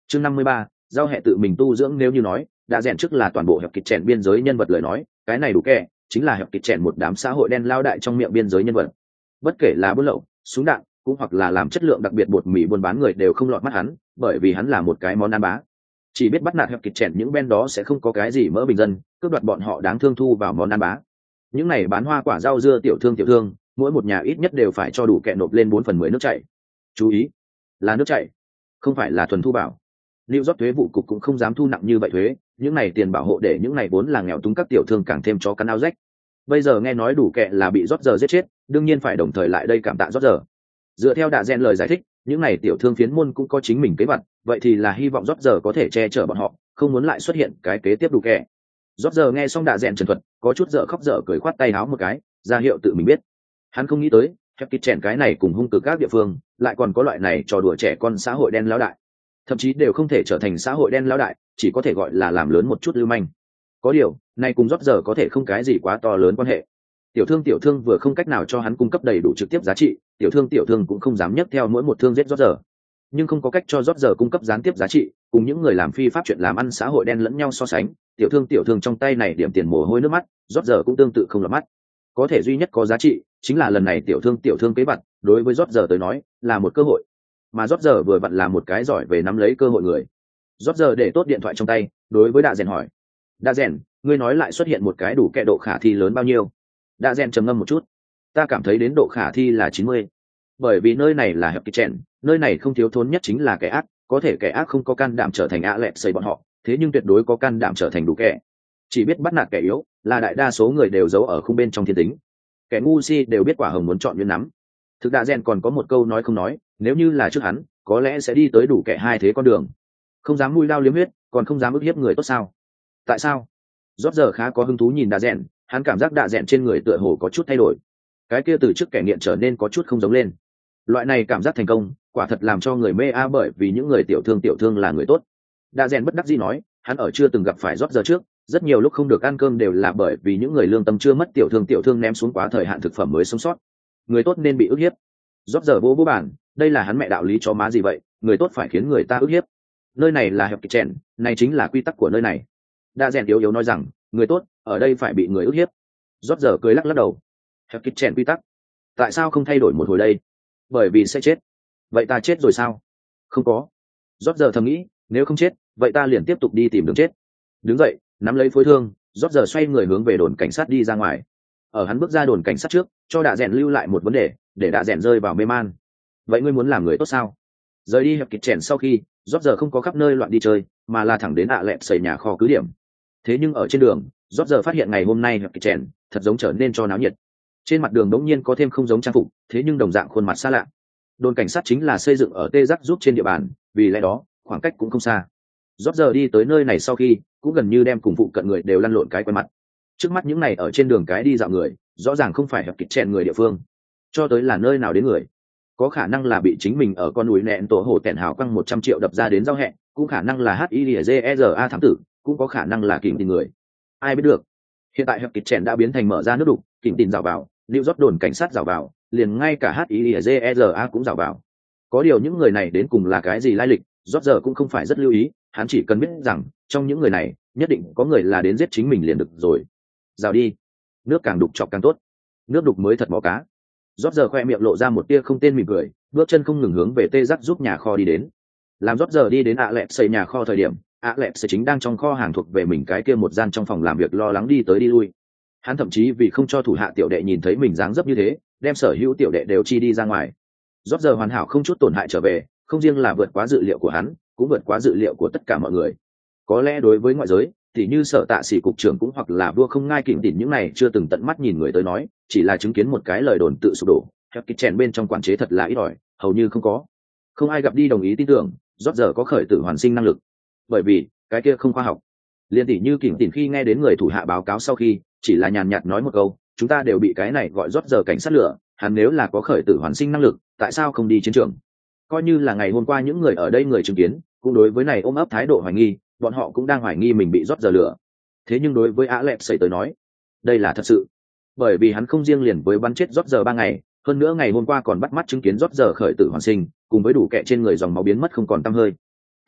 Chương 53, giao hệ tự mình tu dưỡng. Nếu như nói đã rèn trước là toàn bộ hẹp kịch chèn biên giới nhân vật lời nói, cái này đủ kẻ chính là hẹp kịch chèn một đám xã hội đen lao đại trong miệng biên giới nhân vật. Bất kể là buôn lậu, súng đạn, cũng hoặc là làm chất lượng đặc biệt bột mì buôn bán người đều không lọt mắt hắn, bởi vì hắn là một cái món ăn bá. Chỉ biết bắt nạt hẹp kịch chèn những bên đó sẽ không có cái gì mỡ bình dân, cướp đoạt bọn họ đáng thương thu vào món ăn bá. Những này bán hoa quả rau dưa tiểu thương, mỗi một nhà ít nhất đều phải cho đủ kẹ nộp lên 4/10 nước chảy. Chú ý, là nước chảy, không phải là thuần thu bảo. New York thuế vụ cục cũng không dám thu nặng như vậy thuế, những này tiền bảo hộ để những này vốn là nghèo túng các tiểu thương càng thêm cho cắn áo rách. Bây giờ nghe nói đủ kẹ là bị rót giờ giết chết, đương nhiên phải đồng thời lại đây cảm tạ rót giờ. Dựa theo Đạ Rèn lời giải thích, những này tiểu thương phiến môn cũng có chính mình kế vật, vậy thì là hy vọng rót giờ có thể che chở bọn họ, không muốn lại xuất hiện cái kế tiếp đủ kẹ. Rót giờ nghe xong Đạ Rèn trần thuật, có chút dở khóc dở cười khoát tay áo một cái, ra hiệu tự mình biết. Hắn không nghĩ tới, hẹp kịch chèn cái này cùng hung cực các địa phương, lại còn có loại này trò đùa trẻ con xã hội đen lão đại. Thậm chí đều không thể trở thành xã hội đen lão đại, chỉ có thể gọi là làm lớn một chút lưu manh. Có điều, này cùng rót giờ có thể không cái gì quá to lớn quan hệ. Tiểu thương vừa không cách nào cho hắn cung cấp đầy đủ trực tiếp giá trị, tiểu thương cũng không dám nhấc theo mỗi một thương giết rót giờ. Nhưng không có cách cho rót giờ cung cấp gián tiếp giá trị, cùng những người làm phi pháp chuyện làm ăn xã hội đen lẫn nhau so sánh, tiểu thương trong tay này điểm tiền mồ hôi nước mắt, rót giờ cũng tương tự không lọt mắt. Có thể duy nhất có giá trị chính là lần này tiểu thương kế vặt, đối với rót giờ tới nói là một cơ hội, mà rót giờ vừa vặn là một cái giỏi về nắm lấy cơ hội người. Rót giờ để tốt điện thoại trong tay, đối với Đạ Rèn hỏi: Đạ Rèn, ngươi nói lại xuất hiện một cái đủ kẹ độ khả thi lớn bao nhiêu? Đạ Rèn trầm ngâm một chút: ta cảm thấy đến độ khả thi là 90. Bởi vì nơi này là hẹp kịch chèn, nơi này không thiếu thốn nhất chính là kẻ ác, có thể kẻ ác không có can đảm trở thành ạ lẹt xây bọn họ, thế nhưng tuyệt đối có can đảm trở thành đủ kẻ. Chỉ biết bắt nạt kẻ yếu là đại đa số người đều giấu ở khung bên trong thiên tính, kẻ ngu si đều biết quả hồng muốn chọn nguyên nắm. Thực Đạ Rèn còn có một câu nói không nói, nếu như là trước hắn có lẽ sẽ đi tới đủ kẻ hai thế con đường, không dám mũi đao liếm huyết, còn không dám ức hiếp người tốt sao? Tại sao? Rót giờ khá có hứng thú nhìn Đạ Rèn, hắn cảm giác Đạ Rèn trên người tựa hồ có chút thay đổi, cái kia từ trước kẻ nghiện trở nên có chút không giống lên. Loại này cảm giác thành công quả thật làm cho người mê bởi vì những người tiểu thương là người tốt. Đạ Rèn bất đắc dĩ nói, hắn ở chưa từng gặp phải rót giờ trước, rất nhiều lúc không được ăn cơm đều là bởi vì những người lương tâm chưa mất, tiểu thương ném xuống quá thời hạn thực phẩm mới sống sót. Người tốt nên bị ức hiếp. Rót giờ vỗ bản, đây là hắn mẹ đạo lý chó má gì vậy, người tốt phải khiến người ta ức hiếp. Nơi này là hẹp kịch chèn, này chính là quy tắc của nơi này. Đạ Rèn yếu nói rằng, người tốt ở đây phải bị người ức hiếp. Rót giờ cười lắc đầu. Hẹp kịch chèn quy tắc, tại sao không thay đổi một hồi đây? Bởi vì sẽ chết. Vậy ta chết rồi sao? Không có. Rót giờ thầm nghĩ, nếu không chết vậy ta liền tiếp tục đi tìm đường chết. Đứng dậy, nắm lấy phối thương, rót giờ xoay người hướng về đồn cảnh sát đi ra ngoài. Ở hắn bước ra đồn cảnh sát trước, cho Đạ Rèn lưu lại một vấn đề, để Đạ Rèn rơi vào mê man. Vậy ngươi muốn làm người tốt sao? Rời đi hẹp kịch chèn sau khi, rót giờ không có khắp nơi loạn đi chơi, mà là thẳng đến ạ lẹt xây nhà kho cứ điểm. Thế nhưng ở trên đường, rót giờ phát hiện ngày hôm nay hẹp kịch chèn thật giống trở nên cho náo nhiệt. Trên mặt đường đống nhiên có thêm không giống trang phục, thế nhưng đồng dạng khuôn mặt xa lạ. Đồn cảnh sát chính là xây dựng ở Tê Giác giúp trên địa bàn, vì lẽ đó khoảng cách cũng không xa. Rót giờ đi tới nơi này sau khi, cũng gần như đem cùng phụ cận người đều lăn lộn cái quen mặt. Trước mắt những này ở trên đường cái đi dạo người, rõ ràng không phải hẹp kịch chèn người địa phương, cho tới là nơi nào đến người. Có khả năng là bị chính mình ở con núi nẹn tổ hồ tẻn hào quăng 100 triệu đập ra đến giao hẹn, cũng khả năng là HIDZERA thám tử, cũng có khả năng là kỉnh tin người. Ai biết được. Hiện tại hẹp kịch chèn đã biến thành mở ra nước đục, kỉnh tin rào vào, New York đồn cảnh sát rào vào, liền ngay cả HIDZERA cũng rào vào. Có điều những người này đến cùng là cái gì lai lịch, rót giờ cũng không phải rất lưu ý, hắn chỉ cần biết rằng trong những người này nhất định có người là đến giết chính mình liền được rồi. Rào đi, nước càng đục chọc càng tốt, nước đục mới thật mò cá. Rót giờ khoe miệng lộ ra một tia không tên mỉm cười, bước chân không ngừng hướng về Tê Giác giúp nhà kho đi đến. Làm rót giờ đi đến ạ lẹt xây nhà kho thời điểm, ạ lẹt xây chính đang trong kho hàng thuộc về mình cái kia một gian trong phòng làm việc lo lắng đi tới đi lui. Hắn thậm chí vì không cho thủ hạ tiểu đệ nhìn thấy mình dáng dấp như thế, đem sở hữu tiểu đệ đều chi đi ra ngoài. Rót giờ hoàn hảo không chút tổn hại trở về, không riêng là vượt quá dự liệu của hắn, cũng vượt quá dự liệu của tất cả mọi người. Có lẽ đối với ngoại giới thì như Sở Tạ Sĩ cục trưởng cũng hoặc là vua không ngai kỉnh tỉn những này chưa từng tận mắt nhìn người tới nói, chỉ là chứng kiến một cái lời đồn tự sụp đổ, hẹp kịch chèn bên trong quản chế thật là ít ỏi, hầu như không có. Không ai gặp đi đồng ý tin tưởng rót giờ có khởi tử hoàn sinh năng lực, bởi vì cái kia không khoa học. Liên tỷ như kỉnh tỉn khi nghe đến người thủ hạ báo cáo sau khi, chỉ là nhàn nhạt nói một câu, chúng ta đều bị cái này gọi rót giờ cảnh sát lửa, hắn nếu là có khởi tử hoàn sinh năng lực, tại sao không đi chiến trường? Coi như là ngày hôm qua những người ở đây người chứng kiến, cũng đối với này ôm ấp thái độ hoài nghi, bọn họ cũng đang hoài nghi mình bị rót giờ lửa. Thế nhưng đối với Á Lẹp xảy tới nói, đây là thật sự, bởi vì hắn không riêng liền với bắn chết rót giờ 3 ngày, hơn nữa ngày hôm qua còn bắt mắt chứng kiến rót giờ khởi tử hoàn sinh, cùng với đủ kẹ trên người dòng máu biến mất không còn tăm hơi.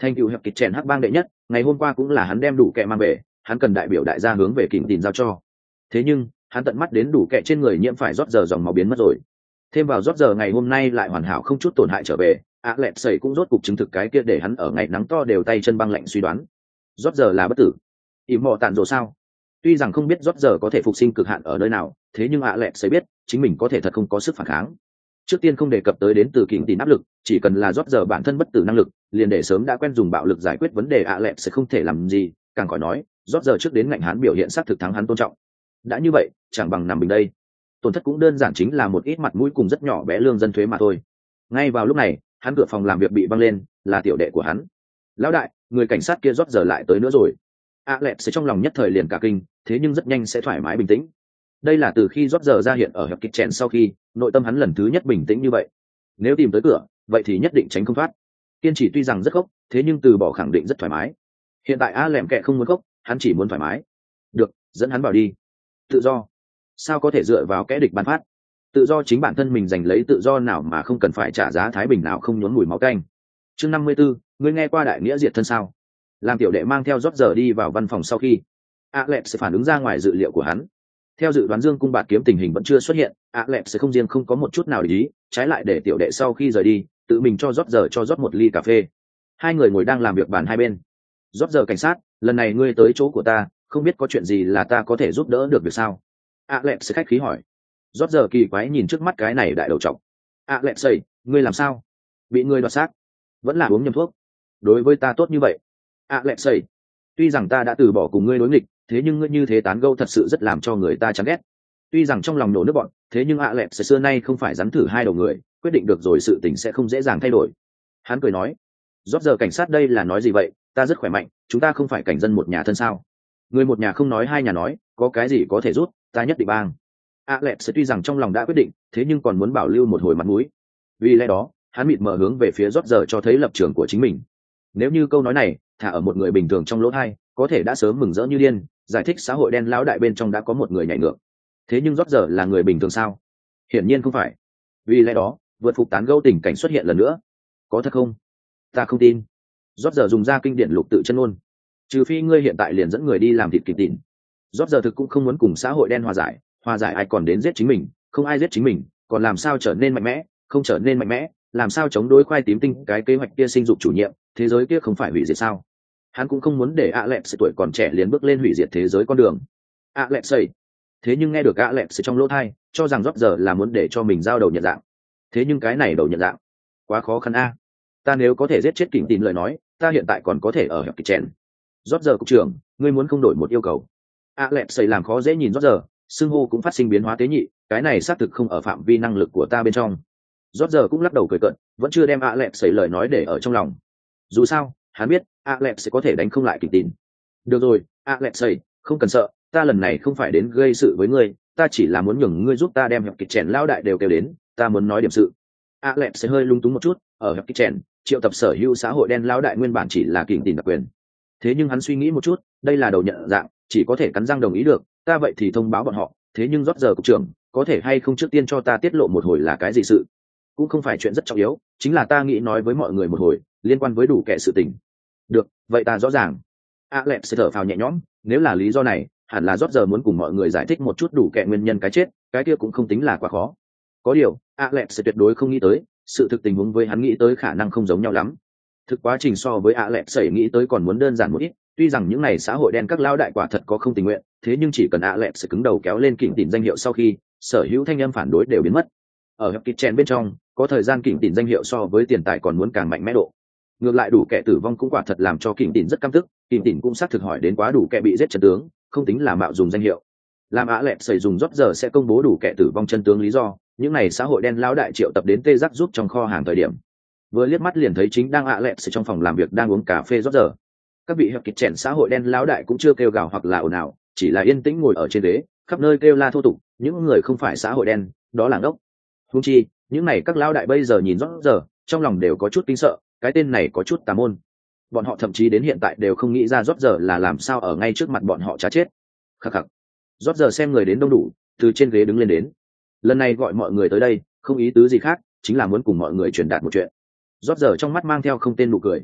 Thành cựu hiệp kịch chèn hắc bang đệ nhất, ngày hôm qua cũng là hắn đem đủ kẹ mang về, hắn cần đại biểu đại gia hướng về kình tìm giao cho. Thế nhưng hắn tận mắt đến đủ kẹ trên người nhiễm phải rót giờ dòng máu biến mất rồi, thêm vào rót giờ ngày hôm nay lại hoàn hảo không chút tổn hại trở về, ạ lẹt sẩy cũng rốt cục chứng thực cái kia để hắn ở ngày nắng to đều tay chân băng lạnh suy đoán. Rót giờ là bất tử. Ỉm mọ tàn rồ sao? Tuy rằng không biết rót giờ có thể phục sinh cực hạn ở nơi nào, thế nhưng ạ lẹt sẩy biết chính mình có thể thật không có sức phản kháng. Trước tiên không đề cập tới đến từ kình tìm áp lực, chỉ cần là rót giờ bản thân bất tử năng lực, liền để sớm đã quen dùng bạo lực giải quyết vấn đề ạ lẹt sẽ không thể làm gì, càng khỏi nói rót giờ trước đến ngạnh hắn biểu hiện xác thực thắng hắn tôn trọng. Đã như vậy chẳng bằng nằm bình đây, tổn thất cũng đơn giản chính là một ít mặt mũi cùng rất nhỏ bé lương dân thuế mà thôi. Ngay vào lúc này hắn cửa phòng làm việc bị văng lên, là tiểu đệ của hắn. Lão đại, người cảnh sát kia rót giờ lại tới nữa rồi. Alex sẽ trong lòng nhất thời liền cả kinh, thế nhưng rất nhanh sẽ thoải mái bình tĩnh. Đây là từ khi rót giờ ra hiện ở hiệp kịch chèn sau khi nội tâm hắn lần thứ nhất bình tĩnh như vậy. Nếu tìm tới cửa vậy thì nhất định tránh không thoát. Kiên trì tuy rằng rất khốc, thế nhưng từ bỏ khẳng định rất thoải mái. Hiện tại a lẻm kệ không muốn khốc, hắn chỉ muốn thoải mái. Được, dẫn hắn vào đi. Tự do sao có thể dựa vào kẻ địch ban phát? Tự do chính bản thân mình giành lấy, tự do nào mà không cần phải trả giá thái bình nào không nhốn mùi máu canh. Chương 54, ngươi nghe qua đại nghĩa diệt thân sao? Làm tiểu đệ mang theo rót giờ đi vào văn phòng sau khi Alex sẽ phản ứng ra ngoài dự liệu của hắn. Theo dự đoán Dương cung bạt kiếm tình hình vẫn chưa xuất hiện, Alex sẽ không riêng không có một chút nào để ý, trái lại để tiểu đệ sau khi rời đi tự mình cho rót giờ rót một ly cà phê. Hai người ngồi đang làm việc bàn hai bên. Rót giờ cảnh sát, lần này ngươi tới chỗ của ta, không biết có chuyện gì là ta có thể giúp đỡ được việc sao? Alex sẽ khách khí hỏi. Rót giờ kỳ quái nhìn trước mắt cái này đại đầu trọc. Alex, ngươi làm sao? Bị ngươi đoạt xác? Vẫn là uống nhầm thuốc? Đối với ta tốt như vậy? Alex, tuy rằng ta đã từ bỏ cùng ngươi đối nghịch, thế nhưng ngươi như thế tán gẫu thật sự rất làm cho người ta chán ghét. Tuy rằng trong lòng nổ nước bọn, thế nhưng Alex xưa nay không phải rắn thử hai đầu người, quyết định được rồi sự tình sẽ không dễ dàng thay đổi. Hắn cười nói. Rót giờ cảnh sát đây là nói gì vậy? Ta rất khỏe mạnh, chúng ta không phải cảnh dân một nhà thân sao? Người một nhà không nói hai nhà nói, có cái gì có thể rút, ta nhất định bang. Alex tuy rằng trong lòng đã quyết định, thế nhưng còn muốn bảo lưu một hồi mặt mũi. Vì lẽ đó hắn mịt mờ hướng về phía rót giờ cho thấy lập trường của chính mình. Nếu như câu nói này thả ở một người bình thường trong lỗ tai, có thể đã sớm mừng rỡ như điên, giải thích xã hội đen lão đại bên trong đã có một người nhảy ngược. Thế nhưng rót giờ là người bình thường sao? Hiển nhiên không phải. Vì lẽ đó vượt phục tán gẫu tình cảnh xuất hiện lần nữa. Có thật không? Ta không tin. Rót giờ dùng ra kinh điển lục tự chân ngôn. Trừ phi ngươi hiện tại liền dẫn người đi làm thịt kịch tịn. Rót giờ thực cũng không muốn cùng xã hội đen hòa giải ai còn đến giết chính mình, không ai giết chính mình còn làm sao trở nên mạnh mẽ, không trở nên mạnh mẽ làm sao chống đối khoai tím tinh cái kế hoạch kia sinh dục chủ nhiệm, thế giới kia không phải hủy diệt sao? Hắn cũng không muốn để Alex tuổi còn trẻ liền bước lên hủy diệt thế giới con đường. Alex thế nhưng nghe được Alex trong lỗ tai cho rằng rót giờ là muốn để cho mình giao đầu nhận dạng. Thế nhưng cái này đầu nhận dạng quá khó khăn a. Ta nếu có thể giết chết kình tin lời nói, ta hiện tại còn có thể ở hiệp kịch chèn. Rót giờ cục trưởng, ngươi muốn không đổi một yêu cầu? Alex làm khó dễ nhìn rót giờ, xưng hô cũng phát sinh biến hóa tế nhị, cái này xác thực không ở phạm vi năng lực của ta bên trong. Rót giờ cũng lắc đầu cười cợt, vẫn chưa đem Alex lời nói để ở trong lòng. Dù sao hắn biết Alex sẽ có thể đánh không lại kình tin. Được rồi Alex, không cần sợ, ta lần này không phải đến gây sự với ngươi, ta chỉ là muốn nhường ngươi giúp ta đem hiệp kịch chèn lao đại đều kêu đến, ta muốn nói điểm sự. Alex sẽ hơi lung túng một chút, ở hiệp kịch chèn triệu tập sở hữu xã hội đen lao đại nguyên bản chỉ là kình tin đặc quyền. Thế nhưng hắn suy nghĩ một chút, đây là đầu nhận dạng, chỉ có thể cắn răng đồng ý được, ta vậy thì thông báo bọn họ. Thế nhưng rót giờ cục trưởng, có thể hay không trước tiên cho ta tiết lộ một hồi là cái gì sự? Cũng không phải chuyện rất trọng yếu, chính là ta nghĩ nói với mọi người một hồi, liên quan với đủ kẻ sự tình. Được, vậy ta rõ ràng. Alex sẽ thở phào nhẹ nhõm, nếu là lý do này, hẳn là rót giờ muốn cùng mọi người giải thích một chút đủ kẻ nguyên nhân cái chết, cái kia cũng không tính là quá khó. Có điều, Alex sẽ tuyệt đối không nghĩ tới, sự thực tình huống với hắn nghĩ tới khả năng không giống nhau lắm. Thực quá trình so với Alex nghĩ tới còn muốn đơn giản một ít, tuy rằng những này xã hội đen các lao đại quả thật có không tình nguyện, thế nhưng chỉ cần Alex cứng đầu kéo lên kỉnh tỉn danh hiệu sau khi, sở hữu thanh âm phản đối đều biến mất. Ở hiệp kịch chèn bên trong, có thời gian kỉnh tỉn danh hiệu so với tiền tài còn muốn càng mạnh mẽ độ. Ngược lại đủ kẻ tử vong cũng quả thật làm cho kỉnh tỉn rất căm tức, kỉnh tỉn cũng xác thực hỏi đến quá đủ kẻ bị giết chân tướng, không tính là mạo dùng danh hiệu. Làm Alex dùng rót giờ sẽ công bố đủ kẻ tử vong chân tướng lý do, những này xã hội đen lão đại triệu tập đến tê giác giúp trong kho hàng thời điểm. Vừa liếc mắt liền thấy chính đang Alex trong phòng làm việc đang uống cà phê rót giờ. Các vị hiệp kịch chèn xã hội đen lão đại cũng chưa kêu gào hoặc là ồn ào, chỉ là yên tĩnh ngồi ở trên ghế, khắp nơi kêu la thô tục, những người không phải xã hội đen, đó là ngốc. Huống chi, những này các lão đại bây giờ nhìn rót giờ, trong lòng đều có chút kinh sợ, cái tên này có chút tà môn. Bọn họ thậm chí đến hiện tại đều không nghĩ ra rót giờ là làm sao ở ngay trước mặt bọn họ chả chết. Khắc khắc. Rót giờ xem người đến đông đủ, từ trên ghế đứng lên đến. Lần này gọi mọi người tới đây, không ý tứ gì khác, chính là muốn cùng mọi người truyền đạt một chuyện. Rót giờ trong mắt mang theo không tên nụ cười.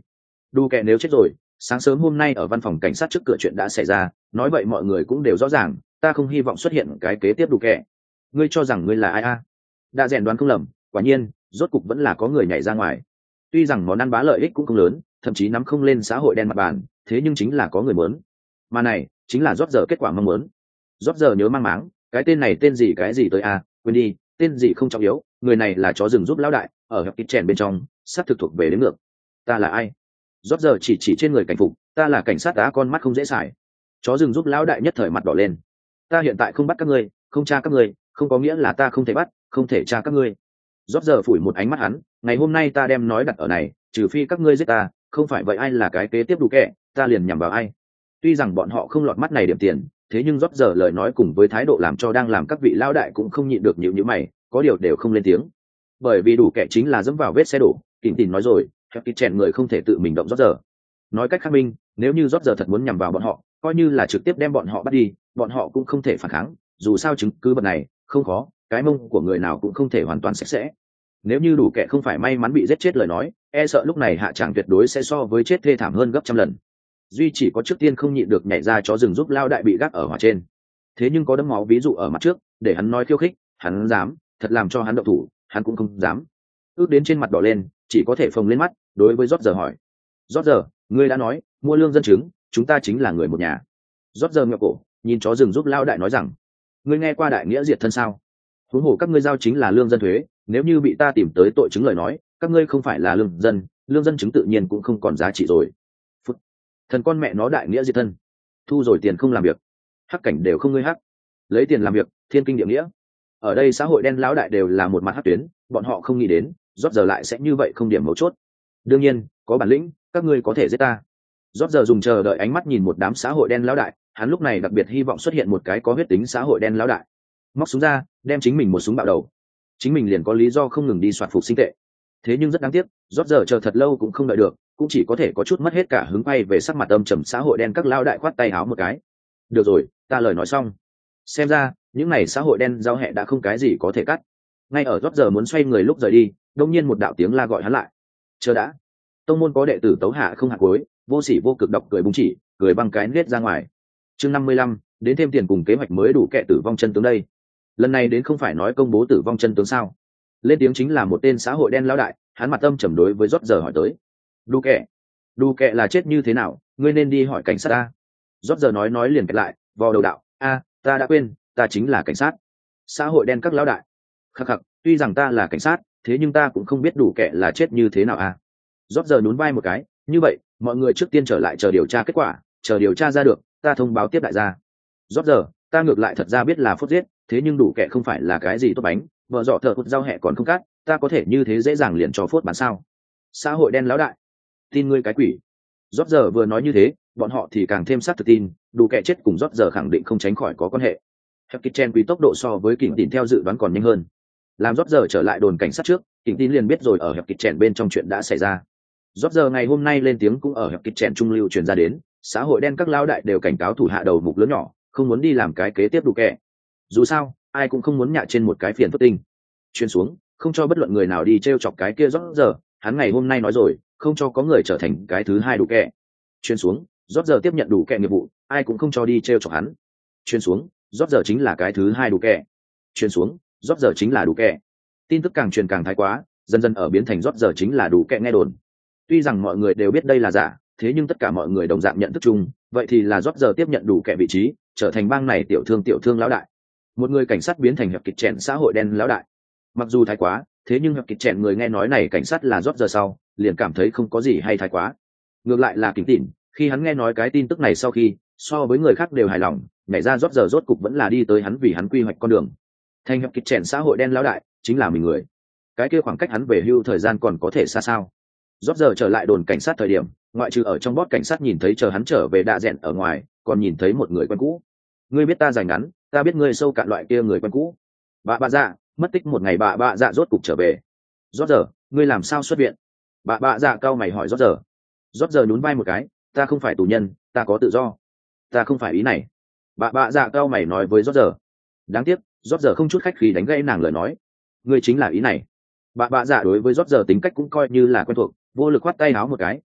Đủ kệ nếu chết rồi, sáng sớm hôm nay ở văn phòng cảnh sát trước cửa chuyện đã xảy ra, nói vậy mọi người cũng đều rõ ràng, ta không hy vọng xuất hiện cái kế tiếp đủ kệ. Ngươi cho rằng ngươi là ai a? Đã rèn đoán không lầm, quả nhiên, rốt cục vẫn là có người nhảy ra ngoài. Tuy rằng món ăn bá lợi ích cũng không lớn, thậm chí nắm không lên xã hội đen mặt bàn, thế nhưng chính là có người muốn. Mà này, chính là rót giờ kết quả mong muốn. Rót giờ nhớ mang máng, cái tên này tên gì cái gì tới a, quên đi, tên gì không trọng yếu, người này là chó rừng giúp lão đại, ở hẹp kít chèn bên trong, sắp thực thuộc về đến ngược. Ta là ai? Rót giờ chỉ trên người cảnh phục, ta là cảnh sát đá, con mắt không dễ xài. Chó rừng giúp lão đại nhất thời mặt đỏ lên. Ta hiện tại không bắt các ngươi, không tra các ngươi, không có nghĩa là ta không thể bắt, không thể tra các ngươi. Rót giờ phủi một ánh mắt hắn, ngày hôm nay ta đem nói đặt ở này, trừ phi các ngươi giết ta, không phải vậy ai là cái kế tiếp đủ kệ, ta liền nhằm vào ai. Tuy rằng bọn họ không lọt mắt này điểm tiền, thế nhưng rót giờ lời nói cùng với thái độ làm cho đang làm các vị lão đại cũng không nhịn được nhíu mày, có điều đều không lên tiếng. Bởi vì đủ kệ chính là dẫm vào vết xe đổ, Kình Tìn nói rồi, hẹp kít chèn người không thể tự mình động rót giờ. Nói cách khác minh, nếu như rót giờ thật muốn nhằm vào bọn họ, coi như là trực tiếp đem bọn họ bắt đi, bọn họ cũng không thể phản kháng, dù sao chứng cứ vật này không khó, cái mông của người nào cũng không thể hoàn toàn sạch sẽ. Nếu như đủ kệ không phải may mắn bị giết chết lời nói, e sợ lúc này hạ tràng tuyệt đối sẽ so với chết thê thảm hơn gấp trăm lần. Duy chỉ có trước tiên không nhịn được nhảy ra chó rừng giúp lao đại bị gác ở hỏa trên. Thế nhưng có đấm máu ví dụ ở mặt trước, để hắn nói khiêu khích, hắn dám, thật làm cho hắn động thủ, hắn cũng không dám. Ước đến trên mặt đỏ lên, chỉ có thể phồng lên mắt, đối với rót giờ hỏi. Rót giờ, ngươi đã nói, mua lương dân chứng, chúng ta chính là người một nhà. Rót giờ ngẹo cổ, nhìn chó rừng giúp lao đại nói rằng, ngươi nghe qua đại nghĩa diệt thân sao? Huống hồ các ngươi giao chính là lương dân thuế, nếu như bị ta tìm tới tội chứng lời nói, các ngươi không phải là lương dân chứng tự nhiên cũng không còn giá trị rồi. Phút. Thần con mẹ nó đại nghĩa diệt thân, thu rồi tiền không làm việc, hắc cảnh đều không ngươi hắc, lấy tiền làm việc, thiên kinh địa nghĩa. Ở đây xã hội đen lão đại đều là một mặt hắc tuyến, bọn họ không nghĩ đến, rót giờ lại sẽ như vậy không điểm mấu chốt. Đương nhiên, có bản lĩnh, các ngươi có thể giết ta. Rót giờ dùng chờ đợi ánh mắt nhìn một đám xã hội đen lão đại, hắn lúc này đặc biệt hy vọng xuất hiện một cái có huyết tính xã hội đen lão đại. Móc súng ra, đem chính mình một súng bạo đầu. Chính mình liền có lý do không ngừng đi soạt phục sinh tệ. Thế nhưng rất đáng tiếc, rót giờ chờ thật lâu cũng không đợi được, cũng chỉ có thể có chút mất hết cả hứng quay về sắc mặt âm trầm xã hội đen các lão đại khoát tay áo một cái. Được rồi, ta lời nói xong. Xem ra, những này xã hội đen giao hẹ đã không cái gì có thể cắt. Ngay ở rót giờ muốn xoay người lúc rời đi, đột nhiên một đạo tiếng la gọi hắn lại. Chờ đã. Tông môn có đệ tử tấu hạ không hạt cuối, vô sỉ vô cực độc cười búng chỉ, cười băng cái nết ra ngoài. Chương 55, đến thêm tiền cùng kế hoạch mới đủ kệ tử vong chân tướng đây. Lần này đến không phải nói công bố tử vong chân tướng sao? Lên tiếng chính là một tên xã hội đen lão đại, hắn mặt âm trầm đối với rót giờ hỏi tới. Đủ kệ là chết như thế nào, ngươi nên đi hỏi cảnh sát ta. Rót giờ nói liền kẹt lại, vò đầu đạo, ta đã quên, ta chính là cảnh sát. Xã hội đen các lão đại. Khắc khắc, tuy rằng ta là cảnh sát, thế nhưng ta cũng không biết đủ kệ là chết như thế nào a. Rót giờ nhún vai một cái, như vậy, mọi người trước tiên trở lại chờ điều tra kết quả, chờ điều tra ra được, ta thông báo tiếp đại gia. Rót giờ, ta ngược lại thật ra biết là phốt giết, thế nhưng đủ kệ không phải là cái gì tốt bánh, vợ dọ thợ hụt rau hẹ còn không cắt, ta có thể như thế dễ dàng liền cho phốt bán sao? Xã hội đen lão đại, tin ngươi cái quỷ. Rót giờ vừa nói như thế, bọn họ thì càng thêm xác thực tin, đủ kệ chết cùng rót giờ khẳng định không tránh khỏi có quan hệ. Hẹp kịch chen quý tốc độ so với Kình Tín theo dự đoán còn nhanh hơn. Làm rót giờ trở lại đồn cảnh sát trước, Kình Tín liền biết rồi ở hẹp kịch chen bên trong chuyện đã xảy ra. Rót giờ ngày hôm nay lên tiếng cũng ở hẹp kịch chen trung lưu truyền ra đến, xã hội đen các lão đại đều cảnh cáo thủ hạ đầu mục lớn nhỏ, không muốn đi làm cái kế tiếp đủ kệ. Dù sao, ai cũng không muốn nhạ trên một cái phiền phức tinh. Chuyên xuống, không cho bất luận người nào đi trêu chọc cái kia rót giờ, hắn ngày hôm nay nói rồi, không cho có người trở thành cái thứ hai đủ kệ. Chuyên xuống, rót giờ tiếp nhận đủ kệ nghiệp vụ, ai cũng không cho đi trêu chọc hắn. Chuyên xuống, rót giờ chính là cái thứ hai đủ kệ. Chuyên xuống, rót giờ chính là đủ kệ. Tin tức càng truyền càng thái quá, dần dần ở biến thành rót giờ chính là đủ kệ nghe đồn. Tuy rằng mọi người đều biết đây là giả, thế nhưng tất cả mọi người đồng dạng nhận thức chung, vậy thì là rót giờ tiếp nhận đủ kệ vị trí, trở thành bang này tiểu thương lão đại. Một người cảnh sát biến thành hẹp kịch chèn xã hội đen lão đại. Mặc dù thái quá, thế nhưng hẹp kịch chèn người nghe nói này cảnh sát là rót giờ sau, liền cảm thấy không có gì hay thái quá. Ngược lại là Kính Tỉn, khi hắn nghe nói cái tin tức này sau khi, so với người khác đều hài lòng, nhảy ra rót giờ rốt cục vẫn là đi tới hắn vì hắn quy hoạch con đường. Thành hẹp kịch chèn xã hội đen lão đại, chính là mình người. Cái kia khoảng cách hắn về hưu thời gian còn có thể xa sao? Rót giờ trở lại đồn cảnh sát thời điểm, ngoại trừ ở trong bót cảnh sát nhìn thấy chờ hắn trở về đạ rẽn ở ngoài, còn nhìn thấy một người quen cũ. Ngươi biết ta dài ngắn, ta biết ngươi sâu cạn loại kia người quen cũ. Bà dạ, mất tích một ngày bà dạ rốt cục trở về. Rót giờ, ngươi làm sao xuất viện? Bà dạ cau mày hỏi rót giờ. Rót giờ nhún vai một cái, ta không phải tù nhân, ta có tự do. Ta không phải ý này. Bà dạ cau mày nói với rót giờ. Đáng tiếc, rót giờ không chút khách khí đánh gãy nàng lời nói. Ngươi chính là ý này. Bà dạ đối với rót giờ tính cách cũng coi như là quen thuộc, vô lực khoát tay áo một cái,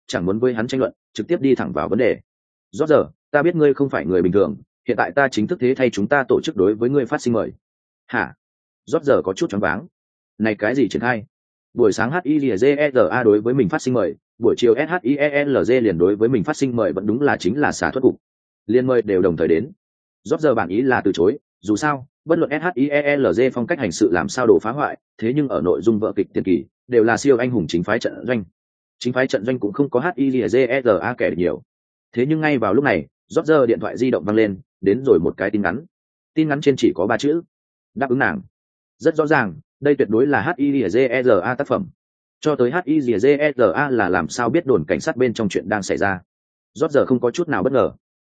chẳng muốn với hắn tranh luận, trực tiếp đi thẳng vào vấn đề. Rõ giờ, ta biết ngươi không phải người bình thường, hiện tại ta chính thức thế thay chúng ta tổ chức đối với ngươi phát sinh mời. Hả? Rõ giờ có chút choáng váng. Này cái gì triển khai? Buổi sáng HILZERA đối với mình phát sinh mời, buổi chiều SHIELZ liền đối với mình phát sinh mời, vẫn đúng là chính là xả thoát cục. Liên mời đều đồng thời đến. Rõ giờ bản ý là từ chối, dù sao, bất luận SHIELZ phong cách hành sự làm sao đổ phá hoại, thế nhưng ở nội dung vở kịch tiền kỳ, đều là siêu anh hùng chính phái trận doanh. Chính phái trận doanh cũng không có HILZERA kẻ nhiều. Thế nhưng ngay vào lúc này, rót giờ điện thoại di động vang lên, đến rồi một cái tin ngắn. Tin ngắn trên chỉ có 3 chữ: đáp ứng nàng. Rất rõ ràng, đây tuyệt đối là HILZERA tác phẩm. Cho tới HILZERA là làm sao biết đồn cảnh sát bên trong chuyện đang xảy ra. Rót giờ không có chút nào bất ngờ.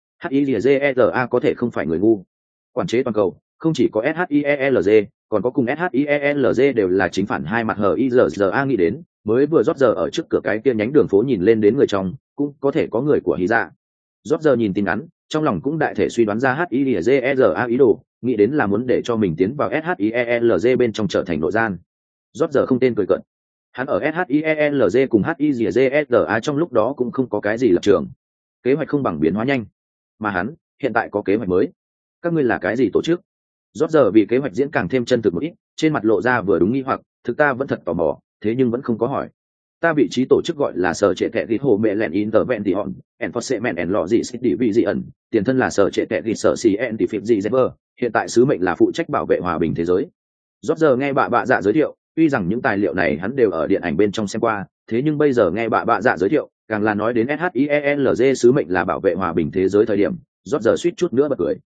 HILZERA có thể không phải người ngu. Quản chế toàn cầu, không chỉ có SHIELZ, còn có cùng SHIELZ đều là chính phản hai mặt HILZERA nghĩ đến, mới vừa rót giờ ở trước cửa cái kia nhánh đường phố nhìn lên đến người trong, cũng có thể có người của Hy Dạ. Rót giờ nhìn tin ngắn, trong lòng cũng đại thể suy đoán ra HILZERA ý đồ, nghĩ đến là muốn để cho mình tiến vào SHIELZ bên trong trở thành nội gian. Rót giờ không tên cười cợt. Hắn ở SHIELZ cùng HILZERA trong lúc đó cũng không có cái gì lập trường. Kế hoạch không bằng biến hóa nhanh. Mà hắn, hiện tại có kế hoạch mới. Các ngươi là cái gì tổ chức? Rót giờ vì kế hoạch diễn càng thêm chân thực một ít, trên mặt lộ ra vừa đúng nghi hoặc, thực ta vẫn thật tò mò, thế nhưng vẫn không có hỏi. Ta vị trí tổ chức gọi là sở trệ tệ ghi hồ mẹ lẹn intervention enforcement and logistics division, tiền thân là sở trệ tệ ghi sở scientific reserve, hiện tại sứ mệnh là phụ trách bảo vệ hòa bình thế giới. Rót giờ nghe bạ dạ giới thiệu, tuy rằng những tài liệu này hắn đều ở điện ảnh bên trong xem qua, thế nhưng bây giờ nghe bạ dạ giới thiệu, càng là nói đến SHIELZ sứ mệnh là bảo vệ hòa bình thế giới thời điểm, rót giờ suýt chút nữa bật cười.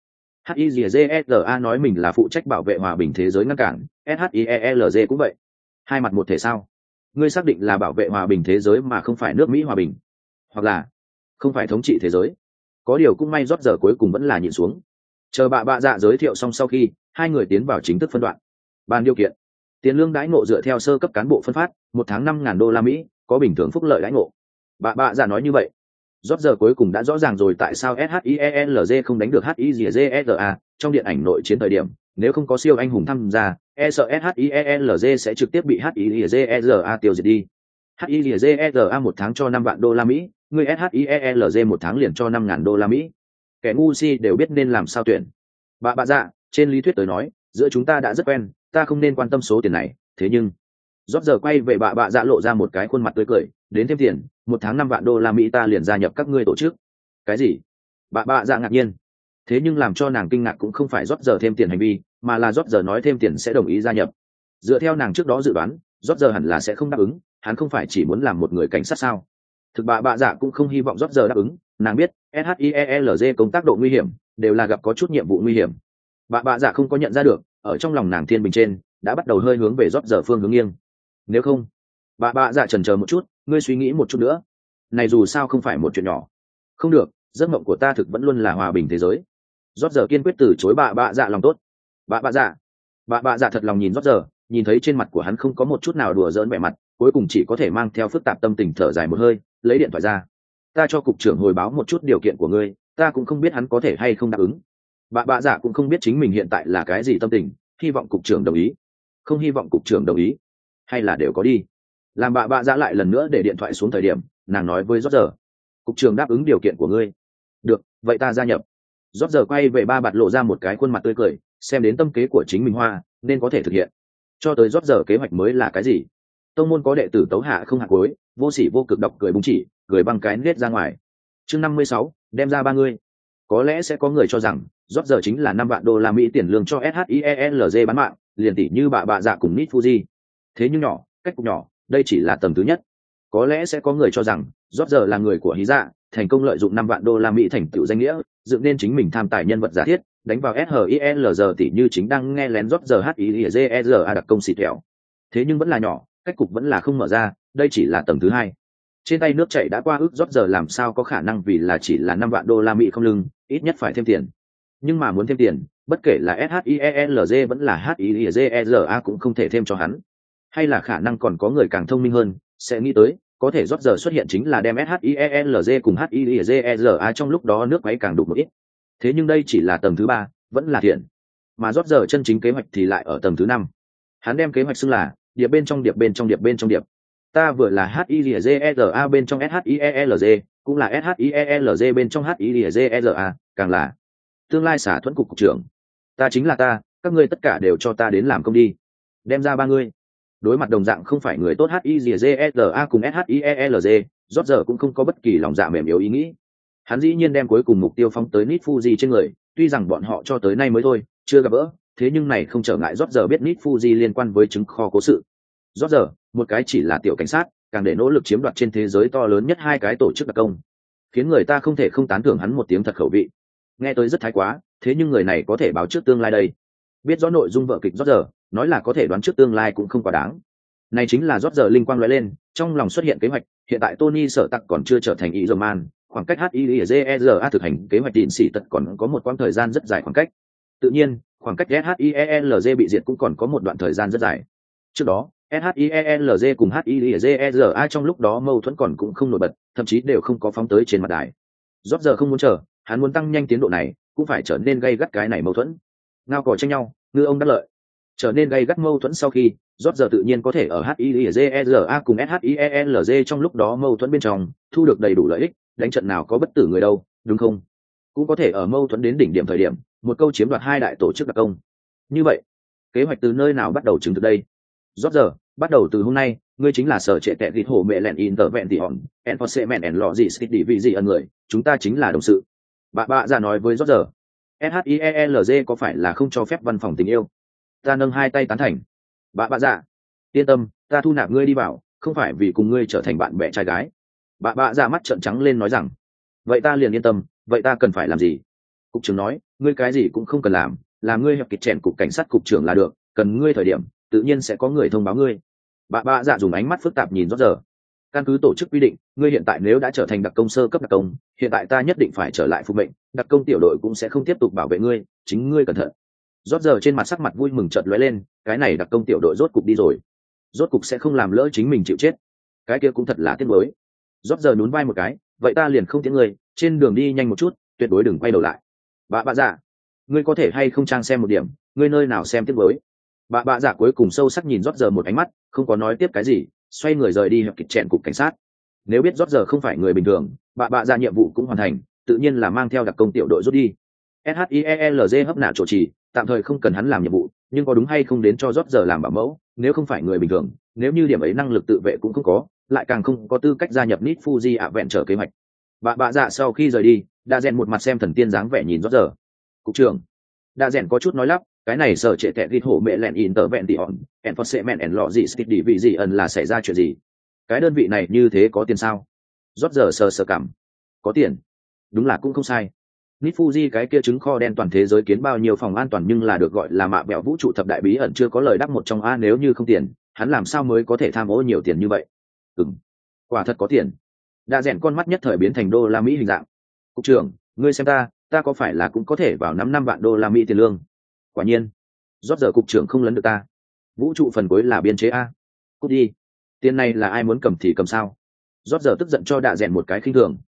HILZERA nói mình là phụ trách bảo vệ hòa bình thế giới ngăn cản, SHIELZ cũng vậy. Hai mặt một thể sao? Ngươi xác định là bảo vệ hòa bình thế giới mà không phải nước Mỹ hòa bình, hoặc là không phải thống trị thế giới. Có điều cũng may rót giờ cuối cùng vẫn là nhịn xuống. Chờ bạ dạ giới thiệu xong sau khi, hai người tiến vào chính thức phân đoạn. Bàn điều kiện: tiền lương đãi ngộ dựa theo sơ cấp cán bộ phân phát, 1 tháng $5.000, có bình thường phúc lợi đãi ngộ. Bạ dạ nói như vậy. Rót giờ cuối cùng đã rõ ràng rồi tại sao SHIELZ không đánh được HILZERA trong điện ảnh nội chiến thời điểm, nếu không có siêu anh hùng tham gia, e sợ SHIELZ sẽ trực tiếp bị HILZERA tiêu diệt đi. HILZERA 1 tháng cho $5 vạn, người SHIELZ 1 tháng liền cho $5.000. Kẻ ngu si đều biết nên làm sao tuyển. Bạ dạ, trên lý thuyết tới nói, giữa chúng ta đã rất quen, ta không nên quan tâm số tiền này, thế nhưng rót giờ quay về bạ dạ lộ ra một cái khuôn mặt tươi cười, đến thêm tiền, 1 tháng $5 vạn ta liền gia nhập các ngươi tổ chức. Cái gì? Bạ dạ ngạc nhiên. Thế nhưng làm cho nàng kinh ngạc cũng không phải rót giờ thêm tiền hành vi, mà là rót giờ nói thêm tiền sẽ đồng ý gia nhập. Dựa theo nàng trước đó dự đoán, rót giờ hẳn là sẽ không đáp ứng, hắn không phải chỉ muốn làm một người cảnh sát sao? Thực bạ dạ cũng không hy vọng rót giờ đáp ứng, nàng biết SHIELZ công tác độ nguy hiểm, đều là gặp có chút nhiệm vụ nguy hiểm. Bạ dạ không có nhận ra được, ở trong lòng nàng thiên bình trên đã bắt đầu hơi hướng về rót giờ phương hướng nghiêng. Nếu không, bạ dạ chần chờ một chút, ngươi suy nghĩ một chút nữa. Này dù sao không phải một chuyện nhỏ. Không được, giấc mộng của ta thực vẫn luôn là hòa bình thế giới. Rót giờ kiên quyết từ chối bạ dạ lòng tốt. Bạ dạ thật lòng nhìn rót giờ, nhìn thấy trên mặt của hắn không có một chút nào đùa giỡn vẻ mặt, cuối cùng chỉ có thể mang theo phức tạp tâm tình thở dài một hơi, lấy điện thoại ra. Ta cho cục trưởng hồi báo một chút điều kiện của ngươi, ta cũng không biết hắn có thể hay không đáp ứng. Bạ dạ cũng không biết chính mình hiện tại là cái gì tâm tình, hy vọng cục trưởng đồng ý, không hy vọng cục trưởng đồng ý, hay là đều có đi. Làm bạ dạ lại lần nữa để điện thoại xuống thời điểm, nàng nói với rót giờ, cục trưởng đáp ứng điều kiện của ngươi. Được, vậy ta gia nhập. Rót giờ quay về ba bạt lộ ra một cái khuôn mặt tươi cười, xem đến tâm kế của chính mình hoa, nên có thể thực hiện. Cho tới rót giờ kế hoạch mới là cái gì? Tông môn có đệ tử tấu hạ không hạ cuối, vô sỉ vô cực độc cười búng chỉ, cười bằng cái nết ra ngoài. Chương 56, đem ra 3 người. Có lẽ sẽ có người cho rằng rót giờ chính là $5 vạn tiền lương cho SHIELZ bán mạng, liền tỷ như bạ dạ cùng Nit Fuji. Thế nhưng nhỏ, cách cục nhỏ, đây chỉ là tầng thứ nhất. Có lẽ sẽ có người cho rằng rót giờ là người của Hí Dạ, thành công lợi dụng $5 vạn thành tựu danh nghĩa, dựng nên chính mình tham tài nhân vật giả thiết, đánh vào SHIELZ tỷ như chính đang nghe lén rót giờ HILZERA đặc công xịt kẹo. Thế nhưng vẫn là nhỏ, cách cục vẫn là không mở ra, đây chỉ là tầng thứ hai. Trên tay nước chảy đã qua ước rót giờ làm sao có khả năng vì là chỉ là $5 vạn không lưng, ít nhất phải thêm tiền. Nhưng mà muốn thêm tiền, bất kể là SHIELZ vẫn là HILZERA cũng không thể thêm cho hắn. Hay là khả năng còn có người càng thông minh hơn, sẽ nghĩ tới, có thể rót giờ xuất hiện chính là đem SHIELZ cùng HILZERA trong lúc đó nước máy càng đục một ít. Thế nhưng đây chỉ là tầng thứ 3, vẫn là thiện. Mà rót giờ chân chính kế hoạch thì lại ở tầng thứ 5. Hắn đem kế hoạch xưng là điệp bên trong điệp bên trong điệp bên trong điệp. ta vừa là HIZERA bên trong SHIELZ, cũng là SHIELZ bên trong HIZERA, càng là tương lai xả thuẫn cục trưởng. Ta chính là ta, các ngươi tất cả đều cho ta đến làm công đi. Đem ra ba ngươi. Đối mặt đồng dạng không phải người tốt HIZERA cùng SHIELZ, rốt giờ cũng không có bất kỳ lòng dạ mềm yếu ý nghĩ. Hắn dĩ nhiên đem cuối cùng mục tiêu phóng tới Nit Fuji trên người, tuy rằng bọn họ cho tới nay mới thôi, chưa gặp gỡ, thế nhưng này không trở ngại rốt giờ biết Nit Fuji liên quan với chứng kho cố sự. Rốt giờ, một cái chỉ là tiểu cảnh sát, càng để nỗ lực chiếm đoạt trên thế giới to lớn nhất hai cái tổ chức đặc công, khiến người ta không thể không tán thưởng hắn một tiếng thật khẩu vị. Nghe tới rất thái quá, thế nhưng người này có thể báo trước tương lai đây. Biết rõ nội dung vở kịch rốt giờ, nói là có thể đoán trước tương lai cũng không quá đáng. Này chính là rốt giờ linh quang lóe lên, trong lòng xuất hiện kế hoạch, hiện tại Tony Sở Tặc còn chưa trở thành Iron Man, khoảng cách HIEZERA thực hành kế hoạch điện sĩ tật còn có một quãng thời gian rất dài khoảng cách. Tự nhiên, khoảng cách SHIELZ bị diệt cũng còn có một đoạn thời gian rất dài. Trước đó, SHIELZ cùng HIEZERA trong lúc đó mâu thuẫn còn cũng không nổi bật, thậm chí đều không có phóng tới trên mặt đài. Rốt giờ không muốn chờ, hắn muốn tăng nhanh tiến độ này, cũng phải trở nên gay gắt cái này mâu thuẫn. Ngao cò tranh nhau, ngư ông đắc lợi. Trở nên gay gắt mâu thuẫn sau khi, rốt giờ tự nhiên có thể ở HIEZERA cùng SHIELZ trong lúc đó mâu thuẫn bên trong, thu được đầy đủ lợi ích, đánh trận nào có bất tử người đâu, đúng không? Cũng có thể ở mâu thuẫn đến đỉnh điểm thời điểm, một câu chiếm đoạt hai đại tổ chức đặc công. Như vậy, kế hoạch từ nơi nào bắt đầu chứng thực đây? Rốt giờ, bắt đầu từ hôm nay, ngươi chính là sở trệ tệ thịt hổ mẹ lẹn intervention, enforcement and logistics division người, chúng ta chính là đồng sự. Bạ ra nói với rốt giờ. SHIELZ có phải là không cho phép văn phòng tình yêu? Ta nâng hai tay tán thành. Bạ dạ, yên tâm, ta thu nạp ngươi đi vào, không phải vì cùng ngươi trở thành bạn bè trai gái. Bạ dạ mắt trợn trắng lên nói rằng, vậy ta liền yên tâm, vậy ta cần phải làm gì? Cục trưởng nói, ngươi cái gì cũng không cần làm ngươi hợp kịch chèn cục cảnh sát cục trưởng là được, cần ngươi thời điểm, tự nhiên sẽ có người thông báo ngươi. Bạ dạ dùng ánh mắt phức tạp nhìn rốt giờ. Căn cứ tổ chức quy định, ngươi hiện tại nếu đã trở thành đặc công sơ cấp đặc công, hiện tại ta nhất định phải trở lại phục mệnh, đặc công tiểu đội cũng sẽ không tiếp tục bảo vệ ngươi, chính ngươi cẩn thận. Rốt giờ trên mặt sắc mặt vui mừng chợt lóe lên, cái này đặc công tiểu đội rốt cục đi rồi, rốt cục sẽ không làm lỡ chính mình chịu chết, cái kia cũng thật là tiếc nuối. Rốt giờ nhún vai một cái, vậy ta liền không tiễn ngươi, trên đường đi nhanh một chút, tuyệt đối đừng quay đầu lại. Bạ dạ, ngươi có thể hay không trang xem một điểm, ngươi nơi nào xem tiếc nuối? Bạ dạ cuối cùng sâu sắc nhìn rốt giờ một ánh mắt, không có nói tiếp cái gì, xoay người rời đi hợp kịch chèn cục cảnh sát. Nếu biết rốt giờ không phải người bình thường, bạ dạ nhiệm vụ cũng hoàn thành, tự nhiên là mang theo đặc công tiểu đội rút đi. SHIELZ hấp nạ chỗ trì, tạm thời không cần hắn làm nhiệm vụ, nhưng có đúng hay không đến cho rốt giờ làm bảo mẫu, nếu không phải người bình thường, nếu như điểm ấy năng lực tự vệ cũng không có, lại càng không có tư cách gia nhập Nit Fuji ạ vẹn trở kế hoạch. Bạ dạ sau khi rời đi, Đa Rèn một mặt xem thần tiên dáng vẻ nhìn rốt giờ. Cục trưởng, Đa Rèn có chút nói lắp, cái này sở trệ tệ ghi hổ mẹ lẹn intervention, enforcement and logistics division là xảy ra chuyện gì? Cái đơn vị này như thế có tiền sao? Rốt giờ sờ cảm, có tiền, đúng là cũng không sai. Nit Fuji cái kia trứng kho đen toàn thế giới kiến bao nhiêu phòng an toàn nhưng là được gọi là mạ bẹo vũ trụ thập đại bí ẩn chưa có lời đáp một trong a, nếu như không tiền, hắn làm sao mới có thể tham ô nhiều tiền như vậy? Quả thật có tiền. Đa Rèn con mắt nhất thời biến thành đô la Mỹ hình dạng. Cục trưởng, ngươi xem ta có phải là cũng có thể vào 5 vạn đô la Mỹ tiền lương? Quả nhiên, rốt giờ cục trưởng không lấn được ta. Vũ trụ phần cuối là biên chế a. Cút đi. Tiền này là ai muốn cầm thì cầm sao? Rốt giờ tức giận cho Đa Rèn một cái khinh thường.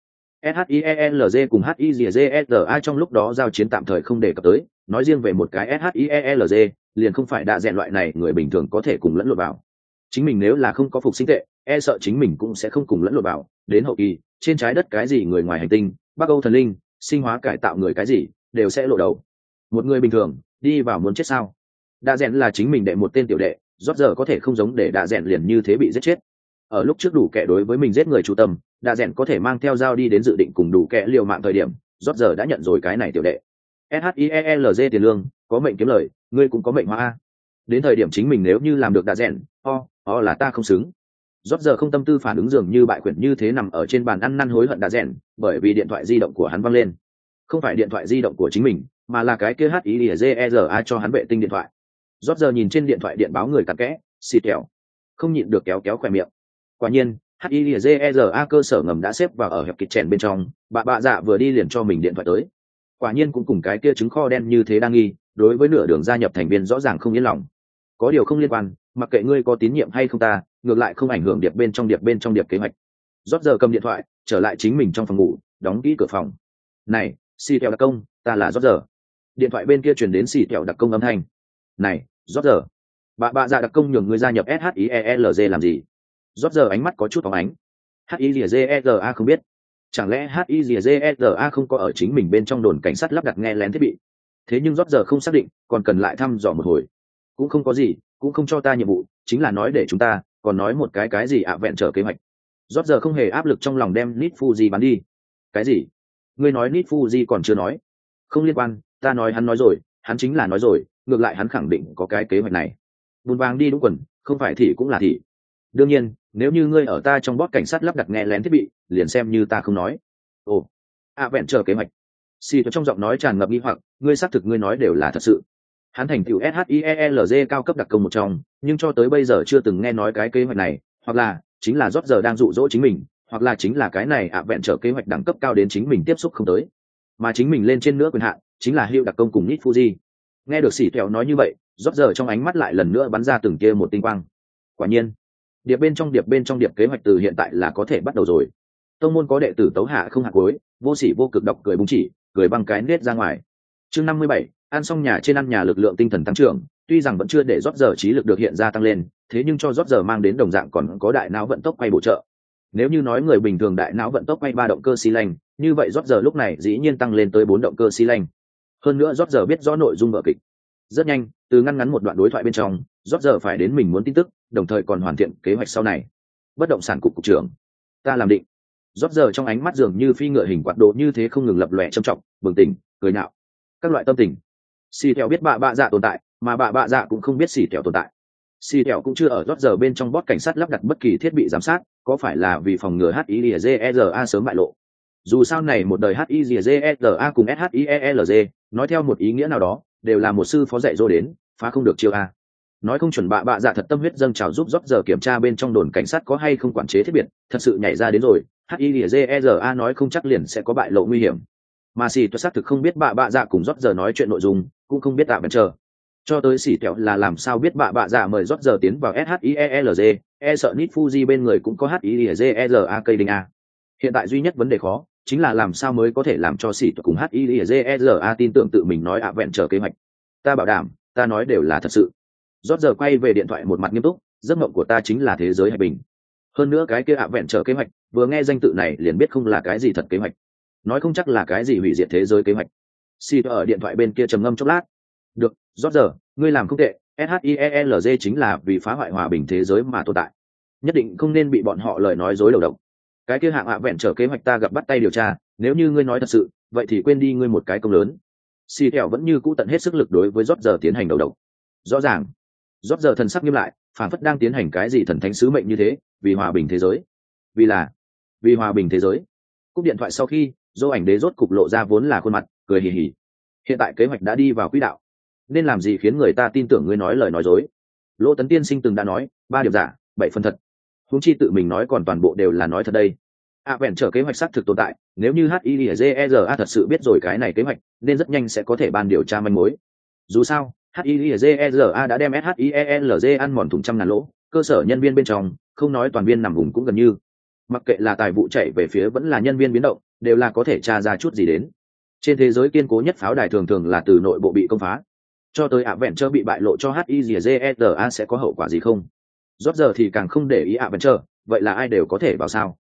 SHIELZ cùng HIEZERA trong lúc đó giao chiến tạm thời không đề cập tới, nói riêng về một cái SHIELZ, liền không phải Đa Rèn loại này người bình thường có thể cùng lẫn lộn vào. Chính mình nếu là không có phục sinh tệ, e sợ chính mình cũng sẽ không cùng lẫn lộn vào, đến hậu kỳ, trên trái đất cái gì người ngoài hành tinh, Bắc Âu thần linh, sinh hóa cải tạo người cái gì, đều sẽ lộ đầu. Một người bình thường, đi vào muốn chết sao? Đa Rèn là chính mình đệ một tên tiểu đệ, rốt giờ có thể không giống để Đa Rèn liền như thế bị giết chết. Ở lúc trước đủ kẻ đối với mình giết người chủ tâm, Đa Rèn có thể mang theo dao đi đến dự định cùng đủ kẻ liều mạng thời điểm, rốt giờ đã nhận rồi cái này tiểu đệ. SHIELZ tiền lương, có mệnh kiếm lời, ngươi cũng có mệnh hóa a. Đến thời điểm chính mình nếu như làm được Đa Rèn, là ta không xứng. Rốt giờ không tâm tư phản ứng dường như bại quyển như thế nằm ở trên bàn ăn năn hối hận Đa Rèn, bởi vì điện thoại di động của hắn vang lên. Không phải điện thoại di động của chính mình, mà là cái kia HIEZERA cho hắn vệ tinh điện thoại. Rốt giờ nhìn trên điện thoại điện báo người cặn kẽ, xì kẹo, không nhịn được kéo khóe miệng. Quả nhiên, HIEZERA cơ sở ngầm đã xếp vào ở hẹp kịch chèn bên trong, bạ dạ vừa đi liền cho mình điện thoại tới. Quả nhiên cũng cùng cái kia trứng kho đen như thế đang nghi, đối với nửa đường gia nhập thành viên rõ ràng không yên lòng. Có điều không liên quan, mặc kệ ngươi có tín nhiệm hay không ta, ngược lại không ảnh hưởng điệp bên trong điệp kế hoạch. Rốt giờ cầm điện thoại, trở lại chính mình trong phòng ngủ, đóng kỹ cửa phòng. Này, xì kẹo đặc công, ta là rốt giờ. Điện thoại bên kia truyền đến xì kẹo đặc công âm thanh. Này, rốt giờ, bạ dạ đặc công nhường ngươi gia nhập SHIELZ làm gì? Rót giờ ánh mắt có chút phóng ánh. HIZERA không biết, chẳng lẽ HIZERA không có ở chính mình bên trong đồn cảnh sát lắp đặt nghe lén thiết bị? Thế nhưng rót giờ không xác định, còn cần lại thăm dò một hồi. Cũng không có gì, cũng không cho ta nhiệm vụ, chính là nói để chúng ta còn nói một cái gì vẹn trở kế hoạch. Rót giờ không hề áp lực trong lòng đem Nit Fuji bán đi. Cái gì? Ngươi nói Nit Fuji còn chưa nói? Không liên quan, ta nói hắn nói rồi, hắn chính là nói rồi, ngược lại hắn khẳng định có cái kế hoạch này. Bùn vàng đi đúng quần, không phải thì cũng là thì. Đương nhiên, nếu như ngươi ở ta trong bót cảnh sát lắp đặt nghe lén thiết bị, liền xem như ta không nói. Ồ, vẹn trở kế hoạch. Xì trong giọng nói tràn ngập nghi hoặc, ngươi xác thực ngươi nói đều là thật sự. Hắn thành tựu SHIELZ cao cấp đặc công một trong, nhưng cho tới bây giờ chưa từng nghe nói cái kế hoạch này, hoặc là chính là rót giờ đang dụ dỗ chính mình, hoặc là chính là cái này vẹn trở kế hoạch đẳng cấp cao đến chính mình tiếp xúc không tới, mà chính mình lên trên nữa quyền hạn chính là Hugh đặc công cùng Nit Fuji. Nghe được Xỉ Kẹo nói như vậy, rót giờ trong ánh mắt lại lần nữa bắn ra từng kia một tinh quang. Quả nhiên, điệp bên trong điệp kế hoạch từ hiện tại là có thể bắt đầu rồi. Tông môn có đệ tử tấu hạ không hạ cuối, vô sỉ vô cực độc cười búng chỉ, cười băng cái nết ra ngoài. Chương 57, ăn xong nhà trên ăn nhà lực lượng tinh thần tăng trưởng, tuy rằng vẫn chưa để rót giờ trí lực được hiện ra tăng lên, thế nhưng cho rót giờ mang đến đồng dạng còn có đại não vận tốc quay bổ trợ. Nếu như nói người bình thường đại não vận tốc quay 3 động cơ xi lanh, như vậy rót giờ lúc này dĩ nhiên tăng lên tới 4 động cơ xi lanh. Hơn nữa rót giờ biết rõ nội dung vở kịch. Rất nhanh, từ ngắn một đoạn đối thoại bên trong, rót giờ phải đến mình muốn tin tức, đồng thời còn hoàn thiện kế hoạch sau này. Bất động sản cục trưởng, ta làm định. Rót giờ trong ánh mắt dường như phi ngựa hình quạt độ như thế không ngừng lập lòe trầm trọng, bừng tỉnh, cười nhạo. Các loại tâm tình. Xì Kẹo biết bạ dạ tồn tại, mà bạ dạ cũng không biết Xì Kẹo tồn tại. Xì Kẹo cũng chưa ở rót giờ bên trong bót cảnh sát lắp đặt bất kỳ thiết bị giám sát, có phải là vì phòng ngừa HIZERA sớm bại lộ? Dù sao này một đời HIZERA cùng SHIELZ, nói theo một ý nghĩa nào đó, đều là một sư phó dạy dỗ đến, phá không được chiêu a. Nói không chuẩn bạ dạ thật tâm huyết dâng trào giúp rót giờ kiểm tra bên trong đồn cảnh sát có hay không quản chế thiết bị, thật sự nhảy ra đến rồi, HIZERA nói không chắc liền sẽ có bại lộ nguy hiểm. Mà Xì Kẹo xác thực không biết bạ dạ cùng rót giờ nói chuyện nội dung, cũng không biết bèn chờ. Cho tới Xì Kẹo là làm sao biết bạ dạ mời rót giờ tiến vào SHIELZ, sợ Nit Fuji bên người cũng có HIZERA cây đinh a. Hiện tại duy nhất vấn đề khó chính là làm sao mới có thể làm cho Xì Kẹo cùng HIZERA tin tưởng tự mình nói vẹn chờ kế hoạch. Ta bảo đảm, ta nói đều là thật sự. Rót giờ quay về điện thoại một mặt nghiêm túc, giấc mộng của ta chính là thế giới hòa bình. Hơn nữa cái kia vẹn trở kế hoạch, vừa nghe danh tự này liền biết không là cái gì thật kế hoạch, nói không chắc là cái gì hủy diệt thế giới kế hoạch. Xì ở điện thoại bên kia trầm ngâm chốc lát. Được, rót giờ, ngươi làm không tệ, SHIELZ chính là vì phá hoại hòa bình thế giới mà tồn tại, nhất định không nên bị bọn họ lời nói dối đầu độc. Cái kia hạng vẹn trở kế hoạch ta gặp bắt tay điều tra, nếu như ngươi nói thật sự, vậy thì quên đi ngươi một cái công lớn. Xì Kẹo vẫn như cũ tận hết sức lực đối với rót giờ tiến hành đầu độc. Rõ ràng, rót giờ thần sắc nghiêm lại, phản phất đang tiến hành cái gì thần thánh sứ mệnh như thế, vì hòa bình thế giới. Vì hòa bình thế giới. Cúp điện thoại sau khi, Dô Ảnh Đế rốt cục lộ ra vốn là khuôn mặt, cười hì hì. Hiện tại kế hoạch đã đi vào quỹ đạo, nên làm gì khiến người ta tin tưởng ngươi nói lời nói dối? Lỗ Tấn Tiên Sinh từng đã nói, 3 điểm giả, 7 phần thật. Huống chi tự mình nói còn toàn bộ đều là nói thật đây. Vẹn trở kế hoạch xác thực tồn tại, nếu như HIZERA thật sự biết rồi cái này kế hoạch, nên rất nhanh sẽ có thể ban điều tra manh mối. Dù sao, HIZERA đã đem SHIELZ ăn mòn thùng trăm ngàn lỗ, cơ sở nhân viên bên trong, không nói toàn viên nằm vùng cũng gần như. Mặc kệ là tài vụ chạy về phía vẫn là nhân viên biến động, đều là có thể tra ra chút gì đến. Trên thế giới kiên cố nhất pháo đài thường thường là từ nội bộ bị công phá. Cho tới Adventure bị bại lộ cho HIZERA sẽ có hậu quả gì không? Rốt giờ thì càng không để ý Adventure, vậy là ai đều có thể vào sao?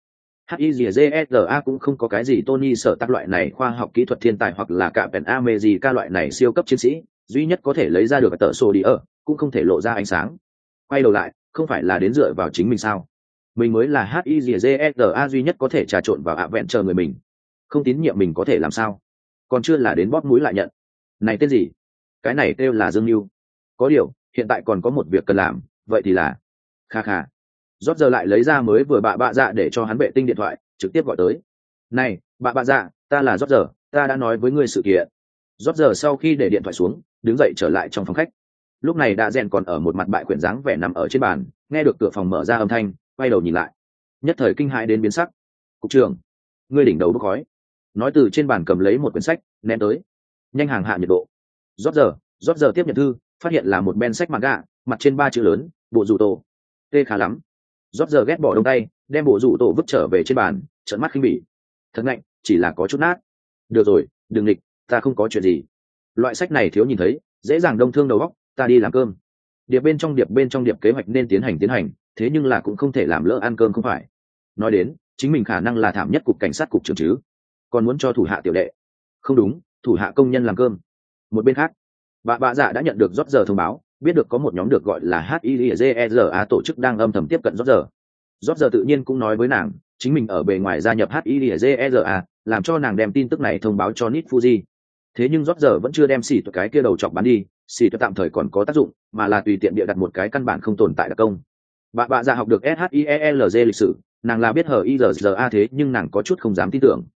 HIZERA cũng không có cái gì Tony sở tác loại này khoa học kỹ thuật thiên tài hoặc là cả Captain America loại này siêu cấp chiến sĩ, duy nhất có thể lấy ra được tờ sổ đi ở, cũng không thể lộ ra ánh sáng. Quay đầu lại, không phải là đến dựa vào chính mình sao? Mình mới là HIZERA duy nhất có thể trà trộn vào Adventure người mình. Không tín nhiệm mình có thể làm sao? Còn chưa là đến bóp mũi lại nhận. Này tên gì? Cái này kêu là Dương Nưu. Có điều, hiện tại còn có một việc cần làm, vậy thì là kha kha. Rốt giờ lại lấy ra mới vừa bạ dạ để cho hắn vệ tinh điện thoại, trực tiếp gọi tới. Này, bạ dạ, ta là Rốt giờ, ta đã nói với ngươi sự kiện. Rốt giờ sau khi để điện thoại xuống, đứng dậy trở lại trong phòng khách. Lúc này Đa Rèn còn ở một mặt bại quyển dáng vẻ nằm ở trên bàn, nghe được cửa phòng mở ra âm thanh, quay đầu nhìn lại. Nhất thời kinh hãi đến biến sắc. Cục trưởng, ngươi đỉnh đầu bốc khói. Nói từ trên bàn cầm lấy một quyển sách, ném tới. Nhanh hàng hạ nhiệt độ. Rốt giờ tiếp nhận thư, phát hiện là một ben sách manga, mặt trên 3 chữ lớn, bộ rủ tổ. Tê khá lắm. Rốt giờ ghét bỏ đông tay, đem bộ rủ tổ vứt trở về trên bàn, trợn mắt khinh bỉ. Thật ngạnh, chỉ là có chút nát. Được rồi, đừng nghịch, ta không có chuyện gì. Loại sách này thiếu nhìn thấy, dễ dàng đông thương đầu óc, ta đi làm cơm. Điệp bên trong điệp kế hoạch nên tiến hành, thế nhưng là cũng không thể làm lỡ ăn cơm không phải. Nói đến chính mình khả năng là thảm nhất cục cảnh sát cục trưởng chứ, còn muốn cho thủ hạ tiểu đệ, không đúng, thủ hạ công nhân làm cơm. Một bên khác, bà dạ đã nhận được rót giờ thông báo, biết được có một nhóm được gọi là HILZERA tổ chức đang âm thầm tiếp cận rót giờ. Rót giờ tự nhiên cũng nói với nàng chính mình ở bề ngoài gia nhập HILZERA, làm cho nàng đem tin tức này thông báo cho Nit Fuji. Thế nhưng rót giờ vẫn chưa đem xỉ tuệ cái kia đầu chọc bán đi, xỉ tuệ tạm thời còn có tác dụng, mà là tùy tiện địa đặt một cái căn bản không tồn tại đặc công. Bà dạ học được SHIELZ lịch sử, nàng là biết HILZERA, thế nhưng nàng có chút không dám tin tưởng.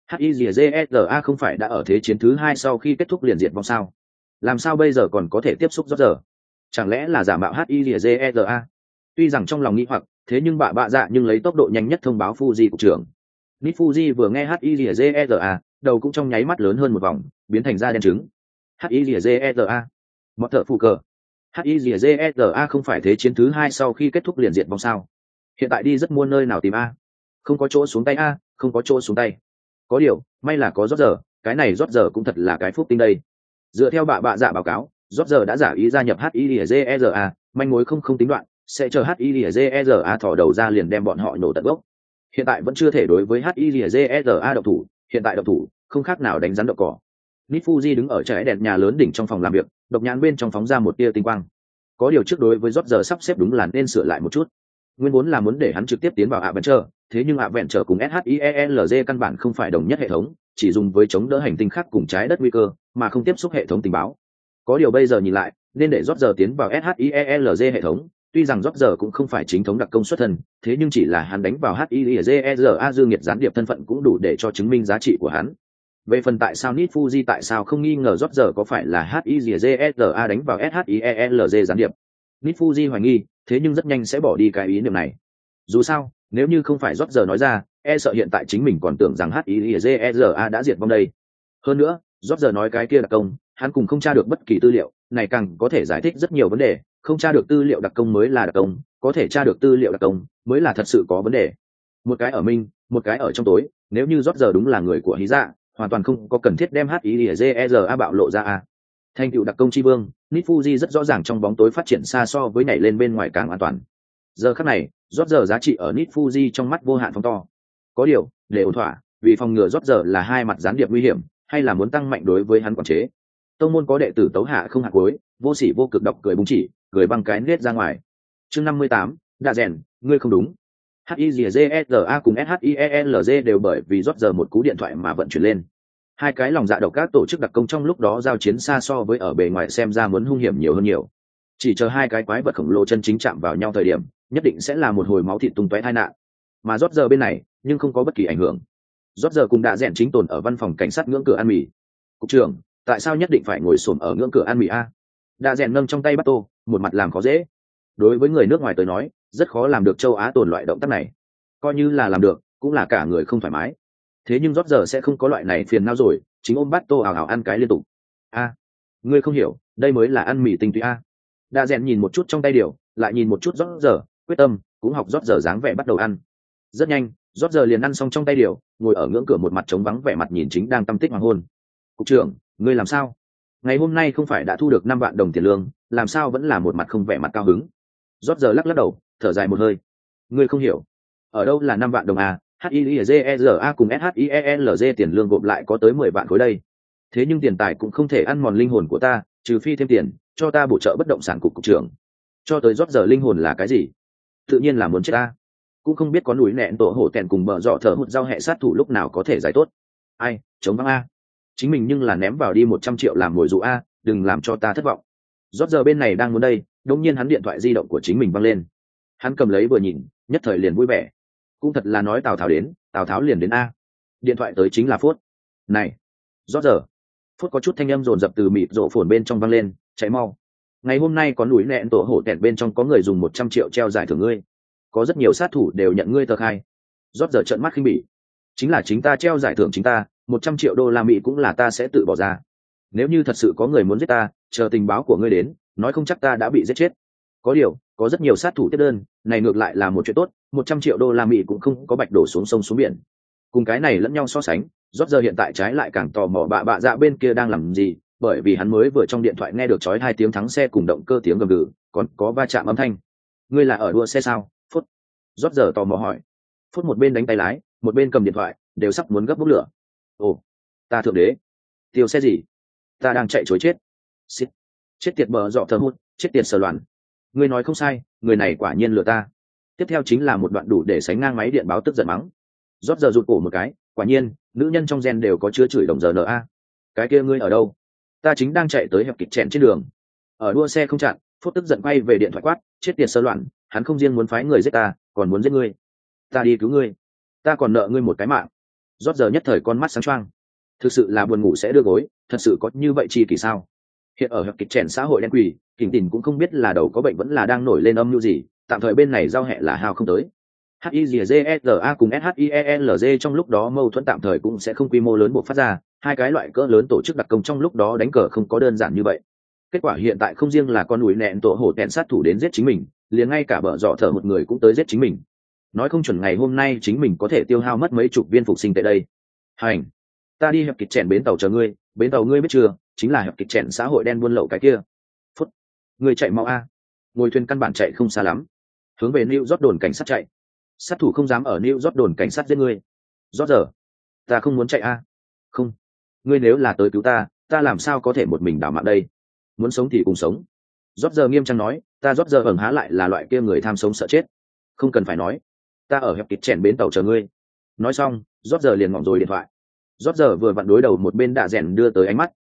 HILZERA không phải đã ở Thế chiến thứ 2 sau khi kết thúc liền diệt vong sao? Làm sao bây giờ còn có thể tiếp xúc rót giờ? Chẳng lẽ là giả mạo HILZERA? Tuy rằng trong lòng nghĩ hoặc, thế nhưng bà dạ nhưng lấy tốc độ nhanh nhất thông báo Fuji cục trưởng. Nit Fuji vừa nghe HILZERA, đầu cũng trong nháy mắt lớn hơn một vòng, biến thành da đen trứng. HILZERA, một thợ phụ cờ. HILZERA không phải Thế chiến thứ 2 sau khi kết thúc liền diệt vong sao? Hiện tại đi rất muôn nơi nào tìm a? Không có chỗ xuống tay a, không có chỗ xuống tay. Có điều, may là có rót giờ, cái này rót giờ cũng thật là cái phúc tinh đây. Dựa theo bà dạ báo cáo, rót giờ đã giả ý gia nhập HILZERA, manh mối không tính đoạn, sẽ chờ HILZERA thò đầu ra liền đem bọn họ nổ tận gốc. Hiện tại vẫn chưa thể đối với HILZERA động thủ, hiện tại động thủ không khác nào đánh rắn đậu cỏ. Nit Fuji đứng ở trái đèn nhà lớn đỉnh trong phòng làm việc, độc nhãn bên trong phóng ra một tia tinh quang. Có điều trước đối với rót giờ sắp xếp đúng là nên sửa lại một chút. Nguyên vốn là muốn để hắn trực tiếp tiến vào Adventure, thế nhưng Adventure cùng SHIELZ căn bản không phải đồng nhất hệ thống, chỉ dùng với chống đỡ hành tinh khác cùng trái đất nguy cơ, mà không tiếp xúc hệ thống tình báo. Có điều bây giờ nhìn lại, nên để rót giờ tiến vào SHIELZ hệ thống, tuy rằng rót giờ cũng không phải chính thống đặc công xuất thân, thế nhưng chỉ là hắn đánh vào HILZERA dương nghiệt gián điệp thân phận cũng đủ để cho chứng minh giá trị của hắn. Về phần tại sao Nit Fuji tại sao không nghi ngờ rót giờ có phải là HILZERA đánh vào SHIELZ gián điệp, Nit Fuji hoài nghi, thế nhưng rất nhanh sẽ bỏ đi cái ý niệm này. Dù sao, nếu như không phải rót giờ nói ra, e sợ hiện tại chính mình còn tưởng rằng HILZERA đã diệt vong đây. Hơn nữa, rót giờ nói cái kia đặc công, hắn cùng không tra được bất kỳ tư liệu, này càng có thể giải thích rất nhiều vấn đề, không tra được tư liệu đặc công mới là đặc công, có thể tra được tư liệu đặc công mới là thật sự có vấn đề. Một cái ở minh, một cái ở trong tối, nếu như rót giờ đúng là người của Hí Dạ, hoàn toàn không có cần thiết đem HILZERA bạo lộ ra a. Thành tựu đặc công chi vương, Nit Fuji rất rõ ràng trong bóng tối phát triển xa so với nhảy lên bên ngoài càng an toàn. Giờ khắc này, rót giờ giá trị ở Nit Fuji trong mắt vô hạn phóng to. Có điều, để ổn thỏa, vì phòng ngừa rót giờ là hai mặt gián điệp nguy hiểm, hay là muốn tăng mạnh đối với hắn quản chế. Tông môn có đệ tử tấu hạ không hạ cuối, vô sỉ vô cực độc cười búng chỉ, cười băng cái nết ra ngoài. Chương 58, đã rèn, ngươi không đúng. HILZERA cùng SHIELZ đều bởi vì rót giờ một cú điện thoại mà vận chuyển lên. Hai cái lòng dạ độc các tổ chức đặc công trong lúc đó giao chiến xa so với ở bề ngoài xem ra muốn hung hiểm nhiều hơn nhiều. Chỉ chờ hai cái quái vật khổng lồ chân chính chạm vào nhau thời điểm, nhất định sẽ là một hồi máu thịt tung tóe tai nạn. Mà rót giờ bên này, nhưng không có bất kỳ ảnh hưởng. Rót giờ cùng đã rèn chính tồn ở văn phòng cảnh sát ngưỡng cửa ăn mì. Cục trưởng, tại sao nhất định phải ngồi xổm ở ngưỡng cửa ăn mì a? Đã rèn nâng trong tay bắt tô, một mặt làm khó dễ. Đối với người nước ngoài tới nói, rất khó làm được châu Á tồn loại động tác này. Coi như là làm được, cũng là cả người không thoải mái. Thế nhưng rót giờ sẽ không có loại này phiền não rồi, chính ôm bát tô ảo ảo ăn cái liên tục. A, ngươi không hiểu, đây mới là ăn mì tinh túy a. Đã rèn nhìn một chút trong tay điều, lại nhìn một chút rót giờ, quyết tâm cũng học rót giờ dáng vẻ bắt đầu ăn. Rất nhanh, rót giờ liền ăn xong trong tay điều, ngồi ở ngưỡng cửa một mặt trống vắng vẻ mặt nhìn chính đang tâm tích hoàng hôn. Cục trưởng, ngươi làm sao? Ngày hôm nay không phải đã thu được 5 vạn đồng tiền lương, làm sao vẫn là một mặt không vẻ mặt cao hứng? Rót giờ lắc lắc đầu, thở dài một hơi. Ngươi không hiểu, ở đâu là 5 vạn đồng à? HILZERA cùng SHIELZ tiền lương gộp lại có tới 10 vạn khối đây. Thế nhưng tiền tài cũng không thể ăn mòn linh hồn của ta, trừ phi thêm tiền, cho ta bổ trợ bất động sản cục trưởng. Cho tới rót giờ linh hồn là cái gì? Tự nhiên là muốn chết ta. Cũng không biết có núi nẹn tổ hổ tèn cùng bờ dọ thở hụt giao hệ sát thủ lúc nào có thể giải tốt. Ai, chống vắng a. Chính mình nhưng là ném vào đi 100 triệu làm mồi dụ a, đừng làm cho ta thất vọng. Rót giờ bên này đang muốn đây, đột nhiên hắn điện thoại di động của chính mình văng lên. Hắn cầm lấy vừa nhìn, nhất thời liền vui vẻ. Cũng thật là nói Tào Tháo đến, Tào Tháo liền đến a. Điện thoại tới chính là Phốt. Này, rót giờ. Phốt có chút thanh âm dồn dập từ mịt rộ phồn bên trong văng lên, chạy mau. Ngày hôm nay có núi nẹn tổ hổ tẹn bên trong có người dùng 100 triệu treo giải thưởng ngươi. Có rất nhiều sát thủ đều nhận ngươi tờ khai. Rót giờ trợn mắt khinh bỉ. Chính là chính ta treo giải thưởng chính ta, 100 triệu đô la Mỹ cũng là ta sẽ tự bỏ ra. Nếu như thật sự có người muốn giết ta, chờ tình báo của ngươi đến, nói không chắc ta đã bị giết chết. Có điều, có rất nhiều sát thủ tiếp đơn, này ngược lại là một chuyện tốt, 100 triệu đô la Mỹ cũng không có bạch đổ xuống sông xuống biển. Cùng cái này lẫn nhau so sánh, rót giờ hiện tại trái lại càng tò mò bạ dạ bên kia đang làm gì, bởi vì hắn mới vừa trong điện thoại nghe được chói 2 tiếng thắng xe cùng động cơ tiếng gầm gừ, còn có va chạm âm thanh. Ngươi là ở đua xe sao? Rót giờ tò mò hỏi. Phút một bên đánh tay lái một bên cầm điện thoại, đều sắp muốn gấp bốc lửa. Ồ, ta thượng đế, tiêu xe gì? Ta đang chạy chối chết. Xít. Chết tiệt bờ dọ thờ hút, chết tiệt sờ loạn. Ngươi nói không sai, người này quả nhiên lừa ta. Tiếp theo chính là một đoạn đủ để sánh ngang máy điện báo tức giận mắng. Rót giờ rụt cổ một cái, quả nhiên nữ nhân trong gen đều có chứa chửi đồng giờ na. Cái kia ngươi ở đâu? Ta chính đang chạy tới hẹp kịch chèn trên đường. Ở đua xe không chặn. Phút tức giận quay về điện thoại quát, chết tiệt sơ loạn, hắn không riêng muốn phái người giết ta, còn muốn giết ngươi. Ta đi cứu ngươi, ta còn nợ ngươi một cái mạng. Rót giờ nhất thời con mắt sáng choang. Thực sự là buồn ngủ sẽ đưa gối, thật sự có như vậy chi kỳ sao? Hiện ở hẹp kịch chèn xã hội đen quỷ, Kình Tình cũng không biết là đầu có bệnh vẫn là đang nổi lên âm mưu gì, tạm thời bên này giao hẹ là hao không tới. HIGZSA cùng SHIELZ trong lúc đó mâu thuẫn tạm thời cũng sẽ không quy mô lớn buộc phát ra, hai cái loại cỡ lớn tổ chức đặc công trong lúc đó đánh cờ không có đơn giản như vậy. Kết quả hiện tại không riêng là con núi nẹn tổ hổ tẹn sát thủ đến giết chính mình, liền ngay cả bợ dọ thở một người cũng tới giết chính mình. Nói không chuẩn ngày hôm nay chính mình có thể tiêu hao mất mấy chục viên phục sinh tại đây. Hành, ta đi hẹp kịch chèn bến tàu chờ ngươi, bến tàu ngươi biết chưa, chính là hẹp kịch chèn xã hội đen buôn lậu cái kia. Phút, ngươi chạy mau a. Ngồi thuyền căn bản chạy không xa lắm, hướng về New York đồn cảnh sát chạy. Sát thủ không dám ở New York đồn cảnh sát giết ngươi. Rót giờ, ta không muốn chạy a. Không, ngươi nếu là tới cứu ta, ta làm sao có thể một mình đảo mạng đây? Muốn sống thì cùng sống. Rót giờ nghiêm trang nói, ta rót giờ ẩn há lại là loại kia người tham sống sợ chết. Không cần phải nói, ta ở hẹp kịch chèn bến tàu chờ ngươi. Nói xong, rót giờ liền ngỏm rồi điện thoại. Rót giờ vừa vặn đối đầu một bên đạ rèn đưa tới ánh mắt.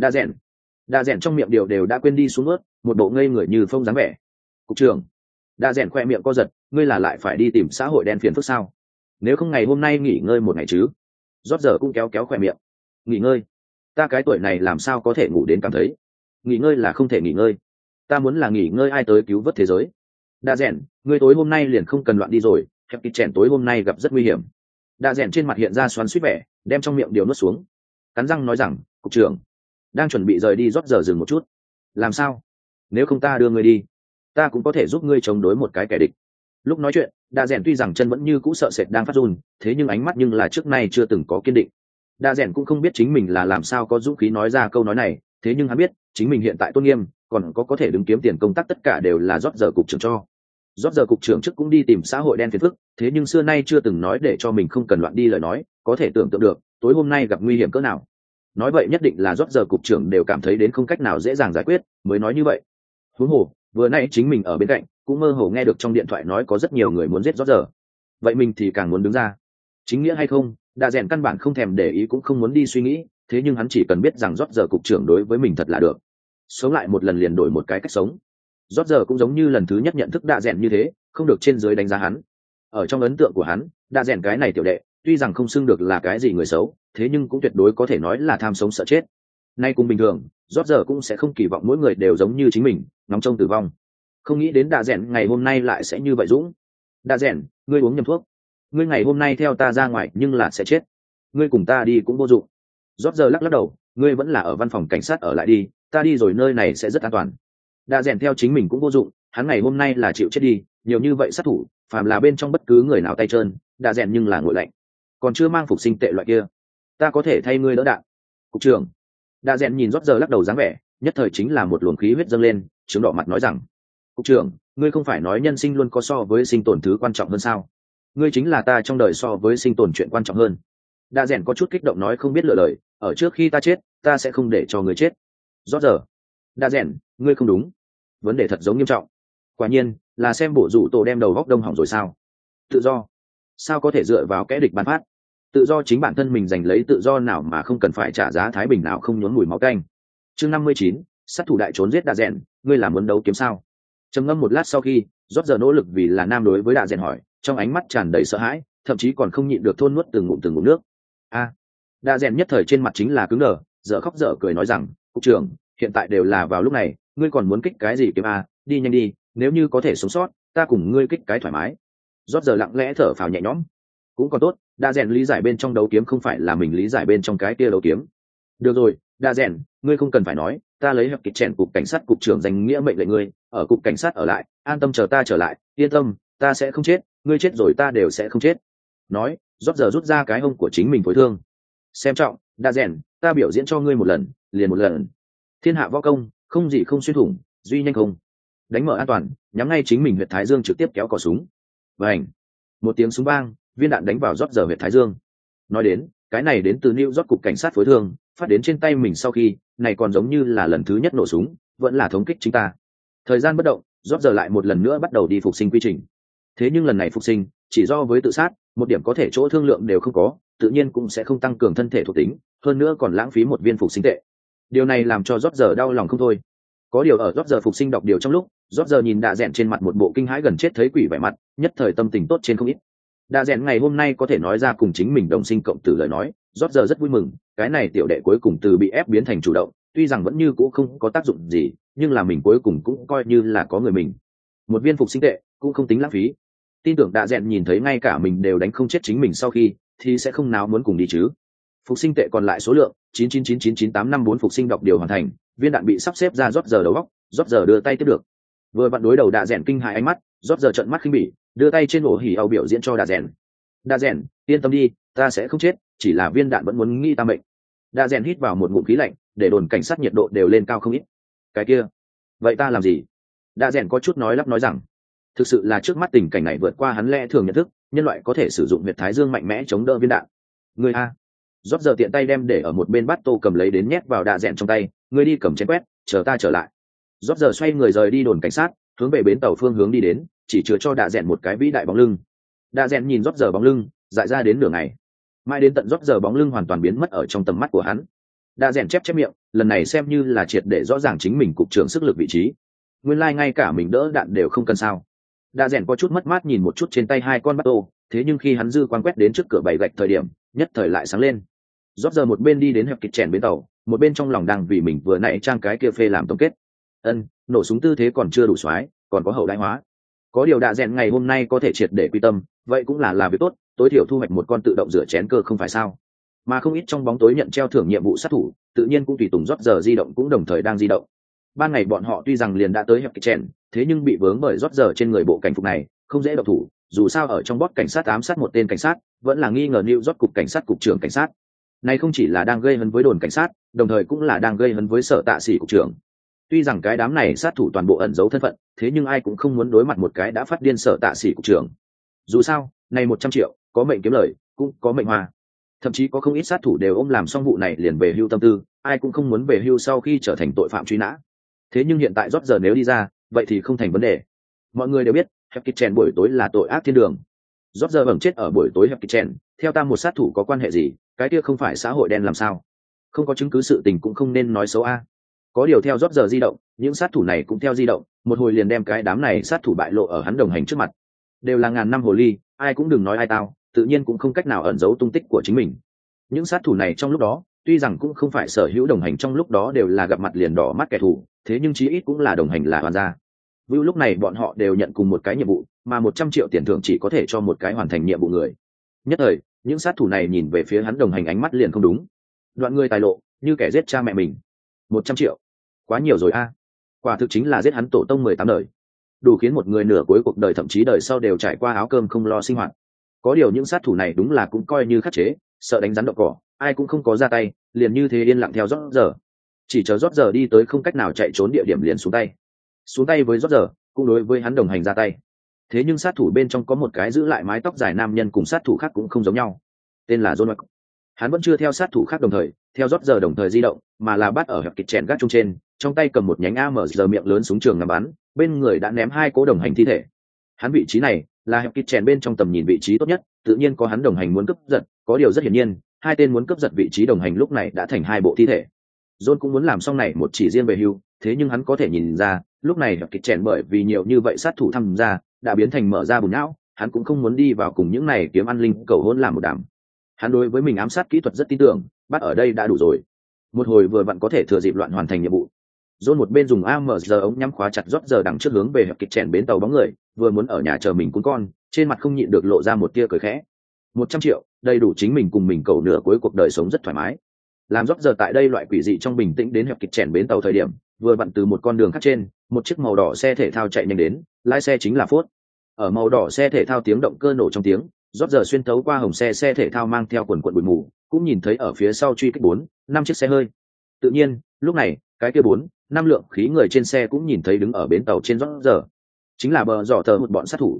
Đạ rèn trong miệng điều đều đã quên đi xuống ướt, một bộ ngây người như phông dáng vẻ. Cục trưởng, đạ rèn khoe miệng co giật, ngươi là lại phải đi tìm xã hội đen phiền phức sao? Nếu không ngày hôm nay nghỉ ngơi một ngày chứ? Rót giờ cũng kéo kéo khoe miệng. Nghỉ ngơi? Ta cái tuổi này làm sao có thể ngủ đến cảm thấy? Nghỉ ngơi là không thể nghỉ ngơi. Ta muốn là nghỉ ngơi ai tới cứu vớt thế giới? Đạ rèn, ngươi tối hôm nay liền không cần loạn đi rồi, hẹp kịch chèn tối hôm nay gặp rất nguy hiểm. Đạ rèn trên mặt hiện ra xoắn xuýt vẻ, đem trong miệng điều nuốt xuống, cắn răng nói rằng, cục trưởng đang chuẩn bị rời đi. Rót giờ dừng một chút. Làm sao? Nếu không ta đưa ngươi đi, ta cũng có thể giúp ngươi chống đối một cái kẻ địch. Lúc nói chuyện, Đạ rèn tuy rằng chân vẫn như cũ sợ sệt đang phát run, thế nhưng ánh mắt nhưng là trước nay chưa từng có kiên định. Đạ rèn cũng không biết chính mình là làm sao có dũng khí nói ra câu nói này, thế nhưng hắn biết chính mình hiện tại tôn nghiêm còn có thể đứng kiếm tiền công tác tất cả đều là Rót giờ cục trưởng cho. Rót giờ cục trưởng trước cũng đi tìm xã hội đen phiền phức, thế nhưng xưa nay chưa từng nói để cho mình không cần loạn đi lời nói, có thể tưởng tượng được tối hôm nay gặp nguy hiểm cỡ nào. Nói vậy nhất định là Rót giờ cục trưởng đều cảm thấy đến không cách nào dễ dàng giải quyết mới nói như vậy. Huống hồ vừa nãy chính mình ở bên cạnh cũng mơ hồ nghe được trong điện thoại nói có rất nhiều người muốn giết Rót giờ, vậy mình thì càng muốn đứng ra. Chính nghĩa hay không, Đạ rèn căn bản không thèm để ý cũng không muốn đi suy nghĩ, thế nhưng hắn chỉ cần biết rằng Rót giờ cục trưởng đối với mình thật là được. Sống lại một lần liền đổi một cái cách sống. Rót giờ cũng giống như lần thứ nhất nhận thức Đạ rèn như thế, không được trên dưới đánh giá hắn. Ở trong ấn tượng của hắn, Đạ rèn cái này tiểu đệ tuy rằng không xưng được là cái gì người xấu, thế nhưng cũng tuyệt đối có thể nói là tham sống sợ chết. Nay cũng bình thường, Rót giờ cũng sẽ không kỳ vọng mỗi người đều giống như chính mình, ngóng trông tử vong. Không nghĩ đến Đạ rèn ngày hôm nay lại sẽ như vậy dũng. Đạ rèn, ngươi uống nhầm thuốc. Ngươi ngày hôm nay theo ta ra ngoài nhưng là sẽ chết. Ngươi cùng ta đi cũng vô dụng. Rót giờ lắc lắc đầu, ngươi vẫn là ở văn phòng cảnh sát ở lại đi, ta đi rồi nơi này sẽ rất an toàn. Đạ rèn theo chính mình cũng vô dụng, hắn ngày hôm nay là chịu chết đi, nhiều như vậy sát thủ, phàm là bên trong bất cứ người nào tay trơn, Đạ rèn nhưng là nguội lạnh. Còn chưa mang phục sinh tệ loại kia, ta có thể thay ngươi đỡ đạn. Cục trưởng. Đạ rèn nhìn Rót giờ lắc đầu dáng vẻ, nhất thời chính là một luồng khí huyết dâng lên, trướng đỏ mặt nói rằng, cục trưởng, ngươi không phải nói nhân sinh luôn có so với sinh tồn thứ quan trọng hơn sao? Ngươi chính là ta trong đời so với sinh tồn chuyện quan trọng hơn. Đạ rèn có chút kích động nói không biết lựa lời, ở trước khi ta chết, ta sẽ không để cho ngươi chết. Rót giờ. Đạ rèn, ngươi không đúng, vấn đề thật giống nghiêm trọng. Quả nhiên là xem bộ rủ tổ đem đầu góc đông hỏng rồi sao? Tự do sao có thể dựa vào kẻ địch ban phát? Tự do chính bản thân mình giành lấy tự do nào mà không cần phải trả giá thái bình nào không nhốn mùi máu canh. Chương 59, sát thủ đại trốn giết Đạ rèn, ngươi là muốn đấu kiếm sao? Trầm ngâm một lát sau khi, Rót giờ nỗ lực vì là nam đối với Đạ rèn hỏi, trong ánh mắt tràn đầy sợ hãi, thậm chí còn không nhịn được thôn nuốt từng ngụm nước. A. Đạ rèn nhất thời trên mặt chính là cứng đờ, dở khóc dở cười nói rằng, cục trưởng, hiện tại đều là vào lúc này, ngươi còn muốn kích cái gì kiếm a? Đi nhanh đi, nếu như có thể sống sót, ta cùng ngươi kích cái thoải mái. Rót giờ lặng lẽ thở phào nhẹ nhõm. Cũng còn tốt, Đạ rèn lý giải bên trong đấu kiếm không phải là mình lý giải bên trong cái kia đấu kiếm. Được rồi, Đạ rèn, ngươi không cần phải nói, ta lấy hẹp kịch chèn cục cảnh sát cục trưởng danh nghĩa mệnh lệnh ngươi, ở cục cảnh sát ở lại, an tâm chờ ta trở lại, yên tâm, ta sẽ không chết, ngươi chết rồi ta đều sẽ không chết. Nói, Rót giờ rút ra cái hông của chính mình phối thương. Xem trọng, Đạ rèn, ta biểu diễn cho ngươi một lần, liền một lần. Thiên hạ võ công, không gì không xuyên thủng, duy nhanh không. Đánh mở an toàn, nhắm ngay chính mình huyệt thái dương trực tiếp kéo cò súng. Bành. Một tiếng súng vang, viên đạn đánh vào rót giờ huyệt thái dương. Nói đến, cái này đến từ New York cục cảnh sát phối thương, phát đến trên tay mình sau khi, này còn giống như là lần thứ nhất nổ súng, vẫn là thống kích chính ta. Thời gian bất động, rót giờ lại một lần nữa bắt đầu đi phục sinh quy trình. Thế nhưng lần này phục sinh, chỉ do với tự sát, một điểm có thể chỗ thương lượng đều không có, tự nhiên cũng sẽ không tăng cường thân thể thuộc tính, hơn nữa còn lãng phí một viên phục sinh tệ. Điều này làm cho rót giờ đau lòng không thôi. Có điều ở rót giờ phục sinh đọc điều trong lúc, rót giờ nhìn đạ rẽn trên mặt một bộ kinh hãi gần chết thấy quỷ vẻ mặt, nhất thời tâm tình tốt trên không ít. Đạ rẽn ngày hôm nay có thể nói ra cùng chính mình đồng sinh cộng tử lời nói, rót giờ rất vui mừng. Cái này tiểu đệ cuối cùng từ bị ép biến thành chủ động, tuy rằng vẫn như cũ không có tác dụng gì, nhưng là mình cuối cùng cũng coi như là có người mình. Một viên phục sinh tệ cũng không tính lãng phí. Tin tưởng đạ rẽn nhìn thấy ngay cả mình đều đánh không chết chính mình sau khi, thì sẽ không nào muốn cùng đi chứ. Phục sinh tệ còn lại số lượng 9999854 phục sinh đọc điều hoàn thành, viên đạn bị sắp xếp ra rót giờ đầu góc, rót giờ đưa tay tiếp được. Vừa vặn đối đầu đạ rẽn kinh hãi ánh mắt, rót giờ trợn mắt khinh bỉ, đưa tay trên ổ hỉ âu biểu diễn cho đạ rẽn. Đạ rẽn, yên tâm đi, ta sẽ không chết, chỉ là viên đạn vẫn muốn nghĩ ta mệnh. Đạ rẽn hít vào một ngụm khí lạnh, để đồn cảnh sát nhiệt độ đều lên cao không ít. Cái kia, vậy ta làm gì? Đạ rẽn có chút nói lắp nói rằng, thực sự là trước mắt tình cảnh này vượt qua hắn lẽ thường nhận thức, nhân loại có thể sử dụng huyệt thái dương mạnh mẽ chống đỡ viên đạn. Người a, rót giờ tiện tay đem để ở một bên bát tô cầm lấy đến nhét vào đạ rẽn trong tay, người đi cầm chén quét, chờ ta trở lại. Rót giờ xoay người rời đi đồn cảnh sát, hướng về bến tàu phương hướng đi đến, chỉ chứa cho đạ rẽn một cái vĩ đại bóng lưng. Đạ rẽn nhìn rót giờ bóng lưng, dại ra đến nửa ngày, mãi đến tận rót giờ bóng lưng hoàn toàn biến mất ở trong tầm mắt của hắn. Đạ rẽn chép miệng, lần này xem như là triệt để rõ ràng chính mình cục trưởng sức lực vị trí. Nguyên lai ngay cả mình đỡ đạn đều không cần sao. Đạ rẽn có chút mất mát nhìn một chút trên tay hai con bát tô, thế nhưng khi hắn dư quan quét đến trước cửa bày gạch thời điểm, nhất thời lại sáng lên. Rót giờ một bên đi đến hẹp kịch chèn bến tàu, một bên trong lòng đang vì mình vừa nãy trang cái kia phê làm tổng kết. Nổ súng tư thế còn chưa đủ xoái, còn có hậu đại hóa. Có điều đạ rẽn ngày hôm nay có thể triệt để quy tâm, vậy cũng là việc tốt, tối thiểu thu hoạch một con tự động rửa chén cơ không phải sao? Mà không ít trong bóng tối nhận treo thưởng nhiệm vụ sát thủ, tự nhiên cũng tùy tùng rót giờ di động cũng đồng thời đang di động. Ban ngày bọn họ tuy rằng liền đã tới hẹp kịch chèn, thế nhưng bị vướng bởi rót giờ trên người bộ cảnh phục này, không dễ động thủ. Dù sao ở trong bót cảnh sát ám sát một tên cảnh sát, vẫn là nghi ngờ New York cục cảnh sát cục trưởng cảnh sát. Này không chỉ là đang gây hấn với đồn cảnh sát, đồng thời cũng là đang gây hấn với sở tạ sĩ cục trưởng. Tuy rằng cái đám này sát thủ toàn bộ ẩn giấu thân phận, thế nhưng ai cũng không muốn đối mặt một cái đã phát điên sở tạ sĩ cục trưởng. Dù sao, này 100 triệu, có mệnh kiếm lời, cũng có mệnh hoa. Thậm chí có không ít sát thủ đều ôm làm xong vụ này liền về hưu tâm tư, ai cũng không muốn về hưu sau khi trở thành tội phạm truy nã. Thế nhưng hiện tại rót giờ nếu đi ra, vậy thì không thành vấn đề. Mọi người đều biết, hẹp kịch chèn buổi tối là tội ác thiên đường. Rót giờ bẩm chết ở buổi tối hẹp kịch chèn, theo ta một sát thủ có quan hệ gì, cái kia không phải xã hội đen làm sao? Không có chứng cứ sự tình cũng không nên nói xấu a. Có điều theo rót giờ di động, những sát thủ này cũng theo di động, một hồi liền đem cái đám này sát thủ bại lộ ở hắn đồng hành trước mặt. Đều là ngàn năm hồ ly, ai cũng đừng nói ai tao, tự nhiên cũng không cách nào ẩn giấu tung tích của chính mình. Những sát thủ này trong lúc đó, tuy rằng cũng không phải sở hữu đồng hành trong lúc đó đều là gặp mặt liền đỏ mắt kẻ thù, thế nhưng chí ít cũng là đồng hành là hoàn gia. Vưu lúc này bọn họ đều nhận cùng một cái nhiệm vụ, mà 100 triệu tiền thưởng chỉ có thể cho một cái hoàn thành nhiệm vụ người. Nhất thời, những sát thủ này nhìn về phía hắn đồng hành ánh mắt liền không đúng. Đoạn người tài lộ, như kẻ giết cha mẹ mình. 100 triệu, quá nhiều rồi a. Quả thực chính là giết hắn tổ tông 18 đời, đủ khiến một người nửa cuối cuộc đời thậm chí đời sau đều trải qua áo cơm không lo sinh hoạt. Có điều những sát thủ này đúng là cũng coi như khắc chế, sợ đánh rắn đậu cỏ, ai cũng không có ra tay, liền như thế yên lặng theo rót giờ. Chỉ chờ rót giờ đi tới không cách nào chạy trốn địa điểm liền xuống tay với rót giờ, cũng đối với hắn đồng hành ra tay. Thế nhưng sát thủ bên trong có một cái giữ lại mái tóc dài nam nhân cùng sát thủ khác cũng không giống nhau, tên là John. Hắn vẫn chưa theo sát thủ khác đồng thời theo rót giờ đồng thời di động, mà là bắt ở hẹp kịch chèn gác trung trên, trong tay cầm một nhánh AMG miệng lớn súng trường ngắm bắn, bên người đã ném hai cố đồng hành thi thể. Hắn vị trí này là hẹp kịch chèn bên trong tầm nhìn vị trí tốt nhất, tự nhiên có hắn đồng hành muốn cướp giật, có điều rất hiển nhiên, hai tên muốn cướp giật vị trí đồng hành lúc này đã thành hai bộ thi thể. John cũng muốn làm xong này một chỉ riêng về hưu, thế nhưng hắn có thể nhìn ra, lúc này hẹp kịch chèn bởi vì nhiều như vậy sát thủ tham gia, đã biến thành mở ra bùn não, hắn cũng không muốn đi vào cùng những này kiếm ăn linh cầu hôn làm một đám. Hắn đối với mình ám sát kỹ thuật rất tin tưởng, bắt ở đây đã đủ rồi. Một hồi vừa vặn có thể thừa dịp loạn hoàn thành nhiệm vụ. John một bên dùng AMG ống nhắm khóa chặt rót giờ đằng trước hướng về hẹp kịch chèn bến tàu bóng người, vừa muốn ở nhà chờ mình cún con, trên mặt không nhịn được lộ ra một tia cười khẽ. 100 triệu, đầy đủ chính mình cùng mình cầu nửa cuối cuộc đời sống rất thoải mái. Làm rót giờ tại đây loại quỷ dị trong bình tĩnh đến hẹp kịch chèn bến tàu thời điểm, vừa vặn từ một con đường khác trên, một chiếc màu đỏ xe thể thao chạy nhanh đến, lái xe chính là Phốt. Ở màu đỏ xe thể thao tiếng động cơ nổ trong tiếng, rót giờ xuyên thấu qua hồng xe thể thao mang theo quần quần bụi mù, cũng nhìn thấy ở phía sau truy kích 4-5 chiếc xe hơi. Tự nhiên, lúc này, cái kia 4-5 lượng khí người trên xe cũng nhìn thấy đứng ở bến tàu trên rót giờ, chính là bờ dọ tờ một bọn sát thủ.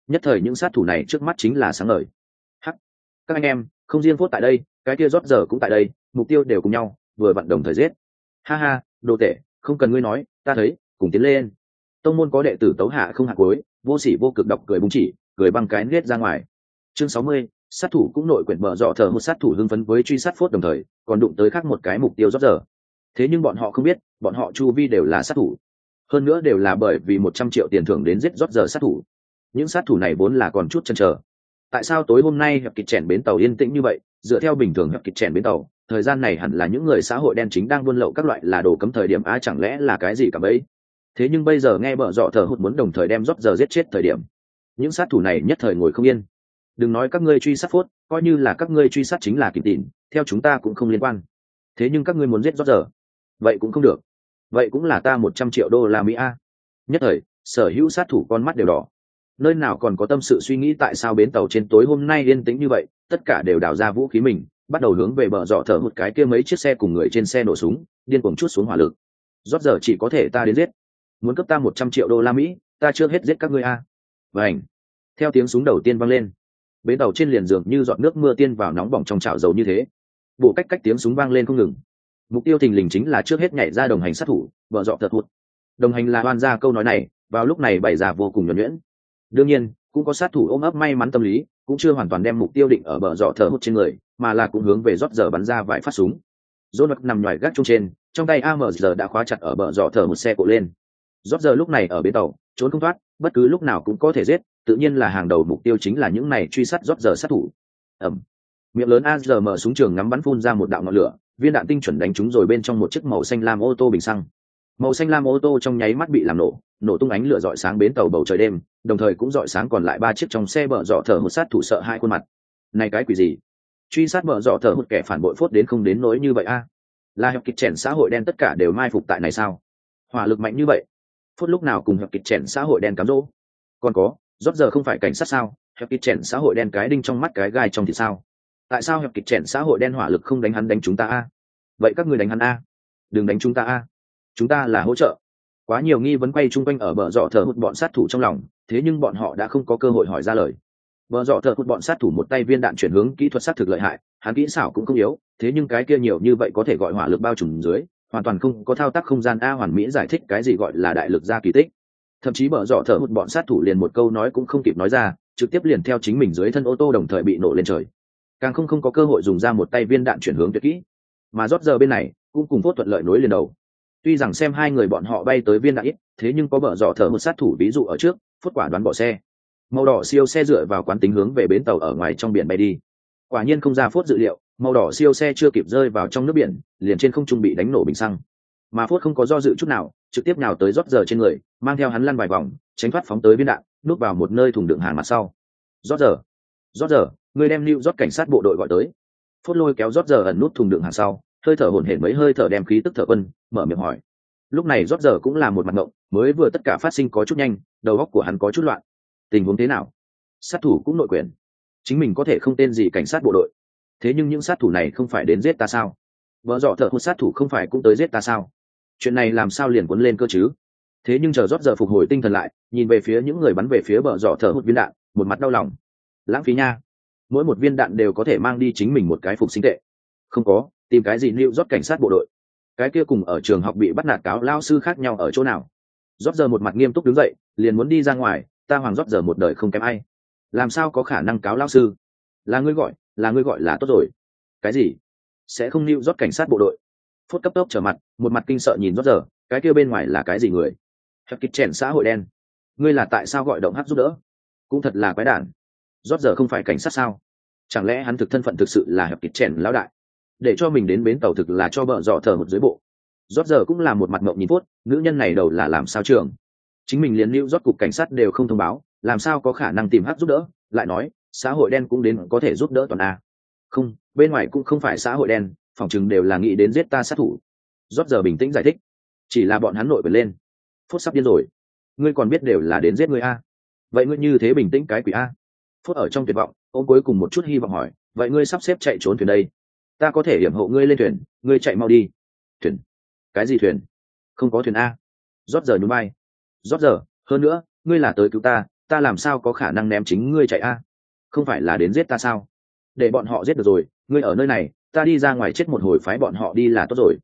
nhất thời những sát thủ này trước mắt chính là sáng ngời. Hắc, các anh em, không riêng Phốt tại đây, cái kia rót giờ cũng tại đây, mục tiêu đều cùng nhau, vừa vặn đồng thời giết. Ha ha, đồ tể, không cần ngươi nói, ta thấy, cùng tiến lên. Tông môn có đệ tử tấu hạ không hạ cuối, vô sỉ vô cực độc cười bung chỉ, cười băng cái nết ra ngoài. Chương 60, sát thủ cũng nội quyển bờ dọ thờ một sát thủ hưng phấn với truy sát Phốt đồng thời, còn đụng tới khác một cái mục tiêu rót giờ. Thế nhưng bọn họ không biết, bọn họ chu vi đều là sát thủ. Hơn nữa đều là bởi vì 100 triệu tiền thưởng đến giết rót giờ sát thủ. Những sát thủ này vốn là còn chút chần chờ. Tại sao tối hôm nay hiệp kịch chèn bến tàu yên tĩnh như vậy? Dựa theo bình thường hiệp kịch chèn bến tàu, thời gian này hẳn là những người xã hội đen chính đang buôn lậu các loại là đồ cấm thời điểm á, chẳng lẽ là cái gì cả bấy? Thế nhưng bây giờ nghe bợ dọ thờ hụt muốn đồng thời đem rót giờ giết chết thời điểm, những sát thủ này nhất thời ngồi không yên. Đừng nói các ngươi truy sát Phốt, coi như là các ngươi truy sát chính là Kịp Tịn, theo chúng ta cũng không liên quan. Thế nhưng các ngươi muốn giết rót giờ, vậy cũng không được. Vậy cũng là ta 100 triệu đô la Mỹ a. Nhất thời, sở hữu sát thủ con mắt đều đỏ. Nơi nào còn có tâm sự suy nghĩ tại sao bến tàu trên tối hôm nay yên tĩnh như vậy, tất cả đều đào ra vũ khí mình, bắt đầu hướng về bờ dọ thở một cái kia mấy chiếc xe cùng người trên xe nổ súng, điên cuồng chút xuống hỏa lực. Rót giờ chỉ có thể ta đến giết. Muốn cấp ta 100 triệu đô la Mỹ, ta chưa hết giết các ngươi a. Vành. Theo tiếng súng đầu tiên vang lên, bến tàu trên liền dường như giọt nước mưa tiên vào nóng bỏng trong chảo dầu như thế. Bộ cách tiếng súng vang lên không ngừng. Mục tiêu thình lình chính là trước hết nhảy ra đồng hành sát thủ, bờ dọ thật hụt. Đồng hành là oan ra câu nói này, vào lúc này bày ra vô cùng nhuần nhuyễn. Đương nhiên, cũng có sát thủ ôm ấp may mắn tâm lý, cũng chưa hoàn toàn đem mục tiêu định ở bờ dọ thở hụt trên người, mà là cũng hướng về rót giờ bắn ra vài phát súng. John nằm nhòi gác chung trên, trong tay AMG đã khóa chặt ở bờ dọ thở một xe cộ lên. Rót giờ lúc này ở bến tàu, trốn không thoát, bất cứ lúc nào cũng có thể giết, tự nhiên là hàng đầu mục tiêu chính là những này truy sát rót giờ sát thủ. Ầm. Miệng lớn ARM súng trường ngắm bắn phun ra một đạo ngọn lửa, viên đạn tinh chuẩn đánh trúng rồi bên trong một chiếc màu xanh lam ô tô bình xăng. Màu xanh lam ô tô trong nháy mắt bị làm nổ, nổ tung ánh lửa rọi sáng bến tàu bầu trời đêm, đồng thời cũng rọi sáng còn lại 3 chiếc trong xe bờ dọ thở một sát thủ sợ hai khuôn mặt. Này cái quỷ gì? Truy sát bờ dọ thở một kẻ phản bội Phốt đến không đến nỗi như vậy a? Là hiệp kịch chèn xã hội đen tất cả đều mai phục tại này sao? Hỏa lực mạnh như vậy, Phốt lúc nào cùng hiệp kịch chèn xã hội đen cám dỗ? Còn có, rót giờ không phải cảnh sát sao? Hiệp kịch chèn xã hội đen cái đinh trong mắt cái gai trong thì sao? Tại sao hiệp kịch chèn xã hội đen hỏa lực không đánh hắn đánh chúng ta a? Vậy các ngươi đánh hắn a? Đừng đánh chúng ta a. Chúng ta là hỗ trợ. Quá nhiều nghi vấn quay chung quanh ở bờ dọ thở hụt bọn sát thủ trong lòng, thế nhưng bọn họ đã không có cơ hội hỏi ra lời. Bờ dọ thở hụt bọn sát thủ một tay viên đạn chuyển hướng kỹ thuật sát thực lợi hại, hắn kỹ xảo cũng không yếu, thế nhưng cái kia nhiều như vậy có thể gọi hỏa lực bao trùm dưới, hoàn toàn không có thao tác không gian a hoàn mỹ giải thích cái gì gọi là đại lực ra kỳ tích. Thậm chí bờ dọ thở hụt bọn sát thủ liền một câu nói cũng không kịp nói ra, trực tiếp liền theo chính mình dưới thân ô tô đồng thời bị nổ lên trời. Càng không có cơ hội dùng ra một tay viên đạn chuyển hướng tuyệt kỹ. Mà rót giờ bên này cũng cùng Phốt thuận lợi nối liền đầu. Tuy rằng xem hai người bọn họ bay tới viên đạn ít, thế nhưng có bờ dọ thở một sát thủ ví dụ ở trước, Phốt quả đoán bỏ xe. Màu đỏ siêu xe dựa vào quán tính hướng về bến tàu ở ngoài trong biển bay đi. Quả nhiên không ra Phốt dự liệu, màu đỏ siêu xe chưa kịp rơi vào trong nước biển, liền trên không trung bị đánh nổ bình xăng. Mà Phốt không có do dự chút nào, trực tiếp nhào tới rót giờ trên người, mang theo hắn lăn vài vòng, tránh thoát phóng tới viên đạn, núp vào một nơi thùng đựng hàng mặt sau. Rót giờ, người đem lưu rót cảnh sát bộ đội gọi tới. Phốt lôi kéo rót giờ ẩn nút thùng đựng hàng sau, hơi thở hổn hển mấy hơi thở đem khí tức thở quân, mở miệng hỏi. Lúc này rót giờ cũng là một mặt ngộng, mới vừa tất cả phát sinh có chút nhanh, đầu óc của hắn có chút loạn. Tình huống thế nào? Sát thủ cũng nội quyền, chính mình có thể không tên gì cảnh sát bộ đội, thế nhưng những sát thủ này không phải đến giết ta sao? Vợ dọ thợ hụt sát thủ không phải cũng tới giết ta sao? Chuyện này làm sao liền cuốn lên cơ chứ? Thế nhưng chờ rót giờ phục hồi tinh thần lại, nhìn về phía những người bắn về phía bờ dọ thợ hụt viên đạn, một mặt đau lòng. Lãng phí nha, mỗi một viên đạn đều có thể mang đi chính mình một cái phục sinh tệ. Không có, tìm cái gì lưu rót cảnh sát bộ đội? Cái kia cùng ở trường học bị bắt nạt cáo lao sư khác nhau ở chỗ nào? Rót giờ một mặt nghiêm túc đứng dậy, liền muốn đi ra ngoài. Ta hoàng rót giờ một đời không kém ai, làm sao có khả năng cáo lao sư? Là ngươi gọi là tốt rồi. Cái gì? Sẽ không lưu rót cảnh sát bộ đội? Phốt cấp tốc trở mặt, một mặt kinh sợ nhìn rót giờ. Cái kia bên ngoài là cái gì người? Hắc kịch chèn xã hội đen. Ngươi là tại sao gọi động hắc giúp đỡ? Cũng thật là quái đản. Rót giờ không phải cảnh sát sao? Chẳng lẽ hắn thực thân phận thực sự là hắc kịch chèn lão đại? Để cho mình đến bến tàu thực là cho bợ dọ thở một dưới bộ. Rót giờ cũng là một mặt ngộng nhìn Phốt, nữ nhân này đầu là làm sao trường? Chính mình liền lưu rót cục cảnh sát đều không thông báo, làm sao có khả năng tìm hắc giúp đỡ? Lại nói xã hội đen cũng đến có thể giúp đỡ toàn a. Không, bên ngoài cũng không phải xã hội đen, phỏng chừng đều là nghĩ đến giết ta sát thủ. Rót giờ bình tĩnh giải thích, chỉ là bọn hắn nội quyền lên. Phốt sắp điên rồi, ngươi còn biết đều là đến giết ngươi a? Vậy ngươi như thế bình tĩnh cái quỷ a? Phốt ở trong tuyệt vọng, ôm cuối cùng một chút hy vọng hỏi, vậy ngươi sắp xếp chạy trốn thuyền đây? Ta có thể hiểm hộ ngươi lên thuyền, ngươi chạy mau đi. Thuyền? Cái gì thuyền? Không có thuyền a. Rót giờ nhún vai. Rót giờ, hơn nữa, ngươi là tới cứu ta, ta làm sao có khả năng ném chính ngươi chạy a? Không phải là đến giết ta sao? Để bọn họ giết được rồi, ngươi ở nơi này, ta đi ra ngoài chết một hồi phái bọn họ đi là tốt rồi.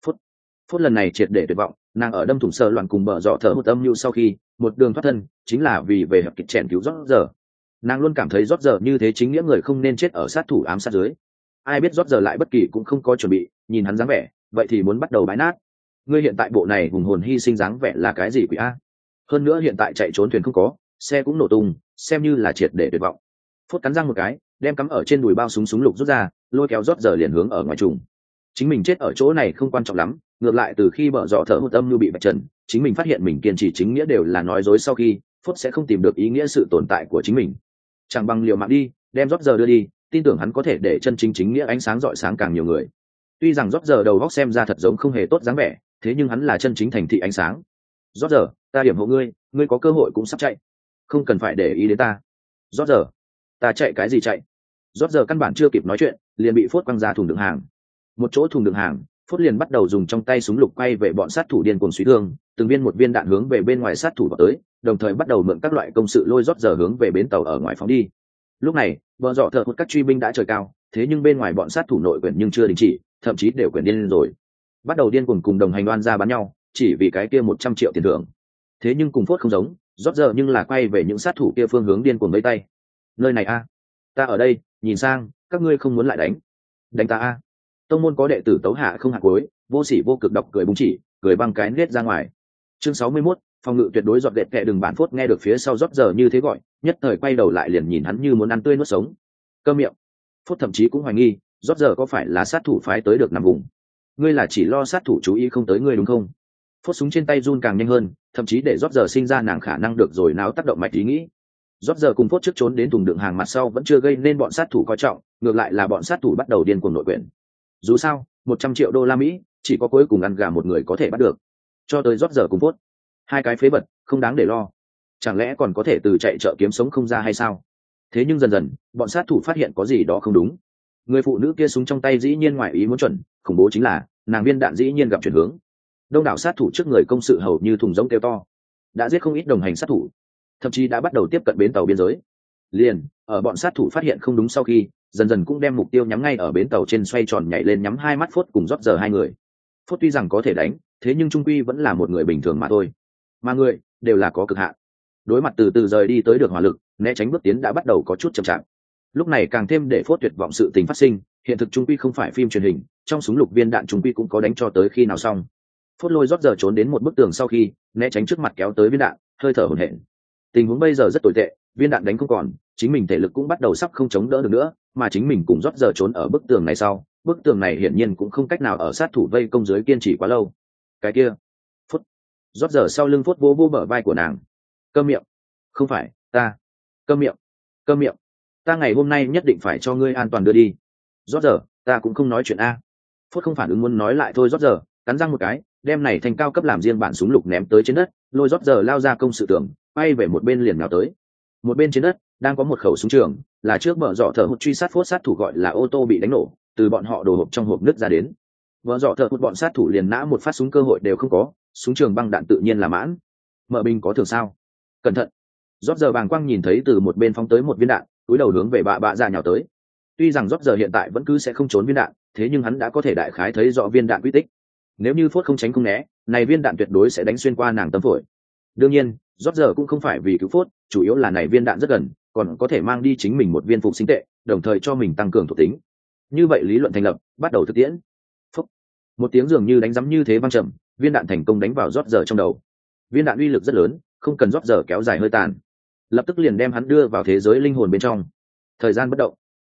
Phút lần này triệt để tuyệt vọng, nàng ở đâm thủng sờ loạn cùng bờ dọ thở một âm nhu sau khi một đường thoát thân chính là vì về hợp kịch chèn cứu rót giờ. Nàng luôn cảm thấy rót giờ như thế chính nghĩa người không nên chết ở sát thủ ám sát dưới. Ai biết rót giờ lại bất kỳ cũng không có chuẩn bị, nhìn hắn dáng vẻ vậy thì muốn bắt đầu bãi nát. Ngươi hiện tại bộ này hùng hồn hy sinh dáng vẻ là cái gì quỷ a? Hơn nữa hiện tại chạy trốn thuyền không có, xe cũng nổ tung, xem như là triệt để tuyệt vọng. Phút cắn răng một cái, đem cắm ở trên đùi bao súng lục rút ra, lôi kéo rót giờ liền hướng ở ngoài trùng. Chính mình chết ở chỗ này không quan trọng lắm, ngược lại từ khi bở dọ thở một âm như bị vạch trần, chính mình phát hiện mình kiên trì chính nghĩa đều là nói dối, sau khi Phút sẽ không tìm được ý nghĩa sự tồn tại của chính mình. Chẳng bằng liều mạng đi, đem rót giờ đưa đi, tin tưởng hắn có thể để chân chính chính nghĩa ánh sáng rọi sáng càng nhiều người. Tuy rằng rót giờ đầu góc xem ra thật giống không hề tốt dáng vẻ, thế nhưng hắn là chân chính thành thị ánh sáng. Rót giờ, ta điểm hộ ngươi, ngươi có cơ hội cũng sắp chạy, không cần phải để ý đến ta. Rót giờ, ta chạy cái gì chạy? Rót giờ căn bản chưa kịp nói chuyện, liền bị Phốt quăng ra thùng đựng hàng. Một chỗ thùng đựng hàng, Phốt liền bắt đầu dùng trong tay súng lục quay về bọn sát thủ điên cuồng suy thương, từng viên một viên đạn hướng về bên ngoài sát thủ vào tới, đồng thời bắt đầu mượn các loại công sự lôi Rót giờ hướng về bến tàu ở ngoài phóng đi. Lúc này, bờ dọ thợ một các truy binh đã trời cao, thế nhưng bên ngoài bọn sát thủ nội quyển nhưng chưa đình chỉ, thậm chí đều quyển điên lên rồi, bắt đầu điên cuồng cùng đồng hành đoan ra bắn nhau, chỉ vì cái kia 100 triệu tiền thưởng. Thế nhưng cùng Phốt không giống, Rót giờ nhưng là quay về những sát thủ kia phương hướng điên cuồng vẫy tay. Nơi này a, ta ở đây, nhìn sang, các ngươi không muốn lại đánh ta a. Tông môn có đệ tử tấu hạ không hạ cuối, vô sỉ vô cực độc cười búng chỉ, cười băng cái nết ra ngoài. Chương 61, phòng ngự tuyệt đối dọn dẹp kệ đừng bản. Phốt nghe được phía sau Rót giờ như thế gọi, nhất thời quay đầu lại liền nhìn hắn như muốn ăn tươi nuốt sống. Câm miệng. Phốt thậm chí cũng hoài nghi, Rót giờ có phải là sát thủ phái tới được nằm vùng. Ngươi là chỉ lo sát thủ chú ý không tới ngươi đúng không? Phốt súng trên tay run càng nhanh hơn, thậm chí để Rót giờ sinh ra nàng khả năng được rồi náo tác động mạch ý nghĩ. Rót giờ cùng Phốt trước trốn đến thùng đựng hàng mặt sau vẫn chưa gây nên bọn sát thủ coi trọng, ngược lại là bọn sát thủ bắt đầu điên cuồng nội quyển. Dù sao, 100 triệu đô la Mỹ chỉ có cuối cùng ăn gà một người có thể bắt được. Cho tới Rót giờ cùng Phốt, hai cái phế vật không đáng để lo. Chẳng lẽ còn có thể từ chạy chợ kiếm sống không ra hay sao? Thế nhưng dần dần, bọn sát thủ phát hiện có gì đó không đúng. Người phụ nữ kia súng trong tay dĩ nhiên ngoài ý muốn chuẩn, khủng bố chính là nàng viên đạn dĩ nhiên gặp chuyển hướng. Đông đảo sát thủ trước người công sự hầu như thùng giống kêu to, đã giết không ít đồng hành sát thủ, thậm chí đã bắt đầu tiếp cận bến tàu biên giới. Liền ở bọn sát thủ phát hiện không đúng sau khi, dần dần cũng đem mục tiêu nhắm ngay ở bến tàu trên xoay tròn nhảy lên nhắm hai mắt Phốt cùng Rót giờ hai người. Phốt tuy rằng có thể đánh, thế nhưng trung quy vẫn là một người bình thường mà thôi, mà người đều là có cực hạn. Đối mặt từ từ rời đi tới được hỏa lực, né tránh bước tiến đã bắt đầu có chút chậm chạp. Lúc này càng thêm để Phốt tuyệt vọng sự tình phát sinh, hiện thực trung quy không phải phim truyền hình, trong súng lục viên đạn trung quy cũng có đánh cho tới khi nào xong. Phốt lôi Rót giờ trốn đến một bức tường sau khi né tránh trước mặt kéo tới viên đạn, hơi thở hổn hển. Tình huống bây giờ rất tồi tệ, viên đạn đánh không còn, chính mình thể lực cũng bắt đầu sắp không chống đỡ được nữa, mà chính mình cùng Rót giờ trốn ở bức tường này sau, bức tường này hiển nhiên cũng không cách nào ở sát thủ vây công dưới kiên trì quá lâu. Cái kia, Phốt. Rót giờ sau lưng Phốt vô vô bờ vai của nàng. Câm miệng. Không phải, ta. Câm miệng. Câm miệng. Ta ngày hôm nay nhất định phải cho ngươi an toàn đưa đi. Rót giờ, ta cũng không nói chuyện a. Phốt không phản ứng muốn nói lại thôi. Rót giờ cắn răng một cái, đem này thành cao cấp làm riêng bản súng lục ném tới trên đất, lôi Rót giờ lao ra công sự tưởng, bay về một bên liền nhào tới. Một bên trên đất đang có một khẩu súng trường, là trước bờ dọ thở hụt truy sát Phốt sát thủ gọi là ô tô bị đánh nổ, từ bọn họ đổ hộp trong hộp nứt ra đến. Bờ dọ thở hụt bọn sát thủ liền nã một phát súng cơ hội đều không có, súng trường băng đạn tự nhiên là mãn. Mở binh có thường sao? Cẩn thận. Rót giờ bàng quang nhìn thấy từ một bên phóng tới một viên đạn, túi đầu hướng về bạ dạ nhào tới. Tuy rằng Rót giờ hiện tại vẫn cứ sẽ không trốn viên đạn, thế nhưng hắn đã có thể đại khái thấy rõ viên đạn quy tích. Nếu như Phốt không tránh không né, này viên đạn tuyệt đối sẽ đánh xuyên qua nàng tâm phổi. Đương nhiên, Rót giờ cũng không phải vì cứu Phốt, chủ yếu là này viên đạn rất gần, còn có thể mang đi chính mình một viên phục sinh tệ, đồng thời cho mình tăng cường thuộc tính. Như vậy lý luận thành lập, bắt đầu thực tiễn. Phúc. Một tiếng dường như đánh giấm như thế vang trầm, viên đạn thành công đánh vào Rót giờ trong đầu. Viên đạn uy lực rất lớn, không cần Rót giờ kéo dài hơi tàn, lập tức liền đem hắn đưa vào thế giới linh hồn bên trong. Thời gian bất động.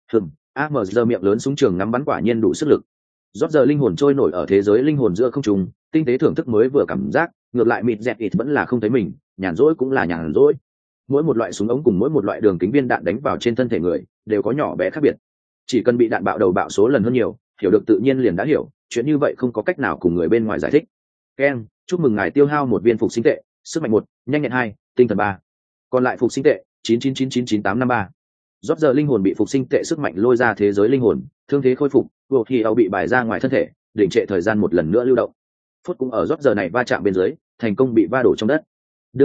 AMG miệng lớn súng trường ngắm bắn quả nhiên đủ sức lực. Rót giờ linh hồn trôi nổi ở thế giới linh hồn giữa không trung, tinh tế thưởng thức mới vừa cảm giác, ngược lại mịt dẹt ít vẫn là không thấy mình, nhàn rỗi cũng là nhàn rỗi. Mỗi một loại súng ống cùng mỗi một loại đường kính viên đạn đánh vào trên thân thể người đều có nhỏ bé khác biệt. Chỉ cần bị đạn bạo đầu bạo số lần hơn nhiều, hiểu được tự nhiên liền đã hiểu, chuyện như vậy không có cách nào cùng người bên ngoài giải thích. Ken, chúc mừng ngài tiêu hao một viên phục sinh tệ, sức mạnh 1, nhanh nhẹn 2, tinh thần 3. Còn lại phục sinh tệ 999999853. Rót giờ linh hồn bị phục sinh tệ sức mạnh lôi ra thế giới linh hồn, thương thế khôi phục, vô khi áo bị bài ra ngoài thân thể, đình trệ thời gian một lần nữa lưu động. Phút cũng ở rót giờ này va chạm bên dưới, thành công bị va đổ trong đất. Đương nhiên,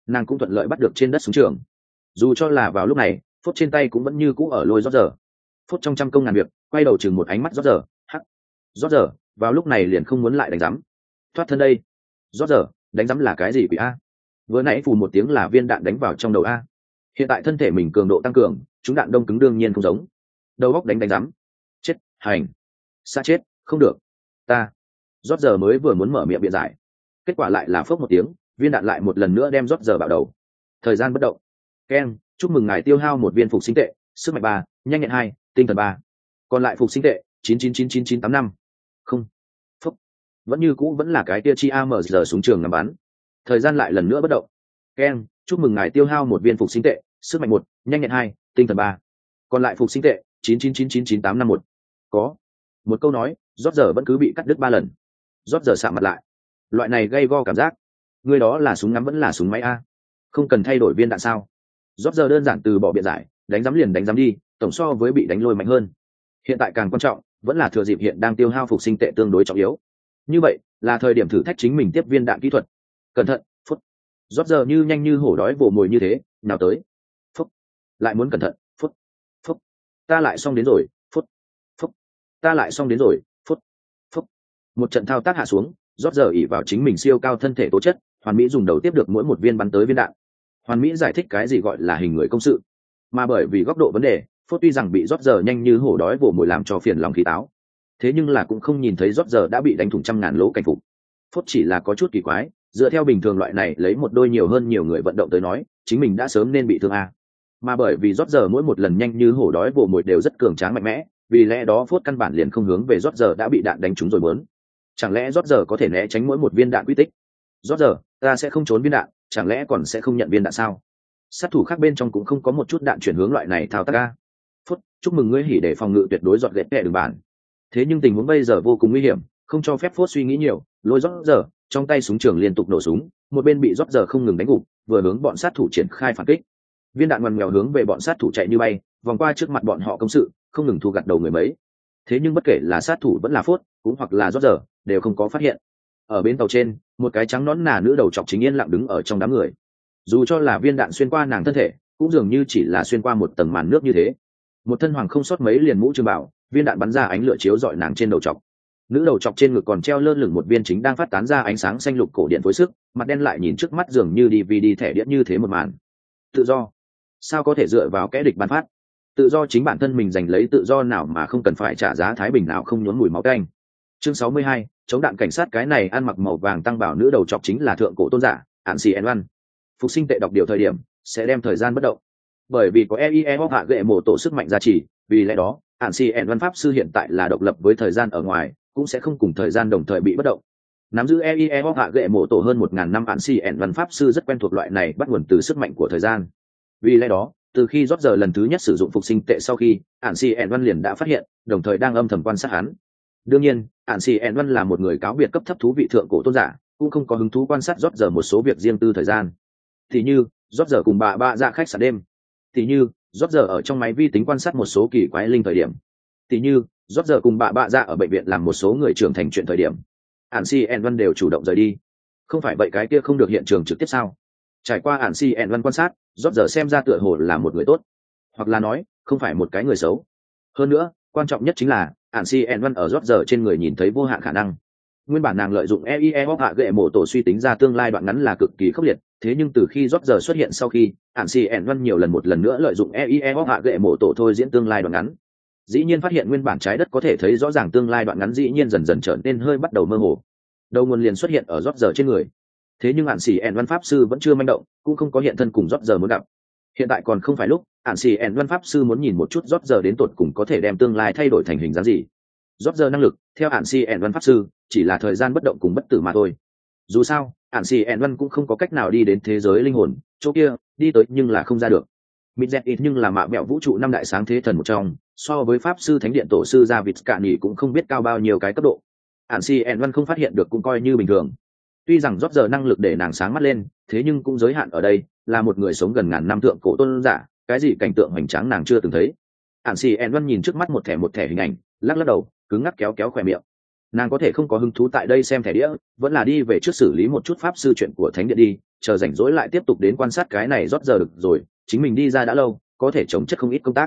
nàng cũng thuận lợi bắt được trên đất súng trường. Dù cho là vào lúc này phốt trên tay cũng vẫn như cũ ở lôi rót giờ. Phốt trong trăm công ngàn việc quay đầu chừng một ánh mắt rót giờ. Hắc, rót giờ vào lúc này liền không muốn lại đánh rắm. Thoát thân đây. Rót giờ đánh rắm là cái gì quỷ a? Vừa nãy phù một tiếng là viên đạn đánh vào trong đầu a. Hiện tại thân thể mình cường độ tăng cường, chúng đạn đông cứng đương nhiên không giống. Đầu góc đánh rắm. Chết hành xa chết không được ta. Rót giờ mới vừa muốn mở miệng biện giải, kết quả lại là phốc một tiếng, viên đạn lại một lần nữa đem rót giờ vào đầu. Thời gian bất động. Ken, chúc mừng ngài tiêu hao một viên phục sinh tệ, sức mạnh 3, nhanh nhẹn 2, tinh thần 3. Còn lại phục sinh tệ 9999985. Không. Phốc. Vẫn như cũ vẫn là cái tia chi AMG súng trường ngắm bắn. Thời gian lại lần nữa bất động. Ken, chúc mừng ngài tiêu hao một viên phục sinh tệ, sức mạnh 1, nhanh nhẹn 2, tinh thần 3. Còn lại phục sinh tệ 999999851. Có. Một câu nói, rót giờ vẫn cứ bị cắt đứt 3 lần. Rót giờ sạm mặt lại. Loại này gây go cảm giác. Người đó là súng ngắm vẫn là súng máy a? Không cần thay đổi viên đạn sao? Rót giờ đơn giản từ bỏ biện giải, đánh giám liền đánh giám đi, tổng so với bị đánh lôi mạnh hơn. Hiện tại càng quan trọng vẫn là thừa dịp hiện đang tiêu hao phục sinh tệ tương đối trọng yếu. Như vậy là thời điểm thử thách chính mình tiếp viên đạn kỹ thuật. Cẩn thận, phút. Rót giờ như nhanh như hổ đói vồ mồi như thế, nào tới. Phút. Lại muốn cẩn thận, phút. Phút. Ta lại xong đến rồi, phút. Phút. Ta lại xong đến rồi, phút. Phút. Một trận thao tác hạ xuống, rót giờ ỉ vào chính mình siêu cao thân thể tố chất, hoàn mỹ dùng đầu tiếp được mỗi một viên bắn tới viên đạn. Hoàn mỹ giải thích cái gì gọi là hình người công sự, mà bởi vì góc độ vấn đề, phốt tuy rằng bị rót giờ nhanh như hổ đói vồ mồi làm cho phiền lòng khí táo, thế nhưng là cũng không nhìn thấy rót giờ đã bị đánh thủng trăm ngàn lỗ cảnh phục. Phốt chỉ là có chút kỳ quái, dựa theo bình thường loại này lấy một đôi nhiều hơn nhiều người vận động tới nói, chính mình đã sớm nên bị thương a. Mà bởi vì rót giờ mỗi một lần nhanh như hổ đói vồ mồi đều rất cường tráng mạnh mẽ, vì lẽ đó phốt căn bản liền không hướng về rót giờ đã bị đạn đánh trúng rồi muốn. Chẳng lẽ rót giờ có thể né tránh mỗi một viên đạn quy tích? Rót giờ, ta sẽ không trốn viên đạn, chẳng lẽ còn sẽ không nhận viên đạn sao? Sát thủ khác bên trong cũng không có một chút đạn chuyển hướng loại này thao tác a. Phút, chúc mừng ngươi hỉ để phòng ngự tuyệt đối giọt ghét kẻ đường bản. Thế nhưng tình huống bây giờ vô cùng nguy hiểm, không cho phép Phốt suy nghĩ nhiều, lôi rót giờ, trong tay súng trường liên tục nổ súng, một bên bị rót giờ không ngừng đánh gục, vừa hướng bọn sát thủ triển khai phản kích. Viên đạn ngoằn ngoèo hướng về bọn sát thủ chạy như bay, vòng qua trước mặt bọn họ công sự, không ngừng thu gặt đầu người mấy. Thế nhưng bất kể là sát thủ vẫn là Phốt, cũng hoặc là rót giờ, đều không có phát hiện. Ở bên tàu trên, một cái trắng nón nà nữ đầu trọc chính yên lặng đứng ở trong đám người. Dù cho là viên đạn xuyên qua nàng thân thể, cũng dường như chỉ là xuyên qua một tầng màn nước như thế. Một thân hoàng không sót mấy liền mũ trường bảo, viên đạn bắn ra ánh lửa chiếu rọi nàng trên đầu trọc. Nữ đầu trọc trên ngực còn treo lơ lửng một viên chính đang phát tán ra ánh sáng xanh lục cổ điện phối sức, mặt đen lại nhìn trước mắt dường như DVD thẻ điện như thế một màn. Tự do, sao có thể dựa vào kẻ địch bắn phát? Tự do chính bản thân mình giành lấy tự do nào mà không cần phải trả giá thái bình nào không nhuốm mùi máu tanh. Chương 62, chống đạn cảnh sát. Cái này ăn mặc màu vàng tăng bảo nữ đầu trọc chính là thượng cổ tôn giả Ản Xì En Văn. Phục sinh tệ đọc điều thời điểm sẽ đem thời gian bất động, bởi vì có EIE hoặc hạ gệ mổ tổ sức mạnh gia trì, vì lẽ đó Ản Xì En Văn pháp sư hiện tại là độc lập với thời gian ở ngoài, cũng sẽ không cùng thời gian đồng thời bị bất động. Nắm giữ EIE hoặc hạ gệ mổ tổ hơn 1000 năm, Ản Xì En Văn pháp sư rất quen thuộc loại này bắt nguồn từ sức mạnh của thời gian. Vì lẽ đó từ khi rót giờ lần thứ nhất sử dụng phục sinh tệ sau khi, Ản Xì En Văn liền đã phát hiện, đồng thời đang âm thầm quan sát hắn. Đương nhiên, Ản Xì En Văn là một người cáo biệt cấp thấp thú vị thượng cổ tôn giả, cũng không có hứng thú quan sát rót giờ một số việc riêng tư thời gian. Thì như rót giờ cùng bà ra khách sạn đêm, thì như rót giờ ở trong máy vi tính quan sát một số kỳ quái linh thời điểm, thì như rót giờ cùng bà ra ở bệnh viện làm một số người trưởng thành chuyện thời điểm, Ản Xì En Văn đều chủ động rời đi. Không phải vậy cái kia không được hiện trường trực tiếp sao? Trải qua Ản Xì En Văn quan sát, rót giờ xem ra tựa hồ là một người tốt, hoặc là nói không phải một cái người xấu. Hơn nữa quan trọng nhất chính là Ản Xì En Văn ở rót giờ trên người nhìn thấy vô hạn khả năng. Nguyên bản nàng lợi dụng EIE hoặc hạ gệ mổ tổ suy tính ra tương lai đoạn ngắn là cực kỳ khốc liệt, thế nhưng từ khi rót giờ xuất hiện sau khi, Ản Xì En Văn nhiều lần một lần nữa lợi dụng EIE hoặc hạ gệ mổ tổ thôi diễn tương lai đoạn ngắn. Dĩ nhiên phát hiện nguyên bản trái đất có thể thấy rõ ràng tương lai đoạn ngắn dĩ nhiên dần dần trở nên hơi bắt đầu mơ hồ. Đầu nguồn liền xuất hiện ở rót giờ trên người. Thế nhưng Ản Xì En Văn pháp sư vẫn chưa manh động, cũng không có hiện thân cùng rót giờ muốn gặp. Hiện tại còn không phải lúc, Ản Xì En Văn pháp sư muốn nhìn một chút rót giờ đến tột cùng có thể đem tương lai thay đổi thành hình dáng gì. Rót giờ năng lực theo Ản Xì En Văn pháp sư chỉ là thời gian bất động cùng bất tử mà thôi. Dù sao Ản Xì En Văn cũng không có cách nào đi đến thế giới linh hồn chỗ kia, đi tới nhưng là không ra được. Midget ít nhưng là mạ mẹo vũ trụ năm đại sáng thế thần một trong, so với pháp sư thánh điện tổ sư gia vịt cạn nhỉ cũng không biết cao bao nhiêu cái cấp độ. Ản Xì En Văn không phát hiện được cũng coi như bình thường. Tuy rằng rót giờ năng lực để nàng sáng mắt lên, thế nhưng cũng giới hạn ở đây, là một người sống gần ngàn năm thượng cổ tôn giả, cái gì cảnh tượng hoành tráng nàng chưa từng thấy. Ản Xì En Văn nhìn trước mắt một thẻ hình ảnh, lắc lắc đầu, cứng ngắc kéo khỏe miệng. Nàng có thể không có hứng thú tại đây xem thẻ đĩa, vẫn là đi về trước xử lý một chút pháp sư chuyện của thánh điện đi, chờ rảnh rỗi lại tiếp tục đến quan sát cái này rót giờ được rồi, chính mình đi ra đã lâu, có thể chống chất không ít công tác.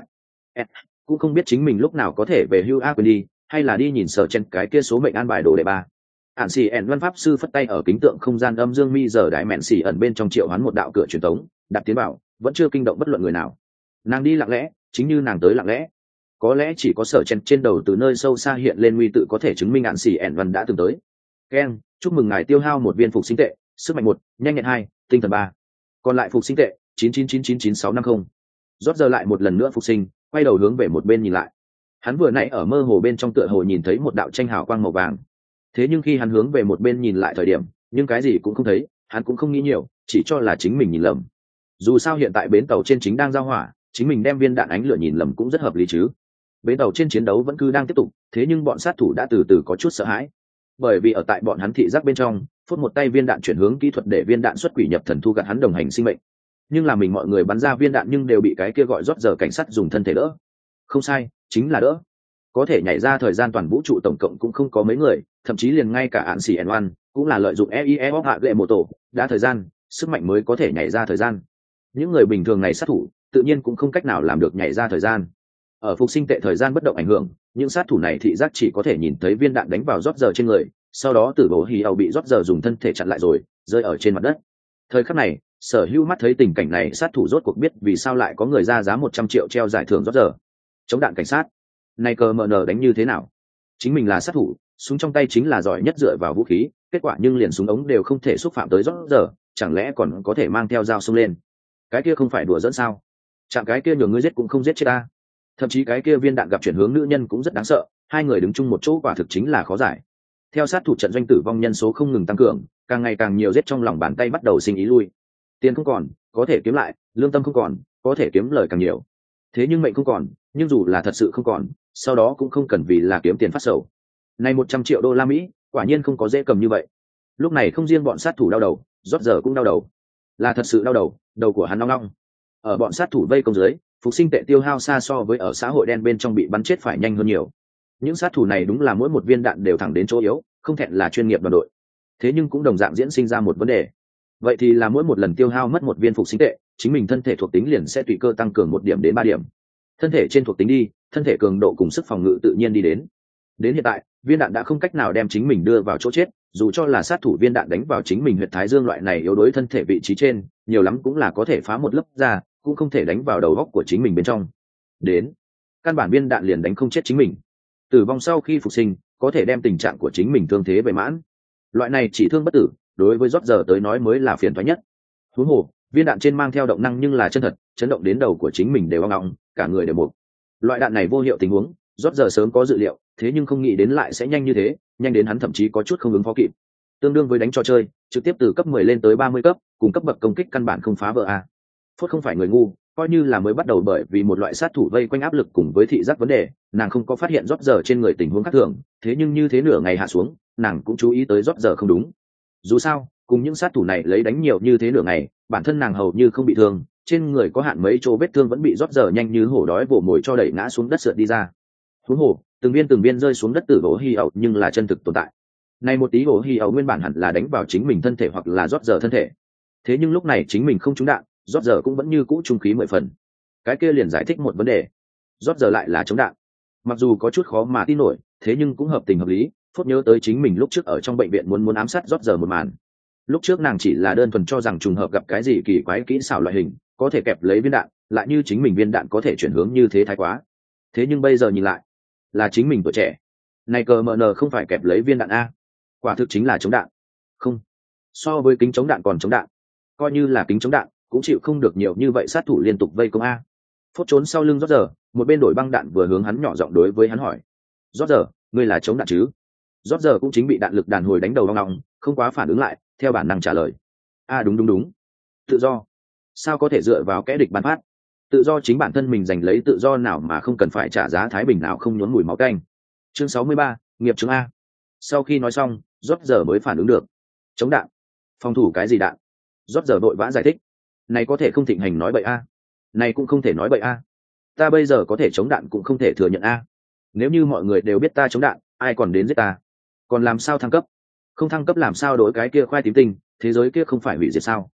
Cũng không biết chính mình lúc nào có thể về hưu quên đi, hay là đi nhìn sở trên cái kia số mệnh an bài đồ đệ ba. Ản xì ẻn văn pháp sư phất tay ở kính tượng không gian âm dương mi giờ đại mẹn xì ẩn bên trong triệu hoán một đạo cửa truyền tống, đặt tiến vào, vẫn chưa kinh động bất luận người nào. Nàng đi lặng lẽ, chính như nàng tới lặng lẽ. Có lẽ chỉ có sở trên đầu từ nơi sâu xa hiện lên nguy tự có thể chứng minh Ản xì ẻn văn đã từng tới. Ken, chúc mừng ngài tiêu hao một viên phục sinh tệ, sức mạnh 1, nhanh nhẹn 2, tinh thần 3. Còn lại phục sinh tệ 999999650. Rót giờ lại một lần nữa phục sinh, quay đầu hướng về một bên nhìn lại. Hắn vừa nãy ở mơ hồ bên trong tựa hồ nhìn thấy một đạo tranh hào quang màu vàng. Thế nhưng khi hắn hướng về một bên nhìn lại thời điểm, nhưng cái gì cũng không thấy, hắn cũng không nghĩ nhiều, chỉ cho là chính mình nhìn lầm. Dù sao hiện tại bến tàu trên chính đang giao hỏa, chính mình đem viên đạn ánh lửa nhìn lầm cũng rất hợp lý chứ. Bến tàu trên chiến đấu vẫn cứ đang tiếp tục, thế nhưng bọn sát thủ đã từ từ có chút sợ hãi. Bởi vì ở tại bọn hắn thị giác bên trong, phút một tay viên đạn chuyển hướng kỹ thuật để viên đạn xuất quỷ nhập thần thu gặt hắn đồng hành sinh mệnh. Nhưng là mình mọi người bắn ra viên đạn nhưng đều bị cái kia gọi rót giờ cảnh sát dùng thân thể đỡ. Không sai, chính là đỡ. Có thể nhảy ra thời gian toàn vũ trụ tổng cộng cũng không có mấy người, thậm chí liền ngay cả Ản xì N1 cũng là lợi dụng EIE hạ gệ mô tổ, đã thời gian, sức mạnh mới có thể nhảy ra thời gian. Những người bình thường này sát thủ, tự nhiên cũng không cách nào làm được nhảy ra thời gian. Ở phục sinh tệ thời gian bất động ảnh hưởng, những sát thủ này thị giác chỉ có thể nhìn thấy viên đạn đánh vào rót giờ trên người, sau đó tử bổ hì ầu bị rót giờ dùng thân thể chặn lại rồi, rơi ở trên mặt đất. Thời khắc này, Sở Hữu mắt thấy tình cảnh này, sát thủ rốt cuộc biết vì sao lại có người ra giá 100 triệu treo giải thưởng rót giờ. Chống đạn cảnh sát, này cờ mờ nờ đánh như thế nào? Chính mình là sát thủ, súng trong tay chính là giỏi nhất dựa vào vũ khí, kết quả nhưng liền súng ống đều không thể xúc phạm tới rót giờ, chẳng lẽ còn có thể mang theo dao xông lên? Cái kia không phải đùa dẫn sao? Chạm cái kia nhường ngươi giết cũng không giết chết ta. Thậm chí cái kia viên đạn gặp chuyển hướng nữ nhân cũng rất đáng sợ, hai người đứng chung một chỗ quả thực chính là khó giải. Theo sát thủ trận doanh tử vong nhân số không ngừng tăng cường, càng ngày càng nhiều giết trong lòng bàn tay bắt đầu sinh ý lui. Tiền không còn, có thể kiếm lại, lương tâm không còn, có thể kiếm lời càng nhiều. Thế nhưng mệnh không còn, nhưng dù là thật sự không còn, sau đó cũng không cần vì là kiếm tiền phát sầu. Này 100 triệu đô la Mỹ, quả nhiên không có dễ cầm như vậy. Lúc này không riêng bọn sát thủ đau đầu, rót giờ cũng đau đầu. Là thật sự đau đầu, đầu của hắn nong nong. Ở bọn sát thủ vây công dưới, phục sinh tệ tiêu hao xa so với ở xã hội đen bên trong bị bắn chết phải nhanh hơn nhiều. Những sát thủ này đúng là mỗi một viên đạn đều thẳng đến chỗ yếu, không thẹn là chuyên nghiệp đoàn đội. Thế nhưng cũng đồng dạng diễn sinh ra một vấn đề. Vậy thì là mỗi một lần tiêu hao mất một viên phục sinh tệ, chính mình thân thể thuộc tính liền sẽ tùy cơ tăng cường 1 điểm đến 3 điểm. Thân thể trên thuộc tính đi, thân thể cường độ cùng sức phòng ngự tự nhiên đi đến. Đến hiện tại, viên đạn đã không cách nào đem chính mình đưa vào chỗ chết, dù cho là sát thủ viên đạn đánh vào chính mình huyệt thái dương loại này yếu đối thân thể vị trí trên, nhiều lắm cũng là có thể phá một lớp ra, cũng không thể đánh vào đầu góc của chính mình bên trong. Đến, căn bản viên đạn liền đánh không chết chính mình. Tử vong sau khi phục sinh, có thể đem tình trạng của chính mình thương thế về mãn. Loại này chỉ thương bất tử, đối với rót giờ tới nói mới là phiền toái nhất. Huống hồ, viên đạn trên mang theo động năng nhưng là chân thật, chấn động đến đầu của chính mình đều ong ong, cả người đều mục. Loại đạn này vô hiệu tình huống, rót giờ sớm có dự liệu, thế nhưng không nghĩ đến lại sẽ nhanh như thế, nhanh đến hắn thậm chí có chút không ứng phó kịp. Tương đương với đánh trò chơi, trực tiếp từ cấp 10 lên tới 30 cấp, cùng cấp bậc công kích căn bản không phá vỡ a. Phốt không phải người ngu, coi như là mới bắt đầu bởi vì một loại sát thủ vây quanh áp lực cùng với thị giác vấn đề, nàng không có phát hiện rót giờ trên người tình huống khác thường, thế nhưng như thế nửa ngày hạ xuống, nàng cũng chú ý tới rót giờ không đúng. Dù sao, cùng những sát thủ này lấy đánh nhiều như thế nửa ngày, bản thân nàng hầu như không bị thương, trên người có hạn mấy chỗ vết thương vẫn bị rót giờ nhanh như hổ đói vồ mồi cho đẩy ngã xuống đất sượt đi ra. Huống hồ, từng viên rơi xuống đất tử gỗ hi ẩu nhưng là chân thực tồn tại. Này một tí gỗ hi ẩu nguyên bản hẳn là đánh vào chính mình thân thể hoặc là rót giờ thân thể. Thế nhưng lúc này chính mình không trúng đạn, rót giờ cũng vẫn như cũ trung khí 10 phần. Cái kia liền giải thích một vấn đề. Rót giờ lại là chống đạn. Mặc dù có chút khó mà tin nổi, thế nhưng cũng hợp tình hợp lý, Phốt nhớ tới chính mình lúc trước ở trong bệnh viện muốn ám sát rót giờ một màn. Lúc trước nàng chỉ là đơn thuần cho rằng trùng hợp gặp cái gì kỳ quái kỹ xảo loại hình, có thể kẹp lấy viên đạn, lại như chính mình viên đạn có thể chuyển hướng như thế thái quá. Thế nhưng bây giờ nhìn lại, là chính mình tuổi trẻ. Này cờ mờ nờ không phải kẹp lấy viên đạn a, quả thực chính là chống đạn. Không, so với kính chống đạn còn chống đạn. Coi như là kính chống đạn, cũng chịu không được nhiều như vậy sát thủ liên tục vây công a. Phốt trốn sau lưng rót giờ, một bên đổi băng đạn vừa hướng hắn nhỏ giọng đối với hắn hỏi: "Rót giờ, ngươi là chống đạn chứ?" Rót giờ cũng chính bị đạn lực đàn hồi đánh đầu vong lòng, không quá phản ứng lại, theo bản năng trả lời: "A đúng. Tự do. Sao có thể dựa vào kẻ địch ban phát? Tự do chính bản thân mình giành lấy tự do nào mà không cần phải trả giá thái bình nào không nhuốm mùi máu tanh." Chương 63, nghiệp chứng A. Sau khi nói xong, rót giờ mới phản ứng được. Chống đạn? Phòng thủ cái gì đạn? Rót giờ vội vã giải thích. Này có thể không thịnh hành nói bậy a. Này cũng không thể nói bậy a. Ta bây giờ có thể chống đạn cũng không thể thừa nhận a. Nếu như mọi người đều biết ta chống đạn, ai còn đến giết ta? Còn làm sao thăng cấp? Không thăng cấp làm sao đối cái kia khoai tím tinh, thế giới kia không phải hủy diệt sao?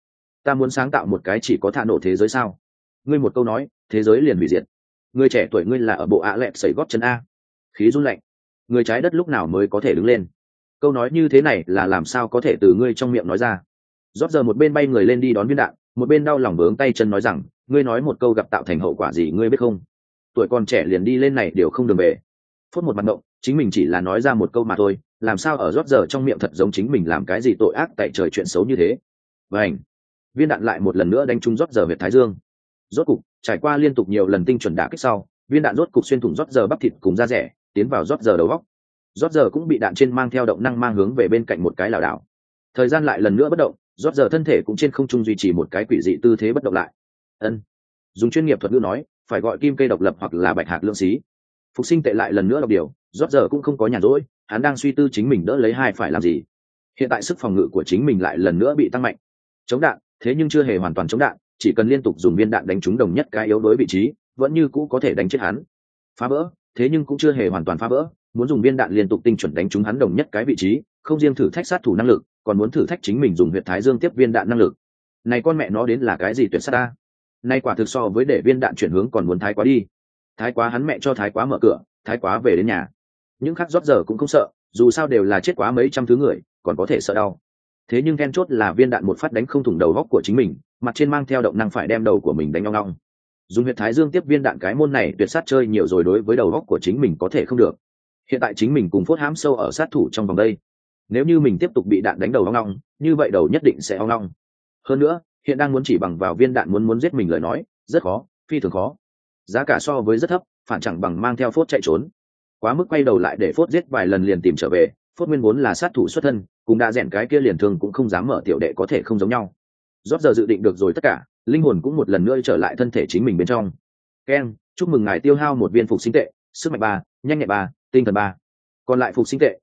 Ta muốn sáng tạo một cái chỉ có thả nổ thế giới sao? Ngươi một câu nói thế giới liền hủy diệt. Người trẻ tuổi ngươi là ở bộ ạ lẹt sẩy góp chân a. Khí run lạnh. Người trái đất lúc nào mới có thể đứng lên? Câu nói như thế này là làm sao có thể từ ngươi trong miệng nói ra? Rót giờ một bên bay người lên đi đón viên đạn, một bên đau lòng vướng tay chân nói rằng, ngươi nói một câu gặp tạo thành hậu quả gì ngươi biết không? Tuổi còn trẻ liền đi lên này đều không đường về. Phốt một mặt động, chính mình chỉ là nói ra một câu mà thôi, làm sao ở rót giờ trong miệng thật giống chính mình làm cái gì tội ác tại trời chuyện xấu như thế. Vành, viên đạn lại một lần nữa đánh trúng rót giờ huyệt thái dương. Rốt cục, trải qua liên tục nhiều lần tinh chuẩn đả kích sau, viên đạn rốt cục xuyên thủng rót giờ bắp thịt cùng da rẻ, tiến vào rót giờ đầu góc. Rót giờ cũng bị đạn trên mang theo động năng mang hướng về bên cạnh một cái lảo đảo. Thời gian lại lần nữa bất động, rót giờ thân thể cũng trên không trung duy trì một cái quỷ dị tư thế bất động lại. Ân, dùng chuyên nghiệp thuật ngữ nói, phải gọi kim cây độc lập hoặc là bạch hạc lưỡng xí. Phục sinh tệ lại lần nữa đọc điều, rót giờ cũng không có nhàn rỗi, hắn đang suy tư chính mình đỡ lấy hai phải làm gì. Hiện tại sức phòng ngự của chính mình lại lần nữa bị tăng mạnh. Chống đạn, thế nhưng chưa hề hoàn toàn chống đạn, chỉ cần liên tục dùng viên đạn đánh trúng đồng nhất cái yếu đối vị trí, vẫn như cũ có thể đánh chết hắn. Phá vỡ, thế nhưng cũng chưa hề hoàn toàn phá vỡ, muốn dùng viên đạn liên tục tinh chuẩn đánh trúng hắn đồng nhất cái vị trí, không riêng thử thách sát thủ năng lực, còn muốn thử thách chính mình dùng huyệt thái dương tiếp viên đạn năng lực. Này con mẹ nó đến là cái gì tuyệt sát ta? Nay quả thực so với để viên đạn chuyển hướng còn muốn thái quá đi. Thái quá hắn mẹ cho thái quá mở cửa, thái quá về đến nhà. Những khác rót giờ cũng không sợ, dù sao đều là chết quá mấy trăm thứ người, còn có thể sợ đau. Thế nhưng then chốt là viên đạn một phát đánh không thủng đầu góc của chính mình, mặt trên mang theo động năng phải đem đầu của mình đánh ong ong. Dùng huyệt thái dương tiếp viên đạn cái môn này tuyệt sát chơi nhiều rồi, đối với đầu góc của chính mình có thể không được. Hiện tại chính mình cùng phốt hãm sâu ở sát thủ trong vòng đây. Nếu như mình tiếp tục bị đạn đánh đầu ong ong, như vậy đầu nhất định sẽ ong ong. Hơn nữa, hiện đang muốn chỉ bằng vào viên đạn muốn giết mình lời nói, rất khó, phi thường khó. Giá cả so với rất thấp, phản chẳng bằng mang theo phốt chạy trốn. Quá mức quay đầu lại để phốt giết vài lần liền tìm trở về, phốt nguyên vốn là sát thủ xuất thân, cùng đã rèn cái kia liền thường cũng không dám mở tiểu đệ có thể không giống nhau. Rót giờ dự định được rồi tất cả, linh hồn cũng một lần nữa trở lại thân thể chính mình bên trong. Ken, chúc mừng ngài tiêu hao một viên phục sinh tệ, sức mạnh 3, nhanh nhẹn 3, tinh thần 3. Còn lại phục sinh tệ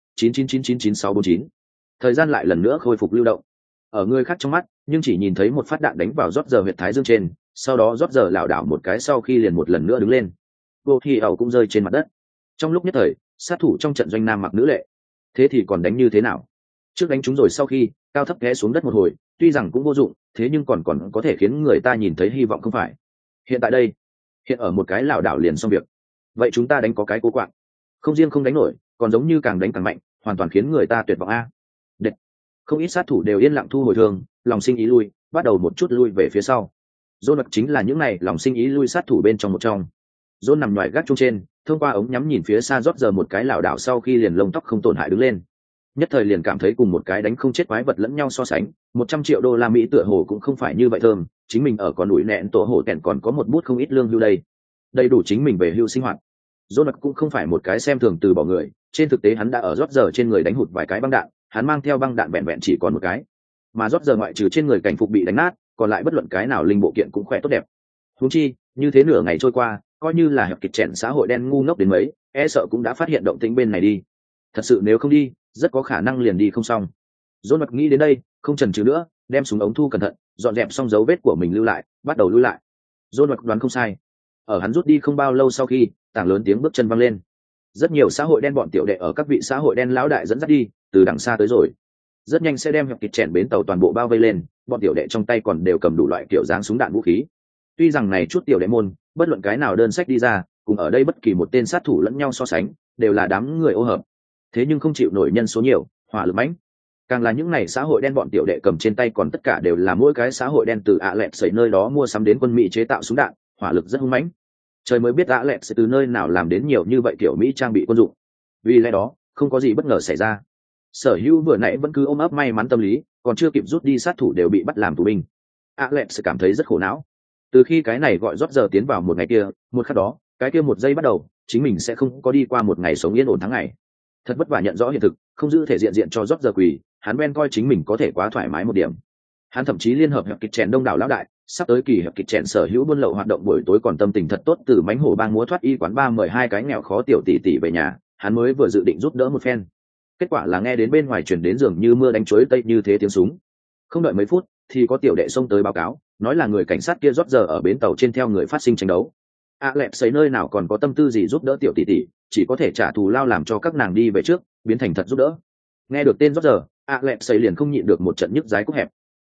9999649. Thời gian lại lần nữa khôi phục lưu động. Ở người khác trong mắt, nhưng chỉ nhìn thấy một phát đạn đánh vào rót giờ huyệt thái dương trên, sau đó rót giờ lảo đảo một cái sau khi liền một lần nữa đứng lên. Vô thì ẩu cũng rơi trên mặt đất. Trong lúc nhất thời, sát thủ trong trận doanh nam mặc nữ lệ. Thế thì còn đánh như thế nào? Trước đánh chúng rồi sau khi cao thấp ghé xuống đất một hồi, tuy rằng cũng vô dụng, thế nhưng còn có thể khiến người ta nhìn thấy hy vọng không phải? Hiện tại đây, hiện ở một cái lảo đảo liền xong việc. Vậy chúng ta đánh có cái cố quạng, không riêng không đánh nổi, còn giống như càng đánh càng mạnh, hoàn toàn khiến người ta tuyệt vọng a. Đệt. Không ít sát thủ đều yên lặng thu hồi thương, lòng sinh ý lui, bắt đầu một chút lui về phía sau. John chính là những này lòng sinh ý lui sát thủ bên trong một trong. John nằm ngoài gác chuông trên, thông qua ống nhắm nhìn phía xa rót giờ một cái lảo đảo sau khi liền lông tóc không tổn hại đứng lên. Nhất thời liền cảm thấy cùng một cái đánh không chết quái vật lẫn nhau so sánh, 100 triệu đô la Mỹ tựa hồ cũng không phải như vậy thơm, chính mình ở con núi nẹn tổ hồ tẹn còn có một bút không ít lương hưu đây. Đầy đủ chính mình về hưu sinh hoạt. John cũng không phải một cái xem thường từ bỏ người, trên thực tế hắn đã ở rót giờ trên người đánh hụt vài cái băng đạn, hắn mang theo băng đạn vẹn vẹn chỉ còn một cái. Mà rót giờ ngoại trừ trên người cảnh phục bị đánh nát, còn lại bất luận cái nào linh bộ kiện cũng khỏe tốt đẹp. Huống chi, như thế nửa ngày trôi qua, coi như là hiệp kịch chèn xã hội đen ngu ngốc đến mấy, e sợ cũng đã phát hiện động tĩnh bên này đi. Thật sự nếu không đi, rất có khả năng liền đi không xong. John mặt nghĩ đến đây, không chần chừ nữa, đem súng ống thu cẩn thận, dọn dẹp xong dấu vết của mình lưu lại, bắt đầu lui lại. John mặt đoán không sai. Ở hắn rút đi không bao lâu sau khi, tảng lớn tiếng bước chân vang lên. Rất nhiều xã hội đen bọn tiểu đệ ở các vị xã hội đen lão đại dẫn dắt đi, từ đằng xa tới rồi. Rất nhanh sẽ đem hiệp kịch chèn bến tàu toàn bộ bao vây lên, bọn tiểu đệ trong tay còn đều cầm đủ loại kiểu dáng súng đạn vũ khí. Tuy rằng này chút tiểu đệ môn, bất luận cái nào đơn sách đi ra, cùng ở đây bất kỳ một tên sát thủ lẫn nhau so sánh, đều là đám người ô hợp. Thế nhưng không chịu nổi nhân số nhiều, hỏa lực mãnh. Càng là những này xã hội đen bọn tiểu đệ cầm trên tay còn tất cả đều là mỗi cái xã hội đen từ ạ lẹt sẩy nơi đó mua sắm đến quân Mỹ chế tạo súng đạn, hỏa lực rất hung mãnh. Trời mới biết ạ lẹt sẽ từ nơi nào làm đến nhiều như vậy kiểu Mỹ trang bị quân dụng. Vì lẽ đó, không có gì bất ngờ xảy ra. Sở Hữu vừa nãy vẫn cứ ôm ấp may mắn tâm lý, còn chưa kịp rút đi sát thủ đều bị bắt làm tù binh. Alex cảm thấy rất khổ não. Từ khi cái này gọi rót giờ tiến vào một ngày kia, một khắc đó, cái kia một giây bắt đầu, chính mình sẽ không có đi qua một ngày sống yên ổn tháng ngày. Thật vất vả nhận rõ hiện thực, không giữ thể diện cho rót giờ quỳ, hắn ven coi chính mình có thể quá thoải mái một điểm. Hắn thậm chí liên hợp hiệp kịch chèn đông đảo lão đại, sắp tới kỳ hiệp kịch chèn sở hữu buôn lậu hoạt động buổi tối còn tâm tình thật tốt từ mánh hổ bang múa thoát y quán 3 12 cái nghèo khó tiểu tỷ tỷ về nhà, hắn mới vừa dự định giúp đỡ một phen. Kết quả là nghe đến bên ngoài truyền đến dường như mưa đánh chuối tây như thế tiếng súng. Không đợi mấy phút thì có tiểu đệ xông tới báo cáo, nói là người cảnh sát kia rót giờ ở bến tàu trên theo người phát sinh tranh đấu. Lẹp sấy nơi nào còn có tâm tư gì giúp đỡ tiểu tỷ tỷ, chỉ có thể trả thù lao làm cho các nàng đi về trước, biến thành thật giúp đỡ. Nghe được tên rót giờ, Lẹp sấy liền không nhịn được một trận nhức dái cúc hẹp.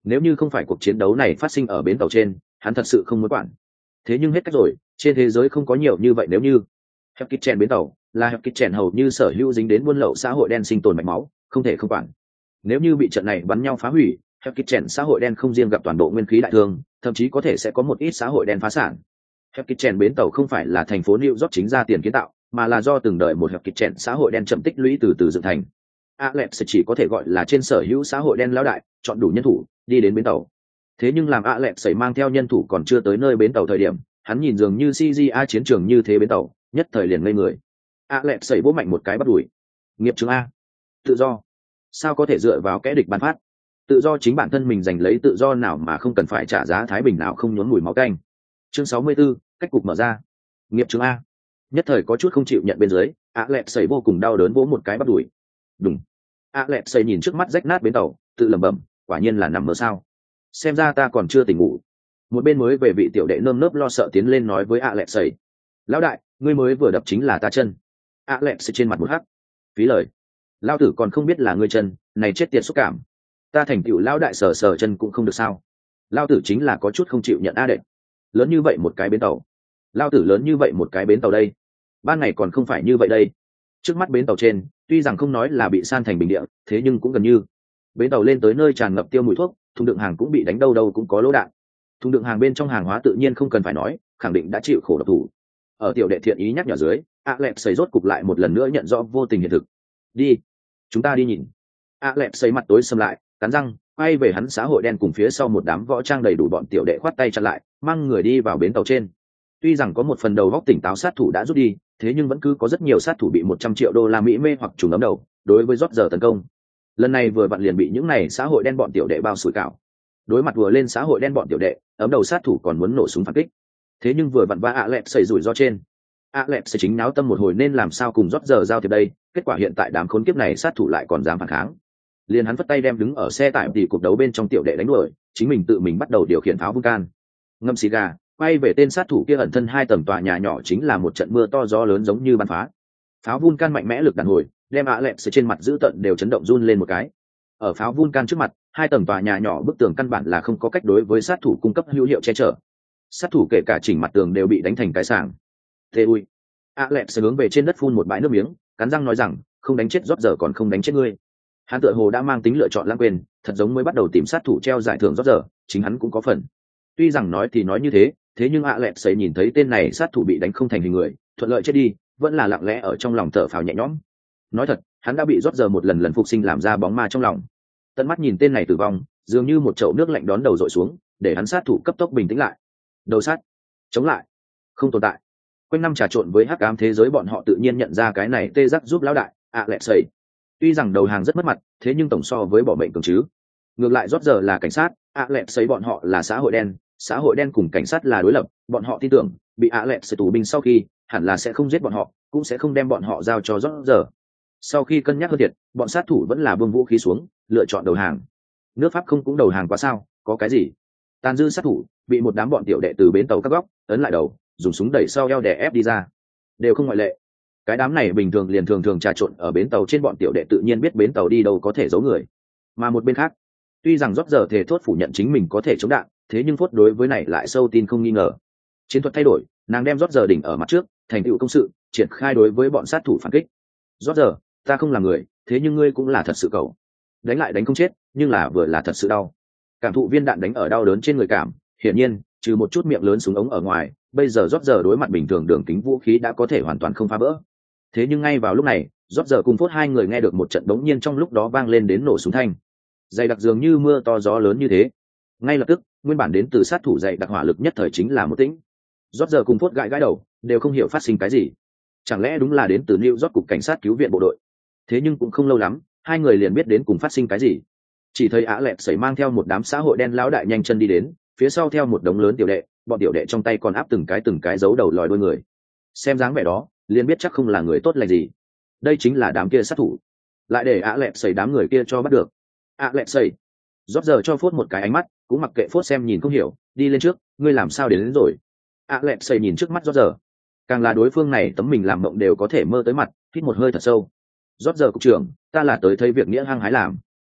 Nếu như không phải cuộc chiến đấu này phát sinh ở bến tàu trên, hắn thật sự không muốn quản. Thế nhưng hết cách rồi, trên thế giới không có nhiều như vậy. Nếu như Hẹp Kịch Chèn bến tàu là Hẹp Kịch Chèn hầu như sở hữu dính đến buôn lậu xã hội đen sinh tồn mạch máu, không thể không quản. Nếu như bị trận này bắn nhau phá hủy, Hẹp Kịch Chèn xã hội đen không riêng gặp toàn bộ nguyên khí đại thương, thậm chí có thể sẽ có một ít xã hội đen phá sản. Hẹp Kịch Chèn bến tàu không phải là thành phố New York chính ra tiền kiến tạo, mà là do từng đời một Hẹp Kịch Chèn xã hội đen chậm tích lũy từ từ dựng thành. Alex chỉ có thể gọi là trên sở hữu xã hội đen lão đại, chọn đủ nhân thủ đi đến bến tàu. Thế nhưng làm Alex mang theo nhân thủ còn chưa tới nơi bến tàu thời điểm, hắn nhìn dường như CGA chiến trường như thế bến tàu, nhất thời liền ngây người. Alex vỗ mạnh một cái bắt đuổi. Nghiệp trường A, tự do. Sao có thể dựa vào kẻ địch ban phát? Tự do chính bản thân mình giành lấy tự do nào mà không cần phải trả giá thái bình nào không nhốn mùi máu tanh. Chương 64, cách cục mở ra. Nghiệp trường A. Nhất thời có chút không chịu nhận bên dưới, Alex vô cùng đau đớn vỗ một cái bắt đuổi. Đùng. Alex nhìn trước mắt rách nát bến tàu, tự lẩm bẩm, quả nhiên là nằm mơ sao? Xem ra ta còn chưa tỉnh ngủ. Một bên mới về vị tiểu đệ nơm nớp lo sợ tiến lên nói với Alex: lão đại, ngươi mới vừa đập chính là ta chân. Alex trên mặt một hắc. Phí lời. Lão tử còn không biết là ngươi chân, này chết tiệt xúc cảm. Ta thành tựu lão đại sờ sờ chân cũng không được sao? Lão tử chính là có chút không chịu nhận a đệ. Lớn như vậy một cái bến tàu. Lão tử lớn như vậy một cái bến tàu đây. Ban ngày còn không phải như vậy đây. Trước mắt bến tàu trên, tuy rằng không nói là bị san thành bình địa, thế nhưng cũng gần như. Bến tàu lên tới nơi tràn ngập tiêu mùi thuốc, thùng đựng hàng cũng bị đánh đâu đâu cũng có lỗ đạn. Thùng đựng hàng bên trong hàng hóa tự nhiên không cần phải nói, khẳng định đã chịu khổ độc thủ. Ở tiểu đệ thiện ý nhắc nhở dưới, Alex xây rốt cục lại một lần nữa nhận rõ vô tình hiện thực. Đi, chúng ta đi nhìn. Alex xây mặt tối sầm lại, cắn răng, quay về hắn xã hội đen cùng phía sau một đám võ trang đầy đủ bọn tiểu đệ khoát tay chặn lại, mang người đi vào bến tàu trên. Tuy rằng có một phần đầu góc tỉnh táo sát thủ đã rút đi, thế nhưng vẫn cứ có rất nhiều sát thủ bị 100 triệu đô la Mỹ mê hoặc trùng ấm đầu, đối với Roger tấn công. Lần này vừa vặn liền bị những này xã hội đen bọn tiểu đệ bao sủi cảo. Đối mặt vừa lên xã hội đen bọn tiểu đệ, ấm đầu sát thủ còn muốn nổ súng phản kích. Thế nhưng vừa vặn va Alex xảy rủi ro trên. Alex chính náo tâm một hồi nên làm sao cùng Roger giao thiệp đây, kết quả hiện tại đám khốn kiếp này sát thủ lại còn dám phản kháng. Liền hắn vất tay đem đứng ở xe tải thì cuộc đấu bên trong tiểu đệ đánh đuổi, chính mình tự mình bắt đầu điều khiển pháo Vulcan. Ngâm xì gà, quay về tên sát thủ kia ẩn thân hai tầng tòa nhà nhỏ chính là một trận mưa to gió lớn giống như bắn phá. Pháo Vulcan mạnh mẽ lực đàn hồi, đem Alex trên mặt giữ tận đều chấn động run lên một cái. Ở pháo Vulcan trước mặt, hai tầng tòa nhà nhỏ bức tường căn bản là không có cách đối với sát thủ cung cấp hữu hiệu che chở. Sát thủ kể cả chỉnh mặt tường đều bị đánh thành cái sàng. Thế ui. Alex hướng về trên đất phun một bãi nước miếng, cắn răng nói rằng, không đánh chết Roger còn không đánh chết ngươi. Hắn tựa hồ đã mang tính lựa chọn lãng quên, thật giống mới bắt đầu tìm sát thủ treo giải thưởng Roger, chính hắn cũng có phần. Tuy rằng nói thì nói như thế, thế nhưng Alex nhìn thấy tên này sát thủ bị đánh không thành hình người, thuận lợi chết đi, vẫn là lặng lẽ ở trong lòng thở phào nhẹ nhõm. Nói thật, hắn đã bị Roger một lần phục sinh làm ra bóng ma trong lòng. Tận mắt nhìn tên này tử vong, dường như một chậu nước lạnh đón đầu dội xuống, để hắn sát thủ cấp tốc bình tĩnh lại. Đầu sát, chống lại, không tồn tại. Quanh năm trà trộn với hắc ám thế giới bọn họ tự nhiên nhận ra cái này tê giác giúp lão đại Alex. Tuy rằng đầu hàng rất mất mặt, thế nhưng tổng so với bỏ mệnh cường chứ. Ngược lại Roger là cảnh sát, Alex bọn họ là xã hội đen cùng cảnh sát là đối lập, bọn họ tin tưởng bị Alex tù binh sau khi hẳn là sẽ không giết bọn họ, cũng sẽ không đem bọn họ giao cho Roger. Sau khi cân nhắc hơn thiệt, bọn sát thủ vẫn là buông vũ khí xuống, lựa chọn đầu hàng. Nước Pháp không cũng đầu hàng quá sao, có cái gì? Tàn dư sát thủ bị một đám bọn tiểu đệ từ bến tàu cắt góc ấn lại đầu, dùng súng đẩy sau eo đè ép đi ra, đều không ngoại lệ. Cái đám này bình thường liền thường trà trộn ở bến tàu trên bọn tiểu đệ tự nhiên biết bến tàu đi đâu có thể giấu người. Mà một bên khác, tuy rằng Roger thề thốt phủ nhận chính mình có thể chống đạn, thế nhưng Phốt đối với này lại sâu tin không nghi ngờ. Chiến thuật thay đổi, nàng đem Roger đỉnh ở mặt trước, thành tựu công sự, triển khai đối với bọn sát thủ phản kích. Roger, ta không là người, thế nhưng ngươi cũng là thật sự cậu. Đánh lại đánh không chết, nhưng là vừa là thật sự đau. Cảm thụ viên đạn đánh ở đau đớn trên người cảm, hiển nhiên, trừ một chút miệng lớn súng ống ở ngoài, bây giờ Roger đối mặt bình thường đường kính vũ khí đã có thể hoàn toàn không phá vỡ. Thế nhưng ngay vào lúc này, Roger cùng Phốt hai người nghe được một trận đống nhiên trong lúc đó vang lên đến nổ súng thanh. Dày đặc dường như mưa to gió lớn như thế. Ngay lập tức, nguyên bản đến từ sát thủ dày đặc hỏa lực nhất thời chính là một tĩnh. Roger cùng Phốt gãi đầu, đều không hiểu phát sinh cái gì. Chẳng lẽ đúng là đến từ New York cục cảnh sát cứu viện bộ đội? Thế nhưng cũng không lâu lắm, hai người liền biết đến cùng phát sinh cái gì. Chỉ thấy Alex mang theo một đám xã hội đen lão đại nhanh chân đi đến, phía sau theo một đống lớn tiểu đệ, bọn tiểu đệ trong tay còn áp từng cái giấu đầu lòi đuôi người. Xem dáng vẻ đó, liền biết chắc không là người tốt lành gì. Đây chính là đám kia sát thủ. Lại để Alex đám người kia cho bắt được. Alex Roger cho Phốt một cái ánh mắt, cũng mặc kệ Phốt xem nhìn không hiểu, đi lên trước, ngươi làm sao đến rồi? Alex nhìn trước mắt Roger, càng là đối phương này tấm mình làm mộng đều có thể mơ tới mặt, hít một hơi thật sâu. Roger cục trưởng, ta là tới thấy việc nghĩa hăng hái làm.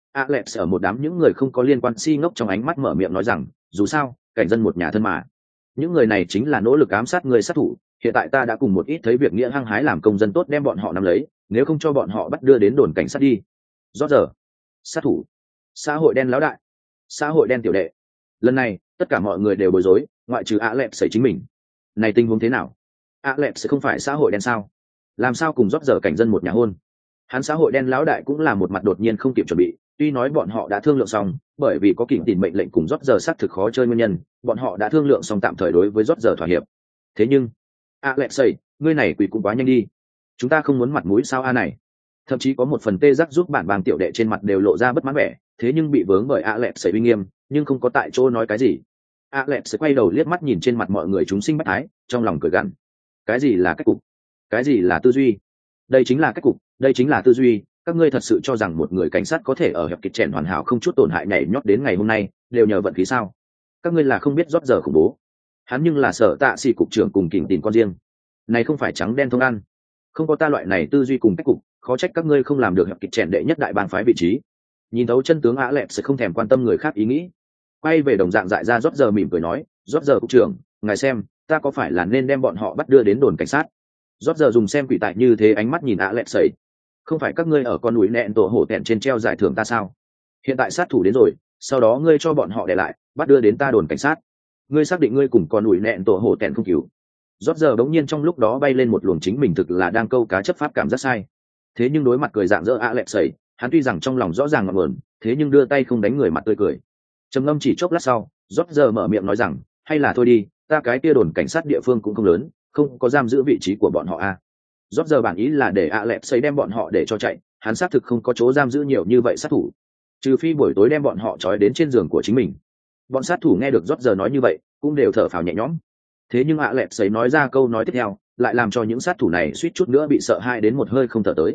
Alex ở một đám những người không có liên quan si ngốc trong ánh mắt mở miệng nói rằng, dù sao, cảnh dân một nhà thân mà. Những người này chính là nỗ lực ám sát người sát thủ, hiện tại ta đã cùng một ít thấy việc nghĩa hăng hái làm công dân tốt đem bọn họ nắm lấy, nếu không cho bọn họ bắt đưa đến đồn cảnh sát đi. Rót giờ, sát thủ, xã hội đen lão đại, xã hội đen tiểu đệ. Lần này, tất cả mọi người đều bối rối, ngoại trừ Alex xảy chính mình. Này tình huống thế nào? Alex sẽ không phải xã hội đen sao? Làm sao cùng rót giờ cảnh dân một nhà hôn? Hắn xã hội đen lão đại cũng là một mặt đột nhiên không kịp chuẩn bị, tuy nói bọn họ đã thương lượng xong, bởi vì có kỉnh tìm mệnh lệnh cùng rót giờ xác thực khó chơi nguyên nhân, bọn họ đã thương lượng xong tạm thời đối với rót giờ thỏa hiệp. Thế nhưng, Alexei, ngươi này quỷ cũng quá nhanh đi. Chúng ta không muốn mặt mũi sao này? Thậm chí có một phần tê giác giúp bản bàng tiểu đệ trên mặt đều lộ ra bất mãn vẻ, thế nhưng bị vướng bởi Alexei uy nghiêm, nhưng không có tại chỗ nói cái gì. Alexei quay đầu liếc mắt nhìn trên mặt mọi người chúng sinh bách thái, trong lòng cười gằn. Cái gì là cách cục? Cái gì là tư duy? Đây chính là cách cục, đây chính là tư duy. Các ngươi thật sự cho rằng một người cảnh sát có thể ở hiệp kịch chèn hoàn hảo không chút tổn hại nhảy nhót đến ngày hôm nay đều nhờ vận khí sao? Các ngươi là không biết rót giờ khủng bố. Hắn nhưng là sở tạ sĩ cục trưởng cùng kỉnh tìm con riêng, này không phải trắng đen thông ăn. Không có ta loại này tư duy cùng cách cục, khó trách các ngươi không làm được hiệp kịch chèn đệ nhất đại bang phái vị trí. Nhìn thấu chân tướng Alex sẽ không thèm quan tâm người khác ý nghĩ, quay về đồng dạng dại ra rót giờ mỉm cười nói, rót giờ cục trưởng, ngài xem, ta có phải là nên đem bọn họ bắt đưa đến đồn cảnh sát? Rót giờ dùng xem quỷ tại như thế ánh mắt nhìn Alex sẩy. Không phải các ngươi ở con núi nẹn tổ hổ tẹn trên treo giải thưởng ta sao? Hiện tại sát thủ đến rồi, sau đó ngươi cho bọn họ để lại, bắt đưa đến ta đồn cảnh sát. Ngươi xác định ngươi cùng con núi nẹn tổ hổ tẹn không cứu? Rót giờ đống nhiên trong lúc đó bay lên một luồng chính mình thực là đang câu cá chấp pháp cảm giác sai. Thế nhưng đối mặt cười dạng dỡ Alex sẩy, hắn tuy rằng trong lòng rõ ràng ngọn nguồn, thế nhưng đưa tay không đánh người mặt tươi cười. Trầm ngâm chỉ chốc lát sau, rót giờ mở miệng nói rằng, hay là thôi đi, ta cái kia đồn cảnh sát địa phương cũng không lớn, không có giam giữ vị trí của bọn họ a. Rót giờ bản ý là để Alex xây đem bọn họ để cho chạy, hắn xác thực không có chỗ giam giữ nhiều như vậy sát thủ, trừ phi buổi tối đem bọn họ trói đến trên giường của chính mình. Bọn sát thủ nghe được rót giờ nói như vậy, cũng đều thở phào nhẹ nhõm. Thế nhưng Alex xây nói ra câu nói tiếp theo, lại làm cho những sát thủ này suýt chút nữa bị sợ hãi đến một hơi không thở tới.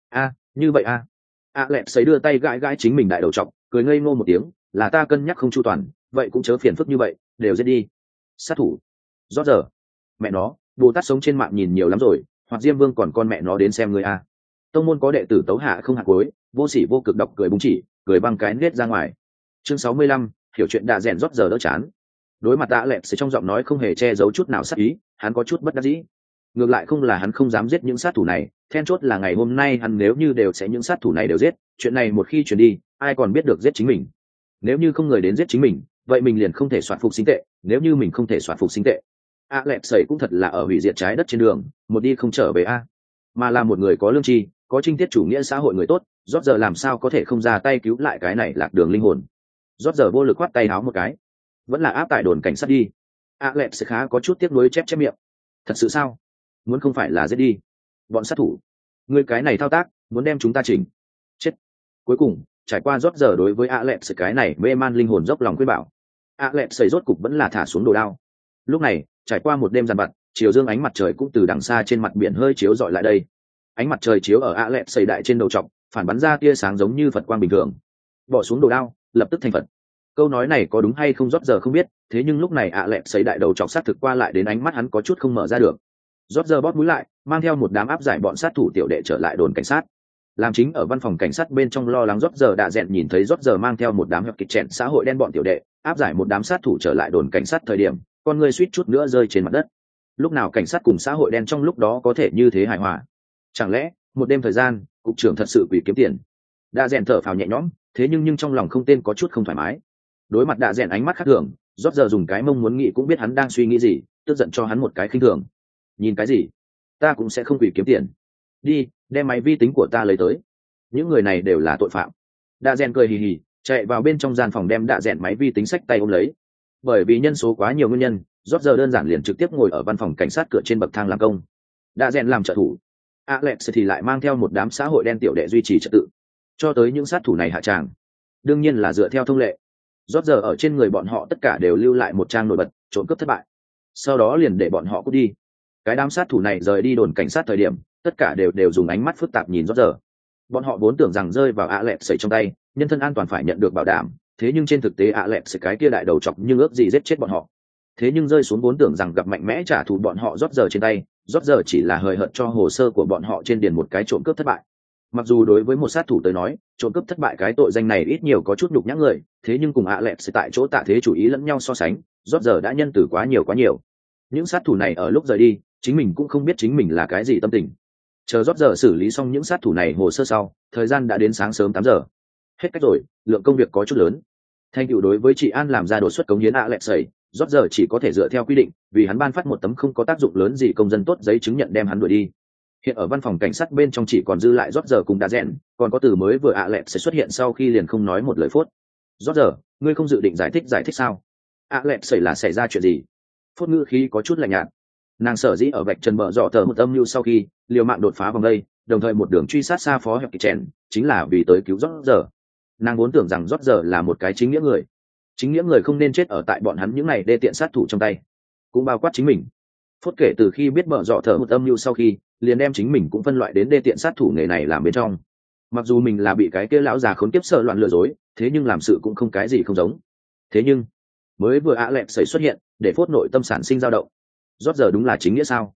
Như vậy a. Alex xây đưa tay gãi gãi chính mình đại đầu trọc, cười ngây ngô một tiếng, là ta cân nhắc không chu toàn, vậy cũng chớ phiền phức như vậy, đều giết đi. Sát thủ. Rót giờ. Mẹ nó, Bồ Tát sống trên mạng nhìn nhiều lắm rồi, hoặc Diêm Vương còn con mẹ nó đến xem người a. Tông môn có đệ tử tấu hạ không hạt cuối, vô sỉ vô cực độc cười búng chỉ, cười băng cái nết ra ngoài. Chương 65, hiểu chuyện đã rèn rót giờ đỡ chán. Đối mặt Alex trong giọng nói không hề che giấu chút nào sát ý, hắn có chút bất đắc dĩ. Ngược lại không là hắn không dám giết những sát thủ này, then chốt là ngày hôm nay hắn nếu như đều sẽ những sát thủ này đều giết, chuyện này một khi truyền đi, ai còn biết được giết chính mình. Nếu như không người đến giết chính mình, vậy mình liền không thể soạt phục sinh tệ, nếu như mình không thể soạt phục sinh tệ, Alex sẩy cũng thật là ở hủy diệt trái đất trên đường, một đi không trở về a. Mà là một người có lương tri, có trinh tiết chủ nghĩa xã hội người tốt, rót giờ làm sao có thể không ra tay cứu lại cái này lạc đường linh hồn. Rót giờ vô lực khoát tay háo một cái, vẫn là áp tại đồn cảnh sát đi. Alex khá có chút tiếc nuối chép miệng. Thật sự sao? Muốn không phải là giết đi. Bọn sát thủ, người cái này thao tác, muốn đem chúng ta chỉnh. Chết. Cuối cùng, trải qua rót giờ đối với Alex cái này mê man linh hồn dốc lòng khuyên bảo. Alex sẩy rốt cục vẫn là thả xuống đồ đao. Lúc này, trải qua một đêm dằn vặt, chiều dương ánh mặt trời cũng từ đằng xa trên mặt biển hơi chiếu rọi lại đây. Ánh mặt trời chiếu ở Alex sẩy đại trên đầu trọc, phản bắn ra tia sáng giống như Phật quang bình thường. Bỏ xuống đồ đao, lập tức thành Phật. Câu nói này có đúng hay không rót giờ không biết, thế nhưng lúc này Alex sẩy đại đầu trọc sát thực qua lại đến ánh mắt hắn có chút không mở ra được. Rót giờ bóp mũi lại, mang theo một đám áp giải bọn sát thủ tiểu đệ trở lại đồn cảnh sát. Làm chính ở văn phòng cảnh sát bên trong lo lắng rót giờ đã dẹn nhìn thấy rót giờ mang theo một đám hợp kịch chèn xã hội đen bọn tiểu đệ áp giải một đám sát thủ trở lại đồn cảnh sát thời điểm con người suýt chút nữa rơi trên mặt đất. Lúc nào cảnh sát cùng xã hội đen trong lúc đó có thể như thế hài hòa? Chẳng lẽ một đêm thời gian cục trưởng thật sự vì kiếm tiền? Đã dẹn thở phào nhẹ nhõm, thế nhưng trong lòng không tên có chút không thoải mái. Đối mặt đã dẹn ánh mắt khác thường, rót giờ dùng cái mông muốn nghĩ cũng biết hắn đang suy nghĩ gì, tức giận cho hắn một cái khinh thường. Nhìn cái gì? Ta cũng sẽ không vì kiếm tiền. Đi, đem máy vi tính của ta lấy tới. Những người này đều là tội phạm. Đạ rèn cười hì hì, chạy vào bên trong gian phòng đem đạ rèn máy vi tính sách tay ôm lấy. Bởi vì nhân số quá nhiều nguyên nhân, rót giờ đơn giản liền trực tiếp ngồi ở văn phòng cảnh sát cửa trên bậc thang làm công. Đạ rèn làm trợ thủ, Alex thì lại mang theo một đám xã hội đen tiểu đệ duy trì trật tự. Cho tới những sát thủ này hạ tràng, đương nhiên là dựa theo thông lệ. Rót giờ ở trên người bọn họ tất cả đều lưu lại một trang nổi bật, trộm cướp thất bại. Sau đó liền để bọn họ cút đi. Cái đám sát thủ này rời đi đồn cảnh sát thời điểm, tất cả đều dùng ánh mắt phức tạp nhìn rót giờ. Bọn họ vốn tưởng rằng rơi vào Alex sẩy trong tay, nhân thân an toàn phải nhận được bảo đảm, thế nhưng trên thực tế Alex sẩy cái kia đại đầu chọc nhưng ước gì giết chết bọn họ. Thế nhưng rơi xuống vốn tưởng rằng gặp mạnh mẽ trả thù bọn họ rót giờ trên tay, rót giờ chỉ là hời hợt cho hồ sơ của bọn họ trên điền một cái trộm cướp thất bại. Mặc dù đối với một sát thủ tới nói trộm cướp thất bại cái tội danh này ít nhiều có chút nhục nhã người, thế nhưng cùng Alex tại chỗ tạ thế chủ ý lẫn nhau so sánh, rót giờ đã nhân từ quá nhiều. Những sát thủ này ở lúc rời đi chính mình cũng không biết chính mình là cái gì tâm tình. Chờ rót giờ xử lý xong những sát thủ này hồ sơ sau, thời gian đã đến sáng sớm 8 giờ. Hết cách rồi, lượng công việc có chút lớn. Thanh tựu đối với chị An làm ra đột xuất cống hiến Alex, rót giờ chỉ có thể dựa theo quy định, vì hắn ban phát một tấm không có tác dụng lớn gì công dân tốt giấy chứng nhận đem hắn đuổi đi. Hiện ở văn phòng cảnh sát bên trong chỉ còn dư lại rót giờ cùng đã rèn, còn có từ mới vừa Alex sẽ xuất hiện sau khi liền không nói một lời phốt. Rót giờ, ngươi không dự định giải thích sao? Alex là xảy ra chuyện gì? Phốt ngữ khí có chút lạnh nhạt. Nàng sở dĩ ở vạch trần mở dọ tờ một âm mưu sau khi liều mạng đột phá vòng đây, đồng thời một đường truy sát xa phó hẹp kỳ chèn, chính là vì tới cứu rót giờ. Nàng vốn tưởng rằng rót giờ là một cái chính nghĩa người không nên chết ở tại bọn hắn những này đê tiện sát thủ trong tay, cũng bao quát chính mình. Phốt kể từ khi biết mở dọ thở một âm mưu sau khi liền đem chính mình cũng phân loại đến đê tiện sát thủ nghề này làm bên trong. Mặc dù mình là bị cái kia lão già khốn kiếp sợ loạn lừa dối, thế nhưng làm sự cũng không cái gì không giống. Thế nhưng mới vừa Alex xuất hiện để Phốt nội tâm sản sinh dao động. Rót giờ đúng là chính nghĩa sao?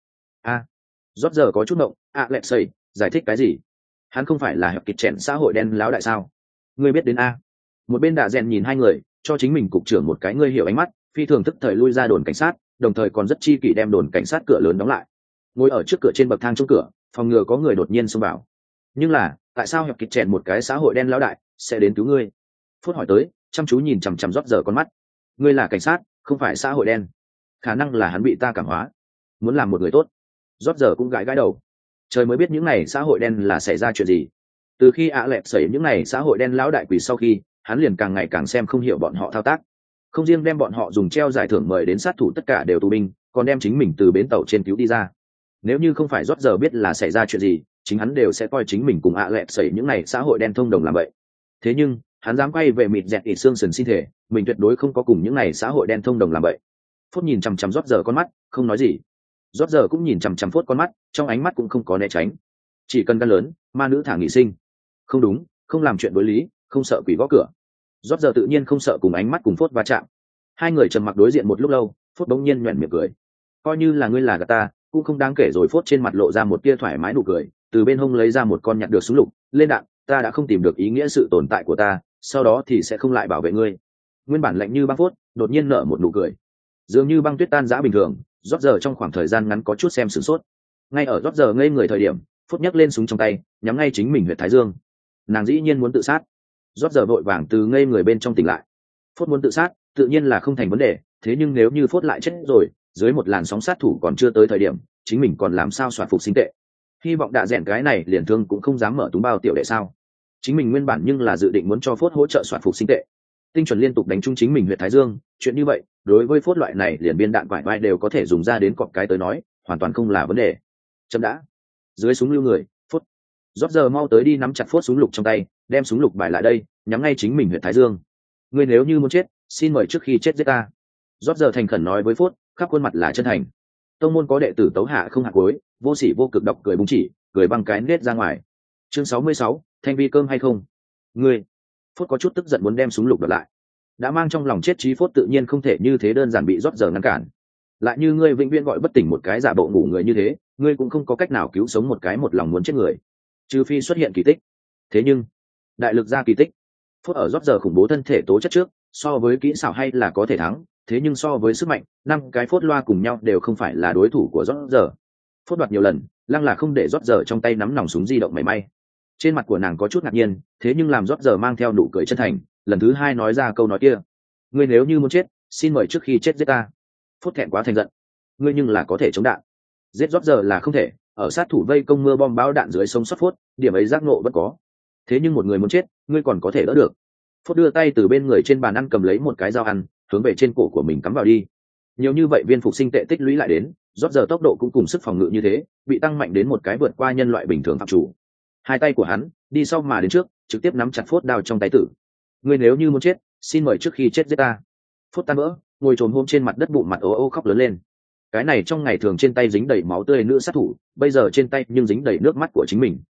Rót giờ có chút mộng. Alex giải thích cái gì? Hắn không phải là hẹp kịch chèn xã hội đen láo đại sao? Ngươi biết đến a? Một bên đạ rèn nhìn hai người, cho chính mình cục trưởng một cái ngươi hiểu ánh mắt, phi thường tức thời lui ra đồn cảnh sát, đồng thời còn rất chi kỷ đem đồn cảnh sát cửa lớn đóng lại. Ngồi ở trước cửa trên bậc thang trong cửa, phòng ngừa có người đột nhiên xông vào. Nhưng là tại sao hẹp kịch chèn một cái xã hội đen láo đại sẽ đến cứu ngươi? Phút hỏi tới, chăm chú nhìn chằm chằm rót giờ con mắt. Ngươi là cảnh sát, không phải xã hội đen. Khả năng là hắn bị ta cảm hóa, muốn làm một người tốt. Rót giờ cũng gãi đầu. Trời mới biết những này xã hội đen là xảy ra chuyện gì. Từ khi Alex xảy những này xã hội đen lão đại quỷ sau khi hắn liền càng ngày càng xem không hiểu bọn họ thao tác. Không riêng đem bọn họ dùng treo giải thưởng mời đến sát thủ tất cả đều tù binh, còn đem chính mình từ bến tàu trên cứu đi ra. Nếu như không phải rót giờ biết là xảy ra chuyện gì, chính hắn đều sẽ coi chính mình cùng Alex xảy những này xã hội đen thông đồng làm vậy. Thế nhưng hắn dám quay về mịt dẹt ỉ xương sườn xin thể, mình tuyệt đối không có cùng những này xã hội đen thông đồng làm vậy. Phốt nhìn chằm chằm rót giờ con mắt, không nói gì. Rót giờ cũng nhìn chằm chằm Phốt con mắt, trong ánh mắt cũng không có né tránh. Chỉ cần gan lớn, ma nữ thả nghỉ sinh. Không đúng, không làm chuyện đối lý, không sợ quỷ gõ cửa. Rót giờ tự nhiên không sợ cùng ánh mắt cùng Phốt va chạm. Hai người trầm mặc đối diện một lúc lâu, Phốt bỗng nhiên nhoẻn miệng cười. Coi như là ngươi là gạt ta, cũng không đáng kể rồi. Phốt trên mặt lộ ra một tia thoải mái nụ cười, từ bên hông lấy ra một con nhặt được súng lục, lên đạn. Ta đã không tìm được ý nghĩa sự tồn tại của ta, sau đó thì sẽ không lại bảo vệ ngươi. Nguyên bản lạnh như băng Phốt đột nhiên nở một nụ cười, dường như băng tuyết tan rã bình thường. Rót giờ trong khoảng thời gian ngắn có chút xem sửng sốt. Ngay ở rót giờ ngây người thời điểm, Phốt nhấc lên súng trong tay, nhắm ngay chính mình huyệt thái dương. Nàng dĩ nhiên muốn tự sát. Rót giờ vội vàng từ ngây người bên trong tỉnh lại. Phốt muốn tự sát tự nhiên là không thành vấn đề, thế nhưng nếu như Phốt lại chết rồi, dưới một làn sóng sát thủ còn chưa tới thời điểm, chính mình còn làm sao soạt phục sinh tệ. Hy vọng đạ rèn cái này liền thương cũng không dám mở túm bao tiểu đệ sao. Chính mình nguyên bản nhưng là dự định muốn cho Phốt hỗ trợ soạt phục sinh tệ. Tinh chuẩn liên tục đánh trúng chính mình huyệt thái dương, chuyện như vậy đối với Phốt loại này liền biên đạn quải vai đều có thể dùng ra đến cọp cái tới nói, hoàn toàn không là vấn đề. Chấm đã. Dưới súng lưu người, Phốt. Rót giờ mau tới đi nắm chặt Phốt súng lục trong tay, đem súng lục bài lại đây, nhắm ngay chính mình huyệt thái dương. Ngươi nếu như muốn chết, xin mời trước khi chết giết ta. Rót giờ thành khẩn nói với Phốt, khắp khuôn mặt là chân thành. Tông môn có đệ tử tấu hạ không hạ cuối, vô sỉ vô cực độc cười búng chỉ, cười băng cái nết ra ngoài. Chương 66, thanh vi cơm hay không? Ngươi. Phốt có chút tức giận muốn đem súng lục đập lại. Đã mang trong lòng chết trí Phốt tự nhiên không thể như thế đơn giản bị rót giờ ngăn cản. Lại như ngươi vĩnh viễn gọi bất tỉnh một cái giả bộ ngủ người như thế, ngươi cũng không có cách nào cứu sống một cái một lòng muốn chết người, trừ phi xuất hiện kỳ tích. Thế nhưng đại lực ra kỳ tích. Phốt ở rót giờ khủng bố thân thể tố chất trước, so với kỹ xảo hay là có thể thắng, thế nhưng so với sức mạnh, năm cái Phốt loa cùng nhau đều không phải là đối thủ của rót giờ. Phốt đoạt nhiều lần, lăng là không để rót giờ trong tay nắm nòng súng di động mảy may. Trên mặt của nàng có chút ngạc nhiên, thế nhưng làm rót giờ mang theo nụ cười chân thành, lần thứ hai nói ra câu nói kia. Ngươi nếu như muốn chết, xin mời trước khi chết giết ta. Phốt thẹn quá thành giận. Ngươi nhưng là có thể chống đạn, giết rót giờ là không thể. Ở sát thủ vây công mưa bom bão đạn dưới sông sót Phốt, điểm ấy giác ngộ vẫn có. Thế nhưng một người muốn chết, ngươi còn có thể đỡ được. Phốt đưa tay từ bên người trên bàn ăn cầm lấy một cái dao ăn, hướng về trên cổ của mình cắm vào đi. Nhiều như vậy viên phục sinh tệ tích lũy lại đến, rót giờ tốc độ cũng cùng sức phòng ngự như thế, bị tăng mạnh đến một cái vượt qua nhân loại bình thường phạm chủ. Hai tay của hắn đi sau mà đến trước, trực tiếp nắm chặt Phốt đao trong tay tử. Ngươi nếu như muốn chết, xin mời trước khi chết giết ta. Phốt tan vỡ, ngồi trồm hôm trên mặt đất bụng mặt ố ô khóc lớn lên. Cái này trong ngày thường trên tay dính đầy máu tươi nữ sát thủ, bây giờ trên tay nhưng dính đầy nước mắt của chính mình.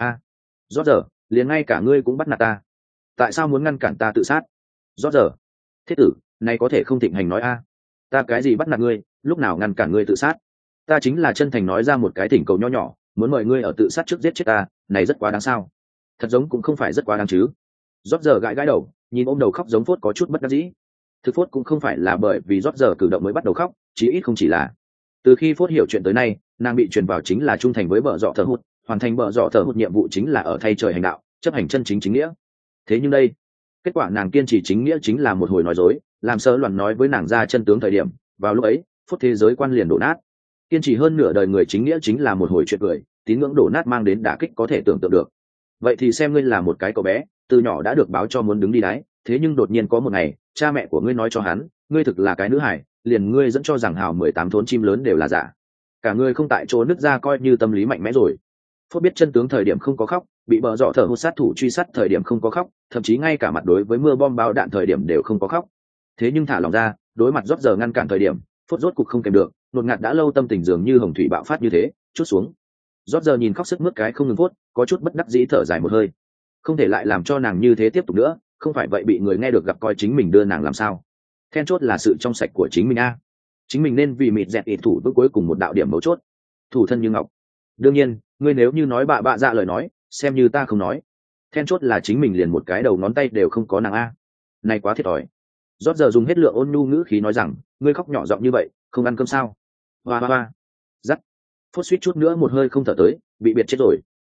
Rót giờ, liền ngay cả ngươi cũng bắt nạt ta. Tại sao muốn ngăn cản ta tự sát? Rót giờ, thiết tử, này có thể không thịnh hành nói ta cái gì bắt nạt ngươi, lúc nào ngăn cản ngươi tự sát? Ta chính là chân thành nói ra một cái thỉnh cầu nho nhỏ, muốn mời ngươi ở tự sát trước giết chết ta, này rất quá đáng sao? Thật giống cũng không phải rất quá đáng chứ. Rót giờ gãi gãi đầu, nhìn ôm đầu khóc giống Phốt có chút bất đắc dĩ. Thực Phốt cũng không phải là bởi vì rót giờ cử động mới bắt đầu khóc, chí ít không chỉ là. Từ khi Phốt hiểu chuyện tới nay, nàng bị truyền vào chính là trung thành với bợ dọ thờ hụt, hoàn thành bợ dọ thờ hụt nhiệm vụ chính là ở thay trời hành đạo, chấp hành chân chính chính nghĩa. Thế nhưng đây, kết quả nàng kiên trì chính nghĩa chính là một hồi nói dối, làm sơ loạn nói với nàng ra chân tướng thời điểm, vào lúc ấy, Phốt thế giới quan liền đổ nát. Kiên trì hơn nửa đời người chính nghĩa chính là một hồi chuyện cười, tín ngưỡng đổ nát mang đến đả kích có thể tưởng tượng được. Vậy thì xem ngươi là một cái cậu bé, từ nhỏ đã được báo cho muốn đứng đi đáy, thế nhưng đột nhiên có một ngày, cha mẹ của ngươi nói cho hắn, ngươi thực là cái nữ hải, liền ngươi dẫn cho rằng hào 18 thốn chim lớn đều là giả. Cả ngươi không tại chỗ nứt ra coi như tâm lý mạnh mẽ rồi. Phốt biết chân tướng thời điểm không có khóc, bị bờ dọ thở hụt sát thủ truy sát thời điểm không có khóc, thậm chí ngay cả mặt đối với mưa bom bao đạn thời điểm đều không có khóc. Thế nhưng thả lòng ra, đối mặt rót giờ ngăn cản thời điểm, Phốt rốt cục không kèm được, nột ngạt đã lâu tâm tình dường như hồng thủy bạo phát như thế, chút xuống. Rót giờ nhìn khóc sức mướt cái không ngừng Phốt, có chút bất đắc dĩ thở dài một hơi. Không thể lại làm cho nàng như thế tiếp tục nữa, không phải vậy bị người nghe được gặp coi chính mình đưa nàng làm sao? Then chốt là sự trong sạch của chính mình a. Chính mình nên vì mịt dẹt ít thủ bước cuối cùng một đạo điểm mấu chốt. Thủ thân như ngọc. Đương nhiên, ngươi nếu như nói bạ dạ lời nói, xem như ta không nói. Then chốt là chính mình liền một cái đầu ngón tay đều không có nàng a. Này quá thiệt thòi. Rót giờ dùng hết lượng ôn nhu ngữ khí nói rằng, ngươi khóc nhỏ giọng như vậy, không ăn cơm sao? Hoa hoa hoa. Dắt. Phốt suýt chút nữa một hơi không thở tới, bị biệt chết rồi.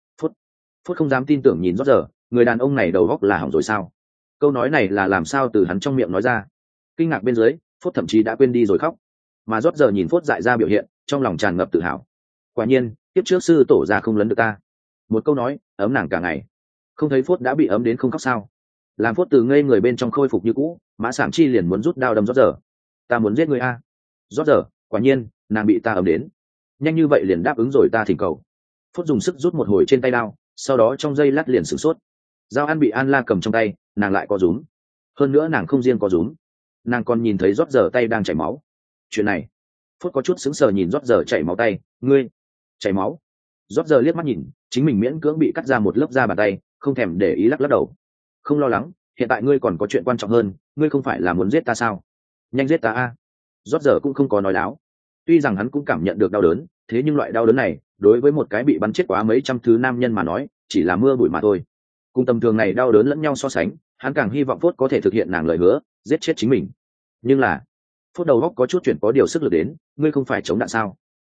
Phốt không dám tin tưởng nhìn rót giờ, người đàn ông này đầu óc là hỏng rồi sao? Câu nói này là làm sao từ hắn trong miệng nói ra? Kinh ngạc bên dưới, Phốt thậm chí đã quên đi rồi khóc. Mà rót giờ nhìn Phốt dại ra biểu hiện, trong lòng tràn ngập tự hào. Quả nhiên, tiếp trước sư tổ ra không lấn được ta. Một câu nói, ấm nàng cả ngày. Không thấy Phốt đã bị ấm đến không khóc sao? Làm Phốt từ ngây người bên trong khôi phục như cũ, Mã Sảng Chi liền muốn rút đao đâm rót giờ. Ta muốn giết người a. Rót giờ, quả nhiên, nàng bị ta ấm đến. Nhanh như vậy liền đáp ứng rồi ta thỉnh cầu. Phốt dùng sức rút một hồi trên tay đao, sau đó trong giây lát liền sửng sốt. Dao ăn bị An La cầm trong tay, nàng lại có rúm. Hơn nữa nàng không riêng có rúm, nàng còn nhìn thấy rót giờ tay đang chảy máu. Chuyện này, Phốt có chút sững sờ nhìn rót giờ chảy máu tay. Ngươi chảy máu? Rót giờ liếc mắt nhìn, chính mình miễn cưỡng bị cắt ra một lớp da bàn tay, không thèm để ý lắc lắc đầu. Không lo lắng, hiện tại ngươi còn có chuyện quan trọng hơn, ngươi không phải là muốn giết ta sao? Nhanh giết ta a. Rót giờ cũng không có nói láo. Tuy rằng hắn cũng cảm nhận được đau đớn, thế nhưng loại đau đớn này, đối với một cái bị bắn chết quá mấy trăm thứ nam nhân mà nói, chỉ là mưa bụi mà thôi. Cùng tầm thường này đau đớn lẫn nhau so sánh, hắn càng hy vọng Phốt có thể thực hiện nàng lời hứa, giết chết chính mình. Nhưng là, Phốt đầu óc có chút chuyển có điều sức lực đến, ngươi không phải chống đạn sao?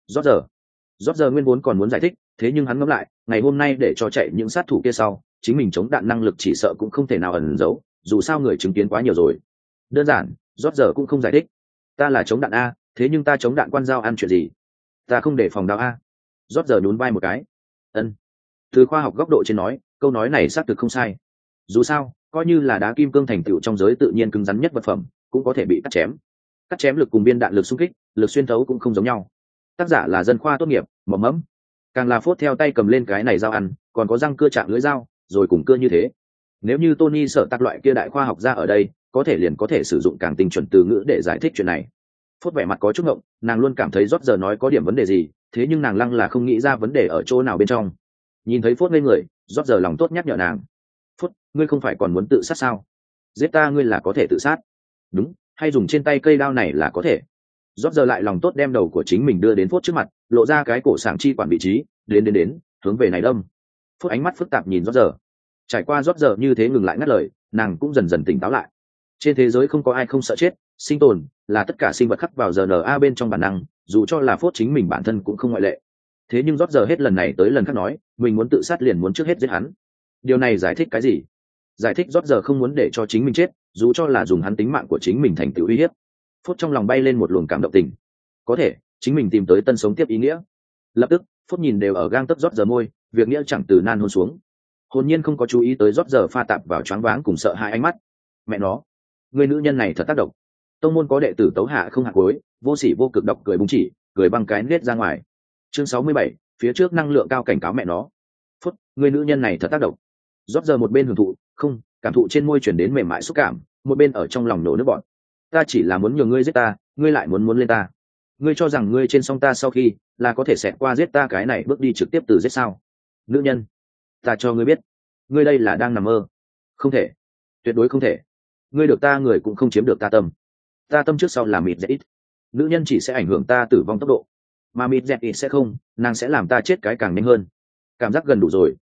Rót giờ nguyên vốn còn muốn giải thích, thế nhưng hắn ngẫm lại, ngày hôm nay để cho chạy những sát thủ kia sau, chính mình chống đạn năng lực chỉ sợ cũng không thể nào ẩn giấu, dù sao người chứng kiến quá nhiều rồi. Đơn giản, rót giờ cũng không giải thích. Ta là chống đạn a, thế nhưng ta chống đạn quan dao ăn chuyện gì? Ta không để phòng đau a. Rót giờ nhún vai một cái. Ân. Từ khoa học góc độ trên nói, câu nói này xác thực không sai. Dù sao, coi như là đá kim cương thành tựu trong giới tự nhiên cứng rắn nhất vật phẩm, cũng có thể bị cắt chém. Cắt chém lực cùng viên đạn lực xung kích, lực xuyên thấu cũng không giống nhau. Tác giả là dân khoa tốt nghiệp, mỏm mẫm. Càng là Phốt theo tay cầm lên cái này dao ăn, còn có răng cưa chạm lưỡi dao, rồi cùng cưa như thế. Nếu như Tony sợ tạc loại kia đại khoa học ra ở đây, có thể liền có thể sử dụng càng tinh chuẩn từ ngữ để giải thích chuyện này. Phốt vẻ mặt có chút ngộng, nàng luôn cảm thấy rót giờ nói có điểm vấn đề gì, thế nhưng nàng lăng là không nghĩ ra vấn đề ở chỗ nào bên trong. Nhìn thấy Phốt ngây người, rót giờ lòng tốt nhắc nhở nàng. Phốt, ngươi không phải còn muốn tự sát sao? Giết ta ngươi là có thể tự sát. Đúng, hay dùng trên tay cây đao này là có thể. Rót giờ lại lòng tốt đem đầu của chính mình đưa đến Phốt trước mặt, lộ ra cái cổ sảng chi quản vị trí, đến, hướng về này đâm. Phốt ánh mắt phức tạp nhìn rót giờ. Trải qua rót giờ như thế ngừng lại ngắt lời, nàng cũng dần dần tỉnh táo lại. Trên thế giới không có ai không sợ chết, sinh tồn là tất cả sinh vật khắc vào RNA bên trong bản năng, dù cho là Phốt chính mình bản thân cũng không ngoại lệ. Thế nhưng rót giờ hết lần này tới lần khác nói, mình muốn tự sát liền muốn trước hết giết hắn. Điều này giải thích cái gì? Giải thích rót giờ không muốn để cho chính mình chết, dù cho là dùng hắn tính mạng của chính mình thành tựu uy hiếp. Phốt trong lòng bay lên một luồng cảm động tình. Có thể, chính mình tìm tới tân sống tiếp ý nghĩa. Lập tức, Phốt nhìn đều ở gang tấc rót giờ môi, việc nghĩa chẳng từ nan hôn xuống. Hồn nhiên không có chú ý tới rót giờ pha tạp vào choáng váng cùng sợ hãi ánh mắt. Mẹ nó, người nữ nhân này thật tác động. Tông môn có đệ tử tấu hạ không hạ cuối, vô sỉ vô cực độc cười búng chỉ, cười băng cái nết ra ngoài. Chương 67, phía trước năng lượng cao cảnh cáo mẹ nó. Phút, người nữ nhân này thật tác động. Rót giờ một bên hưởng thụ, không, cảm thụ trên môi chuyển đến mềm mại xúc cảm, một bên ở trong lòng nổ nước bọt. Ta chỉ là muốn nhường ngươi giết ta, ngươi lại muốn lên ta. Ngươi cho rằng ngươi trên song ta sau khi là có thể xẹt qua giết ta cái này bước đi trực tiếp từ giết sao? Nữ nhân, ta cho ngươi biết, ngươi đây là đang nằm mơ. Không thể, tuyệt đối không thể. Ngươi được ta người cũng không chiếm được ta tâm. Ta tâm trước sau là mịt dẹt ít. Nữ nhân chỉ sẽ ảnh hưởng ta tử vong tốc độ, mà mịt dẹt ít sẽ không, nàng sẽ làm ta chết cái càng nhanh hơn. Cảm giác gần đủ rồi,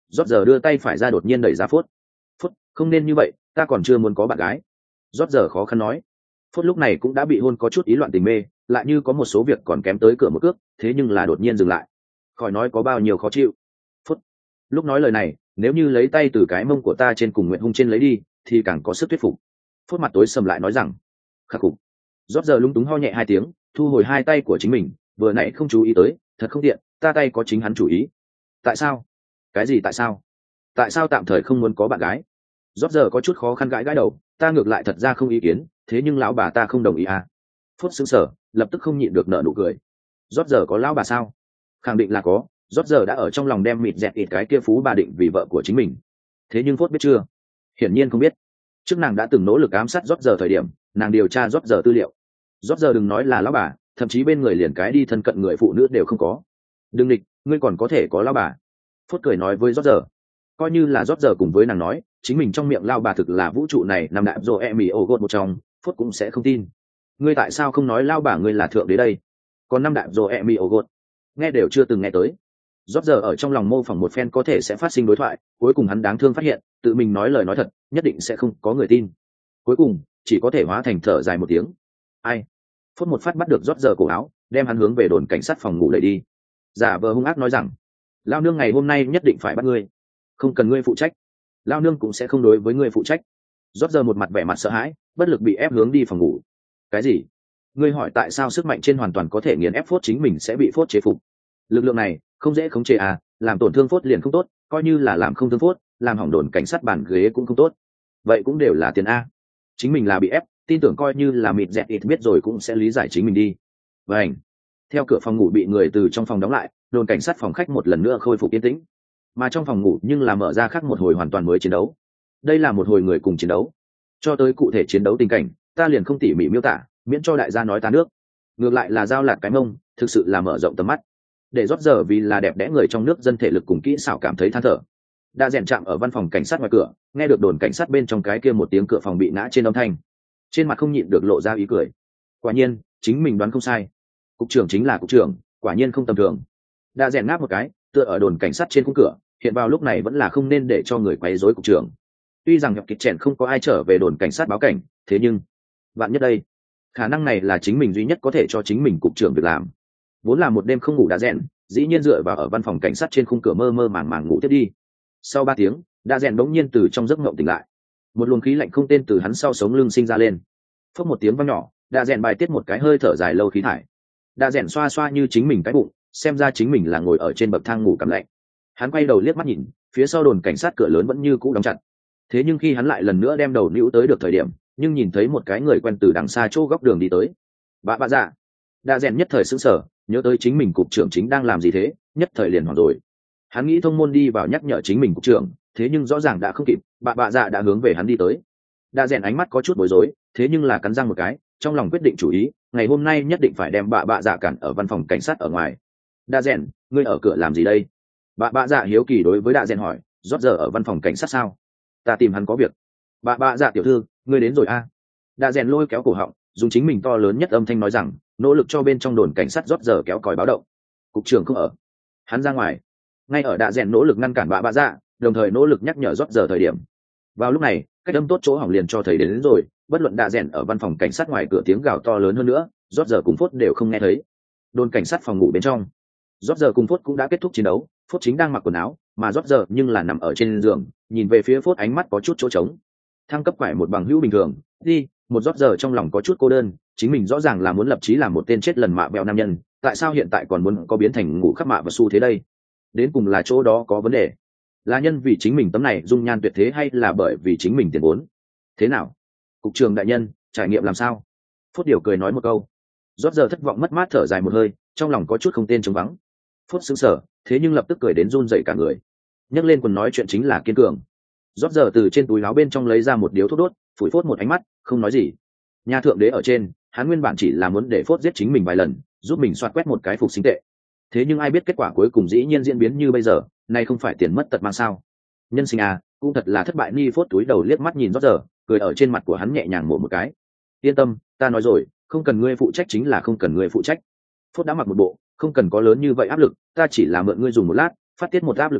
rót giờ đưa tay phải ra đột nhiên đẩy ra phốt. Phốt, không nên như vậy, ta còn chưa muốn có bạn gái. Rót giờ khó khăn nói. Phốt lúc này cũng đã bị hôn có chút ý loạn tình mê, lại như có một số việc còn kém tới cửa một cước, thế nhưng là đột nhiên dừng lại. Khỏi nói có bao nhiêu khó chịu. Phốt. Lúc nói lời này, nếu như lấy tay từ cái mông của ta trên cùng Nguyện Hung trên lấy đi, thì càng có sức thuyết phục. Phốt mặt tối sầm lại nói rằng, khắc phục. Rót giờ lúng túng ho nhẹ hai tiếng, thu hồi hai tay của chính mình, vừa nãy không chú ý tới, thật không tiện, ta tay có chính hắn chủ ý. Tại sao? Cái gì tại sao? Tại sao tạm thời không muốn có bạn gái? Rót giờ có chút khó khăn gãi đầu, ta ngược lại thật ra không ý kiến, thế nhưng lão bà ta không đồng ý à? Phốt sững sờ, lập tức không nhịn được nở nụ cười. Rót giờ có lão bà sao? Khẳng định là có, rót giờ đã ở trong lòng đem mịt dẹt ịt cái kia phú bà định vì vợ của chính mình. Thế nhưng Phốt biết chưa? Hiển nhiên không biết. Trước nàng đã từng nỗ lực ám sát rót giờ thời điểm, nàng điều tra rót giờ tư liệu. Rót giờ đừng nói là lão bà, thậm chí bên người liền cái đi thân cận người phụ nữ đều không có. Đừng địch, ngươi còn có thể có lão bà. Phốt cười nói với rót giờ. Coi như là rót giờ cùng với nàng nói, chính mình trong miệng lão bà thực là vũ trụ này nằm đạm rồ emi ô gột một trong, Phốt cũng sẽ không tin. Ngươi tại sao không nói lão bà ngươi là thượng đế đây? Còn năm đạm rồ emi ô gột, nghe đều chưa từng nghe tới. Rót giờ ở trong lòng mô phỏng một phen có thể sẽ phát sinh đối thoại, cuối cùng hắn đáng thương phát hiện, tự mình nói lời nói thật, nhất định sẽ không có người tin. Cuối cùng, chỉ có thể hóa thành thở dài một tiếng. Ai? Phốt một phát bắt được rót giờ cổ áo, đem hắn hướng về đồn cảnh sát phòng ngủ đẩy đi. Giả vờ hung ác nói rằng, lao nương ngày hôm nay nhất định phải bắt ngươi, không cần ngươi phụ trách, lao nương cũng sẽ không đối với ngươi phụ trách. Rót giờ một mặt vẻ mặt sợ hãi, bất lực bị ép hướng đi phòng ngủ. Cái gì? Ngươi hỏi tại sao sức mạnh trên hoàn toàn có thể nghiền ép Phốt chính mình sẽ bị Phốt chế phục? Lực lượng này không dễ khống chế à? Làm tổn thương Phốt liền không tốt, coi như là làm không thương Phốt, làm hỏng đồn cảnh sát bàn ghế cũng không tốt. Vậy cũng đều là tiền a. Chính mình là bị ép, tin tưởng coi như là mịt dẹt ít biết rồi cũng sẽ lý giải chính mình đi. Vâng. Theo cửa phòng ngủ bị người từ trong phòng đóng lại, đồn cảnh sát phòng khách một lần nữa khôi phục yên tĩnh. Mà trong phòng ngủ nhưng là mở ra khác một hồi hoàn toàn mới chiến đấu. Đây là một hồi người cùng chiến đấu. Cho tới cụ thể chiến đấu tình cảnh, ta liền không tỉ mỉ miêu tả, miễn cho đại gia nói ta nước. Ngược lại là giao lạt cái mông, thực sự là mở rộng tầm mắt. Để rót giờ vì là đẹp đẽ người trong nước dân thể lực cùng kỹ xảo cảm thấy than thở. Đã rèn chạm ở văn phòng cảnh sát ngoài cửa, nghe được đồn cảnh sát bên trong cái kia một tiếng cửa phòng bị ngã trên âm thanh, trên mặt không nhịn được lộ ra ý cười. Quả nhiên chính mình đoán không sai, cục trưởng chính là cục trưởng, quả nhiên không tầm thường. Đã rèn ngáp một cái, tựa ở đồn cảnh sát trên khung cửa, hiện vào lúc này vẫn là không nên để cho người quấy rối cục trưởng. Tuy rằng nhập kịch chèn không có ai trở về đồn cảnh sát báo cảnh, thế nhưng vạn nhất đây, khả năng này là chính mình duy nhất có thể cho chính mình cục trưởng việc làm. Vốn là một đêm không ngủ đã rèn, dĩ nhiên dựa vào ở văn phòng cảnh sát trên khung cửa mơ mơ màng màng ngủ tiếp đi. Sau 3 tiếng, đã rèn bỗng nhiên từ trong giấc mộng tỉnh lại, một luồng khí lạnh không tên từ hắn sau sống lưng sinh ra lên. Phốc một tiếng vang nhỏ, đã rèn bài tiết một cái hơi thở dài lâu khí thải. Đã rèn xoa xoa như chính mình cái bụng, xem ra chính mình là ngồi ở trên bậc thang ngủ cảm lạnh. Hắn quay đầu liếc mắt nhìn, phía sau đồn cảnh sát cửa lớn vẫn như cũ đóng chặt. Thế nhưng khi hắn lại lần nữa đem đầu níu tới được thời điểm, nhưng nhìn thấy một cái người quen từ đằng xa chỗ góc đường đi tới. Bà dạ. Đã rèn nhất thời sững sờ, nhớ tới chính mình cục trưởng chính đang làm gì thế, nhất thời liền hoảng rồi. Hắn nghĩ thông môn đi vào nhắc nhở chính mình cục trưởng, thế nhưng rõ ràng đã không kịp, bà dạ đã hướng về hắn đi tới. Đã rèn ánh mắt có chút bối rối, thế nhưng là cắn răng một cái, trong lòng quyết định chủ ý, ngày hôm nay nhất định phải đem bà dạ cản ở văn phòng cảnh sát ở ngoài. Đã rèn, ngươi ở cửa làm gì đây? Bà dạ hiếu kỳ đối với Đã rèn hỏi, rót giờ ở văn phòng cảnh sát sao? Ta tìm hắn có việc. Bà dạ tiểu thư, ngươi đến rồi a? Đã rèn lôi kéo cổ họng, dùng chính mình to lớn nhất âm thanh nói rằng, nỗ lực cho bên trong đồn cảnh sát rót giờ kéo còi báo động. Cục trưởng không ở, hắn ra ngoài. Ngay ở Đã rèn nỗ lực ngăn cản bà dạ, đồng thời nỗ lực nhắc nhở rót giờ thời điểm. Vào lúc này, cách âm tốt chỗ hỏng liền cho thấy đến rồi, bất luận Đã rèn ở văn phòng cảnh sát ngoài cửa tiếng gào to lớn hơn nữa, rót giờ cùng Phốt đều không nghe thấy. Đồn cảnh sát phòng ngủ bên trong, rót giờ cùng Phốt cũng đã kết thúc chiến đấu, Phốt chính đang mặc quần áo, mà rót giờ nhưng là nằm ở trên giường, nhìn về phía Phốt ánh mắt có chút chỗ trống. Thăng cấp quải một bằng hữu bình thường, đi, một rót giờ trong lòng có chút cô đơn, chính mình rõ ràng là muốn lập chí làm một tên chết lần mạ bèo nam nhân, tại sao hiện tại còn muốn có biến thành ngủ khắp mạ và xu thế đây? Đến cùng là chỗ đó có vấn đề, là nhân vì chính mình tấm này dung nhan tuyệt thế hay là bởi vì chính mình tiền vốn? Thế nào, cục trưởng đại nhân, trải nghiệm làm sao? Phốt điều cười nói một câu. Rót giờ thất vọng mất mát thở dài một hơi, trong lòng có chút không tên trống vắng. Phốt sững sờ, thế nhưng lập tức cười đến run rẩy cả người, nhấc lên quần nói chuyện chính là kiên cường. Rót giờ từ trên túi áo bên trong lấy ra một điếu thuốc đốt, phủi Phốt một ánh mắt, không nói gì. Nhà thượng đế ở trên, hắn nguyên bản chỉ là muốn để Phốt giết chính mình vài lần, giúp mình soạt quét một cái phục sinh tệ. Thế nhưng ai biết kết quả cuối cùng dĩ nhiên diễn biến như bây giờ, này không phải tiền mất tật mang sao? Nhân sinh à, cũng thật là thất bại. Ni Phốt túi đầu liếc mắt nhìn rót giờ, cười ở trên mặt của hắn nhẹ nhàng mổ một cái. Yên tâm, ta nói rồi, không cần ngươi phụ trách chính là không cần ngươi phụ trách. Phốt đã mặc một bộ, không cần có lớn như vậy áp lực, ta chỉ là mượn ngươi dùng một lát, phát tiết một áp lực nén,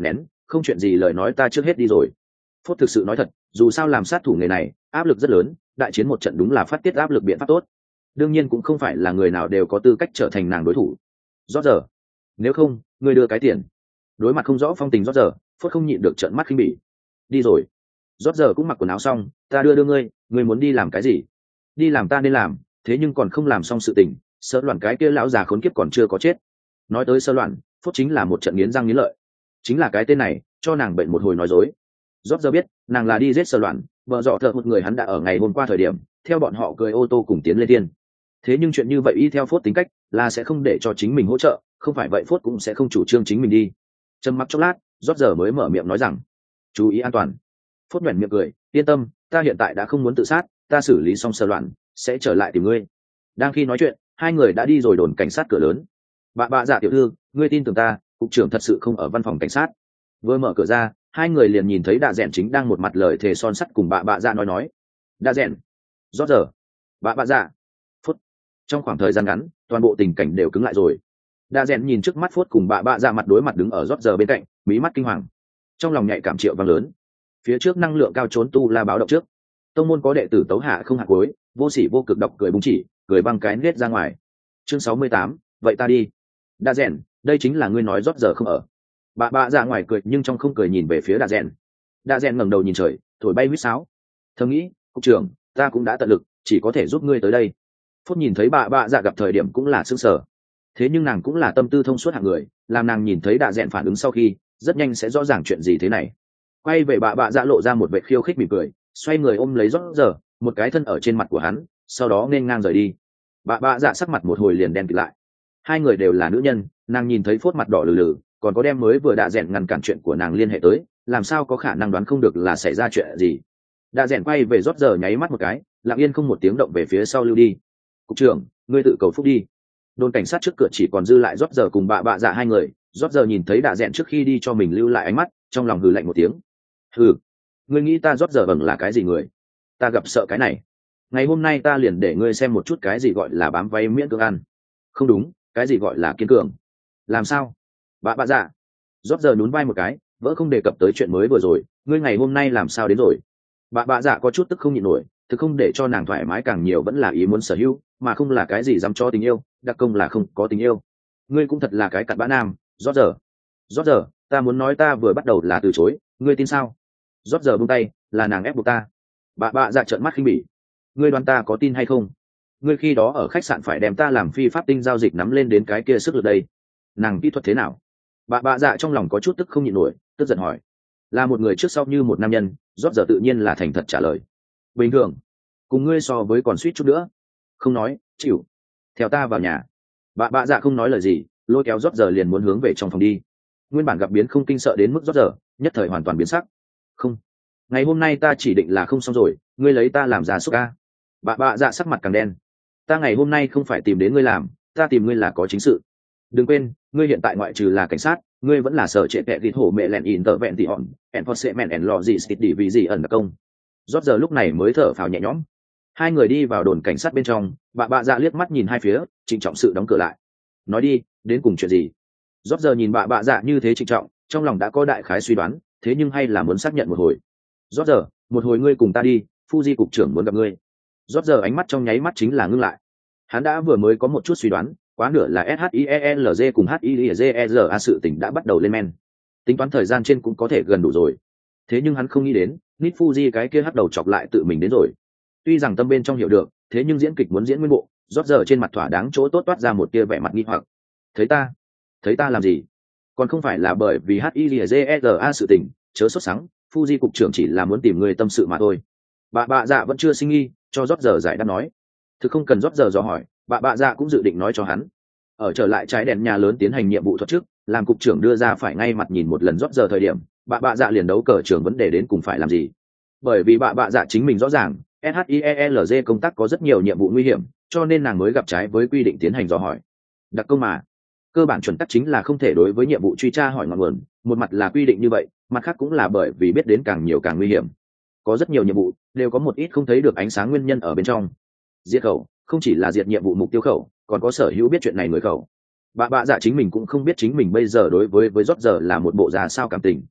không chuyện gì lời nói ta trước hết đi rồi. Phốt thực sự nói thật, dù sao làm sát thủ nghề này áp lực rất lớn, đại chiến một trận đúng là phát tiết áp lực biện pháp tốt. Đương nhiên cũng không phải là người nào đều có tư cách trở thành nàng đối thủ. Rót giờ, nếu không ngươi đưa cái tiền. Đối mặt không rõ phong tình rót giờ, Phốt không nhịn được trợn mắt khinh bỉ. Đi rồi. Rót giờ cũng mặc quần áo xong, ta đưa ngươi muốn đi làm cái gì? Đi làm ta nên làm, thế nhưng còn không làm xong sự tình, sợ loạn cái kia lão già khốn kiếp còn chưa có chết. Nói tới sơ loạn, Phốt chính là một trận nghiến răng nghiến lợi. Chính là cái tên này cho nàng bệnh một hồi nói dối. Rót giờ biết nàng là đi giết sơ loạn, vợ dọ thợ một người hắn đã ở ngày hôm qua thời điểm theo bọn họ cười ô tô cùng tiến lên tiên. Thế nhưng chuyện như vậy y theo Phốt tính cách là sẽ không để cho chính mình hỗ trợ, không phải vậy Phốt cũng sẽ không chủ trương chính mình đi. Trầm mặc chốc lát, rót giờ mới mở miệng nói rằng chú ý an toàn. Phốt nhoẻn miệng cười, yên tâm, ta hiện tại đã không muốn tự sát, ta xử lý xong sơ loạn sẽ trở lại tìm ngươi. Đang khi nói chuyện, hai người đã đi rồi đồn cảnh sát cửa lớn. Bà dạ tiểu thư, ngươi tin tưởng ta, cục trưởng thật sự không ở văn phòng cảnh sát. Vừa mở cửa ra, hai người liền nhìn thấy Đạ Dẹn chính đang một mặt lời thề son sắt cùng bà dạ nói. Đạ Dẹn, rót giờ, bà dạ. Phút. Trong khoảng thời gian ngắn, toàn bộ tình cảnh đều cứng lại rồi. Đạ Dẹn nhìn trước mắt Phút cùng bà dạ mặt đối mặt đứng ở rót giờ bên cạnh, mí mắt kinh hoàng, trong lòng nhạy cảm triệu vang lớn. Phía trước năng lượng cao trốn tu la báo động trước. Tông môn có đệ tử tấu hạ không hạ cuối, vô sỉ vô cực độc cười búng chỉ, cười băng cái nết ra ngoài. Chương 68, vậy ta đi. Đạ Dẹn, đây chính là ngươi nói rót giờ không ở. Bà dạ ngoài cười nhưng trong không cười nhìn về phía Đạ Dẹn. Đạ Dẹn ngẩng đầu nhìn trời, thổi bay huýt sáo. Thầm nghĩ, cục trưởng, ta cũng đã tận lực, chỉ có thể giúp ngươi tới đây. Phút nhìn thấy bà dạ gặp thời điểm cũng là sững sờ. Thế nhưng nàng cũng là tâm tư thông suốt hạng người, làm nàng nhìn thấy Đạ Dẹn phản ứng sau khi, rất nhanh sẽ rõ ràng chuyện gì thế này. Quay về bà dạ lộ ra một vẻ khiêu khích mỉm cười, xoay người ôm lấy rót giờ, một cái thân ở trên mặt của hắn, sau đó nên ngang rời đi. Bà dạ sắc mặt một hồi liền đen kịt lại. Hai người đều là nữ nhân, nàng nhìn thấy Phốt mặt đỏ lừ lừ, còn có đem mới vừa Đạ Dẹn ngăn cản chuyện của nàng liên hệ tới, làm sao có khả năng đoán không được là xảy ra chuyện gì. Đạ Dẹn quay về rót giờ nháy mắt một cái, lặng yên không một tiếng động về phía sau lưu đi. Cục trưởng, ngươi tự cầu phúc đi. Đồn cảnh sát trước cửa chỉ còn dư lại rót giờ cùng bà dạ hai người. Rót giờ nhìn thấy Đạ Dẹn trước khi đi cho mình lưu lại ánh mắt, trong lòng hừ lạnh một tiếng. Hừ, ngươi nghĩ ta rót giờ bằng là cái gì người? Ta gặp sợ cái này. Ngày hôm nay ta liền để ngươi xem một chút cái gì gọi là bám váy miễn cưỡng ăn. Không đúng, cái gì gọi là kiên cường. Làm sao? Bà dạ. Rót giờ nhún vai một cái, vỡ không đề cập tới chuyện mới vừa rồi, ngươi ngày hôm nay làm sao đến rồi? Bà dạ có chút tức không nhịn nổi, thực không để cho nàng thoải mái càng nhiều vẫn là ý muốn sở hữu, mà không là cái gì dám cho tình yêu, đặc công là không có tình yêu. Ngươi cũng thật là cái cặn bã nam, rót giờ. Rót giờ, ta muốn nói ta vừa bắt đầu là từ chối, ngươi tin sao? Rót giờ buông tay, là nàng ép buộc ta. Bà dạ trợn mắt khinh bỉ. Ngươi đoán ta có tin hay không? Ngươi khi đó ở khách sạn phải đem ta làm phi pháp tinh giao dịch nắm lên đến cái kia sức lực đây. Nàng kỹ thuật thế nào? Bà dạ trong lòng có chút tức không nhịn nổi, tức giận hỏi. Là một người trước sau như một nam nhân, rót giờ tự nhiên là thành thật trả lời. Bình thường. Cùng ngươi so với còn suýt chút nữa. Không nói, chịu. Theo ta vào nhà. Bà dạ không nói lời gì, lôi kéo rót giờ liền muốn hướng về trong phòng đi. Nguyên bản gặp biến không kinh sợ đến mức rót giờ, nhất thời hoàn toàn biến sắc. Không. Ngày hôm nay ta chỉ định là không xong rồi, ngươi lấy ta làm ra súc ca. Bà dạ sắc mặt càng đen. Ta ngày hôm nay không phải tìm đến ngươi làm, ta tìm ngươi là có chính sự. Đừng quên, ngươi hiện tại ngoại trừ là cảnh sát, ngươi vẫn là sở trệ vẹn thịt hổ mẹ lẹn in tờ vẹn tỉ hòn, ẻn phật sẽ mẹn ẻn lò gì xịt đi vì gì ẩn đặc công. Rót giờ lúc này mới thở phào nhẹ nhõm. Hai người đi vào đồn cảnh sát bên trong, bà dạ liếc mắt nhìn hai phía, trịnh trọng sự đóng cửa lại. Nói đi, đến cùng chuyện gì? Rót giờ nhìn bà dạ như thế trịnh trọng, trong lòng đã có đại khái suy đoán, thế nhưng hay là muốn xác nhận một hồi. Rót giờ, một hồi ngươi cùng ta đi, Fuji cục trưởng muốn gặp ngươi. Rót giờ ánh mắt trong nháy mắt chính là ngưng lại. Hắn đã vừa mới có một chút suy đoán, quá nửa là SHIELZ cùng HIEZERA sự tình đã bắt đầu lên men. Tính toán thời gian trên cũng có thể gần đủ rồi. Thế nhưng hắn không nghĩ đến, Nít Fuji cái kia hắc đầu chọc lại tự mình đến rồi. Tuy rằng tâm bên trong hiểu được, thế nhưng diễn kịch muốn diễn nguyên bộ, rót giờ trên mặt thỏa đáng chỗ tốt toát ra một tia vẻ mặt nghi hoặc. Thấy ta làm gì? Còn không phải là bởi vì HIEZERA sự tình, chớ sốt sắng, Fuji cục trưởng chỉ là muốn tìm người tâm sự mà thôi. Bà dạ vẫn chưa sinh nghi, cho rót giờ giải đáp nói. Thực không cần rót giờ dò hỏi, bà dạ cũng dự định nói cho hắn. Ở trở lại trái đèn nhà lớn tiến hành nhiệm vụ thuật trước, làm cục trưởng đưa ra phải ngay mặt nhìn một lần rót giờ thời điểm, bà dạ liền đấu cờ trưởng vấn đề đến cùng phải làm gì. Bởi vì bà dạ chính mình rõ ràng, SHIELZ công tác có rất nhiều nhiệm vụ nguy hiểm, cho nên nàng mới gặp trái với quy định tiến hành dò hỏi. Đặc công mà, cơ bản chuẩn tắc chính là không thể đối với nhiệm vụ truy tra hỏi ngọn nguồn, một mặt là quy định như vậy, mặt khác cũng là bởi vì biết đến càng nhiều càng nguy hiểm. Có rất nhiều nhiệm vụ đều có một ít không thấy được ánh sáng nguyên nhân ở bên trong. Diệt khẩu không chỉ là diệt nhiệm vụ mục tiêu khẩu, còn có sở hữu biết chuyện này người khẩu. Bà dạ chính mình cũng không biết chính mình bây giờ đối với rót giờ là một bộ già sao cảm tình.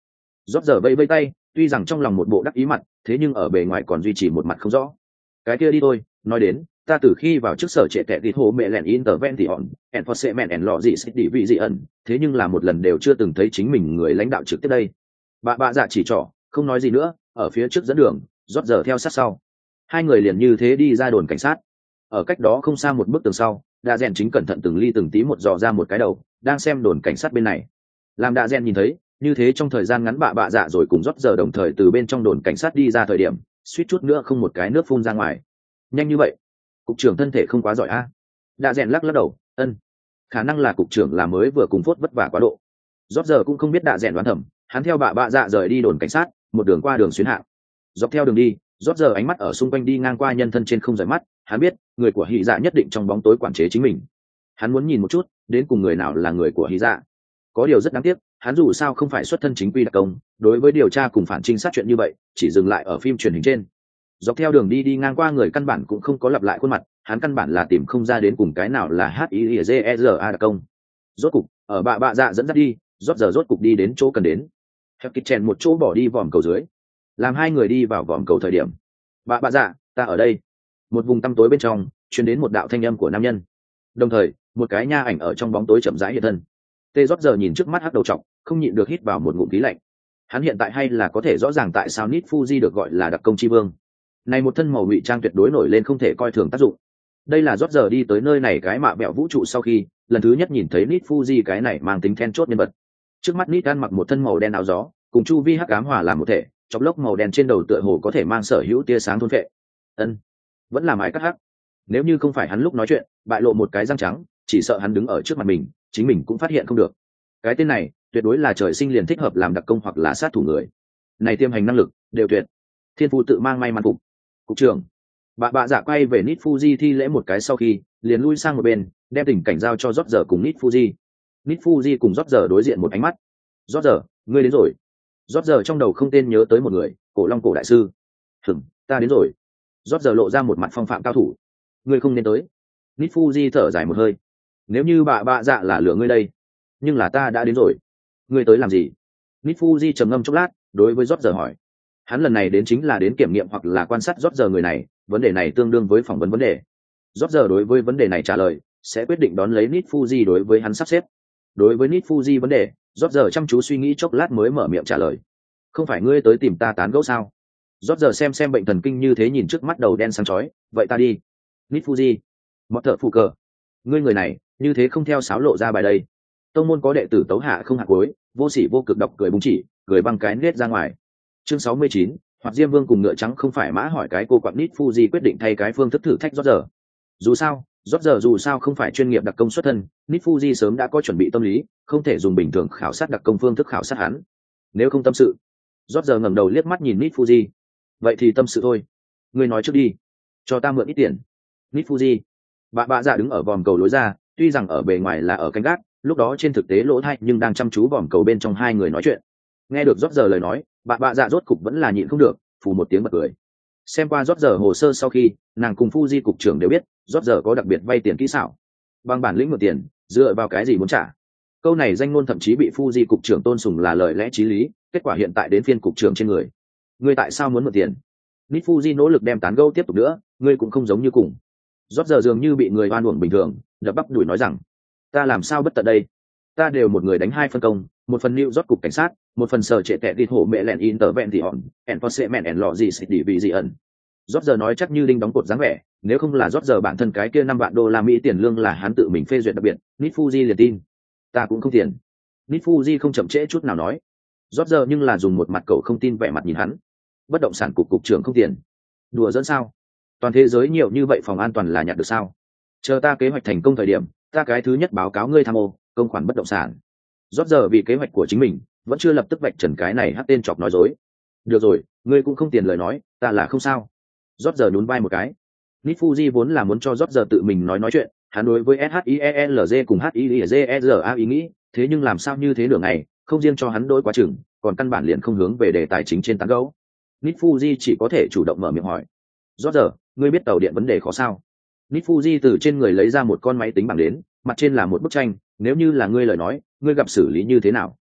Rót giờ vẫy vẫy tay, tuy rằng trong lòng một bộ đắc ý mặt, thế nhưng ở bề ngoài còn duy trì một mặt không rõ. Cái kia đi thôi, nói đến, ta từ khi vào trước sở trệ tệ đi hồ mẹ lẹn intervention, enforcement and lọ gì xích đi vị dị ẩn, thế nhưng là một lần đều chưa từng thấy chính mình người lãnh đạo trực tiếp đây. Bà dạ chỉ trỏ, không nói gì nữa, ở phía trước dẫn đường, rót giờ theo sát sau. Hai người liền như thế đi ra đồn cảnh sát. Ở cách đó không xa một bức tường sau, Đa Rèn chính cẩn thận từng ly từng tí một dò ra một cái đầu, đang xem đồn cảnh sát bên này. Làm Đa Rèn nhìn thấy, như thế trong thời gian ngắn bạ dạ rồi cùng rót giờ đồng thời từ bên trong đồn cảnh sát đi ra thời điểm, suýt chút nữa không một cái nước phun ra ngoài. Nhanh như vậy, cục trưởng thân thể không quá giỏi a? Đa Rèn lắc lắc đầu, khả năng là cục trưởng là mới vừa cùng phốt vất vả quá độ. Rót giờ cũng không biết Đa Rèn đoán thầm, hắn theo bạ dạ rời đi đồn cảnh sát, một đường qua đường xuyến hạng. Dọc theo đường đi, rót giờ ánh mắt ở xung quanh đi ngang qua nhân thân trên không rời mắt, hắn biết người của Hy Dạ nhất định trong bóng tối quản chế chính mình. Hắn muốn nhìn một chút đến cùng người nào là người của Hy Dạ. Có điều rất đáng tiếc, hắn dù sao không phải xuất thân chính quy đặc công, đối với điều tra cùng phản trinh sát chuyện như vậy chỉ dừng lại ở phim truyền hình trên. Dọc theo đường đi ngang qua người căn bản cũng không có lặp lại khuôn mặt, hắn căn bản là tìm không ra đến cùng cái nào là HIZERA đặc công. Rốt cục ở bạ dạ dẫn dắt đi, rót giờ rốt cục đi đến chỗ cần đến. Hẹp kịch chèn một chỗ bỏ đi vòm cầu dưới, làm hai người đi vào vòm cầu thời điểm, bạ dạ, ta ở đây. Một vùng tăm tối bên trong truyền đến một đạo thanh âm của nam nhân, đồng thời một cái nha ảnh ở trong bóng tối chậm rãi hiện thân. Tê rót giờ nhìn trước mắt hắc đầu trọc, không nhịn được hít vào một ngụm khí lạnh. Hắn hiện tại hay là có thể rõ ràng tại sao Nit Fuji được gọi là đặc công chi vương. Này một thân màu ngụy trang tuyệt đối nổi lên không thể coi thường tác dụng. Đây là rót giờ đi tới nơi này cái mạ bẹo vũ trụ sau khi lần thứ nhất nhìn thấy Nit Fuji cái này mang tính then chốt nhân vật. Trước mắt Nit ăn mặc một thân màu đen áo gió, cùng chu vi hắc ám hòa làm một thể, chóp lốc màu đen trên đầu tựa hồ có thể mang sở hữu tia sáng thôn phệ. Vẫn là mái cắt hắc. Nếu như không phải hắn lúc nói chuyện bại lộ một cái răng trắng, chỉ sợ hắn đứng ở trước mặt mình chính mình cũng phát hiện không được. Cái tên này tuyệt đối là trời sinh liền thích hợp làm đặc công hoặc là sát thủ người. Này tiêm hành năng lực đều tuyệt, thiên phú tự mang may mắn phục. Cục trưởng bạ dạ quay về Nit Fuji thi lễ một cái sau khi liền lui sang một bên, đem tình cảnh giao cho rót giờ cùng Nit Fuji. Nit Fuji cùng rót giờ đối diện một ánh mắt. Rót giờ, ngươi đến rồi. Rót giờ trong đầu không tên nhớ tới một người, cổ long cổ đại sư. Ta đến rồi. Rót giờ lộ ra một mặt phong phạm cao thủ. Ngươi không nên tới. Nit Fuji thở dài một hơi. Nếu như bạ dạ là lừa ngươi đây, nhưng là ta đã đến rồi. Ngươi tới làm gì? Nit Fuji trầm ngâm chốc lát, đối với rót giờ hỏi. Hắn lần này đến chính là đến kiểm nghiệm hoặc là quan sát rót giờ người này, vấn đề này tương đương với phỏng vấn vấn đề. Rót giờ đối với vấn đề này trả lời, sẽ quyết định đón lấy Nit Fuji đối với hắn sắp xếp. Đối với Nit Fuji vấn đề, rót giờ chăm chú suy nghĩ chốc lát mới mở miệng trả lời. Không phải ngươi tới tìm ta tán gẫu sao? Rót giờ xem bệnh thần kinh như thế nhìn trước mắt đầu đen sáng chói, vậy ta đi. Nit Fuji, mọt thợ phụ cờ, ngươi người này như thế không theo sáo lộ ra bài đây. Tông môn có đệ tử tấu hạ không hạt cuối, vô sỉ vô cực độc cười búng chỉ, cười băng cái nết ra ngoài. Chương 69, hoặc Diêm Vương cùng ngựa trắng không phải mã hỏi cái cô quặng Nit Fuji quyết định thay cái phương thức thử thách rót giờ. Rót giờ dù sao không phải chuyên nghiệp đặc công xuất thân, Nit Fuji sớm đã có chuẩn bị tâm lý, không thể dùng bình thường khảo sát đặc công phương thức khảo sát hắn. Nếu không tâm sự, rót giờ ngẩng đầu liếc mắt nhìn Nit Fuji. Vậy thì tâm sự thôi. Ngươi nói trước đi, cho ta mượn ít tiền. Nit Fuji, bạ dạ đứng ở vòm cầu lối ra, tuy rằng ở bề ngoài là ở canh gác, lúc đó trên thực tế lỗ thay nhưng đang chăm chú vòm cầu bên trong hai người nói chuyện. Nghe được rót giờ lời nói, bạ dạ rốt cục vẫn là nhịn không được, phù một tiếng bật cười. Xem qua rót giờ hồ sơ sau khi nàng cùng Fuji cục trưởng đều biết rót giờ có đặc biệt vay tiền kỹ xảo, bằng bản lĩnh mượn tiền dựa vào cái gì muốn trả. Câu này danh ngôn thậm chí bị Fuji cục trưởng tôn sùng là lời lẽ chí lý, kết quả hiện tại đến phiên cục trưởng trên người. Ngươi tại sao muốn mượn tiền? Nit Fuji nỗ lực đem tán gẫu tiếp tục nữa, ngươi cũng không giống như cùng. Rót giờ dường như bị người oan uổng bình thường, đập bắp đuổi nói rằng, ta làm sao bất tận đây? Ta đều một người đánh hai phân công, một phần New York cục cảnh sát, một phần sở trệ tệ đi hổ mẹ lẹn intervention, enforcement and lọ gì xịt đi vì gì ẩn. Rót giờ nói chắc như đinh đóng cột dáng vẻ, nếu không là rót giờ bản thân cái kia $5,000 tiền lương là hắn tự mình phê duyệt đặc biệt, Nit Fuji liền tin. Ta cũng không tiền. Nit Fuji không chậm trễ chút nào nói. Rót giờ nhưng là dùng một mặt cậu không tin vẻ mặt nhìn hắn. Bất động sản cục trưởng không tiền. Đùa dẫn sao? Toàn thế giới nhiều như vậy phòng an toàn là nhặt được sao? Chờ ta kế hoạch thành công thời điểm, ta cái thứ nhất báo cáo ngươi tham ô, công khoản bất động sản. Rót giờ vì kế hoạch của chính mình, vẫn chưa lập tức vạch trần cái này hất tên chọc nói dối. Được rồi, ngươi cũng không tiền lời nói, ta là không sao. Rót giờ nhún vai một cái. Nit Fuji vốn là muốn cho rót giờ tự mình nói chuyện, hắn đối với SHIELZ cùng HIEZERA ý nghĩ, thế nhưng làm sao như thế nửa ngày, không riêng cho hắn đối quá chừng, còn căn bản liền không hướng về đề tài chính trên tán gẫu. Nit Fuji chỉ có thể chủ động mở miệng hỏi. Rót giờ, ngươi biết tàu điện vấn đề khó sao? Nit Fuji từ trên người lấy ra một con máy tính bảng đến, mặt trên là một bức tranh, nếu như là ngươi lời nói, ngươi gặp xử lý như thế nào?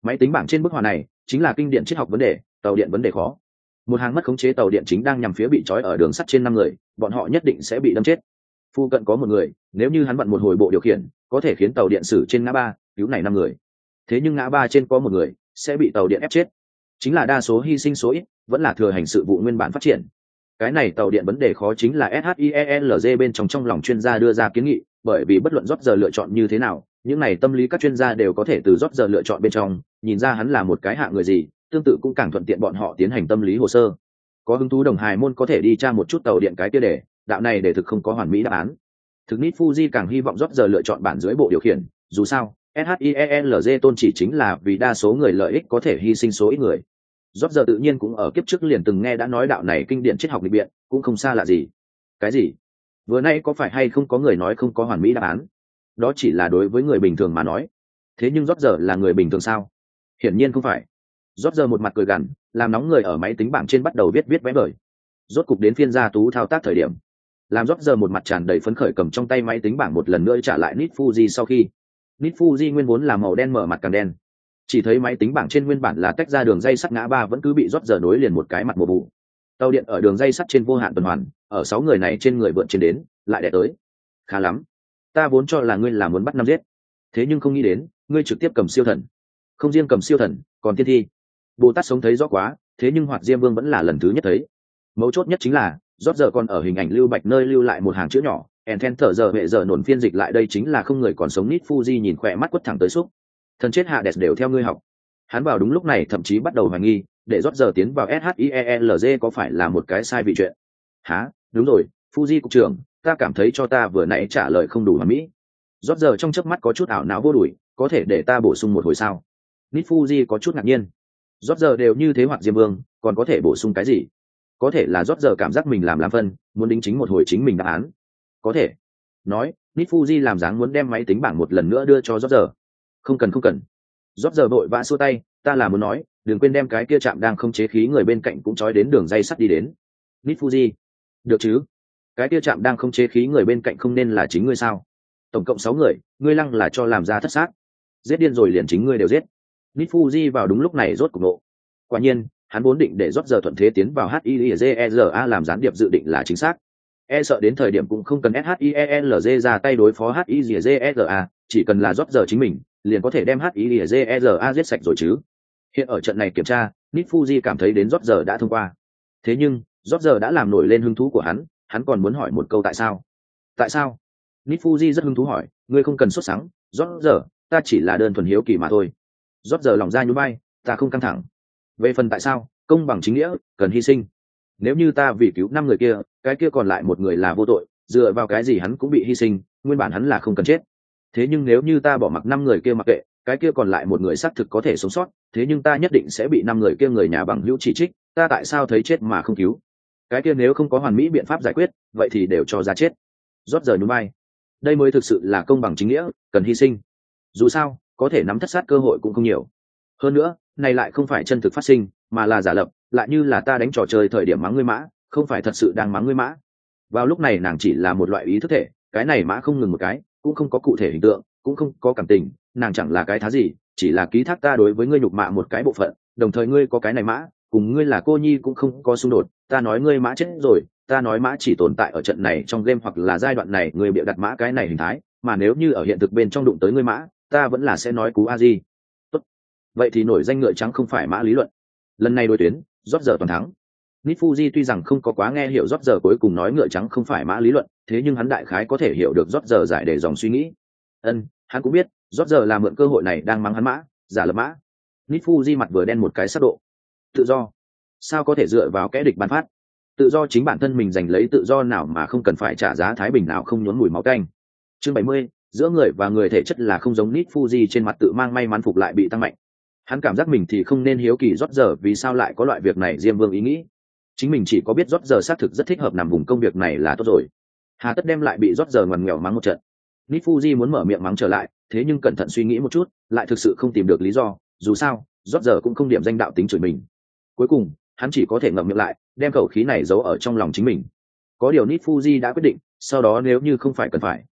Máy tính bảng trên bức họa này chính là kinh điển triết học vấn đề, tàu điện vấn đề khó. Một hàng mất khống chế tàu điện chính đang nhằm phía bị trói ở đường sắt trên 5 người, bọn họ nhất định sẽ bị đâm chết. Phu cận có một người, nếu như hắn vặn một hồi bộ điều khiển, có thể khiến tàu điện xử trên ngã ba, cứu này 5 người. Thế nhưng ngã ba trên có một người, sẽ bị tàu điện ép chết. Chính là đa số hy sinh số ít, vẫn là thừa hành sự vụ nguyên bản phát triển. Cái này tàu điện vấn đề khó chính là SHIELZ bên trong lòng chuyên gia đưa ra kiến nghị, bởi vì bất luận rót giờ lựa chọn như thế nào, những này tâm lý các chuyên gia đều có thể từ rót giờ lựa chọn bên trong nhìn ra hắn là một cái hạ người gì, tương tự cũng càng thuận tiện bọn họ tiến hành tâm lý hồ sơ. Có hứng thú đồng hài môn có thể đi tra một chút tàu điện cái kia đề, đạo này để thực không có hoàn mỹ đáp án. Thực Nít Fuji càng hy vọng rót giờ lựa chọn bản dưới bộ điều khiển, dù sao SHIELZ tôn chỉ chính là vì đa số người lợi ích có thể hy sinh số ít người. Rót giờ tự nhiên cũng ở kiếp trước liền từng nghe đã nói đạo này kinh điển triết học lịch biện, cũng không xa lạ gì. Cái gì? Vừa nay có phải hay không có người nói không có hoàn mỹ đáp án? Đó chỉ là đối với người bình thường mà nói. Thế nhưng rót giờ là người bình thường sao? Hiển nhiên không phải. Rót giờ một mặt cười gằn, làm nóng người ở máy tính bảng trên bắt đầu viết vẽ vời. Rốt cục đến phiên gia tú thao tác thời điểm. Làm rót giờ một mặt tràn đầy phấn khởi cầm trong tay máy tính bảng một lần nữa trả lại Nít Fuji sau khi. Nít Fuji nguyên vốn là màu đen mở mặt càng đen. Chỉ thấy máy tính bảng trên nguyên bản là tách ra đường dây sắt ngã ba vẫn cứ bị rót giờ nối liền một cái mặt mùa vụ. Tàu điện ở đường dây sắt trên vô hạn tuần hoàn, ở 6 người này trên người vượn trên đến, lại đè tới. Khá lắm. Ta vốn cho là ngươi là muốn bắt năm giết. Thế nhưng không nghĩ đến, ngươi trực tiếp cầm siêu thần. Không riêng cầm siêu thần, còn thiên thi. Bồ Tát sống thấy rõ quá, thế nhưng Hoạt Diêm Vương vẫn là lần thứ nhất thấy. Mấu chốt nhất chính là, rót giờ còn ở hình ảnh lưu bạch nơi lưu lại một hàng chữ nhỏ, Enten thở giờ hệ giờ nổn phiên dịch lại đây chính là không người còn sống. Nít Fuji nhìn khỏe mắt quất thẳng tới xúc. Thần chết hạ đẹp đều theo ngươi học. Hắn vào đúng lúc này thậm chí bắt đầu hoài nghi, để rót giờ tiến vào SHIELZ có phải là một cái sai vị chuyện. Hả, đúng rồi, Fuji cục trưởng, ta cảm thấy cho ta vừa nãy trả lời không đủ hoàn mỹ. Rót giờ trong chớp mắt có chút ảo não vô đuổi, có thể để ta bổ sung một hồi sao? Nít Fuji có chút ngạc nhiên. Rót giờ đều như thế Hoạt Diêm Vương, còn có thể bổ sung cái gì? Có thể là rót giờ cảm giác mình làm phân, muốn đính chính một hồi chính mình đáp án. Có thể. Nói, Nít Fuji làm dáng muốn đem máy tính bảng một lần nữa đưa cho rót giờ. Không cần. Rót giờ vội vã xua tay, ta là muốn nói, đừng quên đem cái kia chạm đang không chế khí người bên cạnh cũng trói đến đường dây sắt đi đến. Nít Fuji. Được chứ? Cái kia chạm đang không chế khí người bên cạnh không nên là chính ngươi sao? Tổng cộng 6 người, ngươi lăng là cho làm ra thất xác. Giết điên rồi liền chính ngươi đều giết. Nít Fuji vào đúng lúc này rốt cục nộ. Quả nhiên, hắn vốn định để rót giờ thuận thế tiến vào HIELZA làm gián điệp dự định là chính xác. E sợ đến thời điểm cũng không cần SHIELZ ra tay đối phó HIELZA, chỉ cần là rót giờ chính mình, liền có thể đem HIELZA giết sạch rồi chứ. Hiện ở trận này kiểm tra, Nít Fuji cảm thấy đến rót giờ đã thông qua. Thế nhưng, rót giờ đã làm nổi lên hứng thú của hắn còn muốn hỏi một câu tại sao. Tại sao? Nít Fuji rất hứng thú hỏi, ngươi không cần sốt sắng, rót giờ, ta chỉ là đơn thuần hiếu kỳ mà thôi. Rót giờ lòng ra nhún vai, ta không căng thẳng. Về phần tại sao, công bằng chính nghĩa, cần hy sinh. Nếu như ta vì cứu 5 người kia, cái kia còn lại một người là vô tội, dựa vào cái gì hắn cũng bị hy sinh, nguyên bản hắn là không cần chết. Thế nhưng nếu như ta bỏ mặc 5 người kia mặc kệ, cái kia còn lại một người xác thực có thể sống sót, thế nhưng ta nhất định sẽ bị 5 người kia người nhà bằng hữu chỉ trích, ta tại sao thấy chết mà không cứu? Cái kia nếu không có hoàn mỹ biện pháp giải quyết, vậy thì đều cho ra chết. Rót giờ nhún vai. Đây mới thực sự là công bằng chính nghĩa, cần hy sinh. Dù sao, có thể nắm thất sát cơ hội cũng không nhiều. Hơn nữa, này lại không phải chân thực phát sinh, mà là giả lập, lại như là ta đánh trò chơi thời điểm mắng ngươi mã, không phải thật sự đang mắng ngươi mã. Vào lúc này nàng chỉ là một loại ý thức thể, cái này mã không ngừng một cái, cũng không có cụ thể hình tượng, cũng không có cảm tình, nàng chẳng là cái thá gì, chỉ là ký thác ta đối với ngươi nhục mạ một cái bộ phận, đồng thời ngươi có cái này mã, cùng ngươi là cô nhi cũng không có xung đột, ta nói ngươi mã chết rồi, ta nói mã chỉ tồn tại ở trận này trong game hoặc là giai đoạn này ngươi bịa đặt mã cái này hình thái, mà nếu như ở hiện thực bên trong đụng tới ngươi mã, ta vẫn là sẽ nói cú a di. Tốt. Vậy thì nổi danh ngựa trắng không phải mã lý luận. Lần này đối tuyến, rót giờ toàn thắng. Nít Fuji tuy rằng không có quá nghe hiểu rót giờ cuối cùng nói ngựa trắng không phải mã lý luận, thế nhưng hắn đại khái có thể hiểu được rót giờ giải để dòng suy nghĩ. Hắn cũng biết, rót giờ là mượn cơ hội này đang mắng hắn mã, giả lập mã. Nít Fuji mặt vừa đen một cái sắc độ. Tự do. Sao có thể dựa vào kẻ địch ban phát? Tự do chính bản thân mình giành lấy tự do nào mà không cần phải trả giá thái bình nào không nhuốm mùi máu tanh. Chương 70, giữa người và người thể chất là không giống. Nít Fuji trên mặt tự mang may mắn phục lại bị tăng mạnh. Hắn cảm giác mình thì không nên hiếu kỳ rót giờ vì sao lại có loại việc này. Diêm Vương ý nghĩ, chính mình chỉ có biết rót giờ xác thực rất thích hợp nằm vùng công việc này là tốt rồi. Hà tất đem lại bị rót giờ ngoằn nghèo mắng một trận. Nít Fuji muốn mở miệng mắng trở lại, thế nhưng cẩn thận suy nghĩ một chút, lại thực sự không tìm được lý do. Dù sao, rót giờ cũng không điểm danh đạo tính chửi mình. Cuối cùng, hắn chỉ có thể ngậm miệng lại, đem khẩu khí này giấu ở trong lòng chính mình. Có điều Nít Fuji đã quyết định, sau đó nếu như không phải cần phải,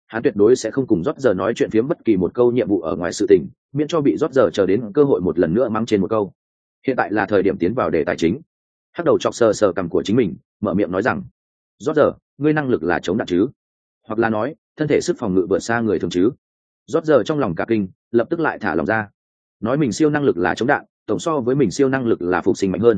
hắn tuyệt đối sẽ không cùng rót giờ nói chuyện phiếm bất kỳ một câu nhiệm vụ ở ngoài sự tình, miễn cho bị rót giờ chờ đến cơ hội một lần nữa mắng trên một câu. Hiện tại là thời điểm tiến vào đề tài chính. Hắc đầu chọc sờ sờ cằm của chính mình, mở miệng nói rằng: rót giờ, ngươi năng lực là chống đạn chứ? Hoặc là nói, thân thể sức phòng ngự vượt xa người thường chứ? Rót giờ trong lòng cả kinh, lập tức lại thả lòng ra. Nói mình siêu năng lực là chống đạn, tổng so với mình siêu năng lực là phục sinh mạnh hơn.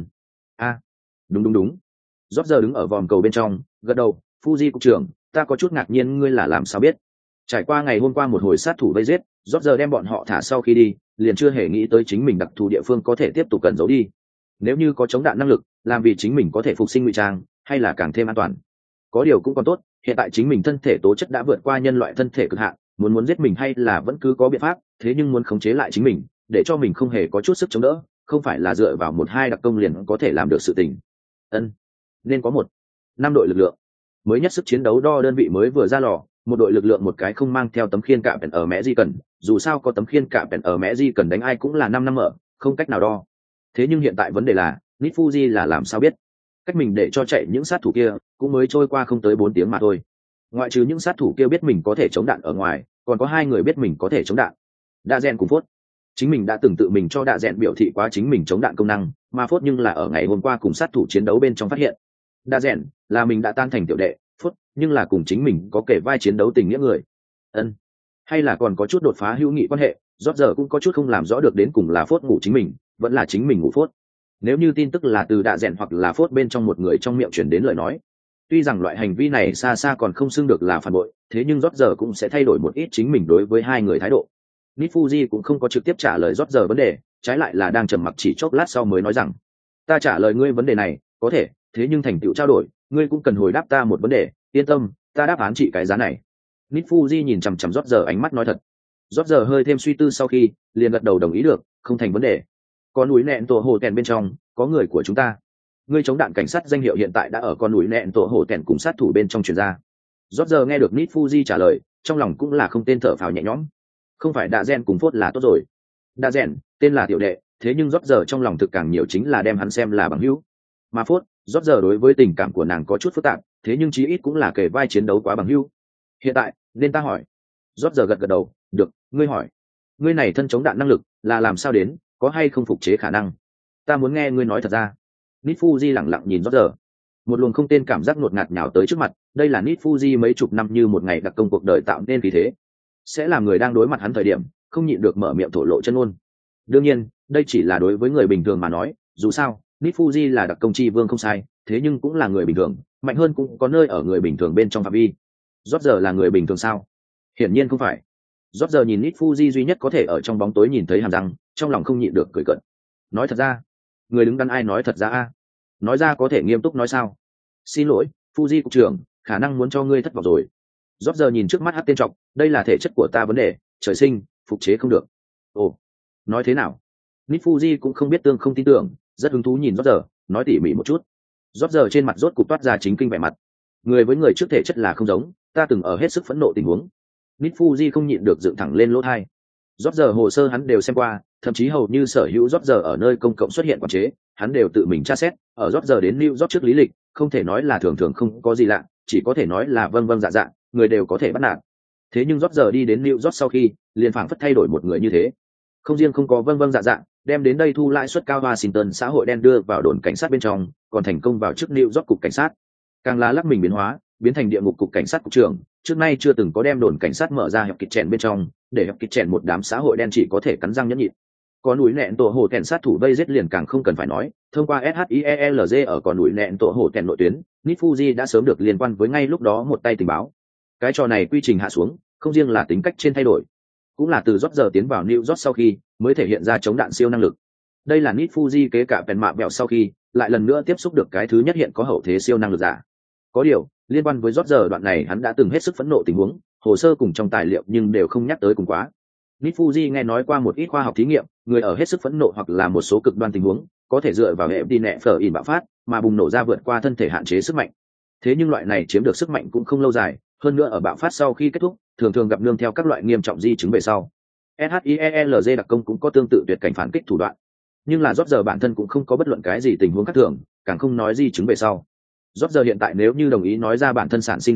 Đúng. Rót giờ đứng ở vòm cầu bên trong, gật đầu. Fuji cục trưởng, ta có chút ngạc nhiên ngươi là làm sao biết? Trải qua ngày hôm qua một hồi sát thủ vây giết, rót giờ đem bọn họ thả sau khi đi, liền chưa hề nghĩ tới chính mình đặc thù địa phương có thể tiếp tục cần giấu đi. Nếu như có chống đạn năng lực, làm vì chính mình có thể phục sinh ngụy trang, hay là càng thêm an toàn. Có điều cũng còn tốt, hiện tại chính mình thân thể tố chất đã vượt qua nhân loại thân thể cực hạn, muốn giết mình hay là vẫn cứ có biện pháp, thế nhưng muốn khống chế lại chính mình, để cho mình không hề có chút sức chống đỡ, không phải là dựa vào một hai đặc công liền có thể làm được sự tình. Nên có 5 đội lực lượng. Mới nhất sức chiến đấu đo đơn vị mới vừa ra lò, một đội lực lượng một cái không mang theo tấm khiên cạm ở mẹ di cần, dù sao có tấm khiên cạm ở mẹ di cần đánh ai cũng là 5 ở, không cách nào đo. Thế nhưng hiện tại vấn đề là, Nit Fuji là làm sao biết? Cách mình để cho chạy những sát thủ kia, cũng mới trôi qua không tới 4 tiếng mà thôi. Ngoại trừ những sát thủ kia biết mình có thể chống đạn ở ngoài, còn có 2 người biết mình có thể chống đạn. Đa Rèn cùng Phốt. Chính mình đã từng tự mình cho Đa Rèn biểu thị quá chính mình chống đạn công năng, mà Phốt nhưng là ở ngày hôm qua cùng sát thủ chiến đấu bên trong phát hiện. Đa Rèn là mình đã tan thành tiểu đệ, Phốt nhưng là cùng chính mình có kể vai chiến đấu tình nghĩa người. Hay là còn có chút đột phá hữu nghị quan hệ, rót giờ cũng có chút không làm rõ được đến cùng là Phốt ngủ chính mình, vẫn là chính mình ngủ Phốt. Nếu như tin tức là từ Đa Rèn hoặc là Phốt bên trong một người trong miệng truyền đến lời nói, tuy rằng loại hành vi này xa xa còn không xưng được là phản bội, thế nhưng rót giờ cũng sẽ thay đổi một ít chính mình đối với 2 người thái độ. Nit Fuji cũng không có trực tiếp trả lời rót giờ vấn đề, trái lại là đang trầm mặc chỉ chốc lát sau mới nói rằng: ta trả lời ngươi vấn đề này có thể, thế nhưng thành tựu trao đổi, ngươi cũng cần hồi đáp ta một vấn đề. Yên tâm, ta đáp án trị cái giá này. Nit Fuji nhìn chằm chằm rót giờ ánh mắt nói thật. Rót giờ hơi thêm suy tư sau khi, liền gật đầu đồng ý được, không thành vấn đề. Con núi nẹn tổ hồ tèn bên trong có người của chúng ta. Ngươi chống đạn cảnh sát danh hiệu hiện tại đã ở con núi nẹn tổ hồ tèn cùng sát thủ bên trong truyền ra. Rót giờ nghe được Nit Fuji trả lời, trong lòng cũng là không tên thở phào nhẹ nhõm. Không phải Đa Rèn cùng Phốt là tốt rồi. Đa Rèn tên là tiểu đệ, thế nhưng rót giờ trong lòng thực càng nhiều chính là đem hắn xem là bằng hữu. Mà Phốt, rót giờ đối với tình cảm của nàng có chút phức tạp, thế nhưng chí ít cũng là kể vai chiến đấu quá bằng hữu. Hiện tại nên ta hỏi. Rót giờ gật gật đầu. Được, ngươi hỏi. Ngươi này thân chống đạn năng lực là làm sao đến, có hay không phục chế khả năng? Ta muốn nghe ngươi nói thật ra. Nit Fuji lẳng lặng nhìn rót giờ. Một luồng không tên cảm giác ngột ngạt nhào tới trước mặt, đây là Nit Fuji mấy chục năm như một ngày đặc công cuộc đời tạo nên khí thế, sẽ làm người đang đối mặt hắn thời điểm không nhịn được mở miệng thổ lộ chân ngôn. Đương nhiên đây chỉ là đối với người bình thường mà nói, dù sao Nit Fuji là đặc công chi vương không sai, thế nhưng cũng là người bình thường, mạnh hơn cũng có nơi ở người bình thường bên trong phạm vi. Rót giờ là người bình thường sao? Hiển nhiên không phải. Rót giờ nhìn Nit Fuji duy nhất có thể ở trong bóng tối nhìn thấy hàm răng, trong lòng không nhịn được cười cợt. Nói thật ra, người đứng đắn ai nói thật ra a? Nói ra có thể nghiêm túc nói sao? Xin lỗi Fuji cục trưởng, khả năng muốn cho ngươi thất vọng rồi. Rót giờ nhìn trước mắt hát tên trọc, đây là thể chất của ta vấn đề, trời sinh phục chế không được. Ồ, nói thế nào? Nit Fuji cũng không biết tương không tin tưởng, rất hứng thú nhìn rót giờ, nói tỉ mỉ một chút. Rót giờ trên mặt rốt cục toát ra chính kinh vẻ mặt. Người với người trước thể chất là không giống, ta từng ở hết sức phẫn nộ tình huống. Nit Fuji không nhịn được dựng thẳng lên lỗ tai. Rót giờ hồ sơ hắn đều xem qua, thậm chí hầu như sở hữu rót giờ ở nơi công cộng xuất hiện quản chế, hắn đều tự mình tra xét. Ở rót giờ đến New York trước lý lịch, không thể nói là thường thường không có gì lạ, chỉ có thể nói là vâng vâng dạ dạ, người đều có thể bắt nạt. Thế nhưng rót giờ đi đến New York sau khi, liền phảng phất thay đổi một người như thế. Không riêng không có vâng vâng dạ dạ, đem đến đây thu lãi suất cao Washington xã hội đen đưa vào đồn cảnh sát bên trong, còn thành công vào chức New York cục cảnh sát. Càng là lắc mình biến hóa, biến thành địa ngục cục cảnh sát cục trưởng, trước nay chưa từng có đem đồn cảnh sát mở ra hẹp kịch chèn bên trong, để hẹp kịch chèn một đám xã hội đen chỉ có thể cắn răng nhẫn nhịn. Còn núi nẹn tổ hồ kèn sát thủ vây giết liền càng không cần phải nói, thông qua SHIELZ ở còn núi nẹn tổ hồ kèn nội tuyến, Nit Fuji đã sớm được liên quan với ngay lúc đó một tay tình báo. Cái trò này quy trình hạ xuống, không riêng là tính cách trên thay đổi, cũng là từ rót giờ tiến vào New York sau khi mới thể hiện ra chống đạn siêu năng lực. Đây là Nit Fuji kế cả bèn mạ bẹo sau khi lại lần nữa tiếp xúc được cái thứ nhất hiện có hậu thế siêu năng lực giả. Có điều liên quan với rót giờ đoạn này hắn đã từng hết sức phẫn nộ tình huống, hồ sơ cùng trong tài liệu nhưng đều không nhắc tới cùng quá. Nit Fuji nghe nói qua một ít khoa học thí nghiệm, người ở hết sức phẫn nộ hoặc là một số cực đoan tình huống có thể dựa vào hệ đi nẹ phở ỉn bạo phát mà bùng nổ ra vượt qua thân thể hạn chế sức mạnh. Thế nhưng loại này chiếm được sức mạnh cũng không lâu dài, hơn nữa ở bạo phát sau khi kết thúc thường thường gặp nương theo các loại nghiêm trọng di chứng về sau. SHIELZ đặc công cũng có tương tự tuyệt cảnh phản kích thủ đoạn, nhưng là rót giờ bản thân cũng không có bất luận cái gì tình huống khác thường, càng không nói di chứng về sau. Rót giờ hiện tại nếu như đồng ý nói ra bản thân sản sinh dị biến,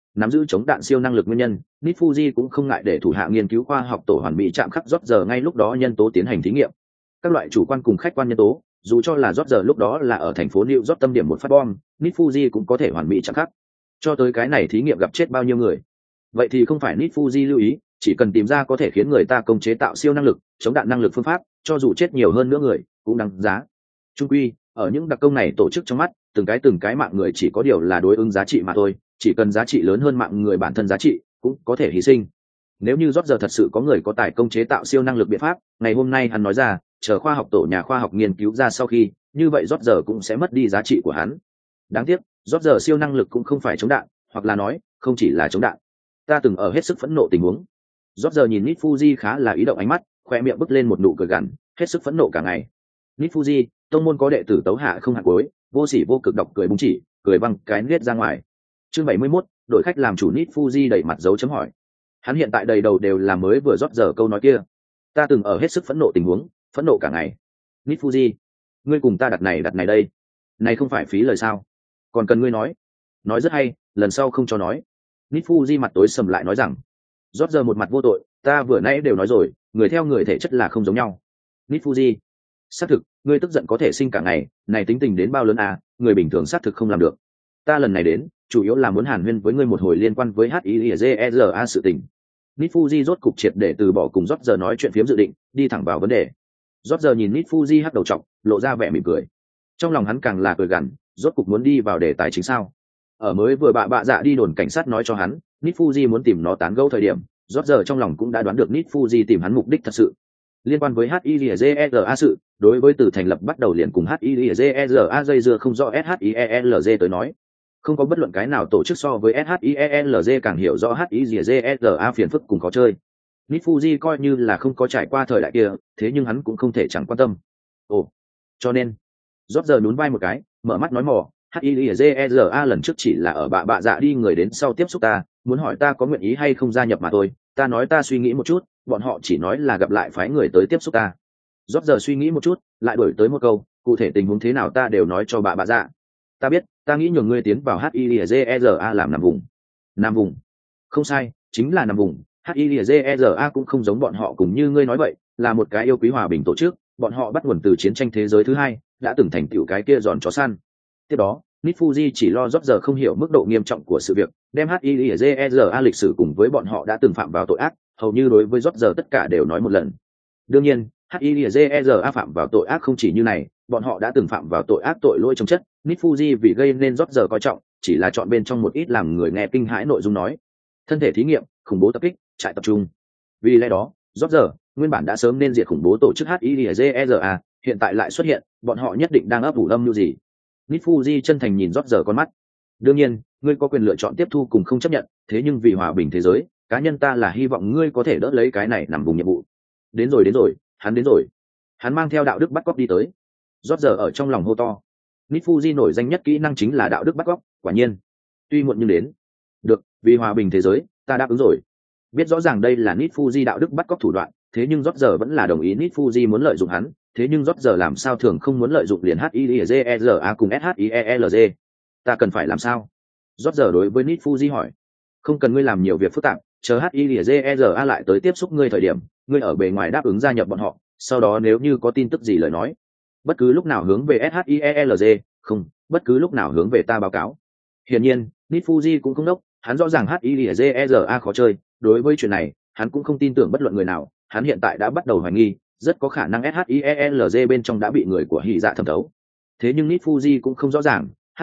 nắm giữ chống đạn siêu năng lực nguyên nhân, Nit Fuji cũng không ngại để thủ hạ nghiên cứu khoa học tổ hoàn mỹ chạm khắc rót giờ ngay lúc đó nhân tố tiến hành thí nghiệm. Các loại chủ quan cùng khách quan nhân tố, dù cho là rót giờ lúc đó là ở thành phố New York tâm điểm một phát bom, Nit Fuji cũng có thể hoàn mỹ chạm khắc. Cho tới cái này thí nghiệm gặp chết bao nhiêu người. Vậy thì không phải Nit Fuji lưu ý, chỉ cần tìm ra có thể khiến người ta công chế tạo siêu năng lực, chống đạn năng lực phương pháp, cho dù chết nhiều hơn nữa người, cũng đáng giá. Chung quy, ở những đặc công này tổ chức trong mắt, từng cái mạng người chỉ có điều là đối ứng giá trị mà thôi, chỉ cần giá trị lớn hơn mạng người bản thân giá trị, cũng có thể hy sinh. Nếu như rót giờ thật sự có người có tài công chế tạo siêu năng lực biện pháp, ngày hôm nay hắn nói ra, chờ khoa học tổ nhà khoa học nghiên cứu ra sau khi, như vậy rót giờ cũng sẽ mất đi giá trị của hắn. Đáng tiếc, rót giờ siêu năng lực cũng không phải chống đạn, hoặc là nói, không chỉ là chống đạn. Ta từng ở hết sức phẫn nộ tình huống. Rót giờ nhìn Nit Fuji khá là ý động ánh mắt, khoe miệng bứt lên một nụ cười gằn, hết sức phẫn nộ cả ngày. Nit Fuji, tông môn có đệ tử tấu hạ không hạt cuối, vô sỉ vô cực độc cười búng chỉ, cười văng cái nết ra ngoài. Chương 71, đội khách làm chủ Nit Fuji đẩy mặt dấu chấm hỏi. Hắn hiện tại đầy đầu đều là mới vừa rót giờ câu nói kia. Ta từng ở hết sức phẫn nộ tình huống, phẫn nộ cả ngày. Nit Fuji, ngươi cùng ta đặt này đây. Này không phải phí lời sao? Còn cần ngươi nói rất hay, lần sau không cho nói. Nit Fuji mặt tối sầm lại nói rằng, rót giờ một mặt vô tội, ta vừa nãy đều nói rồi, người theo người thể chất là không giống nhau. Nit Fuji, xác thực, ngươi tức giận có thể sinh cả ngày, này tính tình đến bao lớn à, người bình thường xác thực không làm được. Ta lần này đến, chủ yếu là muốn hàn huyên với ngươi một hồi liên quan với HIIZERA sự tình. Nit Fuji rốt cục triệt để từ bỏ cùng rót giờ nói chuyện phiếm dự định, đi thẳng vào vấn đề. Rót giờ nhìn Nit Fuji hắc đầu trọc, lộ ra vẻ mỉm cười. Trong lòng hắn càng là cười gằn, rốt cục muốn đi vào đề tài chính sao. Ở mới vừa bạ dạ đi đồn cảnh sát nói cho hắn, Nit Fuji muốn tìm nó tán gẫu thời điểm, rót giờ trong lòng cũng đã đoán được Nit Fuji tìm hắn mục đích thật sự. Liên quan với HIIZERA sự, đối với từ thành lập bắt đầu liền cùng HIIZERA dây dưa không rõ SHIELZ tới nói. Không có bất luận cái nào tổ chức so với SHIELZ càng hiểu rõ HIIZERA phiền phức cùng có chơi. Nit Fuji coi như là không có trải qua thời đại kia, thế nhưng hắn cũng không thể chẳng quan tâm. Ồ, cho nên, rót giờ nhún vai một cái, mở mắt nói mò, HIIZERA lần trước chỉ là ở bạ dạ đi người đến sau tiếp xúc ta, muốn hỏi ta có nguyện ý hay không gia nhập mà thôi, ta nói ta suy nghĩ một chút, bọn họ chỉ nói là gặp lại phái người tới tiếp xúc ta. Rót giờ suy nghĩ một chút, lại đổi tới một câu, cụ thể tình huống thế nào ta đều nói cho bạ dạ. Ta biết, ta nghĩ nhường ngươi tiến vào HIIZERA làm nằm vùng. Nằm vùng? Không sai, chính là nằm vùng. HIIZERA cũng không giống bọn họ cùng như ngươi nói vậy, là một cái yêu quý hòa bình tổ chức, bọn họ bắt nguồn từ chiến tranh thế giới thứ hai, đã từng thành tựu cái kia giòn chó săn. Tiếp đó, Nit Fuji chỉ lo rót giờ không hiểu mức độ nghiêm trọng của sự việc, đem HIIZERA lịch sử cùng với bọn họ đã từng phạm vào tội ác, hầu như đối với rót giờ tất cả đều nói một lần. Đương nhiên, HIIZERA phạm vào tội ác không chỉ như này, bọn họ đã từng phạm vào tội ác tội lỗi trong chất. Nit Fuji vì gây nên rót giờ coi trọng, chỉ là chọn bên trong một ít làm người nghe kinh hãi nội dung nói. Thân thể thí nghiệm, khủng bố tập kích, trại tập trung. Vì lẽ đó, rót giờ, nguyên bản đã sớm nên diệt khủng bố tổ chức HIIZERA, hiện tại lại xuất hiện, bọn họ nhất định đang ấp ủ âm mưu gì. Nit Fuji chân thành nhìn rót giờ con mắt. Đương nhiên, ngươi có quyền lựa chọn tiếp thu cùng không chấp nhận, thế nhưng vì hòa bình thế giới, cá nhân ta là hy vọng ngươi có thể đỡ lấy cái này nằm vùng nhiệm vụ. Đến rồi, hắn đến rồi. Hắn mang theo đạo đức bắt cóc đi tới. Rót giờ ở trong lòng hô to. Nit Fuji nổi danh nhất kỹ năng chính là đạo đức bắt cóc, quả nhiên. Tuy muộn nhưng đến. Được, vì hòa bình thế giới, ta đáp ứng rồi. Biết rõ ràng đây là Nit Fuji đạo đức bắt cóc thủ đoạn, thế nhưng rót giờ vẫn là đồng ý Nit Fuji muốn lợi dụng hắn, thế nhưng rót giờ làm sao thường không muốn lợi dụng liền HIIZERA cùng SHIELZ. Ta cần phải làm sao? Rót giờ đối với Nit Fuji hỏi. Không cần ngươi làm nhiều việc phức tạp, chờ HIIZERA lại tới tiếp xúc ngươi thời điểm, ngươi ở bề ngoài đáp ứng gia nhập bọn họ, sau đó nếu như có tin tức gì lời nói, bất cứ lúc nào hướng về SHIELZ, không, bất cứ lúc nào hướng về ta báo cáo. Hiển nhiên, Nit Fuji cũng không đốc, hắn rõ ràng HIIZERA khó chơi, đối với chuyện này, hắn cũng không tin tưởng bất luận người nào, hắn hiện tại đã bắt đầu hoài nghi, rất có khả năng SHIELZ bên trong đã bị người của Hỉ Dạ thẩm thấu. Thế nhưng Nit Fuji cũng không rõ ràng,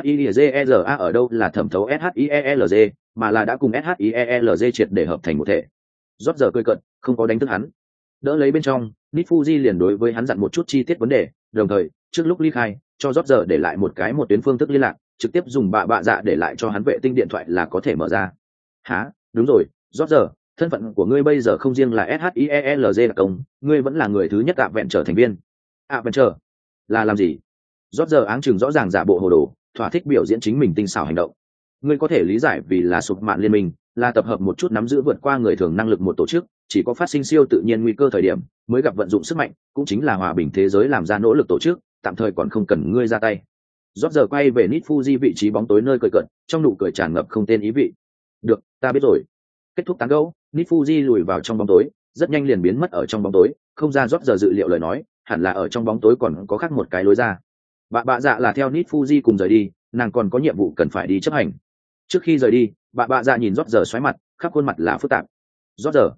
HIIZERA ở đâu là thẩm thấu SHIELZ, mà là đã cùng SHIELZ triệt để hợp thành một thể. Rót giờ cười cợt, không có đánh thức hắn. Đỡ lấy bên trong, Nit Fuji liền đối với hắn dặn một chút chi tiết vấn đề, đồng thời, trước lúc ly khai, cho rót giờ để lại một tuyến phương thức liên lạc, trực tiếp dùng bạ dạ để lại cho hắn vệ tinh điện thoại là có thể mở ra. Hả? Đúng rồi, rót giờ, thân phận của ngươi bây giờ không riêng là SHIELZ đặc công, ngươi vẫn là người thứ nhất ạ vẹn trở thành viên. ạ vẹn trở là làm gì? Rót giờ áng chừng rõ ràng giả bộ hồ đồ, thỏa thích biểu diễn chính mình tinh xảo hành động. Ngươi có thể lý giải vì là sụp mạng liên minh, là tập hợp một chút nắm giữ vượt qua người thường năng lực một tổ chức, chỉ có phát sinh siêu tự nhiên nguy cơ thời điểm mới gặp vận dụng sức mạnh, cũng chính là hòa bình thế giới làm ra nỗ lực tổ chức, tạm thời còn không cần ngươi ra tay. Rót giờ quay về Nit Fuji vị trí bóng tối nơi cười cợt, trong nụ cười tràn ngập không tên ý vị. Được, ta biết rồi. Kết thúc tán gẫu, Nit Fuji lùi vào trong bóng tối, rất nhanh liền biến mất ở trong bóng tối, không ra rót giờ dự liệu lời nói, hẳn là ở trong bóng tối còn có khác một cái lối ra. Bạ dạ là theo Nit Fuji cùng rời đi, nàng còn có nhiệm vụ cần phải đi chấp hành. Trước khi rời đi, bạ dạ nhìn rót giờ xoáy mặt, khắp khuôn mặt là phức tạp. Rót giờ,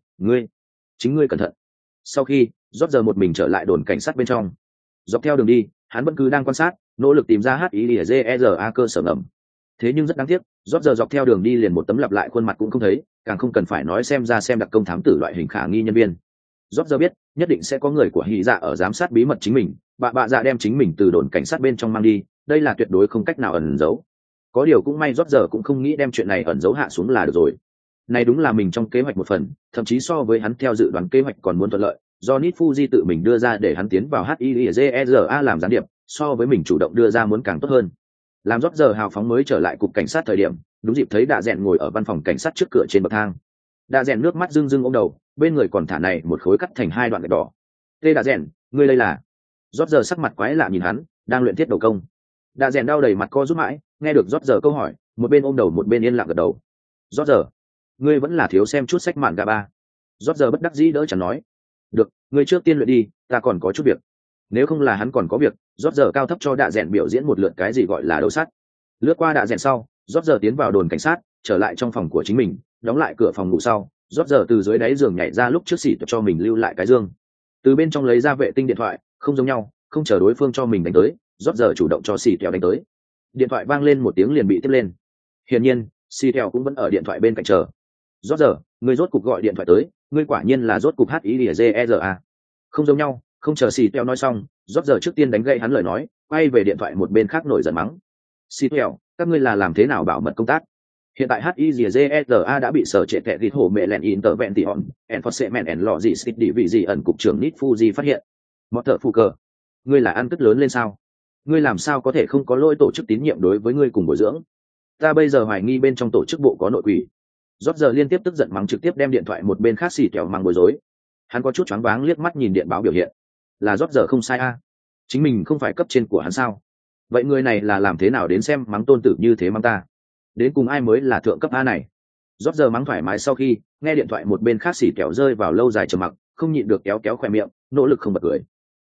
chính ngươi cẩn thận. Sau khi rót giờ một mình trở lại đồn cảnh sát bên trong, dọc theo đường đi, hắn vẫn cứ đang quan sát, nỗ lực tìm ra HIDZERA cơ sở ngầm. Thế nhưng rất đáng tiếc, rót giờ dọc theo đường đi liền một tấm lặp lại khuôn mặt cũng không thấy, càng không cần phải nói xem đặc công thám tử loại hình khả nghi nhân viên. Rót giờ biết nhất định sẽ có người của Hy dạ ở giám sát bí mật chính mình, bạ dạ đem chính mình từ đồn cảnh sát bên trong mang đi, đây là tuyệt đối không cách nào ẩn giấu. Có điều cũng may rót giờ cũng không nghĩ đem chuyện này ẩn giấu hạ xuống là được rồi. Này đúng là mình trong kế hoạch một phần, thậm chí so với hắn theo dự đoán kế hoạch còn muốn thuận lợi, do Nit Fuji tự mình đưa ra để hắn tiến vào HIDZERA làm gián điệp, so với mình chủ động đưa ra muốn càng tốt hơn. Làm rót giờ hào phóng mới trở lại cục cảnh sát thời điểm, đúng dịp thấy Đạ Dẹn ngồi ở văn phòng cảnh sát trước cửa trên bậc thang. Đạ Dẹn nước mắt rưng rưng ôm đầu, bên người còn thả này một khối cắt thành hai đoạn gạch đỏ. "Tê Đạ Dẹn, ngươi đây là?" Rót giờ sắc mặt quái lạ nhìn hắn, đang luyện thiết đầu công. Đạ Dẹn đau đầy mặt co rút mãi, nghe được rót giờ câu hỏi, một bên ôm đầu một bên yên lặng gật đầu. "Rót giờ, ngươi vẫn là thiếu xem chút sách mạn gà ba." Rót giờ bất đắc dĩ đỡ chẳng nói. "Được, ngươi trước tiên luyện đi, ta còn có chút việc." Nếu không là hắn còn có việc, rót giờ cao thấp cho Đạ Dẹn biểu diễn một lượt cái gì gọi là đấu sắt. Lướt qua Đạ Dẹn sau, rót giờ tiến vào đồn cảnh sát, trở lại trong phòng của chính mình, đóng lại cửa phòng ngủ sau, rót giờ từ dưới đáy giường nhảy ra lúc trước xỉ cho mình lưu lại cái dương, từ bên trong lấy ra vệ tinh điện thoại, không giống nhau, không chờ đối phương cho mình đánh tới, rót giờ chủ động cho xỉ kẹo đánh tới. Điện thoại vang lên một tiếng liền bị tiếp lên. Hiển nhiên xỉ kẹo cũng vẫn ở điện thoại bên cạnh chờ. "Rót giờ, ngươi rốt cục gọi điện thoại tới, ngươi quả nhiên là rốt cục HIDZERA." Không giống nhau, không chờ xỉ kẹo nói xong, rót giờ trước tiên đánh gậy hắn lời nói, quay về điện thoại một bên khác nổi giận mắng. "Xỉ kẹo, các ngươi là làm thế nào bảo mật công tác? Hiện tại HIDZERA đã bị sở trệ tệ ghi hổ mẹ lẹn intervention, enforcement and logistics địa vị gì ẩn cục trưởng Nit Fuji phát hiện. Mọt thợ phụ cờ, ngươi là ăn cất lớn lên sao? Ngươi làm sao có thể không có lỗi tổ chức tín nhiệm đối với ngươi cùng bồi dưỡng? Ta bây giờ hoài nghi bên trong tổ chức bộ có nội quỷ." Rót giờ liên tiếp tức giận mắng, trực tiếp đem điện thoại một bên khác xì kẹo mang bối rối. Hắn có chút choáng váng liếc mắt nhìn điện báo biểu hiện. Là rót giờ không sai a, chính mình không phải cấp trên của hắn sao? Vậy người này là làm thế nào đến xem mắng tôn tử như thế mắng ta? Đến cùng ai mới là thượng cấp a này? Rót giờ mắng thoải mái sau khi nghe điện thoại một bên khác xỉ kẹo rơi vào lâu dài trầm mặc, không nhịn được kéo kéo khoe miệng, nỗ lực không bật cười.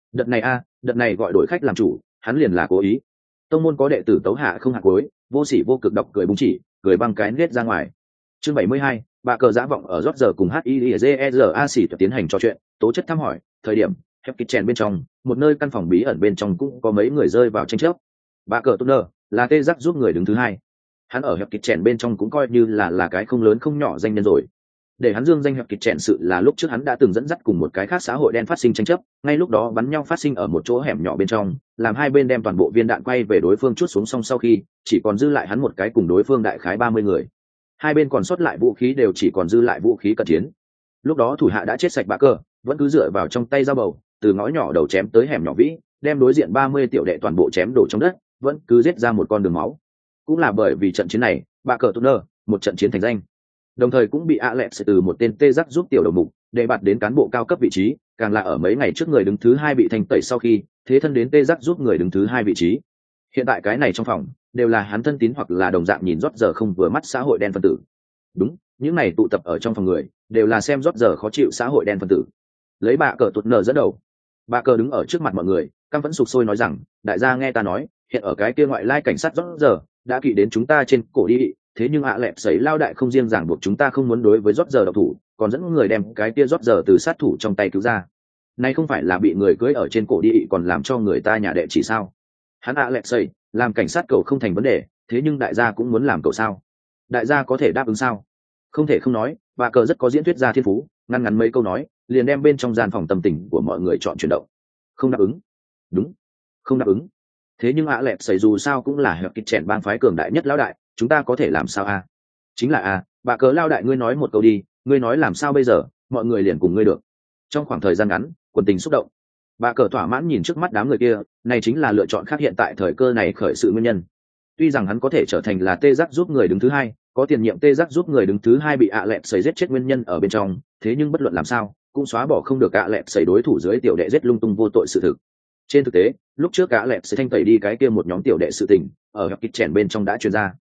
Đợt này gọi đổi khách làm chủ, hắn liền là cố ý. Tông môn có đệ tử tấu hạ không hạ cuối, vô sỉ vô cực độc cười búng chỉ, cười băng cái nết ra ngoài. Chương 72, bà cờ giã vọng ở rót giờ cùng HIDZERA xỉ tiến hành trò chuyện, tố chất thăm hỏi, thời điểm hẹp kịch chèn bên trong, một nơi căn phòng bí ẩn bên trong cũng có mấy người rơi vào tranh chấp. Bà cờ Tuner là tê giác giúp người đứng thứ hai. Hắn ở hẹp kịch chèn bên trong cũng coi như là cái không lớn không nhỏ danh nhân rồi. Để hắn dương danh hẹp kịch chèn sự là lúc trước hắn đã từng dẫn dắt cùng một cái khác xã hội đen phát sinh tranh chấp, ngay lúc đó bắn nhau phát sinh ở một chỗ hẻm nhỏ bên trong, làm hai bên đem toàn bộ viên đạn quay về đối phương chút xuống, xong sau khi chỉ còn dư lại hắn một cái cùng đối phương đại khái 30 người. Hai bên còn sót lại vũ khí đều chỉ còn dư lại vũ khí cận chiến. Lúc đó thủ hạ đã chết sạch bạ cờ, vẫn cứ dựa vào trong tay dao bầu, từ ngõ nhỏ đầu chém tới hẻm nhỏ vĩ, đem đối diện 30 tiểu đệ toàn bộ chém đổ trong đất, vẫn cứ giết ra một con đường máu. Cũng là bởi vì trận chiến này, bạ cờ Tuner, một trận chiến thành danh. Đồng thời cũng bị Alex từ một tên tê giác giúp tiểu đầu mục đề bạt đến cán bộ cao cấp vị trí, càng là ở mấy ngày trước người đứng thứ hai bị thanh tẩy sau khi thế thân đến tê giác giúp người đứng thứ hai vị trí. Hiện tại cái này trong phòng đều là hắn thân tín hoặc là đồng dạng nhìn rót giờ không vừa mắt xã hội đen phân tử. Đúng, những này tụ tập ở trong phòng người đều là xem rót giờ khó chịu xã hội đen phân tử. Lấy bạ cờ Tuner dẫn đầu, bạ cờ đứng ở trước mặt mọi người, căm vẫn sục sôi nói rằng, đại gia nghe ta nói, hiện ở cái kia ngoại lai cảnh sát rót giờ đã kỵ đến chúng ta trên cổ đi, thế nhưng ạ lẹp sấy lao đại không riêng ràng buộc chúng ta không muốn đối với rót giờ độc thủ, còn dẫn người đem cái kia rót giờ từ sát thủ trong tay cứu ra. Nay không phải là bị người cưỡi ở trên cổ đi còn làm cho người ta nhà đệ chỉ sao? Hắn ạ lẹp sấy làm cảnh sát cầu không thành vấn đề, thế nhưng đại gia cũng muốn làm cầu sao? Đại gia có thể đáp ứng sao? Không thể không nói, bà cờ rất có diễn thuyết gia thiên phú, ngăn ngắn mấy câu nói liền đem bên trong gian phòng tâm tình của mọi người chọn chuyển động. Không đáp ứng? Đúng, không đáp ứng. Thế nhưng ạ lẹp sấy dù sao cũng là hợp kịch chèn bang phái cường đại nhất lão đại, chúng ta có thể làm sao a? Chính là a, bà cờ lao đại ngươi nói một câu đi, ngươi nói làm sao bây giờ, mọi người liền cùng ngươi được. Trong khoảng thời gian ngắn, quần tình xúc động. Bà cờ thỏa mãn nhìn trước mắt đám người kia, này chính là lựa chọn khác hiện tại thời cơ này khởi sự nguyên nhân. Tuy rằng hắn có thể trở thành là tê giác giúp người đứng thứ hai, có tiền nhiệm tê giác giúp người đứng thứ hai bị ạ lẹp sấy giết chết nguyên nhân ở bên trong, thế nhưng bất luận làm sao cũng xóa bỏ không được ạ lẹp sấy đối thủ dưới tiểu đệ giết lung tung vô tội sự thực. Trên thực tế, lúc trước ạ lẹp sấy thanh tẩy đi cái kia một nhóm tiểu đệ sự tình, ở hẹp kịch chèn bên trong đã truyền ra.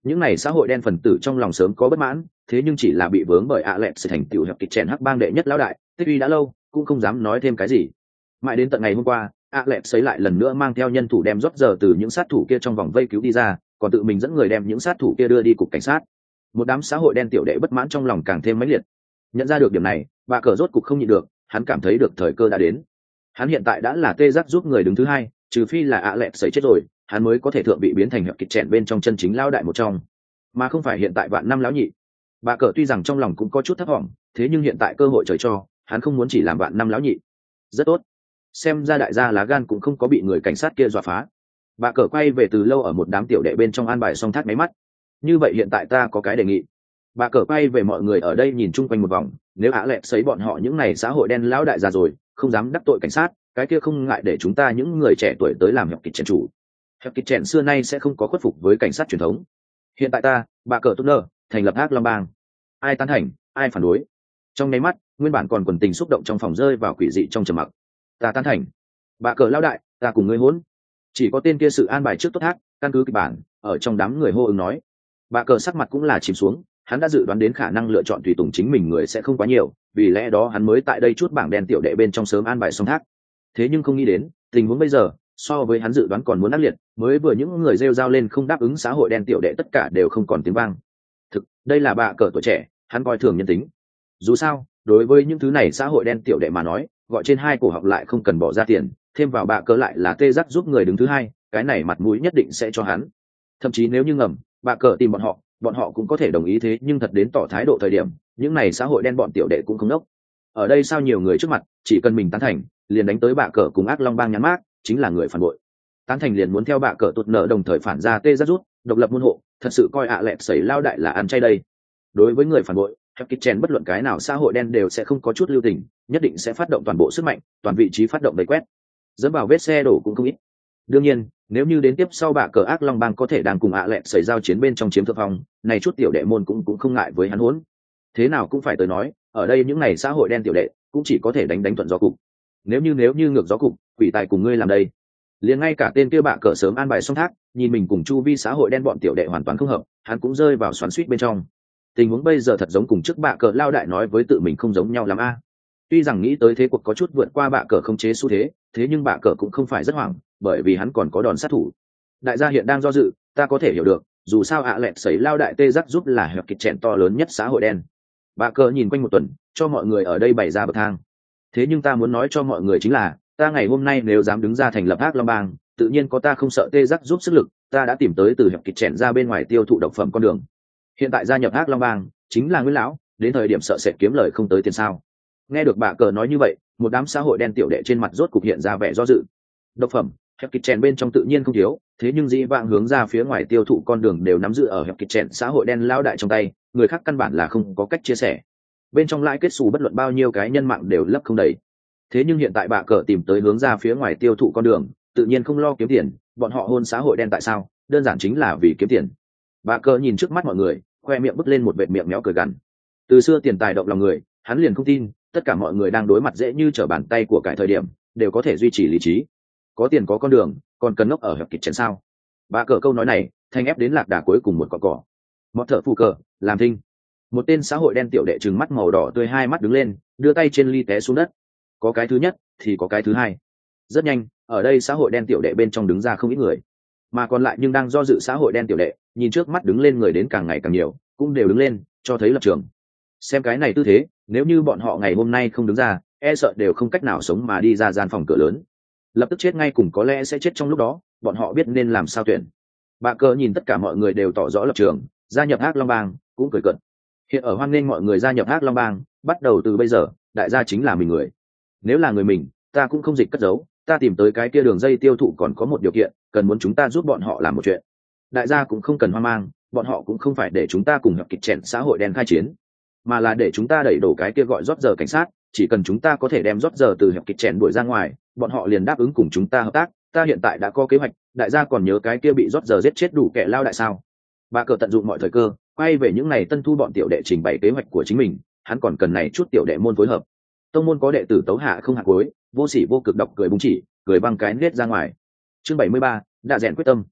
Những này xã hội đen phần tử trong lòng sớm có bất mãn, thế nhưng chỉ là bị vướng bởi Alex thành tiểu hiệp kịch chèn hắc bang đệ nhất lão đại, tích uy đã lâu, cũng không dám nói thêm cái gì. Mãi đến tận ngày hôm qua, Alex sấy lại lần nữa mang theo nhân thủ đem rót giờ từ những sát thủ kia trong vòng vây cứu đi ra, còn tự mình dẫn người đem những sát thủ kia đưa đi cục cảnh sát. Một đám xã hội đen tiểu đệ bất mãn trong lòng càng thêm mãnh liệt. Nhận ra được điểm này, bà cờ rốt cục không nhịn được, hắn cảm thấy được thời cơ đã đến. Hắn hiện tại đã là tê giác giúp người đứng thứ hai, trừ phi là Alex sấy chết rồi, hắn mới có thể thượng vị biến thành hiệp kịch chèn bên trong chân chính lão đại một trong, mà không phải hiện tại vạn năm lão nhị. Bà cờ tuy rằng trong lòng cũng có chút thấp vọng, thế nhưng hiện tại cơ hội trời cho, hắn không muốn chỉ làm vạn năm lão nhị. Rất tốt, xem ra đại gia lá gan cũng không có bị người cảnh sát kia dọa phá. Bà cờ quay về từ lâu ở một đám tiểu đệ bên trong an bài xong thắt máy mắt. Như vậy hiện tại ta có cái đề nghị. Bà cờ quay về mọi người ở đây nhìn chung quanh một vòng, nếu Ả Lệ sấy bọn họ những này xã hội đen lão đại già rồi, không dám đắc tội cảnh sát, cái kia không ngại để chúng ta những người trẻ tuổi tới làm hiệp kịch chèn chủ. Hiệp kịch chèn xưa nay sẽ không có khuất phục với cảnh sát truyền thống. Hiện tại ta, bà cờ tốt nơ, thành lập Ác Long Bang. Ai tán thành, ai phản đối. Trong nháy mắt, nguyên bản còn quần tình xúc động trong phòng rơi vào quỷ dị trong trầm mặc. Ta tán thành. Bà cờ lão đại, ta cùng ngươi hỗn. Chỉ có tên kia sự an bài trước tốt thác, căn cứ kịch bản, ở trong đám người hô ứng nói. Bà cờ sắc mặt cũng là chìm xuống, hắn đã dự đoán đến khả năng lựa chọn tùy tùng chính mình người sẽ không quá nhiều, vì lẽ đó hắn mới tại đây chút bảng đen tiểu đệ bên trong sớm an bài xong thác. Thế nhưng không nghĩ đến, tình huống bây giờ, so với hắn dự đoán còn muốn ác liệt, mới vừa những người rêu rao lên không đáp ứng xã hội đen tiểu đệ tất cả đều không còn tiếng vang. Thực, đây là bà cờ tuổi trẻ, hắn coi thường nhân tính. Dù sao, đối với những thứ này xã hội đen tiểu đệ mà nói, gọi trên hai cổ họng lại không cần bỏ ra tiền, thêm vào bà cờ lại là tê giác giúp người đứng thứ hai, cái này mặt mũi nhất định sẽ cho hắn. Thậm chí nếu như ngầm, bà cờ tìm bọn họ cũng có thể đồng ý, thế nhưng thật đến tỏ thái độ thời điểm, những này xã hội đen bọn tiểu đệ cũng không đốc. Ở đây sao nhiều người trước mặt, chỉ cần mình tán thành, liền đánh tới bà cờ cùng Ác Long Bang nhắn mác, chính là người phản bội. Tán thành liền muốn theo bà cờ tụt nợ đồng thời phản ra tê giác rút, độc lập môn hộ, thật sự coi Lẹt sẩy lao đại là ăn chay đây. Đối với người phản bội, Hep Kitchen bất luận cái nào xã hội đen đều sẽ không có chút lưu tình, nhất định sẽ phát động toàn bộ sức mạnh, toàn vị trí phát động đầy quét. Dẫm vào vết xe đổ cũng không ít. Đương nhiên, nếu như đến tiếp sau bà cờ Ác Long Bang có thể đang cùng Lẹt sẩy giao chiến bên trong chiếm thượng phong, này chút tiểu đệ môn cũng không ngại với hắn hỗn. Thế nào cũng phải tới nói, ở đây những này xã hội đen tiểu đệ cũng chỉ có thể đánh thuận gió cục. Nếu như ngược gió cục, quỷ tài cùng ngươi làm đây. Liền ngay cả tên kia bạ cờ sớm an bài xong thác, nhìn mình cùng chu vi xã hội đen bọn tiểu đệ hoàn toàn không hợp, hắn cũng rơi vào xoắn xuýt bên trong. Tình huống bây giờ thật giống cùng trước bạ cờ lao đại nói với tự mình không giống nhau lắm a. Tuy rằng nghĩ tới thế cuộc có chút vượt qua bạ cờ không chế xu thế, thế nhưng bạ cờ cũng không phải rất hoảng, bởi vì hắn còn có đòn sát thủ. Đại gia hiện đang do dự, ta có thể hiểu được, dù sao Lẹt sẩy lao đại tê giác giúp là hiệp kịch chèn to lớn nhất xã hội đen. Bạ cờ nhìn quanh một tuần, cho mọi người ở đây bày ra bậc thang. Thế nhưng ta muốn nói cho mọi người chính là, ta ngày hôm nay nếu dám đứng ra thành lập Ác Long Bang, tự nhiên có ta không sợ tê giác giúp sức lực, ta đã tìm tới từ hiệp kịch chèn ra bên ngoài tiêu thụ độc phẩm con đường. Hiện tại gia nhập Ác Long Bang chính là Nguyễn lão, đến thời điểm sợ sẽ kiếm lời không tới tiền sao. Nghe được bà cờ nói như vậy, một đám xã hội đen tiểu đệ trên mặt rốt cục hiện ra vẻ do dự. Độc phẩm, hiệp kịch chèn bên trong tự nhiên không thiếu, thế nhưng dĩ vãng hướng ra phía ngoài tiêu thụ con đường đều nắm giữ ở hiệp kịch chèn xã hội đen lão đại trong tay, người khác căn bản là không có cách chia sẻ. Bên trong lãi kết xù bất luận bao nhiêu cái nhân mạng đều lấp không đầy. Thế nhưng hiện tại bà cờ tìm tới hướng ra phía ngoài tiêu thụ con đường, tự nhiên không lo kiếm tiền, bọn họ hôn xã hội đen tại sao? Đơn giản chính là vì kiếm tiền. Bà cờ nhìn trước mắt mọi người, khoe miệng bứt lên một vệt miệng méo cười gằn. Từ xưa tiền tài động lòng người, hắn liền không tin, tất cả mọi người đang đối mặt dễ như trở bàn tay của cải thời điểm, đều có thể duy trì lý trí. Có tiền có con đường, còn cần ngốc ở hiệp kịch chèn sao? Bà cờ câu nói này, thanh ép đến lạc đà cuối cùng một cọn cỏ. Mọt thợ phù cờ, làm thinh. Một tên xã hội đen tiểu đệ trừng mắt màu đỏ tươi hai mắt đứng lên, đưa tay trên ly té xuống đất. Có cái thứ nhất thì có cái thứ hai. Rất nhanh, ở đây xã hội đen tiểu đệ bên trong đứng ra không ít người, mà còn lại nhưng đang do dự xã hội đen tiểu đệ, nhìn trước mắt đứng lên người đến càng ngày càng nhiều, cũng đều đứng lên, cho thấy lập trường. Xem cái này tư thế, nếu như bọn họ ngày hôm nay không đứng ra, e sợ đều không cách nào sống mà đi ra gian phòng cửa lớn, lập tức chết ngay, cùng có lẽ sẽ chết trong lúc đó, bọn họ biết nên làm sao tuyển. Bà cờ nhìn tất cả mọi người đều tỏ rõ lập trường, gia nhập Ác Long Bang, cũng cười cợt. Hiện ở hoan nghênh mọi người gia nhập Ác Long Bang, bắt đầu từ bây giờ, đại gia chính là mình người. Nếu là người mình, ta cũng không dịch cất giấu, ta tìm tới cái kia đường dây tiêu thụ còn có một điều kiện, cần muốn chúng ta giúp bọn họ làm một chuyện. Đại gia cũng không cần hoang mang, bọn họ cũng không phải để chúng ta cùng hợp kịch chèn xã hội đen khai chiến, mà là để chúng ta đẩy đổ cái kia gọi rót giờ cảnh sát, chỉ cần chúng ta có thể đem rót giờ từ hợp kịch chèn đuổi ra ngoài, bọn họ liền đáp ứng cùng chúng ta hợp tác. Ta hiện tại đã có kế hoạch, đại gia còn nhớ cái kia bị rót giờ giết chết đủ kẻ lao đại sao? Bà cờ tận dụng mọi thời cơ, quay về những này tân thu bọn tiểu đệ trình bày kế hoạch của chính mình, hắn còn cần này chút tiểu đệ môn phối hợp. Tông môn có đệ tử tấu hạ không hạt cuối, vô sỉ vô cực độc cười búng chỉ, cười băng cái nết ra ngoài. Chương 73, đã rèn quyết tâm.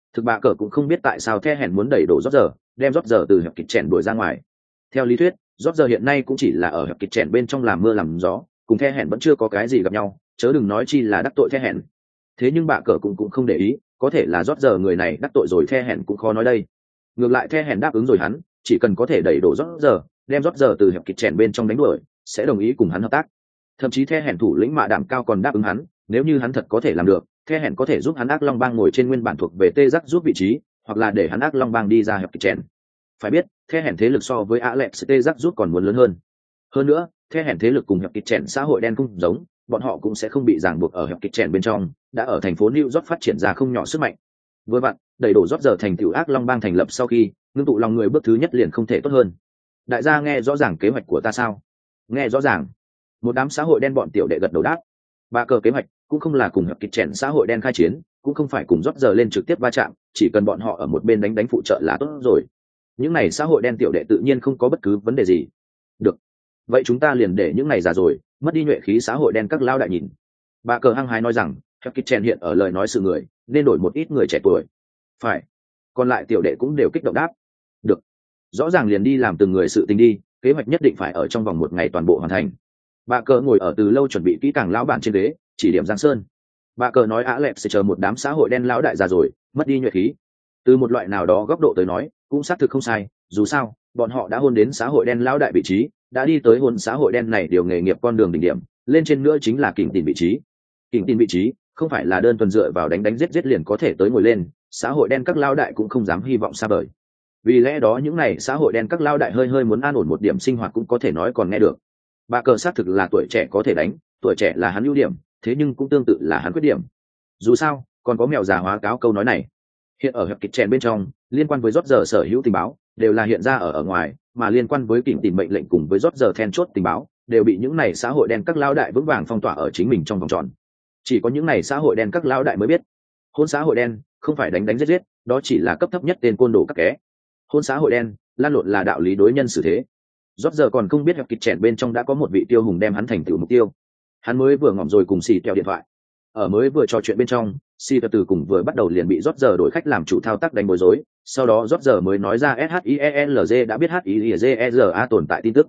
Thực bạ cờ cũng không biết tại sao The hẹn muốn đẩy đổ rót giờ, đem rót giờ từ hiệp kịch chèn đuổi ra ngoài. Theo lý thuyết, rót giờ hiện nay cũng chỉ là ở hiệp kịch chèn bên trong làm mưa làm gió, cùng The hẹn vẫn chưa có cái gì gặp nhau, chớ đừng nói chi là đắc tội The hẹn. Thế nhưng bạ cờ cũng không để ý, có thể là rót giờ người này đắc tội rồi The hẹn cũng khó nói đây. Ngược lại The hẹn đáp ứng rồi hắn, chỉ cần có thể đẩy đổ rót giờ, đem rót giờ từ hiệp kịch chèn bên trong đánh đuổi, sẽ đồng ý cùng hắn hợp tác. Thậm chí The hẹn thủ lĩnh mạ đảm cao còn đáp ứng hắn, nếu như hắn thật có thể làm được, The hẹn có thể giúp hắn ác long bang ngồi trên nguyên bản thuộc về tê giác giúp vị trí, hoặc là để hắn ác long bang đi ra hiệp kịch chèn. Phải biết, The hẹn thế lực so với Alex tê giác giúp còn muốn lớn hơn. Hơn nữa, The hẹn thế lực cùng hiệp kịch chèn xã hội đen cũng giống, bọn họ cũng sẽ không bị ràng buộc ở hiệp kịch chèn bên trong, đã ở thành phố New York phát triển ra không nhỏ sức mạnh. Với bạn, đẩy đổ rót giờ thành tiểu ác long bang thành lập sau khi, ngưng tụ lòng người bước thứ nhất liền không thể tốt hơn. Đại gia nghe rõ ràng kế hoạch của ta sao? Nghe rõ ràng. Một đám xã hội đen bọn tiểu đệ gật đầu đáp. Ba cờ kế hoạch cũng không là cùng hiệp kịch chèn xã hội đen khai chiến, cũng không phải cùng rót giờ lên trực tiếp va chạm, chỉ cần bọn họ ở một bên đánh phụ trợ là tốt rồi. Những này xã hội đen tiểu đệ tự nhiên không có bất cứ vấn đề gì. Được, vậy chúng ta liền để những này già rồi mất đi nhuệ khí xã hội đen các lao đại nhìn. Bà cờ hăng hái nói rằng hiệp kịch chèn hiện ở lời nói sự người, nên đổi một ít người trẻ tuổi. Phải. Còn lại tiểu đệ cũng đều kích động đáp. Được, rõ ràng liền đi làm từng người sự tình đi, kế hoạch nhất định phải ở trong vòng một ngày toàn bộ hoàn thành. Bà cờ ngồi ở từ lâu chuẩn bị kỹ càng lão bản trên ghế, chỉ điểm Giang Sơn. Bà cờ nói Alex sẽ chờ một đám xã hội đen lão đại già rồi mất đi nhuệ khí. Từ một loại nào đó góc độ tới nói, cũng xác thực không sai, dù sao bọn họ đã hôn đến xã hội đen lão đại vị trí, đã đi tới hôn xã hội đen này điều nghề nghiệp con đường đỉnh điểm, lên trên nữa chính là kình tiền vị trí. Kình tiền vị trí không phải là đơn thuần dựa vào đánh giết liền có thể tới ngồi lên, xã hội đen các lão đại cũng không dám hy vọng xa vời. Vì lẽ đó những này xã hội đen các lão đại hơi muốn an ổn một điểm sinh hoạt cũng có thể nói còn nghe được. Bà cờ xác thực là tuổi trẻ có thể đánh, tuổi trẻ là hắn ưu điểm, thế nhưng cũng tương tự là hắn khuyết điểm. Dù sao còn có mèo già hóa cáo câu nói này. Hiện ở hiệp kịch chèn bên trong, liên quan với rót giờ sở hữu tình báo đều là hiện ra ở ngoài, mà liên quan với kỉnh tìm mệnh lệnh cùng với rót giờ then chốt tình báo đều bị những này xã hội đen các lão đại vững vàng phong tỏa ở chính mình trong vòng tròn. Chỉ có những này xã hội đen các lão đại mới biết, hôn xã hội đen không phải đánh giết, đó chỉ là cấp thấp nhất tên côn đồ các ké. Hôn xã hội đen lan lộn là đạo lý đối nhân xử thế. Rót giờ còn không biết hiệp kịch chèn bên trong đã có một vị tiêu hùng đem hắn thành tựu mục tiêu. Hắn mới vừa ngỏm rồi cùng xì kẹo điện thoại, ở mới vừa trò chuyện bên trong, xì kẹo từ cùng vừa bắt đầu liền bị rót giờ đổi khách làm chủ thao tác đánh bối rối. Sau đó rót giờ mới nói ra SHIELZ đã biết HIEZERA tồn tại tin tức.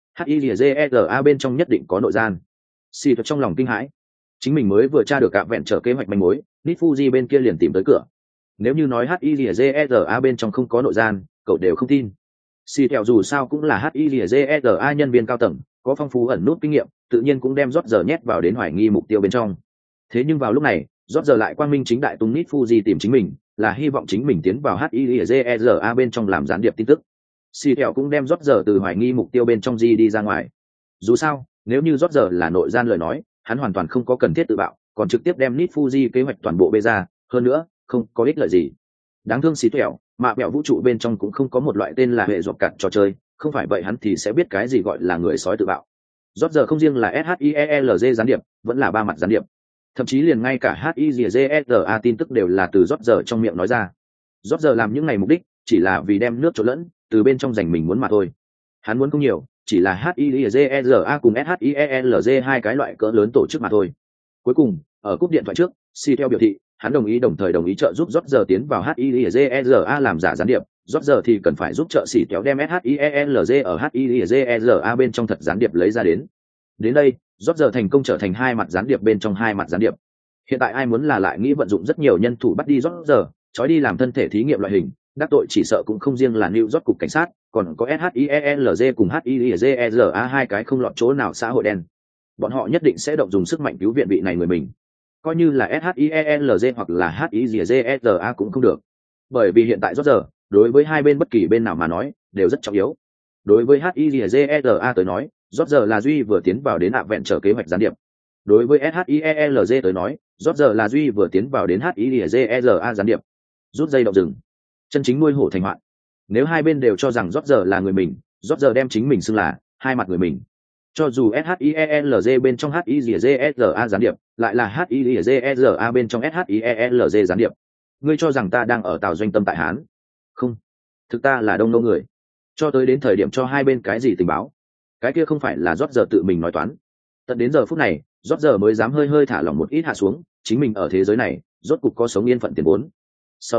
HIEZERA bên trong nhất định có nội gian. Xì kẹo trong lòng kinh hãi, chính mình mới vừa tra được cả vẹn trở kế hoạch manh mối, Nit Fuji bên kia liền tìm tới cửa. Nếu như nói HIEZERA bên trong không có nội gian, cậu đều không tin. Xì kẹo dù sao cũng là HIEZERA nhân viên cao tầng, có phong phú ẩn nút kinh nghiệm, tự nhiên cũng đem rót giờ nhét vào đến hoài nghi mục tiêu bên trong. Thế nhưng vào lúc này, rót giờ lại quang minh chính đại tung Nit Fuji tìm chính mình, là hy vọng chính mình tiến vào HIEZERA bên trong làm gián điệp tin tức. Xì kẹo cũng đem rót giờ từ hoài nghi mục tiêu bên trong đi ra ngoài. Dù sao, nếu như rót giờ là nội gian lời nói, hắn hoàn toàn không có cần thiết tự bạo, còn trực tiếp đem Nit Fuji kế hoạch toàn bộ bê ra, hơn nữa không có ích lợi gì. Đáng thương xì kẹo, mạ bẹo vũ trụ bên trong cũng không có một loại tên là hệ dọc cạn trò chơi, không phải vậy hắn thì sẽ biết cái gì gọi là người sói tự bạo. Rót giờ không riêng là SHIELZ gián điệp, vẫn là ba mặt gián điệp, thậm chí liền ngay cả HIEZERA tin tức đều là từ rót giờ trong miệng nói ra. Rót giờ làm những ngày mục đích chỉ là vì đem nước trộn lẫn, từ bên trong giành mình muốn mà thôi. Hắn muốn không nhiều, chỉ là HIEZERA cùng SHIELZ hai cái loại cỡ lớn tổ chức mà thôi. Cuối cùng, ở cúp điện thoại trước, Si theo biểu thị hắn đồng thời đồng ý trợ giúp rót giờ tiến vào HIEZERA làm giả gián điệp, rót giờ thì cần phải giúp trợ xỉ kéo đem SHIELZ ở HIEZERA bên trong thật gián điệp lấy ra đến. Đến đây, rót giờ thành công trở thành hai mặt gián điệp bên trong hai mặt gián điệp. Hiện tại ai muốn là lại nghĩ vận dụng rất nhiều nhân thủ bắt đi rót giờ, trói đi làm thân thể thí nghiệm loại hình, đắc tội chỉ sợ cũng không riêng là New York cục cảnh sát, còn có SHIELZ cùng HIEZERA hai cái không lọt chỗ nào xã hội đen. Bọn họ nhất định sẽ động dùng sức mạnh cứu viện vị này người mình. Coi như là SHIELZ hoặc là HIEZERA cũng không được. Bởi vì hiện tại rót giờ, đối với hai bên bất kỳ bên nào mà nói, đều rất trọng yếu. Đối với HIEZERA tới nói, rót giờ là duy vừa tiến vào đến ạ vẹn trở kế hoạch gián điệp. Đối với SHIELZ tới nói, rót giờ là duy vừa tiến vào đến HIEZERA gián điệp. Rút dây động rừng, chân chính nuôi hổ thành hoạn. Nếu hai bên đều cho rằng rót giờ là người mình, rót giờ đem chính mình xưng là hai mặt người mình. Cho dù SHIELZ bên trong HIEZERA gián điệp, lại là HIEZERA bên trong SHIELZ gián điệp. Ngươi cho rằng ta đang ở Tào Doanh Tâm tại Hán? Không, thực ta là Đông Nô người. Cho tới đến thời điểm cho hai bên cái gì tình báo, cái kia không phải là rót giờ tự mình nói toán. Tận đến giờ phút này, rót giờ mới dám hơi thả lỏng một ít hạ xuống, chính mình ở thế giới này rốt cục có sống yên phận tiền vốn. Sau đó,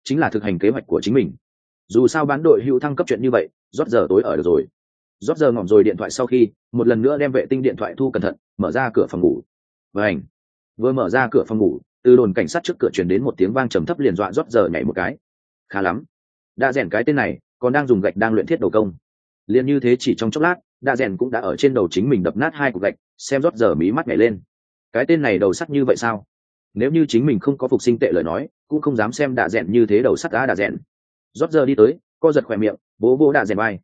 chính là thực hành kế hoạch của chính mình. Dù sao bán đội hữu thăng cấp chuyện như vậy, rót giờ tối ở được rồi. Rót giờ ngỏm rồi điện thoại sau khi một lần nữa đem vệ tinh điện thoại thu cẩn thận, mở ra cửa phòng ngủ. Vành, vừa mở ra cửa phòng ngủ, từ đồn cảnh sát trước cửa truyền đến một tiếng vang trầm thấp liền dọa rót giờ nhảy một cái. Khá lắm, đã rèn cái tên này còn đang dùng gạch đang luyện thiết đầu công. Liền như thế chỉ trong chốc lát, đã rèn cũng đã ở trên đầu chính mình đập nát 2 cục gạch. Xem rót giờ mí mắt nhảy lên, cái tên này đầu sắt như vậy sao? Nếu như chính mình không có phục sinh tệ lời nói, cũng không dám xem đã rèn như thế đầu sắt đã rèn. Rót giờ đi tới, co giật khỏe miệng, bố bố đã rèn vai.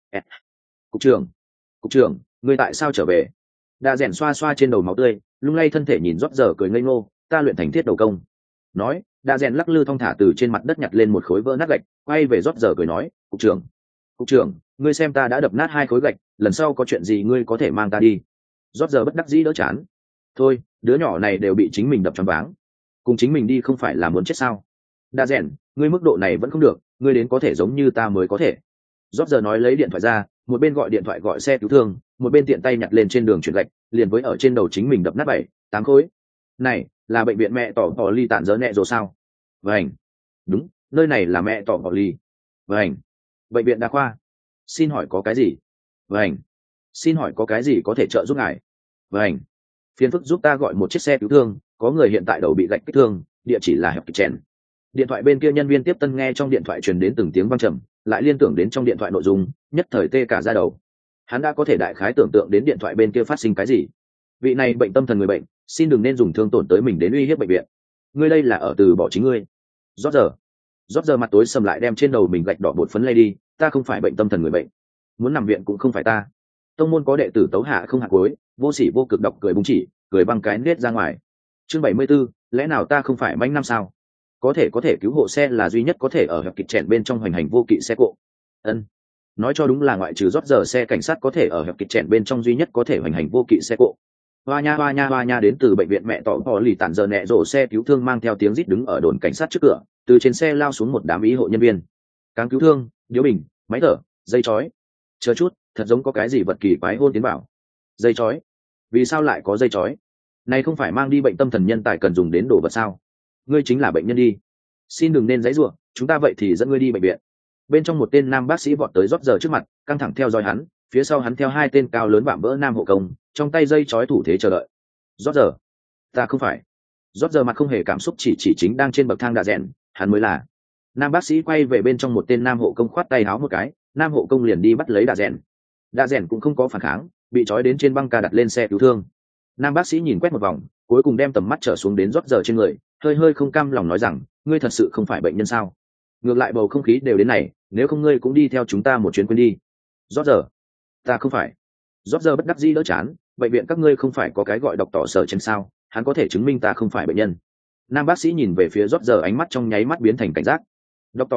Cục trưởng, ngươi tại sao trở về? Đã rèn xoa xoa trên đầu máu tươi, lung lay thân thể nhìn rót giờ cười ngây ngô, ta luyện thành thiết đầu công. Nói, đã rèn lắc lư thong thả từ trên mặt đất nhặt lên một khối vỡ nát gạch, quay về rót giờ cười nói, cục trưởng, ngươi xem ta đã đập nát 2 khối gạch, lần sau có chuyện gì ngươi có thể mang ta đi. Rót giờ bất đắc dĩ đỡ chán. Thôi, đứa nhỏ này đều bị chính mình đập choáng váng, cùng chính mình đi không phải là muốn chết sao? Đã rèn, ngươi mức độ này vẫn không được, ngươi đến có thể giống như ta mới có thể. Rót giờ nói lấy điện thoại ra, một bên gọi điện thoại gọi xe cứu thương, một bên tiện tay nhặt lên trên đường chuyển gạch, liền với ở trên đầu chính mình đập nát 7-8 khối. Này là bệnh viện mẹ tỏ ly tản dỡ nẹ rồi sao? Vâng, đúng, nơi này là mẹ tỏ ly. Vâng, bệnh viện đa khoa. Xin hỏi có cái gì? Vâng, xin hỏi có cái gì có thể trợ giúp ngài? Vâng, phiền phức giúp ta gọi một chiếc xe cứu thương, có người hiện tại đầu bị gạch kích thương, địa chỉ là hẹp kịch chèn. Điện thoại bên kia nhân viên tiếp tân nghe trong điện thoại truyền đến từng tiếng vang trầm, lại liên tưởng đến trong điện thoại nội dung, nhất thời tê cả da đầu. Hắn đã có thể đại khái tưởng tượng đến điện thoại bên kia phát sinh cái gì. Vị này bệnh tâm thần người bệnh, xin đừng nên dùng thương tổn tới mình đến uy hiếp bệnh viện. Ngươi đây là ở từ bỏ chính ngươi. Rót giờ mặt tối sầm lại đem trên đầu mình gạch đỏ bột phấn lay đi, ta không phải bệnh tâm thần người bệnh, muốn nằm viện cũng không phải ta. Tông môn có đệ tử tấu hạ không hạ cuối, vô sỉ vô cực đọc cười búng chỉ, cười băng cái nết ra ngoài. Chương 74, lẽ nào ta không phải manh năm sao? Có thể cứu hộ xe là duy nhất có thể ở hẹp kịch chèn bên trong hoành hành vô kỵ xe cộ. Nói cho đúng là ngoại trừ rót giờ xe cảnh sát có thể ở hẹp kịch chèn bên trong duy nhất có thể hoành hành vô kỵ xe cộ. Hoa nha đến từ bệnh viện mẹ tỏ lì tản giờ nẹ rổ xe cứu thương mang theo tiếng rít đứng ở đồn cảnh sát trước cửa, từ trên xe lao xuống một đám y hộ nhân viên. Cáng cứu thương, điếu bình, máy thở, dây chói. Chờ chút, thật giống có cái gì vật kỳ quái hôn tiến bảo. Dây chói? Vì sao lại có dây chói? Này không phải mang đi bệnh tâm thần nhân tài cần dùng đến đồ vật sao? Ngươi chính là bệnh nhân đi. Xin đừng nên giãy giụa, chúng ta vậy thì dẫn ngươi đi bệnh viện. Bên trong một tên nam bác sĩ vọt tới rót giờ trước mặt, căng thẳng theo dõi hắn, phía sau hắn theo 2 tên cao lớn vạm vỡ nam hộ công, trong tay dây chói thủ thế chờ đợi. Rót giờ, ta không phải. Rót giờ mặt không hề cảm xúc chỉ chính đang trên bậc thang đã rèn, hắn mới là. Nam bác sĩ quay về bên trong một tên nam hộ công khoát tay háo một cái, nam hộ công liền đi bắt lấy đã rèn. Đã rèn cũng không có phản kháng, bị trói đến trên băng ca đặt lên xe cứu thương. Nam bác sĩ nhìn quét một vòng, cuối cùng đem tầm mắt trở xuống đến rót giờ trên người, hơi không cam lòng nói rằng, ngươi thật sự không phải bệnh nhân sao? Ngược lại bầu không khí đều đến này, nếu không ngươi cũng đi theo chúng ta một chuyến quên đi. Rót giờ, ta không phải. Rót giờ bất đắc dĩ đỡ chán, bệnh viện các ngươi không phải có cái gọi đọc tỏ sở trên sao? Hắn có thể chứng minh ta không phải bệnh nhân. Nam bác sĩ nhìn về phía rót giờ, ánh mắt trong nháy mắt biến thành cảnh giác. Đọc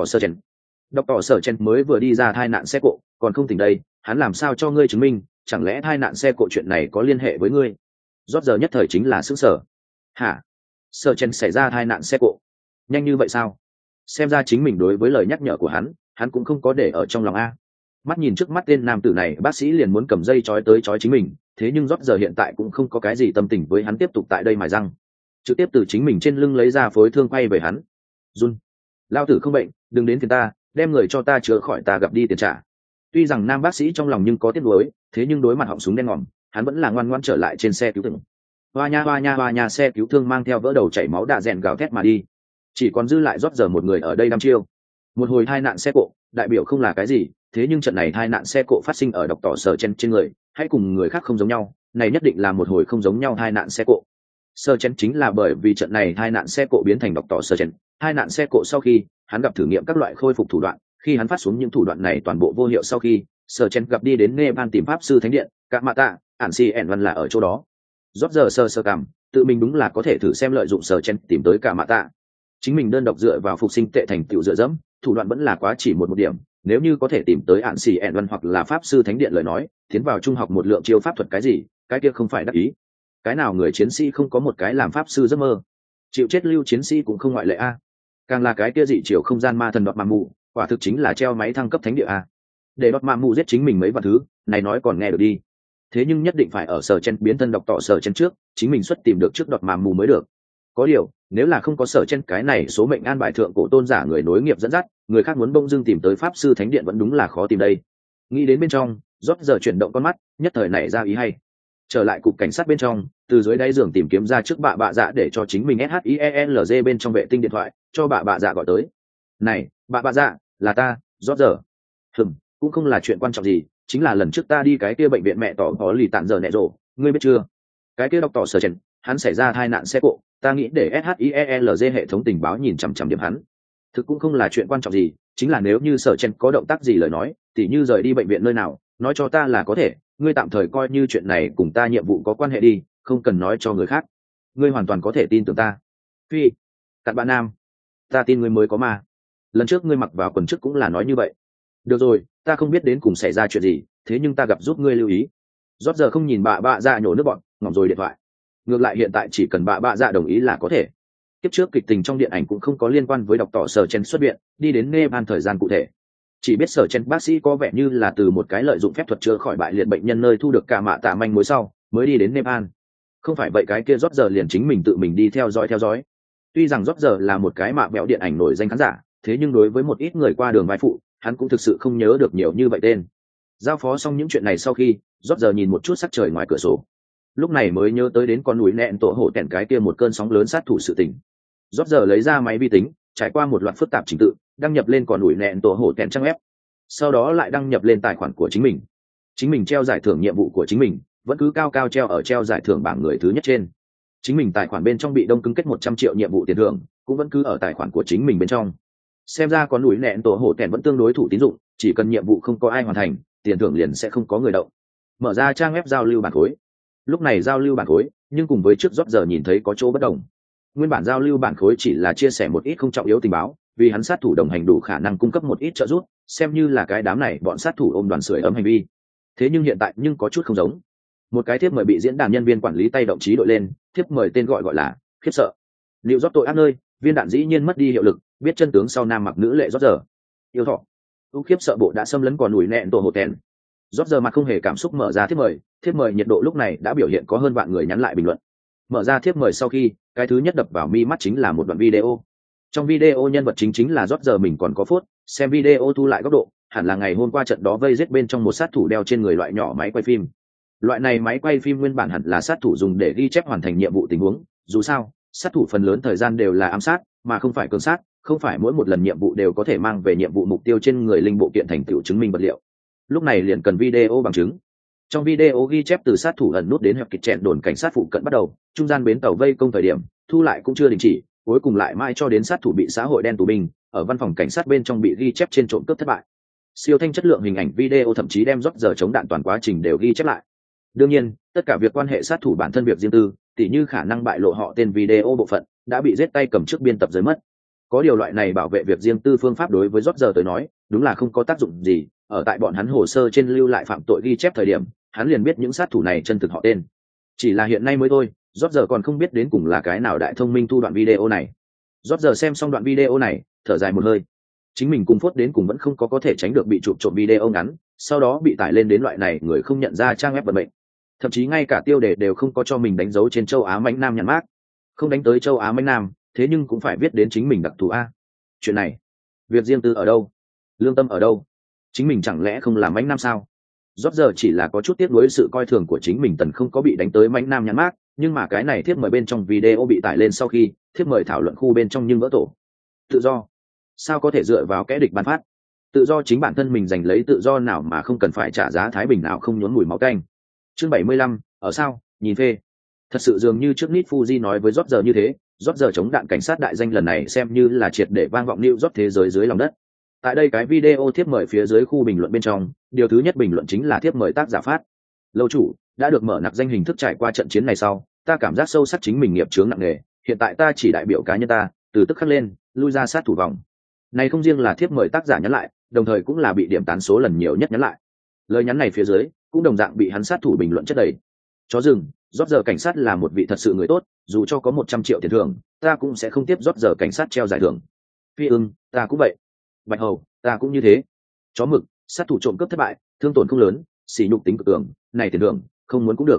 tỏ sở trên mới vừa đi ra tai nạn xe cộ, còn không tỉnh đây, hắn làm sao cho ngươi chứng minh? Chẳng lẽ tai nạn xe cộ chuyện này có liên hệ với ngươi? Rót giờ nhất thời chính là sững sờ. Hả? Sở chen xảy ra tai nạn xe cộ? Nhanh như vậy sao? Xem ra chính mình đối với lời nhắc nhở của hắn cũng không có để ở trong lòng a. Mắt nhìn trước mắt tên nam tử này, bác sĩ liền muốn cầm dây chói tới chói chính mình, thế nhưng rót giờ hiện tại cũng không có cái gì tâm tình với hắn tiếp tục tại đây mài răng, trực tiếp từ chính mình trên lưng lấy ra phối thương quay về hắn. Run, lao tử không bệnh, đừng đến phiền ta, đem người cho ta chữa khỏi, ta gặp đi tiền trả. Tuy rằng nam bác sĩ trong lòng nhưng có tiếc nuối, thế nhưng đối mặt họng súng đen ngòm, hắn vẫn là ngoan ngoãn trở lại trên xe cứu thương. Hoa nha, xe cứu thương mang theo vỡ đầu chảy máu đạ rèn gào thét mà đi, chỉ còn dư lại rót giờ một người ở đây đăm chiêu. Một hồi tai nạn xe cộ đại biểu không là cái gì, thế nhưng trận này tai nạn xe cộ phát sinh ở độc tỏ sở trên người, hãy cùng người khác không giống nhau, này nhất định là một hồi không giống nhau tai nạn xe cộ. Sơ chen chính là bởi vì trận này tai nạn xe cộ biến thành độc tỏ sơ chen. Tai nạn xe cộ sau khi hắn gặp thử nghiệm các loại khôi phục thủ đoạn, khi hắn phát xuống những thủ đoạn này toàn bộ vô hiệu sau khi sơ chen gặp đi đến Nepal tìm pháp sư thánh điện, cả mạ tạ ản si ẻn văn là ở chỗ đó. Rót giờ sơ cảm tự mình đúng là có thể thử xem lợi dụng sơ chen tìm tới cả mạ tạ. Chính mình đơn độc dựa vào phục sinh tệ thành tựu dựa dẫm, thủ đoạn vẫn là quá chỉ một điểm, nếu như có thể tìm tới ản si ẻn văn hoặc là pháp sư thánh điện lời nói, tiến vào trung học một lượng chiêu pháp thuật cái gì, cái kia không phải đắc ý. Cái nào người chiến sĩ không có một cái làm pháp sư giấc mơ, chịu chết lưu chiến sĩ cũng không ngoại lệ a. Càng là cái kia dị chiều không gian ma thần đọt mà mù, quả thực chính là treo máy thăng cấp thánh địa a. Để đọt mà mù giết chính mình mấy vạn thứ này nói còn nghe được đi, thế nhưng nhất định phải ở sở chen biến thân độc tỏ sở chen trước, chính mình xuất tìm được trước đọt mà mù mới được. Có điều nếu là không có sở chen cái này số mệnh an bài thượng cổ tôn giả người nối nghiệp dẫn dắt, người khác muốn bông dưng tìm tới pháp sư thánh điện vẫn đúng là khó tìm đây. Nghĩ đến bên trong, rót giờ chuyển động con mắt, nhất thời nảy ra ý hay. Trở lại cục cảnh sát bên trong, từ dưới đáy giường tìm kiếm ra trước bạ dạ để cho chính mình SHIELZ bên trong vệ tinh điện thoại, cho bạ dạ gọi tới. Này, bạ dạ, là ta, rót giờ. Cũng không là chuyện quan trọng gì, chính là lần trước ta đi cái kia bệnh viện mẹ tỏ có lì tạn giờ nẹ rổ, ngươi biết chưa? Cái kia đọc tỏ sở chen, hắn xảy ra tai nạn xe cộ, ta nghĩ để SHIELZ hệ thống tình báo nhìn chằm chằm điểm hắn. Thực cũng không là chuyện quan trọng gì, chính là nếu như sở chen có động tác gì lời nói, tỉ như rời đi bệnh viện nơi nào, nói cho ta là có thể, ngươi tạm thời coi như chuyện này cùng ta nhiệm vụ có quan hệ đi, không cần nói cho người khác. Ngươi hoàn toàn có thể tin tưởng ta. Phi, cặn bạn nam, ta tin ngươi mới có mà. Lần trước ngươi mặc vào quần trước cũng là nói như vậy. Được rồi, ta không biết đến cùng xảy ra chuyện gì, thế nhưng ta gặp giúp ngươi lưu ý. Rót giờ không nhìn bạ dạ nhổ nước bọn, ngỏm rồi điện thoại. Ngược lại hiện tại chỉ cần bạ dạ đồng ý là có thể. Tiếp trước kịch tình trong điện ảnh cũng không có liên quan với đọc tỏ sở chen xuất viện, đi đến Nepal thời gian cụ thể. Chỉ biết sở chen bác sĩ có vẻ như là từ một cái lợi dụng phép thuật chữa khỏi bại liệt bệnh nhân nơi thu được cả mạ tạ manh mối sau, mới đi đến Nepal. Không phải vậy cái kia rót giờ liền chính mình tự mình đi theo dõi. Tuy rằng rót giờ là một cái mạ bẹo điện ảnh nổi danh khán giả, thế nhưng đối với một ít người qua đường vai phụ, hắn cũng thực sự không nhớ được nhiều như vậy tên. Giao phó xong những chuyện này sau khi, rót giờ nhìn một chút sắc trời ngoài cửa sổ, lúc này mới nhớ tới đến con núi nẹn tổ hổ tẻn cái kia một cơn sóng lớn sát thủ sự tình. Rót giờ lấy ra máy vi tính, trải qua một loạt phức tạp trình tự, đăng nhập lên con núi nẹn tổ hổ tẻn trang web, sau đó lại đăng nhập lên tài khoản của chính mình treo giải thưởng nhiệm vụ của chính mình vẫn cứ cao cao treo ở treo giải thưởng bảng người thứ nhất trên. Chính mình tài khoản bên trong bị đông cứng kết 100 triệu nhiệm vụ tiền thưởng cũng vẫn cứ ở tài khoản của chính mình bên trong. Xem ra con núi nẹn tổ hổ tẻn vẫn tương đối thủ tín dụng, chỉ cần nhiệm vụ không có ai hoàn thành, tiền thưởng liền sẽ không có người động. Mở ra trang web giao lưu bản khối. Lúc này giao lưu bản khối, nhưng cùng với trước rót giờ nhìn thấy có chỗ bất đồng. Nguyên bản giao lưu bản khối chỉ là chia sẻ một ít không trọng yếu tình báo, vì hắn sát thủ đồng hành đủ khả năng cung cấp một ít trợ giúp, xem như là cái đám này bọn sát thủ ôm đoàn sưởi ấm hành vi. Thế nhưng hiện tại nhưng có chút không giống. Một cái thiếp mời bị diễn đàn nhân viên quản lý tay động chí đội lên, thiếp mời tên gọi là khiếp sợ. Liệu rót tội ác nơi, viên đạn dĩ nhiên mất đi hiệu lực, biết chân tướng sau nam mặc nữ lệ rót giờ. Yêu thọ. U khiếp sợ bộ đã xâm lấn còn núi nẹn tổ hồ tèn. Rót giờ mặt không hề cảm xúc mở ra thiếp mời nhiệt độ lúc này đã biểu hiện có hơn vạn người nhắn lại bình luận. Mở ra thiếp mời sau khi, cái thứ nhất đập vào mi mắt chính là một đoạn video. Trong video nhân vật chính là rót giờ mình còn có phốt, xem video thu lại góc độ, hẳn là ngày hôm qua trận đó vây giết bên trong một sát thủ đeo trên người loại nhỏ máy quay phim. Loại này máy quay phim nguyên bản hẳn là sát thủ dùng để ghi chép hoàn thành nhiệm vụ tình huống, dù sao, sát thủ phần lớn thời gian đều là ám sát, mà không phải cường sát, không phải mỗi một lần nhiệm vụ đều có thể mang về nhiệm vụ mục tiêu trên người linh bộ kiện thành tựu chứng minh vật liệu. Lúc này liền cần video bằng chứng. Trong video ghi chép từ sát thủ ẩn nút đến hẹp kịch chẹn đồn cảnh sát phụ cận bắt đầu, trung gian bến tàu vây công thời điểm, thu lại cũng chưa đình chỉ, cuối cùng lại mãi cho đến sát thủ bị xã hội đen tù binh, ở văn phòng cảnh sát bên trong bị ghi chép trên trộm cướp thất bại. Siêu thanh chất lượng hình ảnh video thậm chí đem rót giờ chống đạn toàn quá trình đều ghi chép lại. Đương nhiên, tất cả việc quan hệ sát thủ bản thân việc riêng tư, tỉ như khả năng bại lộ họ tên video bộ phận, đã bị giết tay cầm trước biên tập rơi mất. Có điều loại này bảo vệ việc riêng tư phương pháp đối với rót giờ tới nói, đúng là không có tác dụng gì, ở tại bọn hắn hồ sơ trên lưu lại phạm tội ghi chép thời điểm, hắn liền biết những sát thủ này chân thực họ tên. Chỉ là hiện nay mới thôi, rót giờ còn không biết đến cùng là cái nào đại thông minh thu đoạn video này. Rót giờ xem xong đoạn video này, thở dài một hơi. Chính mình cùng phốt đến cùng vẫn không có thể tránh được bị chụp trộm video ngắn, sau đó bị tải lên đến loại này người không nhận ra trang web vận mệnh. Thậm chí ngay cả tiêu đề đều không có cho mình đánh dấu trên châu Á mãnh nam nhãn mác. Không đánh tới châu Á mãnh nam, thế nhưng cũng phải biết đến chính mình đặc thù a. Chuyện này, việc riêng tư ở đâu, lương tâm ở đâu, chính mình chẳng lẽ không làm mãnh nam sao? Rót giờ chỉ là có chút tiếc nuối sự coi thường của chính mình tần không có bị đánh tới mãnh nam nhãn mác, nhưng mà cái này thiếp mời bên trong video bị tải lên sau khi, thiếp mời thảo luận khu bên trong nhưng vỡ tổ. Tự do, sao có thể dựa vào kẻ địch ban phát? Tự do chính bản thân mình giành lấy tự do nào mà không cần phải trả giá thái bình nào không nhốn mùi máu tanh. Chương 75, ở sao, nhìn phê. Thật sự dường như trước Nít Fuji nói với rót giờ như thế, rót giờ chống đạn cảnh sát đại danh lần này xem như là triệt để vang vọng New York thế giới dưới lòng đất. Tại đây cái video thiếp mời phía dưới khu bình luận bên trong, điều thứ nhất bình luận chính là thiếp mời tác giả phát. Lâu chủ, đã được mở nặc danh hình thức trải qua trận chiến này sau, ta cảm giác sâu sắc chính mình nghiệp chướng nặng nề, hiện tại ta chỉ đại biểu cá nhân ta, từ tức khắc lên, lui ra sát thủ vòng. Này không riêng là thiếp mời tác giả nhắn lại, đồng thời cũng là bị điểm tán số lần nhiều nhất nhắn lại. Lời nhắn này phía dưới cũng đồng dạng bị hắn sát thủ bình luận chất đầy. Chó rừng, rót giờ cảnh sát là một vị thật sự người tốt, dù cho có 100 triệu tiền thưởng, ta cũng sẽ không tiếp rót giờ cảnh sát treo giải thưởng. Phi ưng, ta cũng vậy. Bạch hầu, ta cũng như thế. Chó mực, sát thủ trộm cướp thất bại, thương tổn không lớn, sỉ nhục tính cực cường, này tiền thưởng, không muốn cũng được.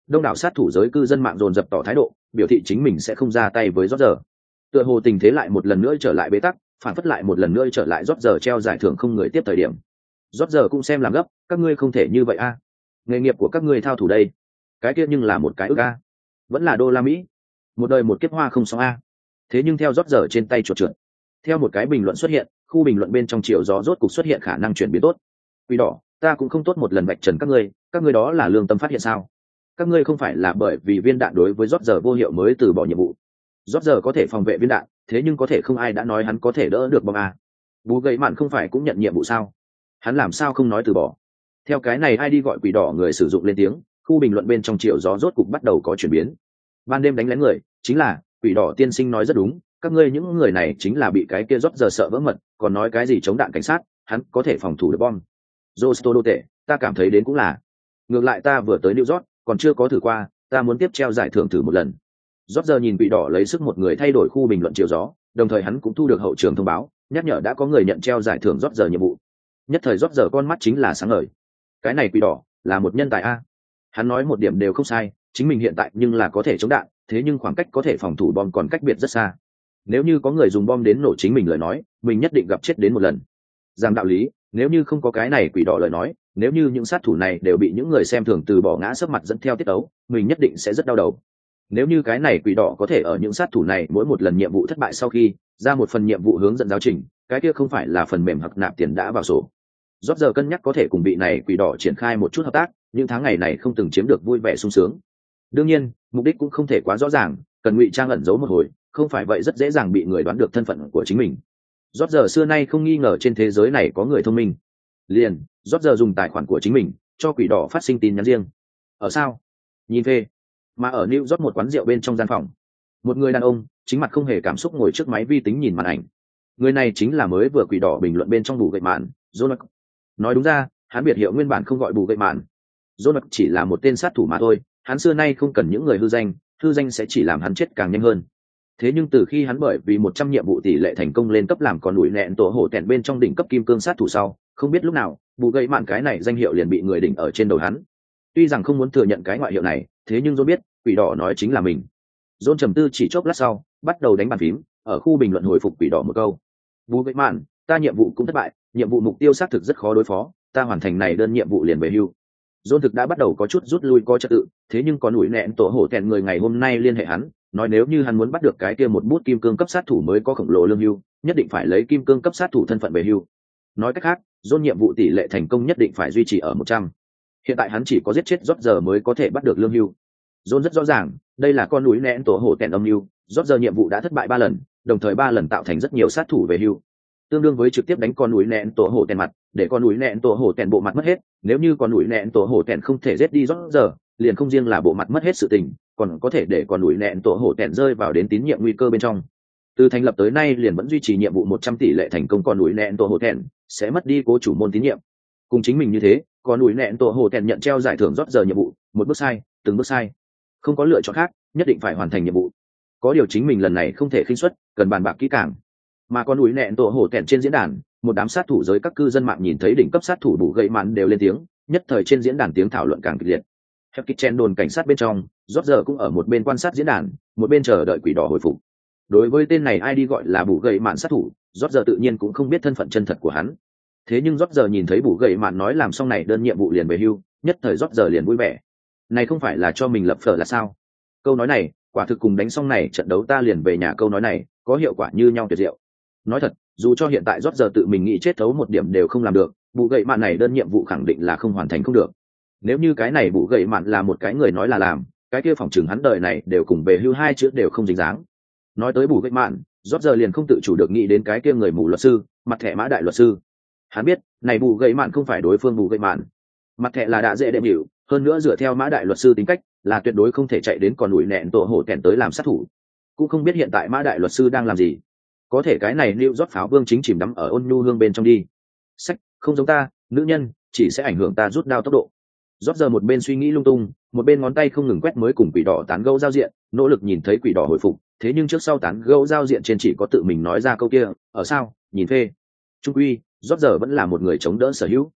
đông đảo sát thủ giới cư dân mạng dồn dập tỏ thái độ, biểu thị chính mình sẽ không ra tay với rót giờ. Tựa hồ tình thế lại một lần nữa trở lại bế tắc, phản phất lại một lần nữa trở lại rót giờ treo giải thưởng không người tiếp thời điểm. Rót giờ cũng xem làm gấp, các ngươi không thể như vậy a. Nghề nghiệp của các ngươi thao thủ đây, cái kia nhưng là một cái ước a, vẫn là đô la Mỹ, một đời một kiếp hoa không xong a. Thế nhưng theo rót giờ trên tay chuột trượt, theo một cái bình luận xuất hiện, khu bình luận bên trong chiều gió rốt cục xuất hiện khả năng chuyển biến tốt. Quỷ đỏ, ta cũng không tốt một lần vạch trần các ngươi đó là lương tâm phát hiện sao? Các ngươi không phải là bởi vì viên đạn đối với rót giờ vô hiệu mới từ bỏ nhiệm vụ. Rót giờ có thể phòng vệ viên đạn, thế nhưng có thể không ai đã nói hắn có thể đỡ được bom a. Bú gậy mạn không phải cũng nhận nhiệm vụ sao? Hắn làm sao không nói từ bỏ? Theo cái này ai đi gọi quỷ đỏ người sử dụng lên tiếng, khu bình luận bên trong chiều gió rốt cục bắt đầu có chuyển biến. Ban đêm đánh lén người, chính là quỷ đỏ tiên sinh nói rất đúng, các ngươi những người này chính là bị cái kia rót giờ sợ vỡ mật, còn nói cái gì chống đạn cảnh sát, hắn có thể phòng thủ được bom. Josto đô tệ, ta cảm thấy đến cũng là. Ngược lại ta vừa tới New York, còn chưa có thử qua, ta muốn tiếp treo giải thưởng thử một lần. Rót giờ nhìn quỷ đỏ lấy sức một người thay đổi khu bình luận chiều gió, đồng thời hắn cũng thu được hậu trường thông báo, nhắc nhở đã có người nhận treo giải thưởng rót giờ nhiệm vụ. Nhất thời rót giờ con mắt chính là sáng ngời. Cái này quỷ đỏ là một nhân tài a. Hắn nói một điểm đều không sai, chính mình hiện tại nhưng là có thể chống đạn, thế nhưng khoảng cách có thể phòng thủ bom còn cách biệt rất xa. Nếu như có người dùng bom đến nổ chính mình lời nói, mình nhất định gặp chết đến một lần. Rằng đạo lý, nếu như không có cái này quỷ đỏ lời nói, nếu như những sát thủ này đều bị những người xem thường từ bỏ ngã sấp mặt dẫn theo tiết ấu, mình nhất định sẽ rất đau đầu. Nếu như cái này quỷ đỏ có thể ở những sát thủ này mỗi một lần nhiệm vụ thất bại sau khi ra một phần nhiệm vụ hướng dẫn giáo trình, cái kia không phải là phần mềm hoặc nạp tiền đã vào sổ. Rót giờ cân nhắc có thể cùng vị này quỷ đỏ triển khai một chút hợp tác, những tháng ngày này không từng chiếm được vui vẻ sung sướng. Đương nhiên, mục đích cũng không thể quá rõ ràng, cần ngụy trang ẩn giấu một hồi, không phải vậy rất dễ dàng bị người đoán được thân phận của chính mình. Rót giờ xưa nay không nghi ngờ trên thế giới này có người thông minh. Liền, rót giờ dùng tài khoản của chính mình cho quỷ đỏ phát sinh tin nhắn riêng. Ở sao? Nhìn phê. Mà ở New York một quán rượu bên trong gian phòng, một người đàn ông chính mặt không hề cảm xúc ngồi trước máy vi tính nhìn màn ảnh. Người này chính là mới vừa quỷ đỏ bình luận bên trong bù gậy mạn, Jonas. Nói đúng ra, hắn biệt hiệu nguyên bản không gọi bù gậy mạn. Jonas chỉ là một tên sát thủ mà thôi, hắn xưa nay không cần những người hư danh sẽ chỉ làm hắn chết càng nhanh hơn. Thế nhưng từ khi hắn bởi vì 100 nhiệm vụ tỷ lệ thành công lên cấp làm con đuổi nẹn tổ hổ tẹn bên trong đỉnh cấp kim cương sát thủ sau, không biết lúc nào, bù gậy mạn cái này danh hiệu liền bị người đỉnh ở trên đầu hắn. Tuy rằng không muốn thừa nhận cái ngoại hiệu này, thế nhưng John biết, quỷ đỏ nói chính là mình. John trầm tư chỉ chốc lát sau, bắt đầu đánh bàn phím, ở khu bình luận hồi phục quỷ đỏ một câu. Bù gậy mạn, ta nhiệm vụ cũng thất bại, nhiệm vụ mục tiêu xác thực rất khó đối phó, ta hoàn thành này đơn nhiệm vụ liền về hưu. John thực đã bắt đầu có chút rút lui coi trật tự, thế nhưng còn ủi nẹn tổ hổ tẹn người ngày hôm nay liên hệ hắn, nói nếu như hắn muốn bắt được cái kia một bút kim cương cấp sát thủ mới có khổng lồ lương hưu, nhất định phải lấy kim cương cấp sát thủ thân phận về hưu. Nói cách khác, John nhiệm vụ tỷ lệ thành công nhất định phải duy trì ở 100. Hiện tại hắn chỉ có giết chết rót giờ mới có thể bắt được lương hưu. John rất rõ ràng, đây là con núi nẹn tổ hổ tẹn âm mưu, rót giờ nhiệm vụ đã thất bại 3 lần, đồng thời 3 lần tạo thành rất nhiều sát thủ về hưu. Tương đương với trực tiếp đánh con núi nẹn tổ hổ tẹn mặt, để con núi nẹn tổ hổ tẹn bộ mặt mất hết, nếu như con núi nẹn tổ hổ tẹn không thể giết đi rót giờ, liền không riêng là bộ mặt mất hết sự tình, còn có thể để con núi nẹn tổ hổ tẹn rơi vào đến tín nhiệm nguy cơ bên trong. Từ thành lập tới nay liền vẫn duy trì nhiệm vụ 100 tỷ lệ thành công, con núi nẹn tổ hổ tẹn sẽ mất đi cố chủ môn tín nhiệm. Cùng chính mình như thế, con núi nẹn tổ hổ tẹn nhận treo giải thưởng rót giờ nhiệm vụ, một bước sai, từng bước sai, không có lựa chọn khác, nhất định phải hoàn thành nhiệm vụ. Có điều chính mình lần này không thể khinh suất, cần bàn bạc kỹ càng. Mà con núi nẹn tổ hổ tẹn trên diễn đàn, một đám sát thủ giới các cư dân mạng nhìn thấy đỉnh cấp sát thủ bù gậy mạn đều lên tiếng, nhất thời trên diễn đàn tiếng thảo luận càng kịch liệt. Hepkitchen đồn cảnh sát bên trong, rót giờ cũng ở một bên quan sát diễn đàn, một bên chờ đợi quỷ đỏ hồi phục. Đối với tên này ai đi gọi là bù gậy mạn sát thủ, rót giờ tự nhiên cũng không biết thân phận chân thật của hắn. Thế nhưng rót giờ nhìn thấy bù gậy mạn nói làm xong này đơn nhiệm vụ liền về hưu, nhất thời rót giờ liền vui vẻ. Này không phải là cho mình lập phở là sao? Câu nói này, quả thực cùng đánh xong này trận đấu ta liền về nhà câu nói này, có hiệu quả như nhau tuyệt diệu. Nói thật, dù cho hiện tại rót giờ tự mình nghĩ chết thấu một điểm đều không làm được, bù gậy mạn này đơn nhiệm vụ khẳng định là không hoàn thành không được. Nếu như cái này bù gậy mạn là một cái người nói là làm, cái kia phòng chừng hắn đời này đều cùng về hưu hai chữ đều không dính dáng. Nói tới bù gậy mạn, rót giờ liền không tự chủ được nghĩ đến cái kia người mù luật sư, mặt thẻ mã đại luật sư. Hắn biết, này bù gậy mạn không phải đối phương bù gậy mạn. Mặt thẻ là đã dễ đệm hiểu, hơn nữa dựa theo mã đại luật sư tính cách, là tuyệt đối không thể chạy đến còn đuổi nẹn tổ hổ tẹn tới làm sát thủ. Cũng không biết hiện tại mã đại luật sư đang làm gì. Có thể cái này New York pháo vương chính chìm đắm ở ôn nhu hương bên trong đi. Sách, không giống ta, nữ nhân, chỉ sẽ ảnh hưởng ta rút đao tốc độ. Rót giờ một bên suy nghĩ lung tung, một bên ngón tay không ngừng quét mới cùng quỷ đỏ tán gẫu giao diện, nỗ lực nhìn thấy quỷ đỏ hồi phục, thế nhưng trước sau tán gẫu giao diện trên chỉ có tự mình nói ra câu kia, ở sao, nhìn phê. Trung quy, rót giờ vẫn là một người chống đỡ sở hữu.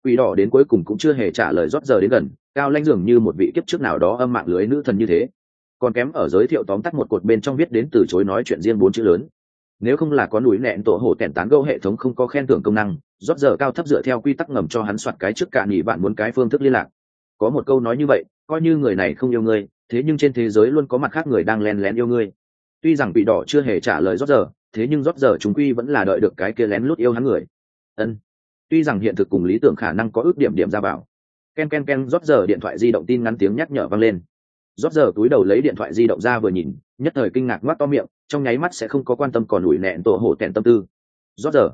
Quỷ đỏ đến cuối cùng cũng chưa hề trả lời rót giờ đến gần, cao lãnh dường như một vị kiếp trước nào đó âm mạng lưới nữ thần như thế. Còn kém ở giới thiệu tóm tắt một cột bên trong viết đến từ chối nói chuyện riêng 4 chữ lớn. Nếu không là có núi nẹn tổ hổ tèn tán gẫu hệ thống không có khen thưởng công năng, rót giờ cao thấp dựa theo quy tắc ngầm cho hắn soạt cái trước cả nghỉ bạn muốn cái phương thức liên lạc. Có một câu nói như vậy, coi như người này không yêu ngươi, thế nhưng trên thế giới luôn có mặt khác người đang lén lén yêu ngươi. Tuy rằng Quỷ đỏ chưa hề trả lời rót giờ, thế nhưng rót giờ chúng quy vẫn là đợi được cái kia lén lút yêu hắn người. Ân. Tuy rằng hiện thực cùng lý tưởng khả năng có ước điểm ra vào. Ken ken ken, rót giờ điện thoại di động tin ngắn tiếng nhắc nhở vang lên. Rót giờ túi đầu lấy điện thoại di động ra vừa nhìn, nhất thời kinh ngạc ngoác to miệng, trong nháy mắt sẽ không có quan tâm còn ủi nẹn tổ hổ tẹn tâm tư. Rót giờ,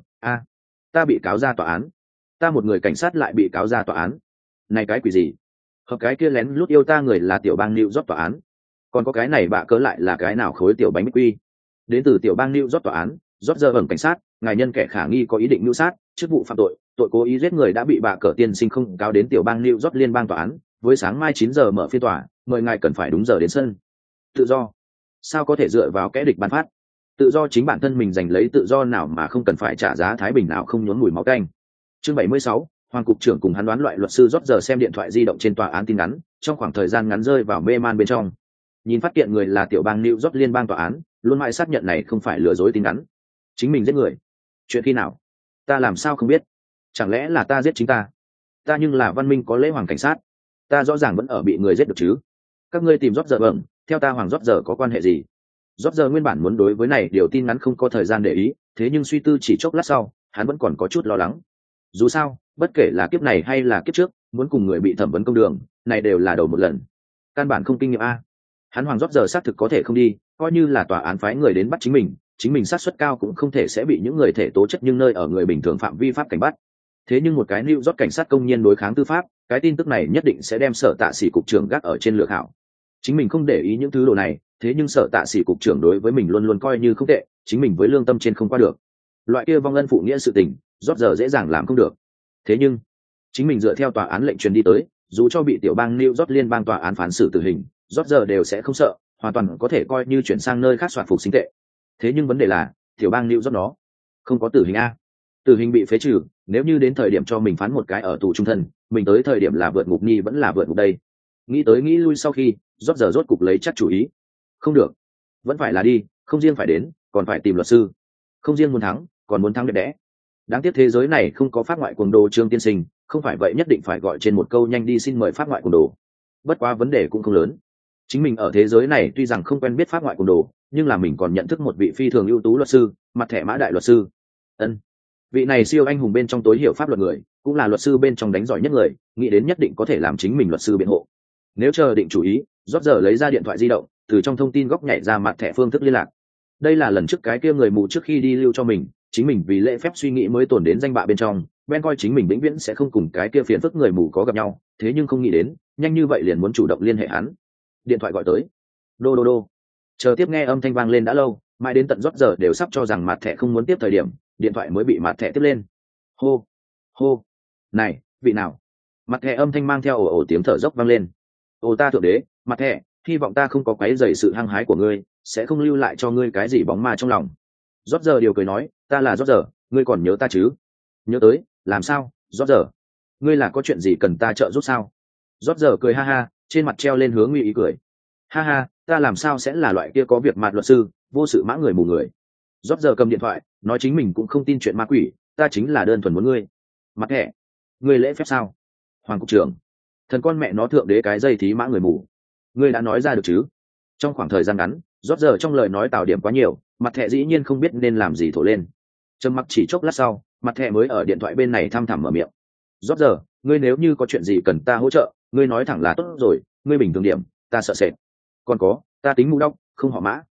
ta bị cáo ra tòa án, ta một người cảnh sát lại bị cáo ra tòa án. Này cái quỷ gì? Hợp cái kia lén lút yêu ta người là tiểu bang New York tòa án, còn có cái này bạ cớ lại là cái nào khối tiểu bánh quy? Đến từ tiểu bang New York tòa án, rót giờ ẩn cảnh sát, ngài nhân kẻ khả nghi có ý định mưu sát, chức vụ phạm tội, tội cố ý giết người đã bị bạ cờ tiên sinh không cáo đến tiểu bang New York liên bang tòa án, với sáng mai 9 giờ mở phiên tòa, mời ngài cần phải đúng giờ đến sân. Tự do? Sao có thể dựa vào kẻ địch ban phát? Tự do chính bản thân mình giành lấy, tự do nào mà không cần phải trả giá thái bình nào không nhốn mùi máu tanh. Chương 76, Hoàng cục trưởng cùng hắn đoán loại luật sư rót giờ xem điện thoại di động trên tòa án tin ngắn, trong khoảng thời gian ngắn rơi vào mê man bên trong. Nhìn phát hiện người là tiểu bang New York liên bang tòa án, luôn mãi xác nhận này không phải lừa dối tin ngắn. Chính mình giết người? Chuyện khi nào? Ta làm sao không biết? Chẳng lẽ là ta giết chính ta? Ta nhưng là văn minh có lễ hoàng cảnh sát, ta rõ ràng vẫn ở bị người giết được chứ. Các ngươi tìm rót giờ bẩm, theo ta hoàng rót giờ có quan hệ gì? Rót giờ nguyên bản muốn đối với này điều tin ngắn không có thời gian để ý, thế nhưng suy tư chỉ chốc lát sau, hắn vẫn còn có chút lo lắng. Dù sao, bất kể là kiếp này hay là kiếp trước, muốn cùng người bị thẩm vấn công đường, này đều là đầu một lần. Căn bản không kinh nghiệm a. Hắn hoàng rót giờ xác thực có thể không đi, coi như là tòa án phái người đến bắt chính mình xác suất cao cũng không thể sẽ bị những người thể tố chất nhưng nơi ở người bình thường phạm vi pháp cảnh bắt. Thế nhưng một cái New York cảnh sát công nhiên đối kháng tư pháp, cái tin tức này nhất định sẽ đem Sở Tạ Sĩ cục trưởng gác ở trên lựa khảo. Chính mình không để ý những thứ đồ này, thế nhưng Sở Tạ Sĩ cục trưởng đối với mình luôn luôn coi như không tệ, chính mình với lương tâm trên không qua được. Loại kia vong ân phụ nghĩa sự tình, rót giờ dễ dàng làm không được. Thế nhưng, chính mình dựa theo tòa án lệnh truyền đi tới, dù cho bị tiểu bang New York liên bang tòa án phán xử tử hình, rót giờ đều sẽ không sợ, hoàn toàn có thể coi như chuyển sang nơi khác soạt phục sinh tệ. Thế nhưng vấn đề là, tiểu bang New York nó không có tử hình a. Tử hình bị phế trừ, nếu như đến thời điểm cho mình phán một cái ở tù trung thân, mình tới thời điểm là vượt ngục nhi vẫn là vượt ngục đây. Nghĩ tới nghĩ lui sau khi, rót giờ rốt cục lấy chắc chủ ý. Không được, vẫn phải là đi, không riêng phải đến, còn phải tìm luật sư. Không riêng muốn thắng, còn muốn thắng đẹp đẽ. Đáng tiếc thế giới này không có pháp ngoại cuồng đồ Trương tiên sinh, không phải vậy nhất định phải gọi trên một câu nhanh đi xin mời pháp ngoại cuồng đồ. Bất quá vấn đề cũng không lớn. Chính mình ở thế giới này tuy rằng không quen biết pháp ngoại cuồng đồ, nhưng là mình còn nhận thức một vị phi thường ưu tú luật sư, mặt thẻ mã đại luật sư. Ân, vị này siêu anh hùng bên trong tối hiểu pháp luật người, cũng là luật sư bên trong đánh giỏi nhất người, nghĩ đến nhất định có thể làm chính mình luật sư biện hộ. Nếu chờ định chủ ý, rót giờ lấy ra điện thoại di động, từ trong thông tin góc nhảy ra mặt thẻ phương thức liên lạc. Đây là lần trước cái kia người mù trước khi đi lưu cho mình, chính mình vì lễ phép suy nghĩ mới tồn đến danh bạ bên trong, Ben coi chính mình vĩnh viễn sẽ không cùng cái kia phiền phức người mù có gặp nhau, thế nhưng không nghĩ đến, nhanh như vậy liền muốn chủ động liên hệ hắn. Điện thoại gọi tới. Đô đô đô. Chờ tiếp nghe âm thanh vang lên đã lâu, mãi đến tận rót giờ đều sắp cho rằng mặt thẻ không muốn tiếp thời điểm, điện thoại mới bị mặt thẻ tiếp lên. Hô, hô, này, vị nào? Mặt thẻ âm thanh mang theo ồ ồ tiếng thở dốc vang lên. Ồ ta thượng đế, mặt thẻ, hy vọng ta không có quấy rầy sự hăng hái của ngươi, sẽ không lưu lại cho ngươi cái gì bóng ma trong lòng. Rót giờ điều cười nói, ta là rót giờ, ngươi còn nhớ ta chứ? Nhớ tới, làm sao, rót giờ? Ngươi là có chuyện gì cần ta trợ giúp sao? Rót giờ cười ha ha, trên mặt treo lên hướng nguy ý cười. Ha ha, ta làm sao sẽ là loại kia có việc mặt luật sư, vô sự mã người mù người. Rót giờ cầm điện thoại, nói chính mình cũng không tin chuyện ma quỷ, ta chính là đơn thuần muốn ngươi. Mặt thẻ, ngươi lễ phép sao? Hoàng cục trưởng, thần con mẹ nó thượng đế cái dây thí mã người mù. Ngươi đã nói ra được chứ? Trong khoảng thời gian ngắn, rót giờ trong lời nói tào điểm quá nhiều, mặt thẻ dĩ nhiên không biết nên làm gì thổ lên. Trầm mặc chỉ chốc lát sau, mặt thẻ mới ở điện thoại bên này thăm thẳm mở miệng. Rót giờ, ngươi nếu như có chuyện gì cần ta hỗ trợ, ngươi nói thẳng là tốt rồi, ngươi bình thường điểm, ta sợ sệt. Còn có, ta tính mũ đốc, không họ mã.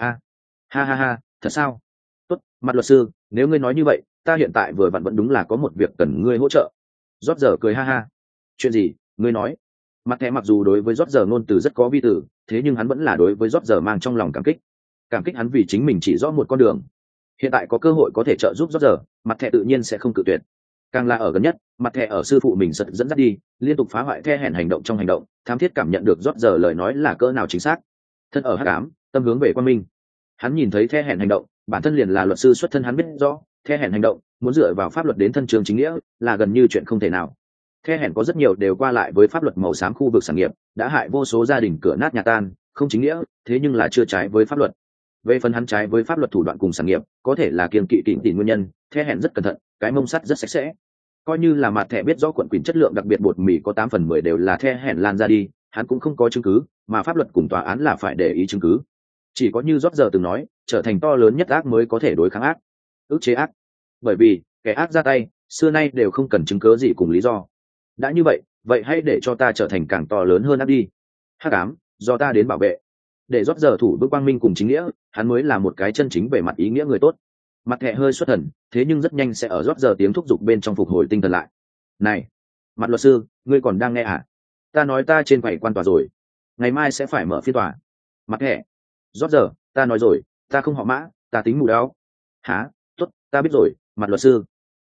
Ha ha ha, thật sao? Tốt, mặt luật sư, nếu ngươi nói như vậy, ta hiện tại vừa vặn vẫn đúng là có một việc cần ngươi hỗ trợ. Rót giờ cười ha ha. Chuyện gì, ngươi nói? Mặt thẻ mặc dù đối với rót giờ ngôn từ rất có vi từ, thế nhưng hắn vẫn là đối với rót giờ mang trong lòng cảm kích. Cảm kích hắn vì chính mình chỉ rõ một con đường. Hiện tại có cơ hội có thể trợ giúp rót giờ, mặt thẻ tự nhiên sẽ không cự tuyệt. Càng là ở gần nhất, mặt thẻ ở sư phụ mình giật dẫn dắt đi, liên tục phá hoại the hèn hành động trong hành động, thám thiết cảm nhận được rót giờ lời nói là cỡ nào chính xác. Thân ở hắc ám, tâm hướng về quang minh. Hắn nhìn thấy the hèn hành động, bản thân liền là luật sư xuất thân hắn biết rõ, the hèn hành động muốn dựa vào pháp luật đến thân trường chính nghĩa là gần như chuyện không thể nào, The hẹn có rất nhiều đều qua lại với pháp luật màu xám khu vực sản nghiệp, đã hại vô số gia đình cửa nát nhà tan, không chính nghĩa, thế nhưng là chưa trái với pháp luật. Về phần hắn trái với pháp luật thủ đoạn cùng sản nghiệp, có thể là kiêng kỵ kỉnh tỉ nguyên nhân, The hẹn rất cẩn thận, cái mông sắt rất sạch sẽ. Coi như là mặt thẻ biết rõ quận quyền chất lượng đặc biệt bột mì có 8/10 đều là The hẹn lan ra đi, hắn cũng không có chứng cứ, mà pháp luật cùng tòa án là phải để ý chứng cứ. Chỉ có như Roger từng nói, trở thành to lớn nhất ác mới có thể đối kháng ác, ức chế ác. Bởi vì kẻ ác ra tay xưa nay đều không cần chứng cớ gì cùng lý do. Đã như vậy, vậy hãy để cho ta trở thành càng to lớn hơn ác đi. Hắc ám, do ta đến bảo vệ. Để Roger thủ bước quang minh cùng chính nghĩa, hắn mới là một cái chân chính về mặt ý nghĩa người tốt. Mặt thẻ hơi xuất thần, thế nhưng rất nhanh sẽ ở Roger tiếng thúc giục bên trong phục hồi tinh thần lại. Này, mặt luật sư, ngươi còn đang nghe à? Ta nói ta trên quầy quan tòa rồi, ngày mai sẽ phải mở phiên tòa. Mặt thẻ, Roger, ta nói rồi, ta không họ Mã, ta tính mù đáo. Hả? Tốt, ta biết rồi, mặt luật sư.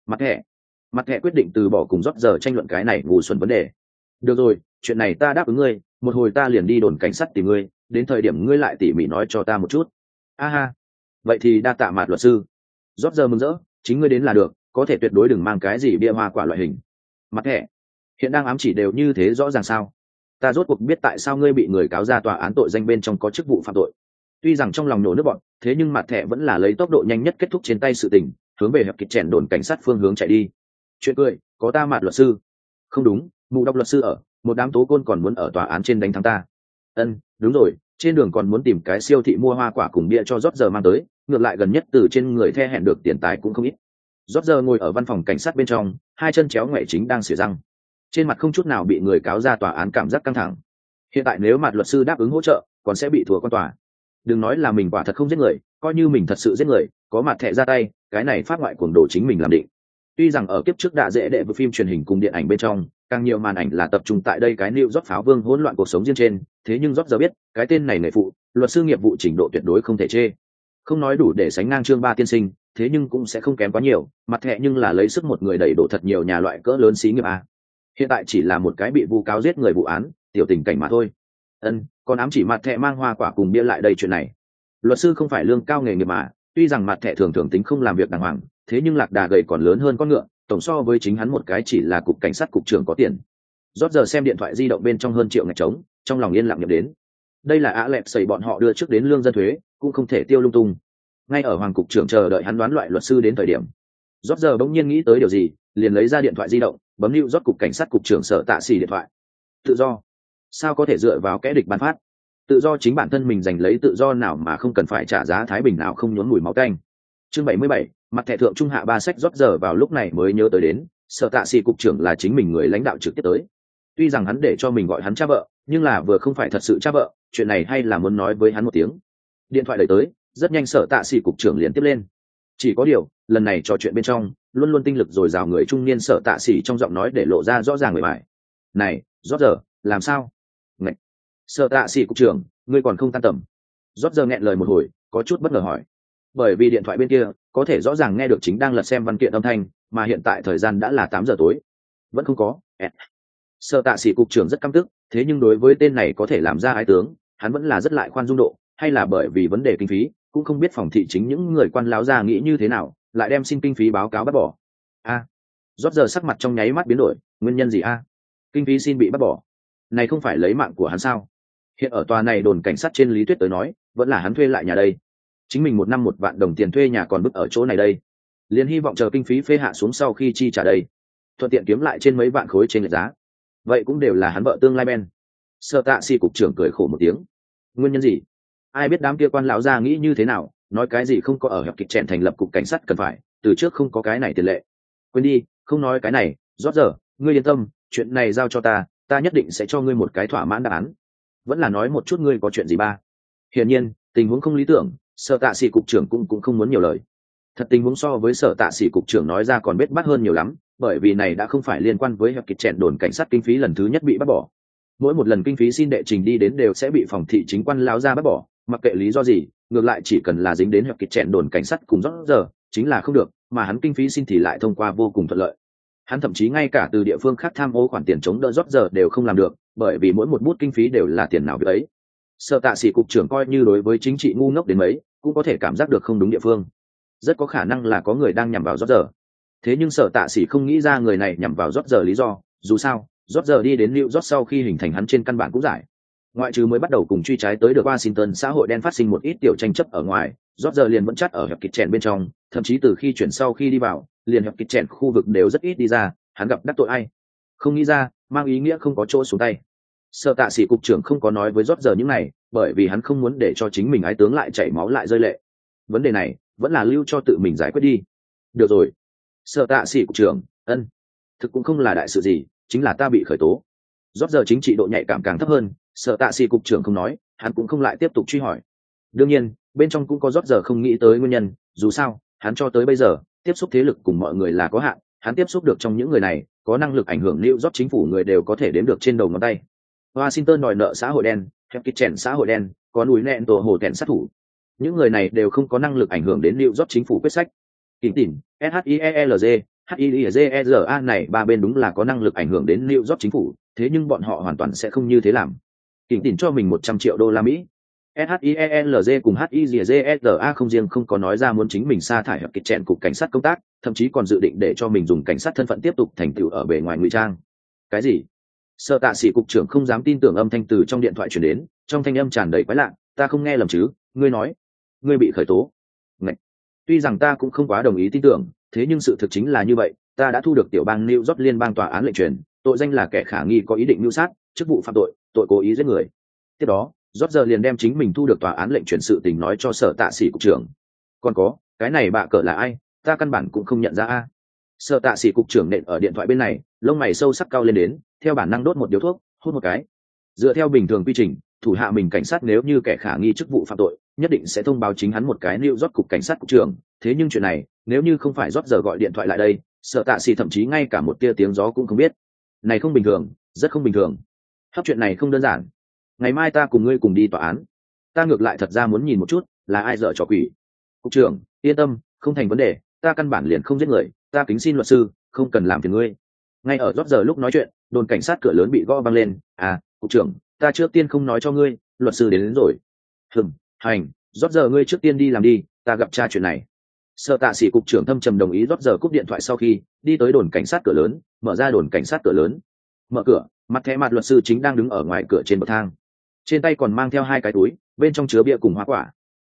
Mặt thẻ quyết định từ bỏ cùng Roger tranh luận cái này ngu xuẩn vấn đề. Được rồi, chuyện này ta đáp ứng ngươi, một hồi ta liền đi đồn cảnh sát tìm ngươi, đến thời điểm ngươi lại tỉ mỉ nói cho ta một chút. Ha, vậy thì đa tạ mặt luật sư. Roger mừng rỡ, chính ngươi đến là được, có thể tuyệt đối đừng mang cái gì bia hoa quả loại hình. Mặt thẻ, hiện đang ám chỉ đều như thế rõ ràng sao? Ta rốt cuộc biết tại sao ngươi bị người cáo ra tòa án tội danh bên trong có chức vụ phạm tội. Tuy rằng trong lòng nổ nước bọn, thế nhưng mặt thẻ vẫn là lấy tốc độ nhanh nhất kết thúc trên tay sự tình, hướng về hẹp kịch chèn đồn cảnh sát phương hướng chạy đi. Chuyện cười, có ta mặt luật sư. Không đúng, mụ đọc luật sư ở, một đám tố côn còn muốn ở tòa án trên đánh thắng ta. Đúng rồi, trên đường còn muốn tìm cái siêu thị mua hoa quả cùng bia cho rót giờ mang tới, ngược lại gần nhất từ trên người The hẹn được tiền tài cũng không ít. Rót giờ ngồi ở văn phòng cảnh sát bên trong, hai chân chéo ngoại chính đang xỉa răng, trên mặt không chút nào bị người cáo ra tòa án cảm giác căng thẳng. Hiện tại nếu mặt luật sư đáp ứng hỗ trợ, còn sẽ bị thua quan tòa. Đừng nói là mình quả thật không giết người, coi như mình thật sự giết người, có mặt thẻ ra tay, cái này pháp ngoại cuồng đồ chính mình làm định. Tuy rằng ở kiếp trước đã dễ đệ với phim truyền hình cùng điện ảnh bên trong, càng nhiều màn ảnh là tập trung tại đây cái New York pháo vương hỗn loạn cuộc sống riêng trên, thế nhưng George giờ biết, cái tên này nghề phụ, luật sư nghiệp vụ trình độ tuyệt đối không thể chê. Không nói đủ để sánh ngang Trương Ba tiên sinh, thế nhưng cũng sẽ không kém quá nhiều, mặt thẻ nhưng là lấy sức một người đẩy đổ thật nhiều nhà loại cỡ lớn xí nghiệp a. Hiện tại chỉ là một cái bị vu cáo giết người vụ án, tiểu tình cảnh mà thôi. Còn ám chỉ mặt thẻ mang hoa quả cùng bia lại đây chuyện này. Luật sư không phải lương cao nghề nghiệp mà, tuy rằng mặt thẻ thường thường tính không làm việc đàng hoàng, thế nhưng lạc đà gầy còn lớn hơn con ngựa, tổng so với chính hắn một cái chỉ là cục cảnh sát cục trưởng có tiền. Rót giờ xem điện thoại di động bên trong hơn triệu ngạch trống, trong lòng yên lặng nhập đến. Đây là ạ lẹp sẩy bọn họ đưa trước đến lương dân thuế, cũng không thể tiêu lung tung. Ngay ở hoàng cục trưởng chờ đợi hắn đoán loại luật sư đến thời điểm, rót giờ bỗng nhiên nghĩ tới điều gì, liền lấy ra điện thoại di động, bấm lưu rót cục cảnh sát cục trưởng Sở Tạ Sĩ điện thoại. Tự do? Sao có thể dựa vào kẻ địch ban phát? Tự do chính bản thân mình giành lấy tự do nào mà không cần phải trả giá thái bình nào không nhốn mùi máu tanh. Chương 77, mặt thẻ thượng trung hạ ba sách rót giờ vào lúc này mới nhớ tới đến, Sở Tạ Sĩ cục trưởng là chính mình người lãnh đạo trực tiếp tới. Tuy rằng hắn để cho mình gọi hắn cha vợ, nhưng là vừa không phải thật sự cha vợ, chuyện này hay là muốn nói với hắn một tiếng. Điện thoại đẩy tới, rất nhanh Sở Tạ Sĩ cục trưởng liền tiếp lên. Chỉ có điều, lần này trò chuyện bên trong, luôn luôn tinh lực dồi dào người trung niên Sở Tạ Sĩ trong giọng nói để lộ ra rõ ràng người bài. Này, rót giờ, làm sao? Ngạch. Sở Tạ Sĩ cục trưởng, ngươi còn không tan tầm? Rót giờ nghẹn lời một hồi, có chút bất ngờ hỏi. Bởi vì điện thoại bên kia có thể rõ ràng nghe được chính đang lật xem văn kiện âm thanh, mà hiện tại thời gian đã là 8 giờ tối. Vẫn không có. Sở Tạ Sĩ cục trưởng rất căm tức, thế nhưng đối với tên này có thể làm ra ái tướng, hắn vẫn là rất lại khoan dung độ, hay là bởi vì vấn đề kinh phí, cũng không biết phòng thị chính những người quan láo ra nghĩ như thế nào, lại đem xin kinh phí báo cáo bắt bỏ. Rót giờ sắc mặt trong nháy mắt biến đổi, nguyên nhân gì kinh phí xin bị bắt bỏ? Này không phải lấy mạng của hắn sao? Hiện ở tòa này đồn cảnh sát trên lý thuyết tới nói, vẫn là hắn thuê lại nhà đây. Chính mình 1 năm 1 vạn đồng tiền thuê nhà còn bức ở chỗ này đây. Liền hy vọng chờ kinh phí phê hạ xuống sau khi chi trả đây, thuận tiện kiếm lại trên mấy vạn khối trên lệch giá. Vậy cũng đều là hắn vợ tương lai Ben. Sở Tạ Sĩ cục trưởng cười khổ một tiếng. Nguyên nhân gì? Ai biết đám kia quan lão ra nghĩ như thế nào, nói cái gì không có ở hẹp kịch chèn thành lập cục cảnh sát cần phải, từ trước không có cái này tiền lệ. Quên đi, không nói cái này, rót giờ, ngươi yên tâm, chuyện này giao cho ta nhất định sẽ cho ngươi một cái thỏa mãn đáp án. Vẫn là nói một chút ngươi có chuyện gì ba? Hiển nhiên, tình huống không lý tưởng, Sở Tạ Sĩ cục trưởng cũng không muốn nhiều lời. Thật tình huống so với Sở Tạ Sĩ cục trưởng nói ra còn bết bát hơn nhiều lắm, bởi vì này đã không phải liên quan với hẹp kịch chèn đồn cảnh sát kinh phí lần thứ nhất bị bắt bỏ. Mỗi một lần kinh phí xin đệ trình đi đến đều sẽ bị phòng thị chính quan lão ra bắt bỏ, mặc kệ lý do gì, ngược lại chỉ cần là dính đến hẹp kịch chèn đồn cảnh sát cùng rót giờ, chính là không được, mà hắn kinh phí xin thì lại thông qua vô cùng thuận lợi. Hắn thậm chí ngay cả từ địa phương khác tham ô khoản tiền chống đỡ rót giờ đều không làm được, bởi vì mỗi một bút kinh phí đều là tiền nào việc ấy. Sở Tạ Sĩ cục trưởng coi như đối với chính trị ngu ngốc đến mấy, cũng có thể cảm giác được không đúng địa phương. Rất có khả năng là có người đang nhằm vào rót giờ. Thế nhưng Sở Tạ Sĩ không nghĩ ra người này nhằm vào rót giờ lý do, dù sao rót giờ đi đến New York sau khi hình thành hắn trên căn bản cũng giải, ngoại trừ mới bắt đầu cùng truy trái tới được Washington xã hội đen phát sinh một ít tiểu tranh chấp ở ngoài, rót giờ liền vẫn chắc ở hẹp kịch chèn bên trong, thậm chí từ khi chuyển sau khi đi vào liền hẹp kịch chèn khu vực đều rất ít đi ra, hắn gặp đắc tội ai không nghĩ ra, mang ý nghĩa không có chỗ xuống tay. Sở tạ sĩ cục trưởng không có nói với rót giờ những này, bởi vì hắn không muốn để cho chính mình ái tướng lại chảy máu lại rơi lệ. Vấn đề này vẫn là lưu cho tự mình giải quyết đi. Được rồi, sở tạ sĩ cục trưởng, thực cũng không là đại sự gì, chính là ta bị khởi tố. Rót giờ chính trị độ nhạy cảm càng thấp hơn, sở tạ sĩ cục trưởng không nói, hắn cũng không lại tiếp tục truy hỏi. Đương nhiên bên trong cũng có rót giờ không nghĩ tới nguyên nhân, dù sao hắn cho tới bây giờ tiếp xúc thế lực cùng mọi người là có hạn, hắn tiếp xúc được trong những người này có năng lực ảnh hưởng New York chính phủ người đều có thể đếm được trên đầu ngón tay. Washington đòi nợ xã hội đen, hẹp kịch chèn xã hội đen, có núi nẹn tổ hồ kẹn sát thủ, những người này đều không có năng lực ảnh hưởng đến New York chính phủ quyết sách. Kín tỉn, SHIELG, HILGERA này ba bên đúng là có năng lực ảnh hưởng đến New York chính phủ, thế nhưng bọn họ hoàn toàn sẽ không như thế làm. Kín tỉn cho mình 100 triệu đô la Mỹ. SHIELG cùng HILGERA không riêng không có nói ra muốn chính mình sa thải hẹp kịch chèn cục cảnh sát công tác, thậm chí còn dự định để cho mình dùng cảnh sát thân phận tiếp tục thành tựu ở bề ngoài ngụy trang. Cái gì? Sở tạ sĩ cục trưởng không dám tin tưởng âm thanh từ trong điện thoại truyền đến, trong thanh âm tràn đầy quái lạ, ta không nghe lầm chứ, ngươi nói ngươi bị khởi tố? Ngậy. Tuy rằng ta cũng không quá đồng ý tin tưởng, thế nhưng sự thực chính là như vậy, ta đã thu được tiểu bang New York liên bang tòa án lệnh truyền, tội danh là kẻ khả nghi có ý định mưu sát, chức vụ phạm tội, tội cố ý giết người. Tiếp đó rót giờ liền đem chính mình thu được tòa án lệnh truyền sự tình nói cho sở tạ sĩ cục trưởng. Còn có cái này bạ cỡ là ai, ta căn bản cũng không nhận ra a. Sở tạ sĩ cục trưởng nện ở điện thoại bên này, lông mày sâu sắc cao lên đến, theo bản năng đốt một điếu thuốc, hút một cái. Dựa theo bình thường quy trình, thủ hạ mình cảnh sát nếu như kẻ khả nghi chức vụ phạm tội, nhất định sẽ thông báo chính hắn một cái New York cục cảnh sát cục trưởng, thế nhưng chuyện này nếu như không phải rót giờ gọi điện thoại lại đây, sở tạ sĩ thậm chí ngay cả một tia tiếng gió cũng không biết. Này không bình thường, rất không bình thường. Hấp chuyện này không đơn giản. Ngày mai ta cùng ngươi cùng đi tòa án, ta ngược lại thật ra muốn nhìn một chút là ai dở trò quỷ. Cục trưởng yên tâm, không thành vấn đề, ta căn bản liền không giết người, ta kính xin luật sư không cần làm phiền ngươi. Ngay ở rót giờ lúc nói chuyện, đồn cảnh sát cửa lớn bị gõ vang lên. À cục trưởng, ta trước tiên không nói cho ngươi, luật sư đến rồi. Hành, rót giờ ngươi trước tiên đi làm đi, ta gặp tra chuyện này. Sở tạ sĩ cục trưởng thâm trầm đồng ý. Rót giờ cúp điện thoại sau khi đi tới đồn cảnh sát cửa lớn, mở ra đồn cảnh sát cửa lớn. Mở cửa, mặt thẻ mặt luật sư chính đang đứng ở ngoài cửa trên bậc thang, trên tay còn mang theo hai cái túi, bên trong chứa bia cùng hoa quả.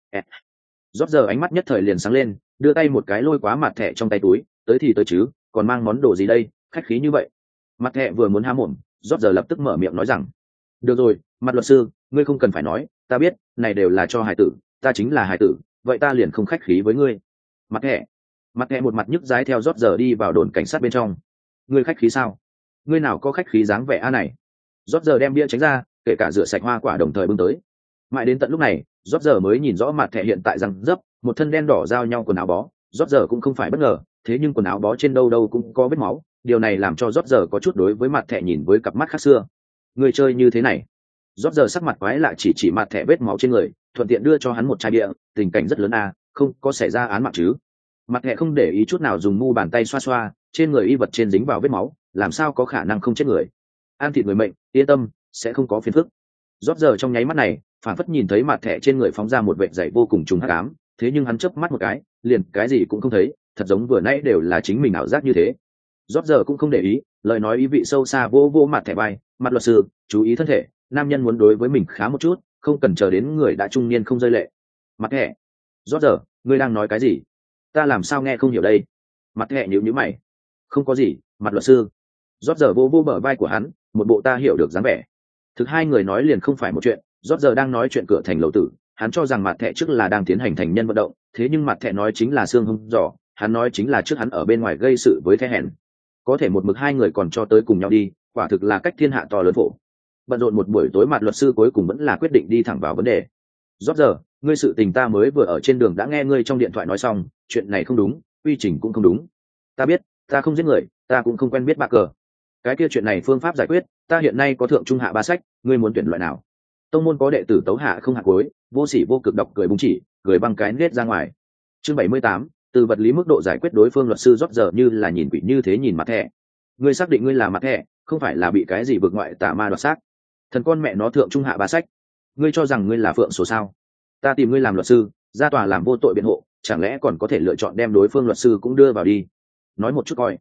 Rót giờ ánh mắt nhất thời liền sáng lên, đưa tay một cái lôi quá mặt thẻ trong tay túi, tới thì tới chứ, còn mang món đồ gì đây, khách khí như vậy. Mặt thẻ vừa muốn há mồm, rót giờ lập tức mở miệng nói rằng, được rồi mặt luật sư, ngươi không cần phải nói, ta biết này đều là cho hải tử, ta chính là hải tử, vậy ta liền không khách khí với ngươi. Mặt thẻ một mặt nhức dái theo rót giờ đi vào đồn cảnh sát bên trong. Ngươi khách khí sao? Ngươi nào có khách khí dáng vẻ a này. Rót giờ đem bia tránh ra, kể cả rửa sạch hoa quả đồng thời bưng tới. Mãi đến tận lúc này rót giờ mới nhìn rõ mặt thẻ hiện tại rằng dấp, một thân đen đỏ giao nhau quần áo bó. Rót giờ cũng không phải bất ngờ, thế nhưng quần áo bó trên đâu đâu cũng có vết máu, điều này làm cho rót giờ có chút đối với mặt thẻ nhìn với cặp mắt khác xưa. Người chơi như thế này. Rót giờ sắc mặt quái lại chỉ mặt thẻ vết máu trên người, thuận tiện đưa cho hắn một chai bia, tình cảnh rất lớn a, không có xảy ra án mạng chứ. Mặt thẻ không để ý chút nào, dùng mu bàn tay xoa xoa trên người, y vật trên dính vào vết máu, làm sao có khả năng không chết người. Ăn thịt người mệnh, yên tâm, sẽ không có phiền phức. Rót giờ trong nháy mắt này phản phất nhìn thấy mặt thẻ trên người phóng ra một vệt dày vô cùng trùng hắc ám, thế nhưng hắn chớp mắt một cái liền cái gì cũng không thấy, thật giống vừa nãy đều là chính mình ảo giác như thế. Rót giờ cũng không để ý, lời nói ý vị sâu xa vô vô mặt thẻ bay. Mặt luật sư chú ý thân thể, nam nhân muốn đối với mình khá một chút, không cần chờ đến người đã trung niên không rơi lệ. Mặt thẻ, rót giờ ngươi đang nói cái gì, ta làm sao nghe không hiểu đây. Mặt thẻ nhíu nhíu mày. Không có gì mặt luật sư. Rót giờ vô vô bờ vai của hắn, một bộ ta hiểu được dáng vẻ. Thực hai người nói liền không phải một chuyện. Rót giờ đang nói chuyện cửa thành lầu tử, hắn cho rằng mặt thẻ trước là đang tiến hành thành nhân vận động, thế nhưng mặt thẻ nói chính là xương hông giỏ, hắn nói chính là trước hắn ở bên ngoài gây sự với The Hèn. Có thể một mực hai người còn cho tới cùng nhau đi, quả thực là cách thiên hạ to lớn phổ. Bận rộn một buổi tối, mặt luật sư cuối cùng vẫn là quyết định đi thẳng vào vấn đề. Rót giờ ngươi sự tình ta mới vừa ở trên đường đã nghe ngươi trong điện thoại nói xong, chuyện này không đúng, quy trình cũng không đúng. Ta biết, ta không giết người, ta cũng không quen biết bạc cờ. Cái kia chuyện này phương pháp giải quyết, ta hiện nay có thượng trung hạ ba sách, ngươi muốn tuyển loại nào? Tông môn có đệ tử tấu hạ không hạ cuối, vô sỉ vô cực độc cười búng chỉ, cười băng cái nết ra ngoài. Chương 78, từ vật lý mức độ giải quyết đối phương. Luật sư rót giờ như là nhìn quỷ như thế nhìn mặt thẻ. Ngươi xác định ngươi là mặt thẻ, không phải là bị cái gì vượt ngoại tà ma đoạt xác? Thần con mẹ nó thượng trung hạ ba sách, ngươi cho rằng ngươi là phượng số sao? Ta tìm ngươi làm luật sư, ra tòa làm vô tội biện hộ, chẳng lẽ còn có thể lựa chọn đem đối phương luật sư cũng đưa vào đi? Nói một chút coi.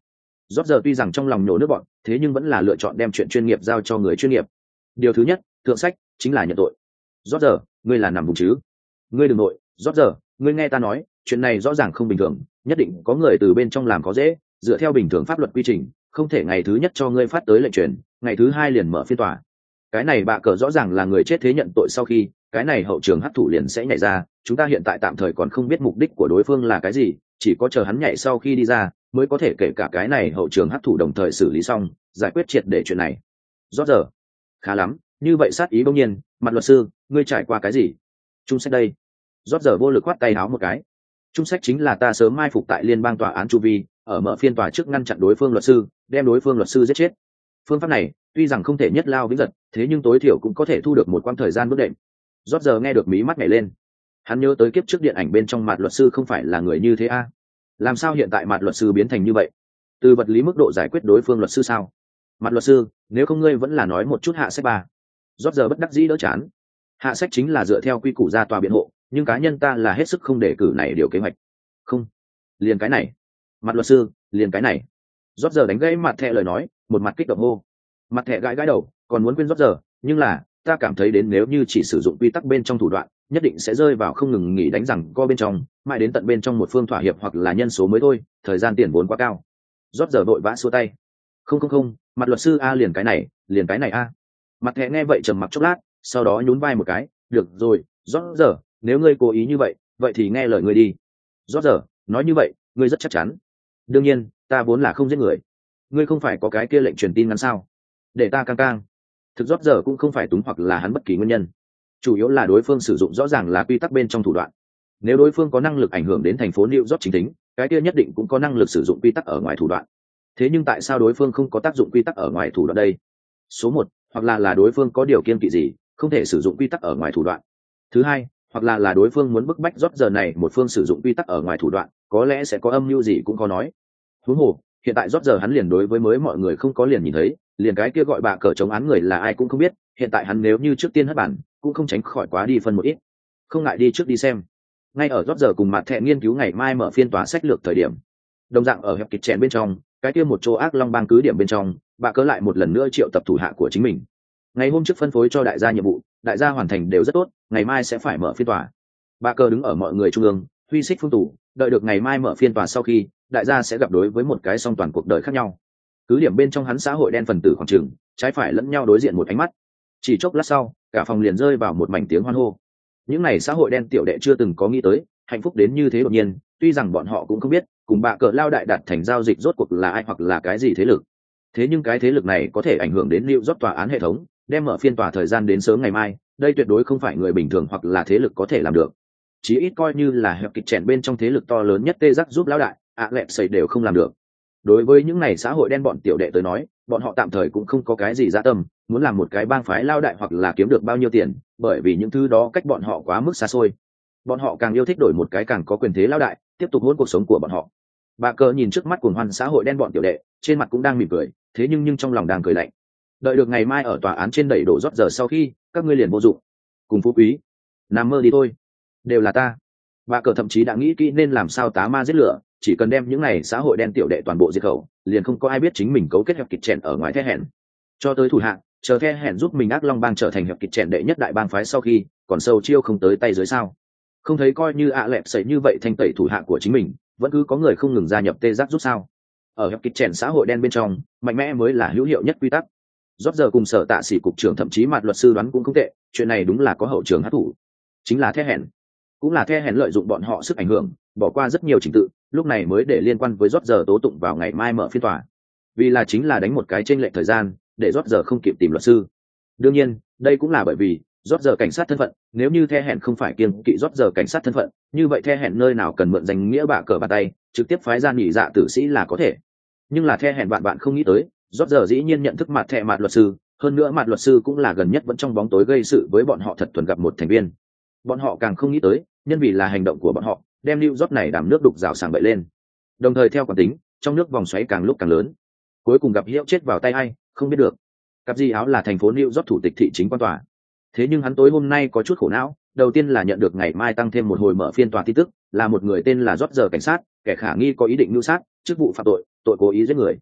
Rót giờ tuy rằng trong lòng nhổ nước bọn, thế nhưng vẫn là lựa chọn đem chuyện chuyên nghiệp giao cho người chuyên nghiệp. Điều thứ nhất, thượng sách chính là nhận tội. Rót giờ, ngươi là nằm vùng chứ? Ngươi đừng nội. Rót giờ, ngươi nghe ta nói, chuyện này rõ ràng không bình thường, nhất định có người từ bên trong làm có dễ, dựa theo bình thường pháp luật quy trình, không thể ngày thứ nhất cho ngươi phát tới lệnh truyền, ngày thứ hai liền mở phiên tòa. Cái này bạ cờ rõ ràng là người chết thế nhận tội sau khi, cái này hậu trường hắc thủ liền sẽ nhảy ra, chúng ta hiện tại tạm thời còn không biết mục đích của đối phương là cái gì, chỉ có chờ hắn nhảy sau khi đi ra, mới có thể kể cả cái này hậu trường hắc thủ đồng thời xử lý xong, giải quyết triệt để chuyện này. Rót giờ, khá lắm, như vậy sát ý bỗng nhiên, mặt luật sư, ngươi trải qua cái gì? Trung sách đây. Rót giờ vô lực khoát tay áo một cái. Trung sách chính là ta sớm mai phục tại liên bang tòa án chu vi, ở mở phiên tòa trước ngăn chặn đối phương luật sư, đem đối phương luật sư giết chết. Phương pháp này tuy rằng không thể nhất lao vĩnh giật, thế nhưng tối thiểu cũng có thể thu được một quãng thời gian bước đệm. Rót giờ nghe được mí mắt nhảy lên. Hắn nhớ tới kiếp trước điện ảnh bên trong mặt luật sư không phải là người như thế a? Làm sao hiện tại mặt luật sư biến thành như vậy? Từ vật lý mức độ giải quyết đối phương luật sư sao? Mặt luật sư, nếu không ngươi vẫn là nói một chút hạ sách ba. Rót giờ bất đắc dĩ đỡ chán. Hạ sách chính là dựa theo quy củ ra tòa biện hộ, nhưng cá nhân ta là hết sức không để cử này điều kế hoạch. Không, liền cái này. Mặt luật sư, liền cái này. Rót giờ đánh gãy mặt thẹ lời nói, một mặt kích động hô. Mặt thẹ gãi gãi đầu, còn muốn quên rót giờ, nhưng là ta cảm thấy đến nếu như chỉ sử dụng quy tắc bên trong thủ đoạn, nhất định sẽ rơi vào không ngừng nghỉ đánh rằng co bên trong, mãi đến tận bên trong một phương thỏa hiệp hoặc là nhân số mới thôi, thời gian tiền vốn quá cao. Rót giờ vội vã xua tay. Không, mặt luật sư a, liền cái này a. Mặt thẹ nghe vậy trầm mặc chốc lát, sau đó nhún vai một cái, được rồi, rót giờ, nếu ngươi cố ý như vậy, vậy thì nghe lời ngươi đi. Rót giờ, nói như vậy, ngươi rất chắc chắn. Đương nhiên, ta vốn là không giết người. Ngươi không phải có cái kia lệnh truyền tin ngắn sao? Để ta cang. Thực rót giờ cũng không phải túng hoặc là hắn bất kỳ nguyên nhân. Chủ yếu là đối phương sử dụng rõ ràng là quy tắc bên trong thủ đoạn. Nếu đối phương có năng lực ảnh hưởng đến thành phố New York chính tính, cái kia nhất định cũng có năng lực sử dụng quy tắc ở ngoài thủ đoạn. Thế nhưng tại sao đối phương không có tác dụng quy tắc ở ngoài thủ đoạn đây? Số một, hoặc là đối phương có điều kiêng kỵ gì, không thể sử dụng quy tắc ở ngoài thủ đoạn. Thứ hai, hoặc là đối phương muốn bức bách rót giờ này một phương sử dụng quy tắc ở ngoài thủ đoạn, có lẽ sẽ có âm mưu gì cũng có nói. Huống hồ, hiện tại rót giờ hắn liền đối với mới mọi người không có liền nhìn thấy, liền cái kia gọi bà cờ chống án người là ai cũng không biết, hiện tại hắn nếu như trước tiên hất bản, cũng không tránh khỏi quá đi phân một ít. Không ngại đi trước đi xem. Ngay ở rót giờ cùng mặt thẹ nghiên cứu ngày mai mở phiên tòa sách lược thời điểm, đồng dạng ở hẹp kịch chèn bên trong, cái kia một chỗ ác long bang cứ điểm bên trong, bà cớ lại một lần nữa triệu tập thủ hạ của chính mình. Ngày hôm trước phân phối cho đại gia nhiệm vụ, đại gia hoàn thành đều rất tốt, ngày mai sẽ phải mở phiên tòa. Bà cờ đứng ở mọi người trung ương, huy xích phương tủ, đợi được ngày mai mở phiên tòa sau khi, đại gia sẽ gặp đối với một cái song toàn cuộc đời khác nhau. Cứ điểm bên trong hắn xã hội đen phần tử khoảng trường, trái phải lẫn nhau đối diện một ánh mắt. Chỉ chốc lát sau, cả phòng liền rơi vào một mảnh tiếng hoan hô. Những này xã hội đen tiểu đệ chưa từng có nghĩ tới, hạnh phúc đến như thế đột nhiên, tuy rằng bọn họ cũng không biết, cùng bà cờ lao đại đạt thành giao dịch rốt cuộc là ai hoặc là cái gì thế lực. Thế nhưng cái thế lực này có thể ảnh hưởng đến New York tòa án hệ thống, đem mở phiên tòa thời gian đến sớm ngày mai, đây tuyệt đối không phải người bình thường hoặc là thế lực có thể làm được. Chí ít coi như là hẹp kịch chèn bên trong thế lực to lớn nhất tê giác giúp lão đại, lẹp sẩy đều không làm được. Đối với những này xã hội đen bọn tiểu đệ tới nói, bọn họ tạm thời cũng không có cái gì dạ tâm, muốn làm một cái bang phái lao đại hoặc là kiếm được bao nhiêu tiền, bởi vì những thứ đó cách bọn họ quá mức xa xôi. Bọn họ càng yêu thích đổi một cái càng có quyền thế lao đại, tiếp tục hôn cuộc sống của bọn họ. Bà cờ nhìn trước mắt cuồng hoan xã hội đen bọn tiểu đệ, trên mặt cũng đang mỉm cười, thế nhưng trong lòng đang cười lạnh. Đợi được ngày mai ở tòa án trên đẩy đổ rót giờ sau khi, các ngươi liền vô dụng. Cùng phú quý, nằm mơ đi thôi. Đều là ta. Bà cờ thậm chí đã nghĩ kỹ nên làm sao tá ma giết lửa, chỉ cần đem những này xã hội đen tiểu đệ toàn bộ diệt khẩu, liền không có ai biết chính mình cấu kết hẹp kịch chèn ở ngoài the hẹn. Cho tới thủ hạ, chờ the hẹn giúp mình ác long bang trở thành hẹp kịch chèn đệ nhất đại bang phái sau khi, còn sâu chiêu không tới tay dưới sao? Không thấy coi như lẹp sẩy như vậy thanh tẩy thủ hạ của chính mình, vẫn cứ có người không ngừng gia nhập tê giác giúp sao? Ở hẹp kịch chèn xã hội đen bên trong, mạnh mẽ mới là hữu hiệu nhất quy tắc. Rót giờ cùng sở tạ sĩ cục trưởng thậm chí mặt luật sư đoán cũng không tệ, chuyện này đúng là có hậu trường hát thủ, chính là the hẹn. Cũng là the hẹn lợi dụng bọn họ sức ảnh hưởng, bỏ qua rất nhiều trình tự, lúc này mới để liên quan với rót giờ tố tụng vào ngày mai mở phiên tòa. Vì là chính là đánh một cái chênh lệch thời gian, để rót giờ không kịp tìm luật sư. Đương nhiên, đây cũng là bởi vì rót giờ cảnh sát thân phận, nếu như the hẹn không phải kiêng kỵ rót giờ cảnh sát thân phận, như vậy the hẹn nơi nào cần mượn danh nghĩa bạ cờ bàn tay, trực tiếp phái ra nghỉ dạ tử sĩ là có thể. Nhưng là the hẹn bạn không nghĩ tới, rót giờ dĩ nhiên nhận thức mặt thẻ mặt luật sư, hơn nữa mặt luật sư cũng là gần nhất vẫn trong bóng tối gây sự với bọn họ thật thuần gặp một thành viên. Bọn họ càng không nghĩ tới, nhân vì là hành động của bọn họ, đem New York này đàm nước đục rào sảng bậy lên. Đồng thời theo quán tính, trong nước vòng xoáy càng lúc càng lớn. Cuối cùng gặp Hiệu chết vào tay ai, không biết được. Cặp Di Áo là thành phố New York thủ tịch thị chính quan tòa. Thế nhưng hắn tối hôm nay có chút khổ não, đầu tiên là nhận được ngày mai tăng thêm một hồi mở phiên tòa tin tức, là một người tên là Rót giờ cảnh sát, kẻ khả nghi có ý định mưu sát, chức vụ phạm tội, tội cố ý giết người.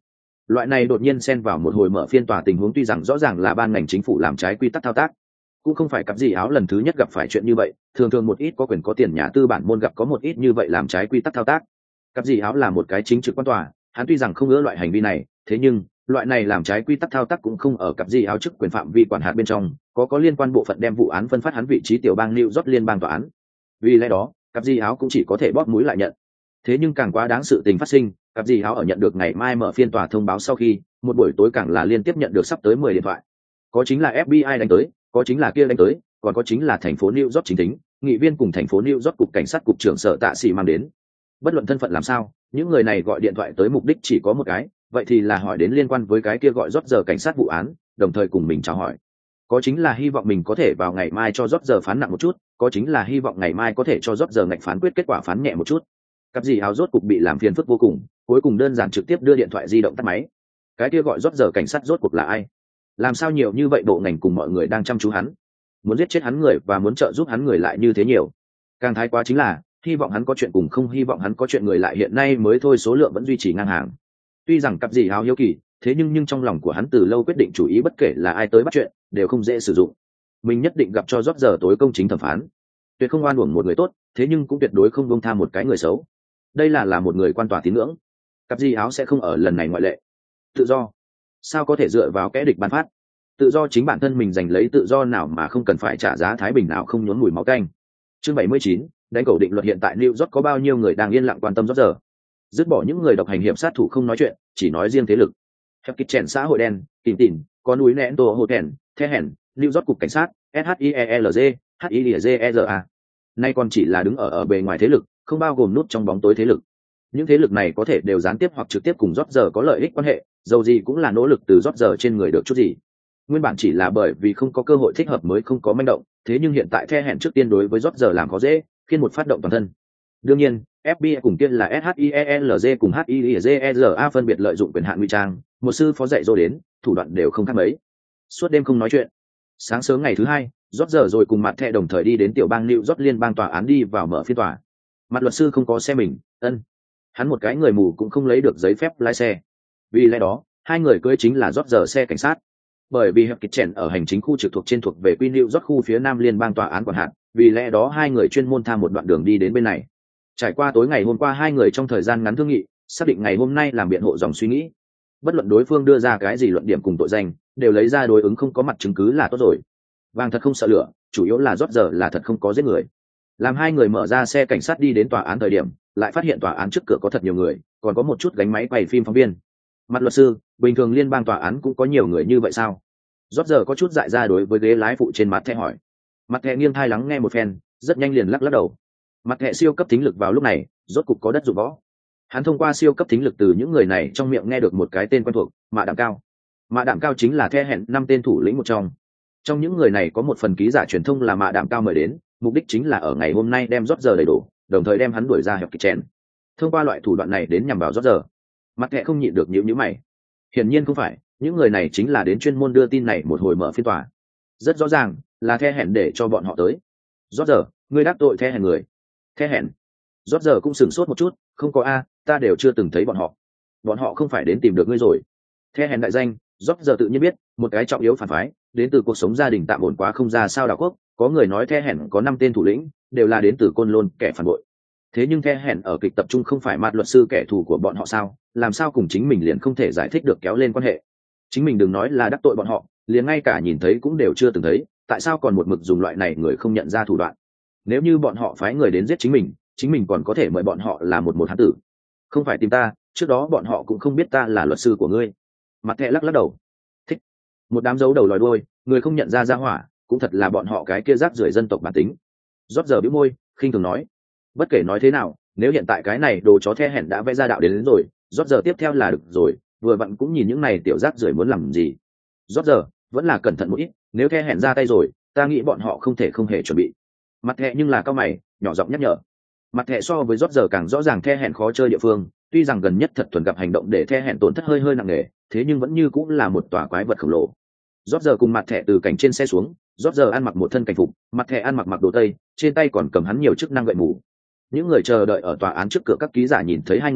Loại này đột nhiên xen vào một hồi mở phiên tòa tình huống tuy rằng rõ ràng là ban ngành chính phủ làm trái quy tắc thao tác, cũng không phải cặp gì áo lần thứ nhất gặp phải chuyện như vậy, thường thường một ít có quyền có tiền nhà tư bản môn gặp có một ít như vậy làm trái quy tắc thao tác. Cặp gì áo là một cái chính trực quan tòa, hắn tuy rằng không ngỡ loại hành vi này, thế nhưng loại này làm trái quy tắc thao tác cũng không ở cặp gì áo chức quyền phạm vi quản hạt bên trong, có liên quan bộ phận đem vụ án phân phát hắn vị trí tiểu bang New York liên bang tòa án. Vì lẽ đó, cặp gì áo cũng chỉ có thể bóp mũi lại nhận. Thế nhưng càng quá đáng sự tình phát sinh, cặp gì áo ở nhận được ngày mai mở phiên tòa thông báo sau khi, một buổi tối càng là liên tiếp nhận được sắp tới 10 điện thoại. Có chính là FBI đánh tới, có chính là kia đánh tới, còn có chính là thành phố New York chính tính, nghị viên cùng thành phố New York cục cảnh sát cục trưởng sở tạ sĩ mang đến. Bất luận thân phận làm sao, những người này gọi điện thoại tới mục đích chỉ có một cái, vậy thì là hỏi đến liên quan với cái kia gọi rót giờ cảnh sát vụ án, đồng thời cùng mình chào hỏi. Có chính là hy vọng mình có thể vào ngày mai cho rót giờ phán nặng một chút, có chính là hy vọng ngày mai có thể cho rót giờ ngạch phán quyết kết quả phán nhẹ một chút. Cặp gì áo rốt cục bị làm phiền phức vô cùng, cuối cùng đơn giản trực tiếp đưa điện thoại di động tắt máy. Cái kia gọi rót giờ cảnh sát rốt cuộc là ai? Làm sao nhiều như vậy bộ ngành cùng mọi người đang chăm chú hắn, muốn giết chết hắn người và muốn trợ giúp hắn người lại như thế nhiều. Càng thái quá chính là hy vọng hắn có chuyện cùng không hy vọng hắn có chuyện người lại hiện nay mới thôi số lượng vẫn duy trì ngang hàng. Tuy rằng cặp gì áo hiếu kỳ, thế nhưng trong lòng của hắn từ lâu quyết định chủ ý bất kể là ai tới bắt chuyện đều không dễ sử dụng. Mình nhất định gặp cho rót giờ tối công chính thẩm phán, tuyệt không oan uổng một người tốt, thế nhưng cũng tuyệt đối không buông tha một cái người xấu. Đây là một người quan tòa tín ngưỡng, cặp gì áo sẽ không ở lần này ngoại lệ. Tự do sao có thể dựa vào kẻ địch ban phát? Tự do chính bản thân mình giành lấy, tự do nào mà không cần phải trả giá thái bình nào không nhốn mùi máu canh. Chương 79, đánh cầu định luật. Hiện tại New York có bao nhiêu người đang yên lặng quan tâm rót giờ? Dứt bỏ những người độc hành hiểm sát thủ không nói chuyện, chỉ nói riêng thế lực. Hẹp kịch chèn xã hội đen, tìm tỉn, có núi nén tổ hồ thèn, the hèn, New York cục cảnh sát, SHIELZ, HILZERA. Nay còn chỉ là đứng ở bề ngoài thế lực, không bao gồm nút trong bóng tối thế lực. Những thế lực này có thể đều gián tiếp hoặc trực tiếp cùng rót giờ có lợi ích quan hệ, dầu gì cũng là nỗ lực từ rót giờ trên người được chút gì. Nguyên bản chỉ là bởi vì không có cơ hội thích hợp mới không có manh động, thế nhưng hiện tại the hẹn trước tiên đối với rót giờ làm khó dễ, khiến một phát động toàn thân. Đương nhiên, FBI cùng kia là SHIELZ cùng HILZERA phân biệt lợi dụng quyền hạn ngụy trang, một sư phó dạy dỗ đến, thủ đoạn đều không khác mấy. Suốt đêm không nói chuyện. Sáng sớm ngày thứ hai, rót giờ rồi cùng mặt thẻ đồng thời đi đến tiểu bang New York liên bang tòa án đi vào mở phiên tòa. Mặt luật sư không có xe mình, hắn một cái người mù cũng không lấy được giấy phép lái xe. Vì lẽ đó, hai người cưỡi chính là rót giờ xe cảnh sát. Bởi vì hẹp kịch chèn ở hành chính khu trực thuộc về Queen New York khu phía nam liên bang tòa án quản hạt, vì lẽ đó hai người chuyên môn tham một đoạn đường đi đến bên này. Trải qua tối ngày hôm qua hai người trong thời gian ngắn thương nghị, xác định ngày hôm nay làm biện hộ dòng suy nghĩ. Bất luận đối phương đưa ra cái gì luận điểm cùng tội danh, đều lấy ra đối ứng không có mặt chứng cứ là tốt rồi. Vàng thật không sợ lửa, chủ yếu là rót giờ là thật không có giết người. Làm hai người mở ra xe cảnh sát đi đến tòa án thời điểm, lại phát hiện tòa án trước cửa có thật nhiều người, còn có một chút gánh máy quay phim phóng viên. Mặt luật sư, bình thường liên bang tòa án cũng có nhiều người như vậy sao? Rót giờ có chút dại ra đối với ghế lái phụ trên mặt thẻ hỏi. Mặt thẻ nghiêng thai lắng nghe một phen, rất nhanh liền lắc đầu. Mặt thẻ siêu cấp thính lực vào lúc này, rốt cục có đất dụng võ. Hắn thông qua siêu cấp thính lực từ những người này trong miệng nghe được một cái tên quen thuộc, Mạ Đạm Cao. Mạ Đạm Cao chính là the hẹn 5 tên thủ lĩnh một trong. Trong những người này có một phần ký giả truyền thông là Mạ Đạm Cao mời đến, mục đích chính là ở ngày hôm nay đem rót giờ đầy đủ, đồng thời đem hắn đuổi ra hẹp kịch chèn. Thông qua loại thủ đoạn này đến nhằm vào rót giờ. Mặt thẻ không nhịn được nhíu mày. Hiển nhiên không phải, những người này chính là đến chuyên môn đưa tin này một hồi mở phiên tòa. Rất rõ ràng là the hẹn để cho bọn họ tới. Rót giờ, ngươi đắc tội the hẹn người. The hẹn. Rót giờ cũng sửng sốt một chút, không có a, ta đều chưa từng thấy bọn họ. Bọn họ không phải đến tìm được ngươi rồi. The hẹn đại danh, rót giờ tự nhiên biết, một cái trọng yếu phản phái, đến từ cuộc sống gia đình tạm ổn quá không ra sao đảo quốc, có người nói the hẹn có 5 tên thủ lĩnh, đều là đến từ Côn Lôn, kẻ phản bội. Thế nhưng the hẹn ở kịch tập trung không phải mặt luật sư kẻ thù của bọn họ sao, làm sao cùng chính mình liền không thể giải thích được kéo lên quan hệ. Chính mình đừng nói là đắc tội bọn họ, liền ngay cả nhìn thấy cũng đều chưa từng thấy, tại sao còn một mực dùng loại này người không nhận ra thủ đoạn. Nếu như bọn họ phái người đến giết chính mình còn có thể mời bọn họ là một hán tử. Không phải tìm ta, trước đó bọn họ cũng không biết ta là luật sư của ngươi. Mặt thẻ lắc đầu. Thích. Một đám dấu đầu lòi đuôi, người không nhận ra hỏa, cũng thật là bọn họ cái kia rác rưởi dân tộc bản tính. Rót giờ bĩu môi, khinh thường nói. Bất kể nói thế nào, nếu hiện tại cái này đồ chó the hẹn đã vẽ ra đạo đến rồi, rót giờ tiếp theo là được rồi, vừa vặn cũng nhìn những này tiểu rác rưởi muốn làm gì. Rót giờ vẫn là cẩn thận một ít, nếu the hẹn ra tay rồi, ta nghĩ bọn họ không thể không hề chuẩn bị. Mặt thẻ nhưng là cao mày, nhỏ giọng nhắc nhở. Mặt thẻ so với rót giờ càng rõ ràng the hẹn khó chơi địa phương, tuy rằng gần nhất thật thuần gặp hành động để the hẹn tổn thất hơi nặng nề, thế nhưng vẫn như cũng là một tòa quái vật khổng lồ. Rót giờ cùng mặt thẻ từ cảnh trên xe xuống, rót giờ ăn mặc một thân cảnh phục, mặt thẻ ăn mặc đồ tây, trên tay còn cầm hắn nhiều chức năng gậy mù. Những người chờ đợi ở tòa án trước cửa các ký giả nhìn thấy hai người,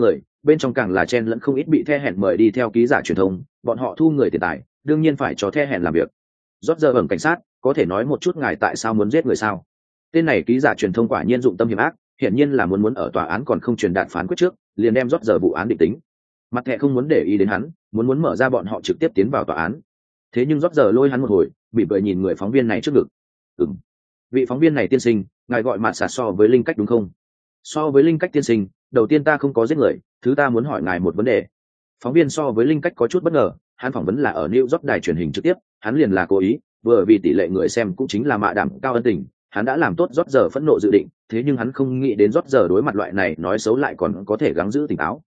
bên trong càng là chen lẫn không ít bị The hẹn mời đi theo ký giả truyền thông, bọn họ thu người tiền tài, đương nhiên phải cho The hẹn làm việc. Rót giờ ẩn cảnh sát, có thể nói một chút ngài tại sao muốn giết người sao? Tên này ký giả truyền thông quả nhiên dụng tâm hiểm ác, hiển nhiên là muốn ở tòa án còn không truyền đạt phán quyết trước, liền đem rót giờ vụ án định tính. Mặt thẻ không muốn để ý đến hắn, muốn mở ra bọn họ trực tiếp tiến vào tòa án. Thế nhưng rót giờ lôi hắn một hồi, bị bời nhìn người phóng viên này trước ngực. Vị phóng viên này tiên sinh, ngài gọi Mạt Sạt so với Linh Cách đúng không? So với Linh Cách tiên sinh, đầu tiên ta không có giết người, thứ ta muốn hỏi ngài một vấn đề. Phóng viên so với Linh Cách có chút bất ngờ, hắn phỏng vấn là ở New York đài truyền hình trực tiếp, hắn liền là cố ý, vừa vì tỷ lệ người xem cũng chính là mạ đảm cao ân tình, hắn đã làm tốt rót giờ phẫn nộ dự định, thế nhưng hắn không nghĩ đến rót giờ đối mặt loại này nói xấu lại còn có thể gắng giữ tỉnh táo.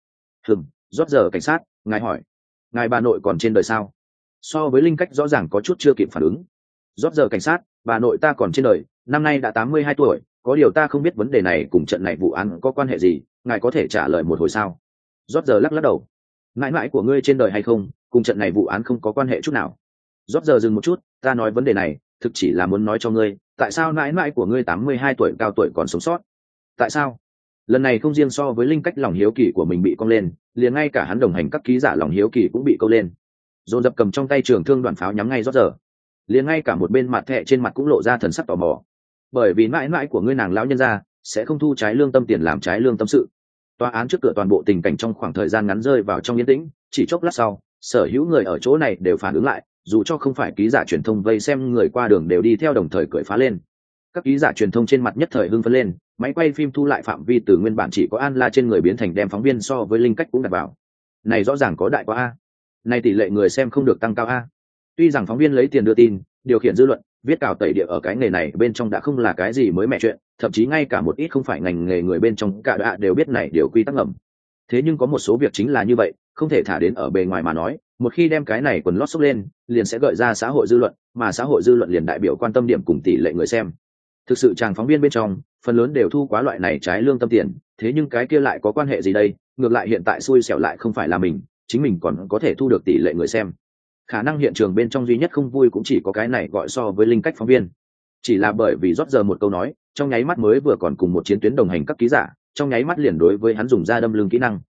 Rót giờ cảnh sát, ngài hỏi, ngài bà nội còn trên đời sao? So với Linh Cách rõ ràng có chút chưa kịp phản ứng. Rót giờ cảnh sát, bà nội ta còn trên đời, năm nay đã 82 tuổi, có điều ta không biết vấn đề này cùng trận này vụ án có quan hệ gì, ngài có thể trả lời một hồi sao? Rót giờ lắc đầu. Mãi mãi của ngươi trên đời hay không, cùng trận này vụ án không có quan hệ chút nào. Rót giờ dừng một chút, ta nói vấn đề này, thực chỉ là muốn nói cho ngươi, tại sao mãi mãi của ngươi 82 tuổi cao tuổi còn sống sót? Tại sao? Lần này không riêng so với Linh Cách lòng hiếu kỳ của mình bị cong lên, liền ngay cả hắn đồng hành các ký giả lòng hiếu kỳ cũng bị câu lên. Dồn dập cầm trong tay trường thương đoàn pháo nhắm ngay rót giờ. Liền ngay cả một bên mặt thẹ trên mặt cũng lộ ra thần sắc tò mò. Bởi vì mãi mãi của ngươi nàng lão nhân gia sẽ không thu trái lương tâm tiền làm trái lương tâm sự. Tòa án trước cửa toàn bộ tình cảnh trong khoảng thời gian ngắn rơi vào trong yên tĩnh, chỉ chốc lát sau, sở hữu người ở chỗ này đều phản ứng lại, dù cho không phải ký giả truyền thông vây xem người qua đường đều đi theo đồng thời cười phá lên. Các ký giả truyền thông trên mặt nhất thời hưng phấn lên, máy quay phim thu lại phạm vi từ nguyên bản chỉ có An La trên người biến thành đem phóng viên so với Linh Cách cũng đặt vào. Này rõ ràng có đại quá a. Này tỷ lệ người xem không được tăng cao a. Tuy rằng phóng viên lấy tiền đưa tin, điều khiển dư luận, viết cào tẩy địa ở cái nghề này bên trong đã không là cái gì mới mẻ chuyện, thậm chí ngay cả một ít không phải ngành nghề người bên trong cả đã đều biết này điều quy tắc ngầm. Thế nhưng có một số việc chính là như vậy, không thể thả đến ở bề ngoài mà nói, một khi đem cái này quần lót xốc lên, liền sẽ gợi ra xã hội dư luận, mà xã hội dư luận liền đại biểu quan tâm điểm cùng tỷ lệ người xem. Thực sự chàng phóng viên bên trong, phần lớn đều thu quá loại này trái lương tâm tiền, thế nhưng cái kia lại có quan hệ gì đây? Ngược lại hiện tại xui xẻo lại không phải là mình, chính mình còn có thể thu được tỷ lệ người xem. Khả năng hiện trường bên trong duy nhất không vui cũng chỉ có cái này gọi so với Linh Cách phóng viên. Chỉ là bởi vì rót giờ một câu nói, trong nháy mắt mới vừa còn cùng một chiến tuyến đồng hành các ký giả, trong nháy mắt liền đối với hắn dùng ra đâm lưng kỹ năng.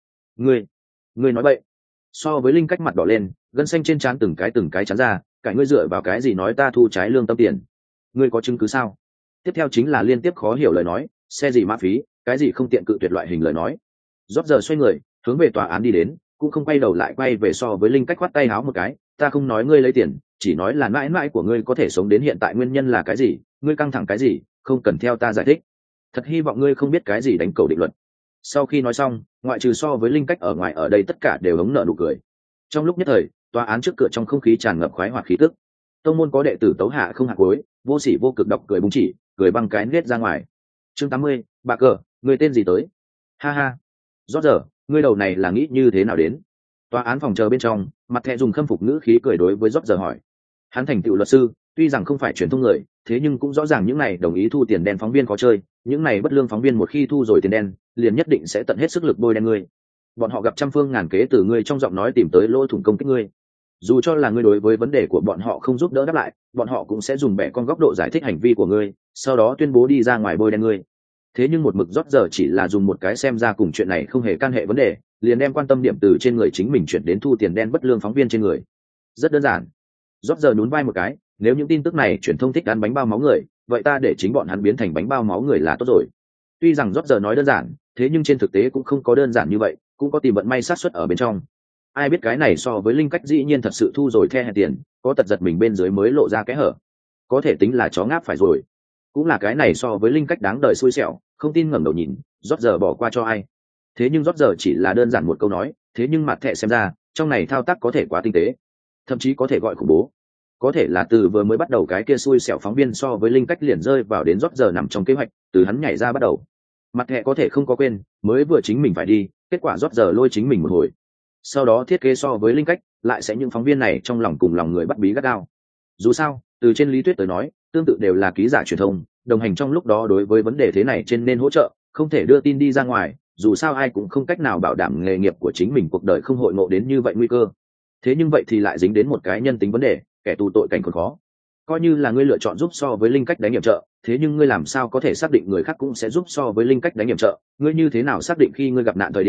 Ngươi nói bậy. So với Linh Cách mặt đỏ lên, gân xanh trên trán từng cái chán ra, cả ngươi dựa vào cái gì nói ta thu trái lương tâm tiền? Ngươi có chứng cứ sao? Tiếp theo chính là liên tiếp khó hiểu lời nói, xe gì mã phí, cái gì không tiện cự tuyệt loại hình lời nói. Rót giờ xoay người, hướng về tòa án đi đến, cũng không quay đầu lại quay về so với Linh Cách khoát tay háo một cái, ta không nói ngươi lấy tiền, chỉ nói là mãi mãi của ngươi có thể sống đến hiện tại nguyên nhân là cái gì, ngươi căng thẳng cái gì, không cần theo ta giải thích. Thật hy vọng ngươi không biết cái gì đánh cầu định luật. Sau khi nói xong, ngoại trừ so với Linh Cách ở ngoài ở đây tất cả đều hống nợ nụ cười. Trong lúc nhất thời, tòa án trước cửa trong không khí tràn ngập khoái hoạt khí tức. Tông môn có đệ tử tấu hạ không hạ cuối, vô sỉ vô cực đọc cười búng chỉ, cười băng cái nết ra ngoài. Chương 80, bà cờ, người tên gì tới? Ha ha. Rót giờ, ngươi đầu này là nghĩ như thế nào đến? Tòa án phòng chờ bên trong, mặt thẻ dùng khâm phục ngữ khí cười đối với rót giờ hỏi. Hắn thành tựu luật sư, tuy rằng không phải truyền thông người, thế nhưng cũng rõ ràng những này đồng ý thu tiền đen phóng viên có chơi, những này bất lương phóng viên một khi thu rồi tiền đen, liền nhất định sẽ tận hết sức lực bôi đen ngươi. Bọn họ gặp trăm phương ngàn kế từ ngươi trong giọng nói tìm tới lỗ thủng công kích ngươi. Dù cho là ngươi đối với vấn đề của bọn họ không giúp đỡ đáp lại, bọn họ cũng sẽ dùng bẻ con góc độ giải thích hành vi của ngươi, sau đó tuyên bố đi ra ngoài bôi đen ngươi. Thế nhưng một mực rót giờ chỉ là dùng một cái xem ra cùng chuyện này không hề can hệ vấn đề, liền đem quan tâm điểm từ trên người chính mình chuyển đến thu tiền đen bất lương phóng viên trên người. Rất đơn giản. Rót giờ nhún vai một cái, nếu những tin tức này truyền thông thích ăn bánh bao máu người, vậy ta để chính bọn hắn biến thành bánh bao máu người là tốt rồi. Tuy rằng rót giờ nói đơn giản, thế nhưng trên thực tế cũng không có đơn giản như vậy, cũng có tìm vận may sát suất ở bên trong. Ai biết cái này so với Linh Cách dĩ nhiên thật sự thu rồi the hẹn tiền, có tật giật mình bên dưới mới lộ ra cái hở. Có thể tính là chó ngáp phải rồi. Cũng là cái này so với Linh Cách đáng đời xui xẻo, không tin ngẩng đầu nhìn, rót giờ bỏ qua cho ai. Thế nhưng rót giờ chỉ là đơn giản một câu nói, thế nhưng mặt thẻ xem ra, trong này thao tác có thể quá tinh tế, thậm chí có thể gọi khủng bố. Có thể là từ vừa mới bắt đầu cái kia xui xẻo phóng viên so với Linh Cách liền rơi vào đến rót giờ nằm trong kế hoạch, từ hắn nhảy ra bắt đầu. Mặt thẻ có thể không có quên, mới vừa chính mình phải đi, kết quả rót giờ lôi chính mình một hồi. Sau đó thiết kế so với Linh Cách, lại sẽ những phóng viên này trong lòng cùng lòng người bắt bí gắt gao. Dù sao, từ trên lý thuyết tới nói, tương tự đều là ký giả truyền thông, đồng hành trong lúc đó đối với vấn đề thế này trên nên hỗ trợ, không thể đưa tin đi ra ngoài, dù sao ai cũng không cách nào bảo đảm nghề nghiệp của chính mình cuộc đời không hội ngộ đến như vậy nguy cơ. Thế nhưng vậy thì lại dính đến một cái nhân tính vấn đề, kẻ tù tội cảnh còn khó. Coi như là ngươi lựa chọn giúp so với Linh Cách đánh nhiệm trợ, thế nhưng ngươi làm sao có thể xác định người khác cũng sẽ giúp so với Linh Cách đánh nhiệm trợ? Ngươi như thế nào xác định khi ngươi gặp nạn thời điểm,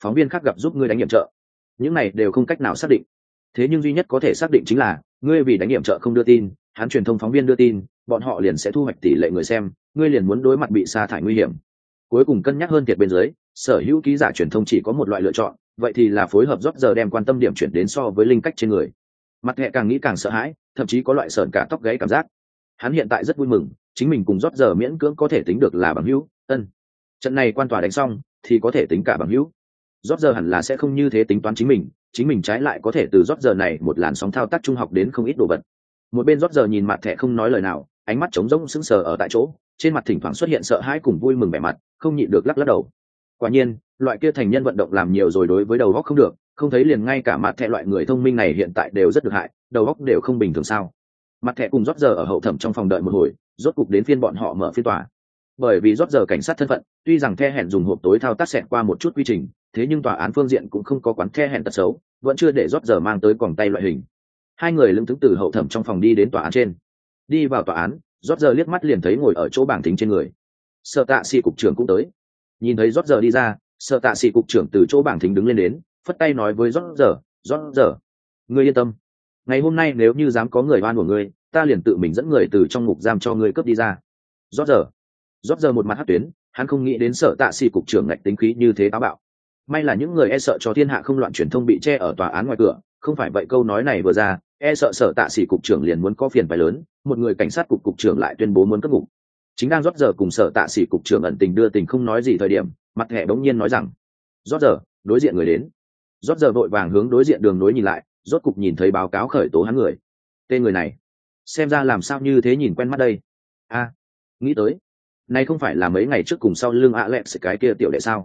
phóng viên khác gặp giúp ngươi đánh nhiệm trợ, những này đều không cách nào xác định. Thế nhưng duy nhất có thể xác định chính là ngươi vì đánh nhiệm trợ không đưa tin, hắn truyền thông phóng viên đưa tin, bọn họ liền sẽ thu hoạch tỷ lệ người xem, ngươi liền muốn đối mặt bị sa thải nguy hiểm. Cuối cùng cân nhắc hơn thiệt bên dưới, sở hữu ký giả truyền thông chỉ có một loại lựa chọn, vậy thì là phối hợp rót giờ đem quan tâm điểm chuyển đến so với linh cách trên người. Mặt hệ càng nghĩ càng sợ hãi, thậm chí có loại sởn cả tóc gáy cảm giác. Hắn hiện tại rất vui mừng, chính mình cùng rót giờ miễn cưỡng có thể tính được là bằng hữu. Trận này quan tòa đánh xong thì có thể tính cả bằng hữu. Rót giờ hẳn là sẽ không như thế tính toán chính mình trái lại có thể từ rót giờ này một làn sóng thao tác trung học đến không ít đồ vật. Một bên rót giờ nhìn mặt thẻ không nói lời nào, ánh mắt trống rỗng sững sờ ở tại chỗ, trên mặt thỉnh thoảng xuất hiện sợ hãi cùng vui mừng vẻ mặt, không nhịn được lắc lắc đầu. Quả nhiên, loại kia thành nhân vận động làm nhiều rồi đối với đầu óc không được, không thấy liền ngay cả mặt thẻ loại người thông minh này hiện tại đều rất được hại, đầu óc đều không bình thường sao? Mặt thẻ cùng rót giờ ở hậu thẩm trong phòng đợi một hồi, rốt cục đến phiên bọn họ mở phiên tòa. Bởi vì rót giờ cảnh sát thân phận, tuy rằng The hẹn dùng hộp tối thao tác xẹt qua một chút quy trình, thế nhưng tòa án phương diện cũng không có quán The hẹn tật xấu, vẫn chưa để rót giờ mang tới còng tay loại hình. Hai người lững thững từ hậu thẩm trong phòng đi đến tòa án trên. Đi vào tòa án, rót giờ liếc mắt liền thấy ngồi ở chỗ bảng thính trên người. Sở tạ sĩ cục trưởng cũng tới. Nhìn thấy rót giờ đi ra, sở tạ sĩ cục trưởng từ chỗ bảng thính đứng lên đến, phất tay nói với rót giờ, ngươi yên tâm, ngày hôm nay nếu như dám có người oan của ngươi, ta liền tự mình dẫn người từ trong ngục giam cho ngươi cướp đi ra. Rót giờ một mặt hất tuyến, hắn không nghĩ đến sở tạ sĩ cục trưởng ngạch tính khí như thế táo bạo. May là những người e sợ cho thiên hạ không loạn truyền thông bị che ở tòa án ngoài cửa, không phải vậy câu nói này vừa ra, e sợ sở tạ sĩ cục trưởng liền muốn có phiền phải lớn, một người cảnh sát cục trưởng lại tuyên bố muốn cướp ngục. Chính đang rót giờ cùng sở tạ sĩ cục trưởng ẩn tình đưa tình không nói gì thời điểm, mặt thẻ bỗng nhiên nói rằng: rót giờ, đối diện người đến. Rót giờ vội vàng hướng đối diện đường nối nhìn lại, rốt cục nhìn thấy báo cáo khởi tố hắn người. Tên người này, xem ra làm sao như thế nhìn quen mắt đây. Nghĩ tới, này không phải là mấy ngày trước cùng sau lưng Alex cái kia tiểu đệ sao?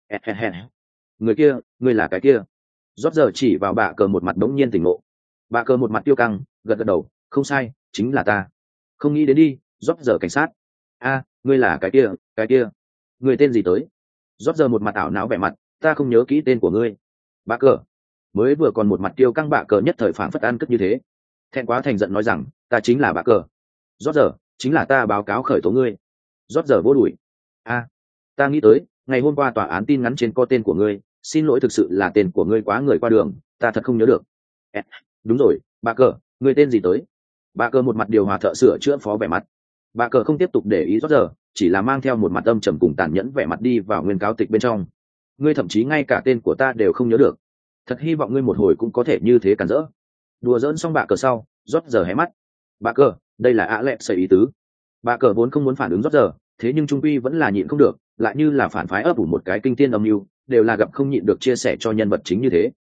Người kia, người là cái kia. Rót giờ chỉ vào bạ cờ một mặt bỗng nhiên tỉnh ngộ. Bạ cờ một mặt tiêu căng, gật đầu, không sai, chính là ta. Không nghĩ đến đi, rót giờ cảnh sát. Ngươi là cái kia. Người tên gì tới? Rót giờ một mặt ảo não vẻ mặt, ta không nhớ kỹ tên của ngươi. Bạ cờ. Mới vừa còn một mặt tiêu căng bạ cờ nhất thời phảng phất ăn cất như thế. Thẹn quá thành giận nói rằng, ta chính là bạ cờ. Rót giờ, chính là ta báo cáo khởi tố ngươi. Rót giờ vô đuổi. Ta nghĩ tới, ngày hôm qua tòa án tin ngắn trên có tên của ngươi, xin lỗi thực sự là tên của ngươi quá người qua đường, ta thật không nhớ được. Đúng rồi, bà cờ, ngươi tên gì tới? Bà cờ một mặt điều hòa thợ sửa chữa phó vẻ mặt. Bà cờ không tiếp tục để ý rót giờ, chỉ là mang theo một mặt âm trầm cùng tàn nhẫn vẻ mặt đi vào nguyên cáo tịch bên trong. Ngươi thậm chí ngay cả tên của ta đều không nhớ được. Thật hy vọng ngươi một hồi cũng có thể như thế cản rỡ. Đùa giỡn xong bà cờ sau, rót giờ hé mắt. Bà cờ, đây là Alex xây ý tứ. Bà cờ vốn không muốn phản ứng rót giờ, thế nhưng trung quy vẫn là nhịn không được, lại như là phản phái ấp ủ một cái kinh thiên âm mưu, đều là gặp không nhịn được chia sẻ cho nhân vật chính như thế.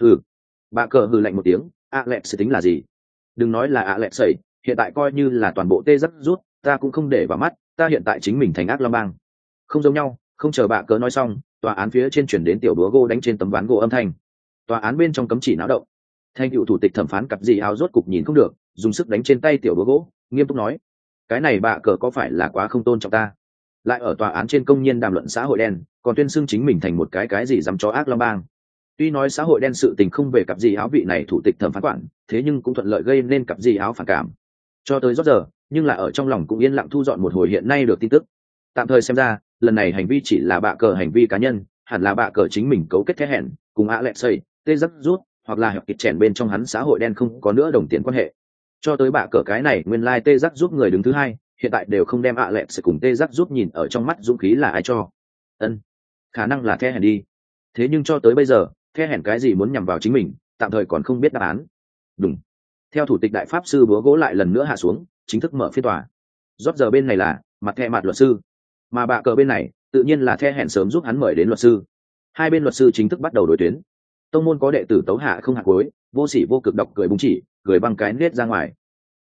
Bà cờ hừ lạnh một tiếng, Alex sẽ tính là gì? Đừng nói là Alex sẩy, hiện tại coi như là toàn bộ tê rất rút, ta cũng không để vào mắt, ta hiện tại chính mình thành ác long bang. Không giống nhau, không chờ bà cờ nói xong, tòa án phía trên chuyển đến tiểu búa gỗ đánh trên tấm ván gỗ âm thanh. Tòa án bên trong cấm chỉ náo động. Thanh cựu thủ tịch thẩm phán cặp gì áo rốt cục nhìn không được, dùng sức đánh trên tay tiểu búa gỗ, nghiêm túc nói: cái này bà cờ có phải là quá không tôn trọng ta? Lại ở tòa án trên công nhiên đàm luận xã hội đen, còn tuyên xưng chính mình thành một cái gì dám chó ác long bang. Tuy nói xã hội đen sự tình không về cặp gì áo vị này thủ tịch thẩm phán quản, thế nhưng cũng thuận lợi gây nên cặp gì áo phản cảm. Cho tới rót giờ, nhưng là ở trong lòng cũng yên lặng thu dọn một hồi hiện nay được tin tức. Tạm thời xem ra, lần này hành vi chỉ là bạ cờ hành vi cá nhân, hẳn là bạ cờ chính mình cấu kết thế hẹn, cùng Alexei, tê giấc rút, hoặc là hợp kịch chèn bên trong hắn xã hội đen không có nữa đồng tiền quan hệ. Cho tới bạ cờ cái này nguyên lai tê giác giúp người đứng thứ hai, hiện tại đều không đem Alex cùng tê giác giúp nhìn ở trong mắt dũng khí là ai cho. Khả năng là the hèn đi. Thế nhưng cho tới bây giờ, the hèn cái gì muốn nhằm vào chính mình, tạm thời còn không biết đáp án. Đúng. Theo thủ tịch đại pháp sư búa gỗ lại lần nữa hạ xuống, chính thức mở phiên tòa. Rót giờ bên này là mặt the mặt luật sư, mà bạ cờ bên này tự nhiên là the hèn sớm giúp hắn mời đến luật sư. Hai bên luật sư chính thức bắt đầu đối tuyến. Tông môn có đệ tử tấu hạ không hạ cuối, vô sỉ vô cực độc cười búng chỉ, cười băng cái nết ra ngoài.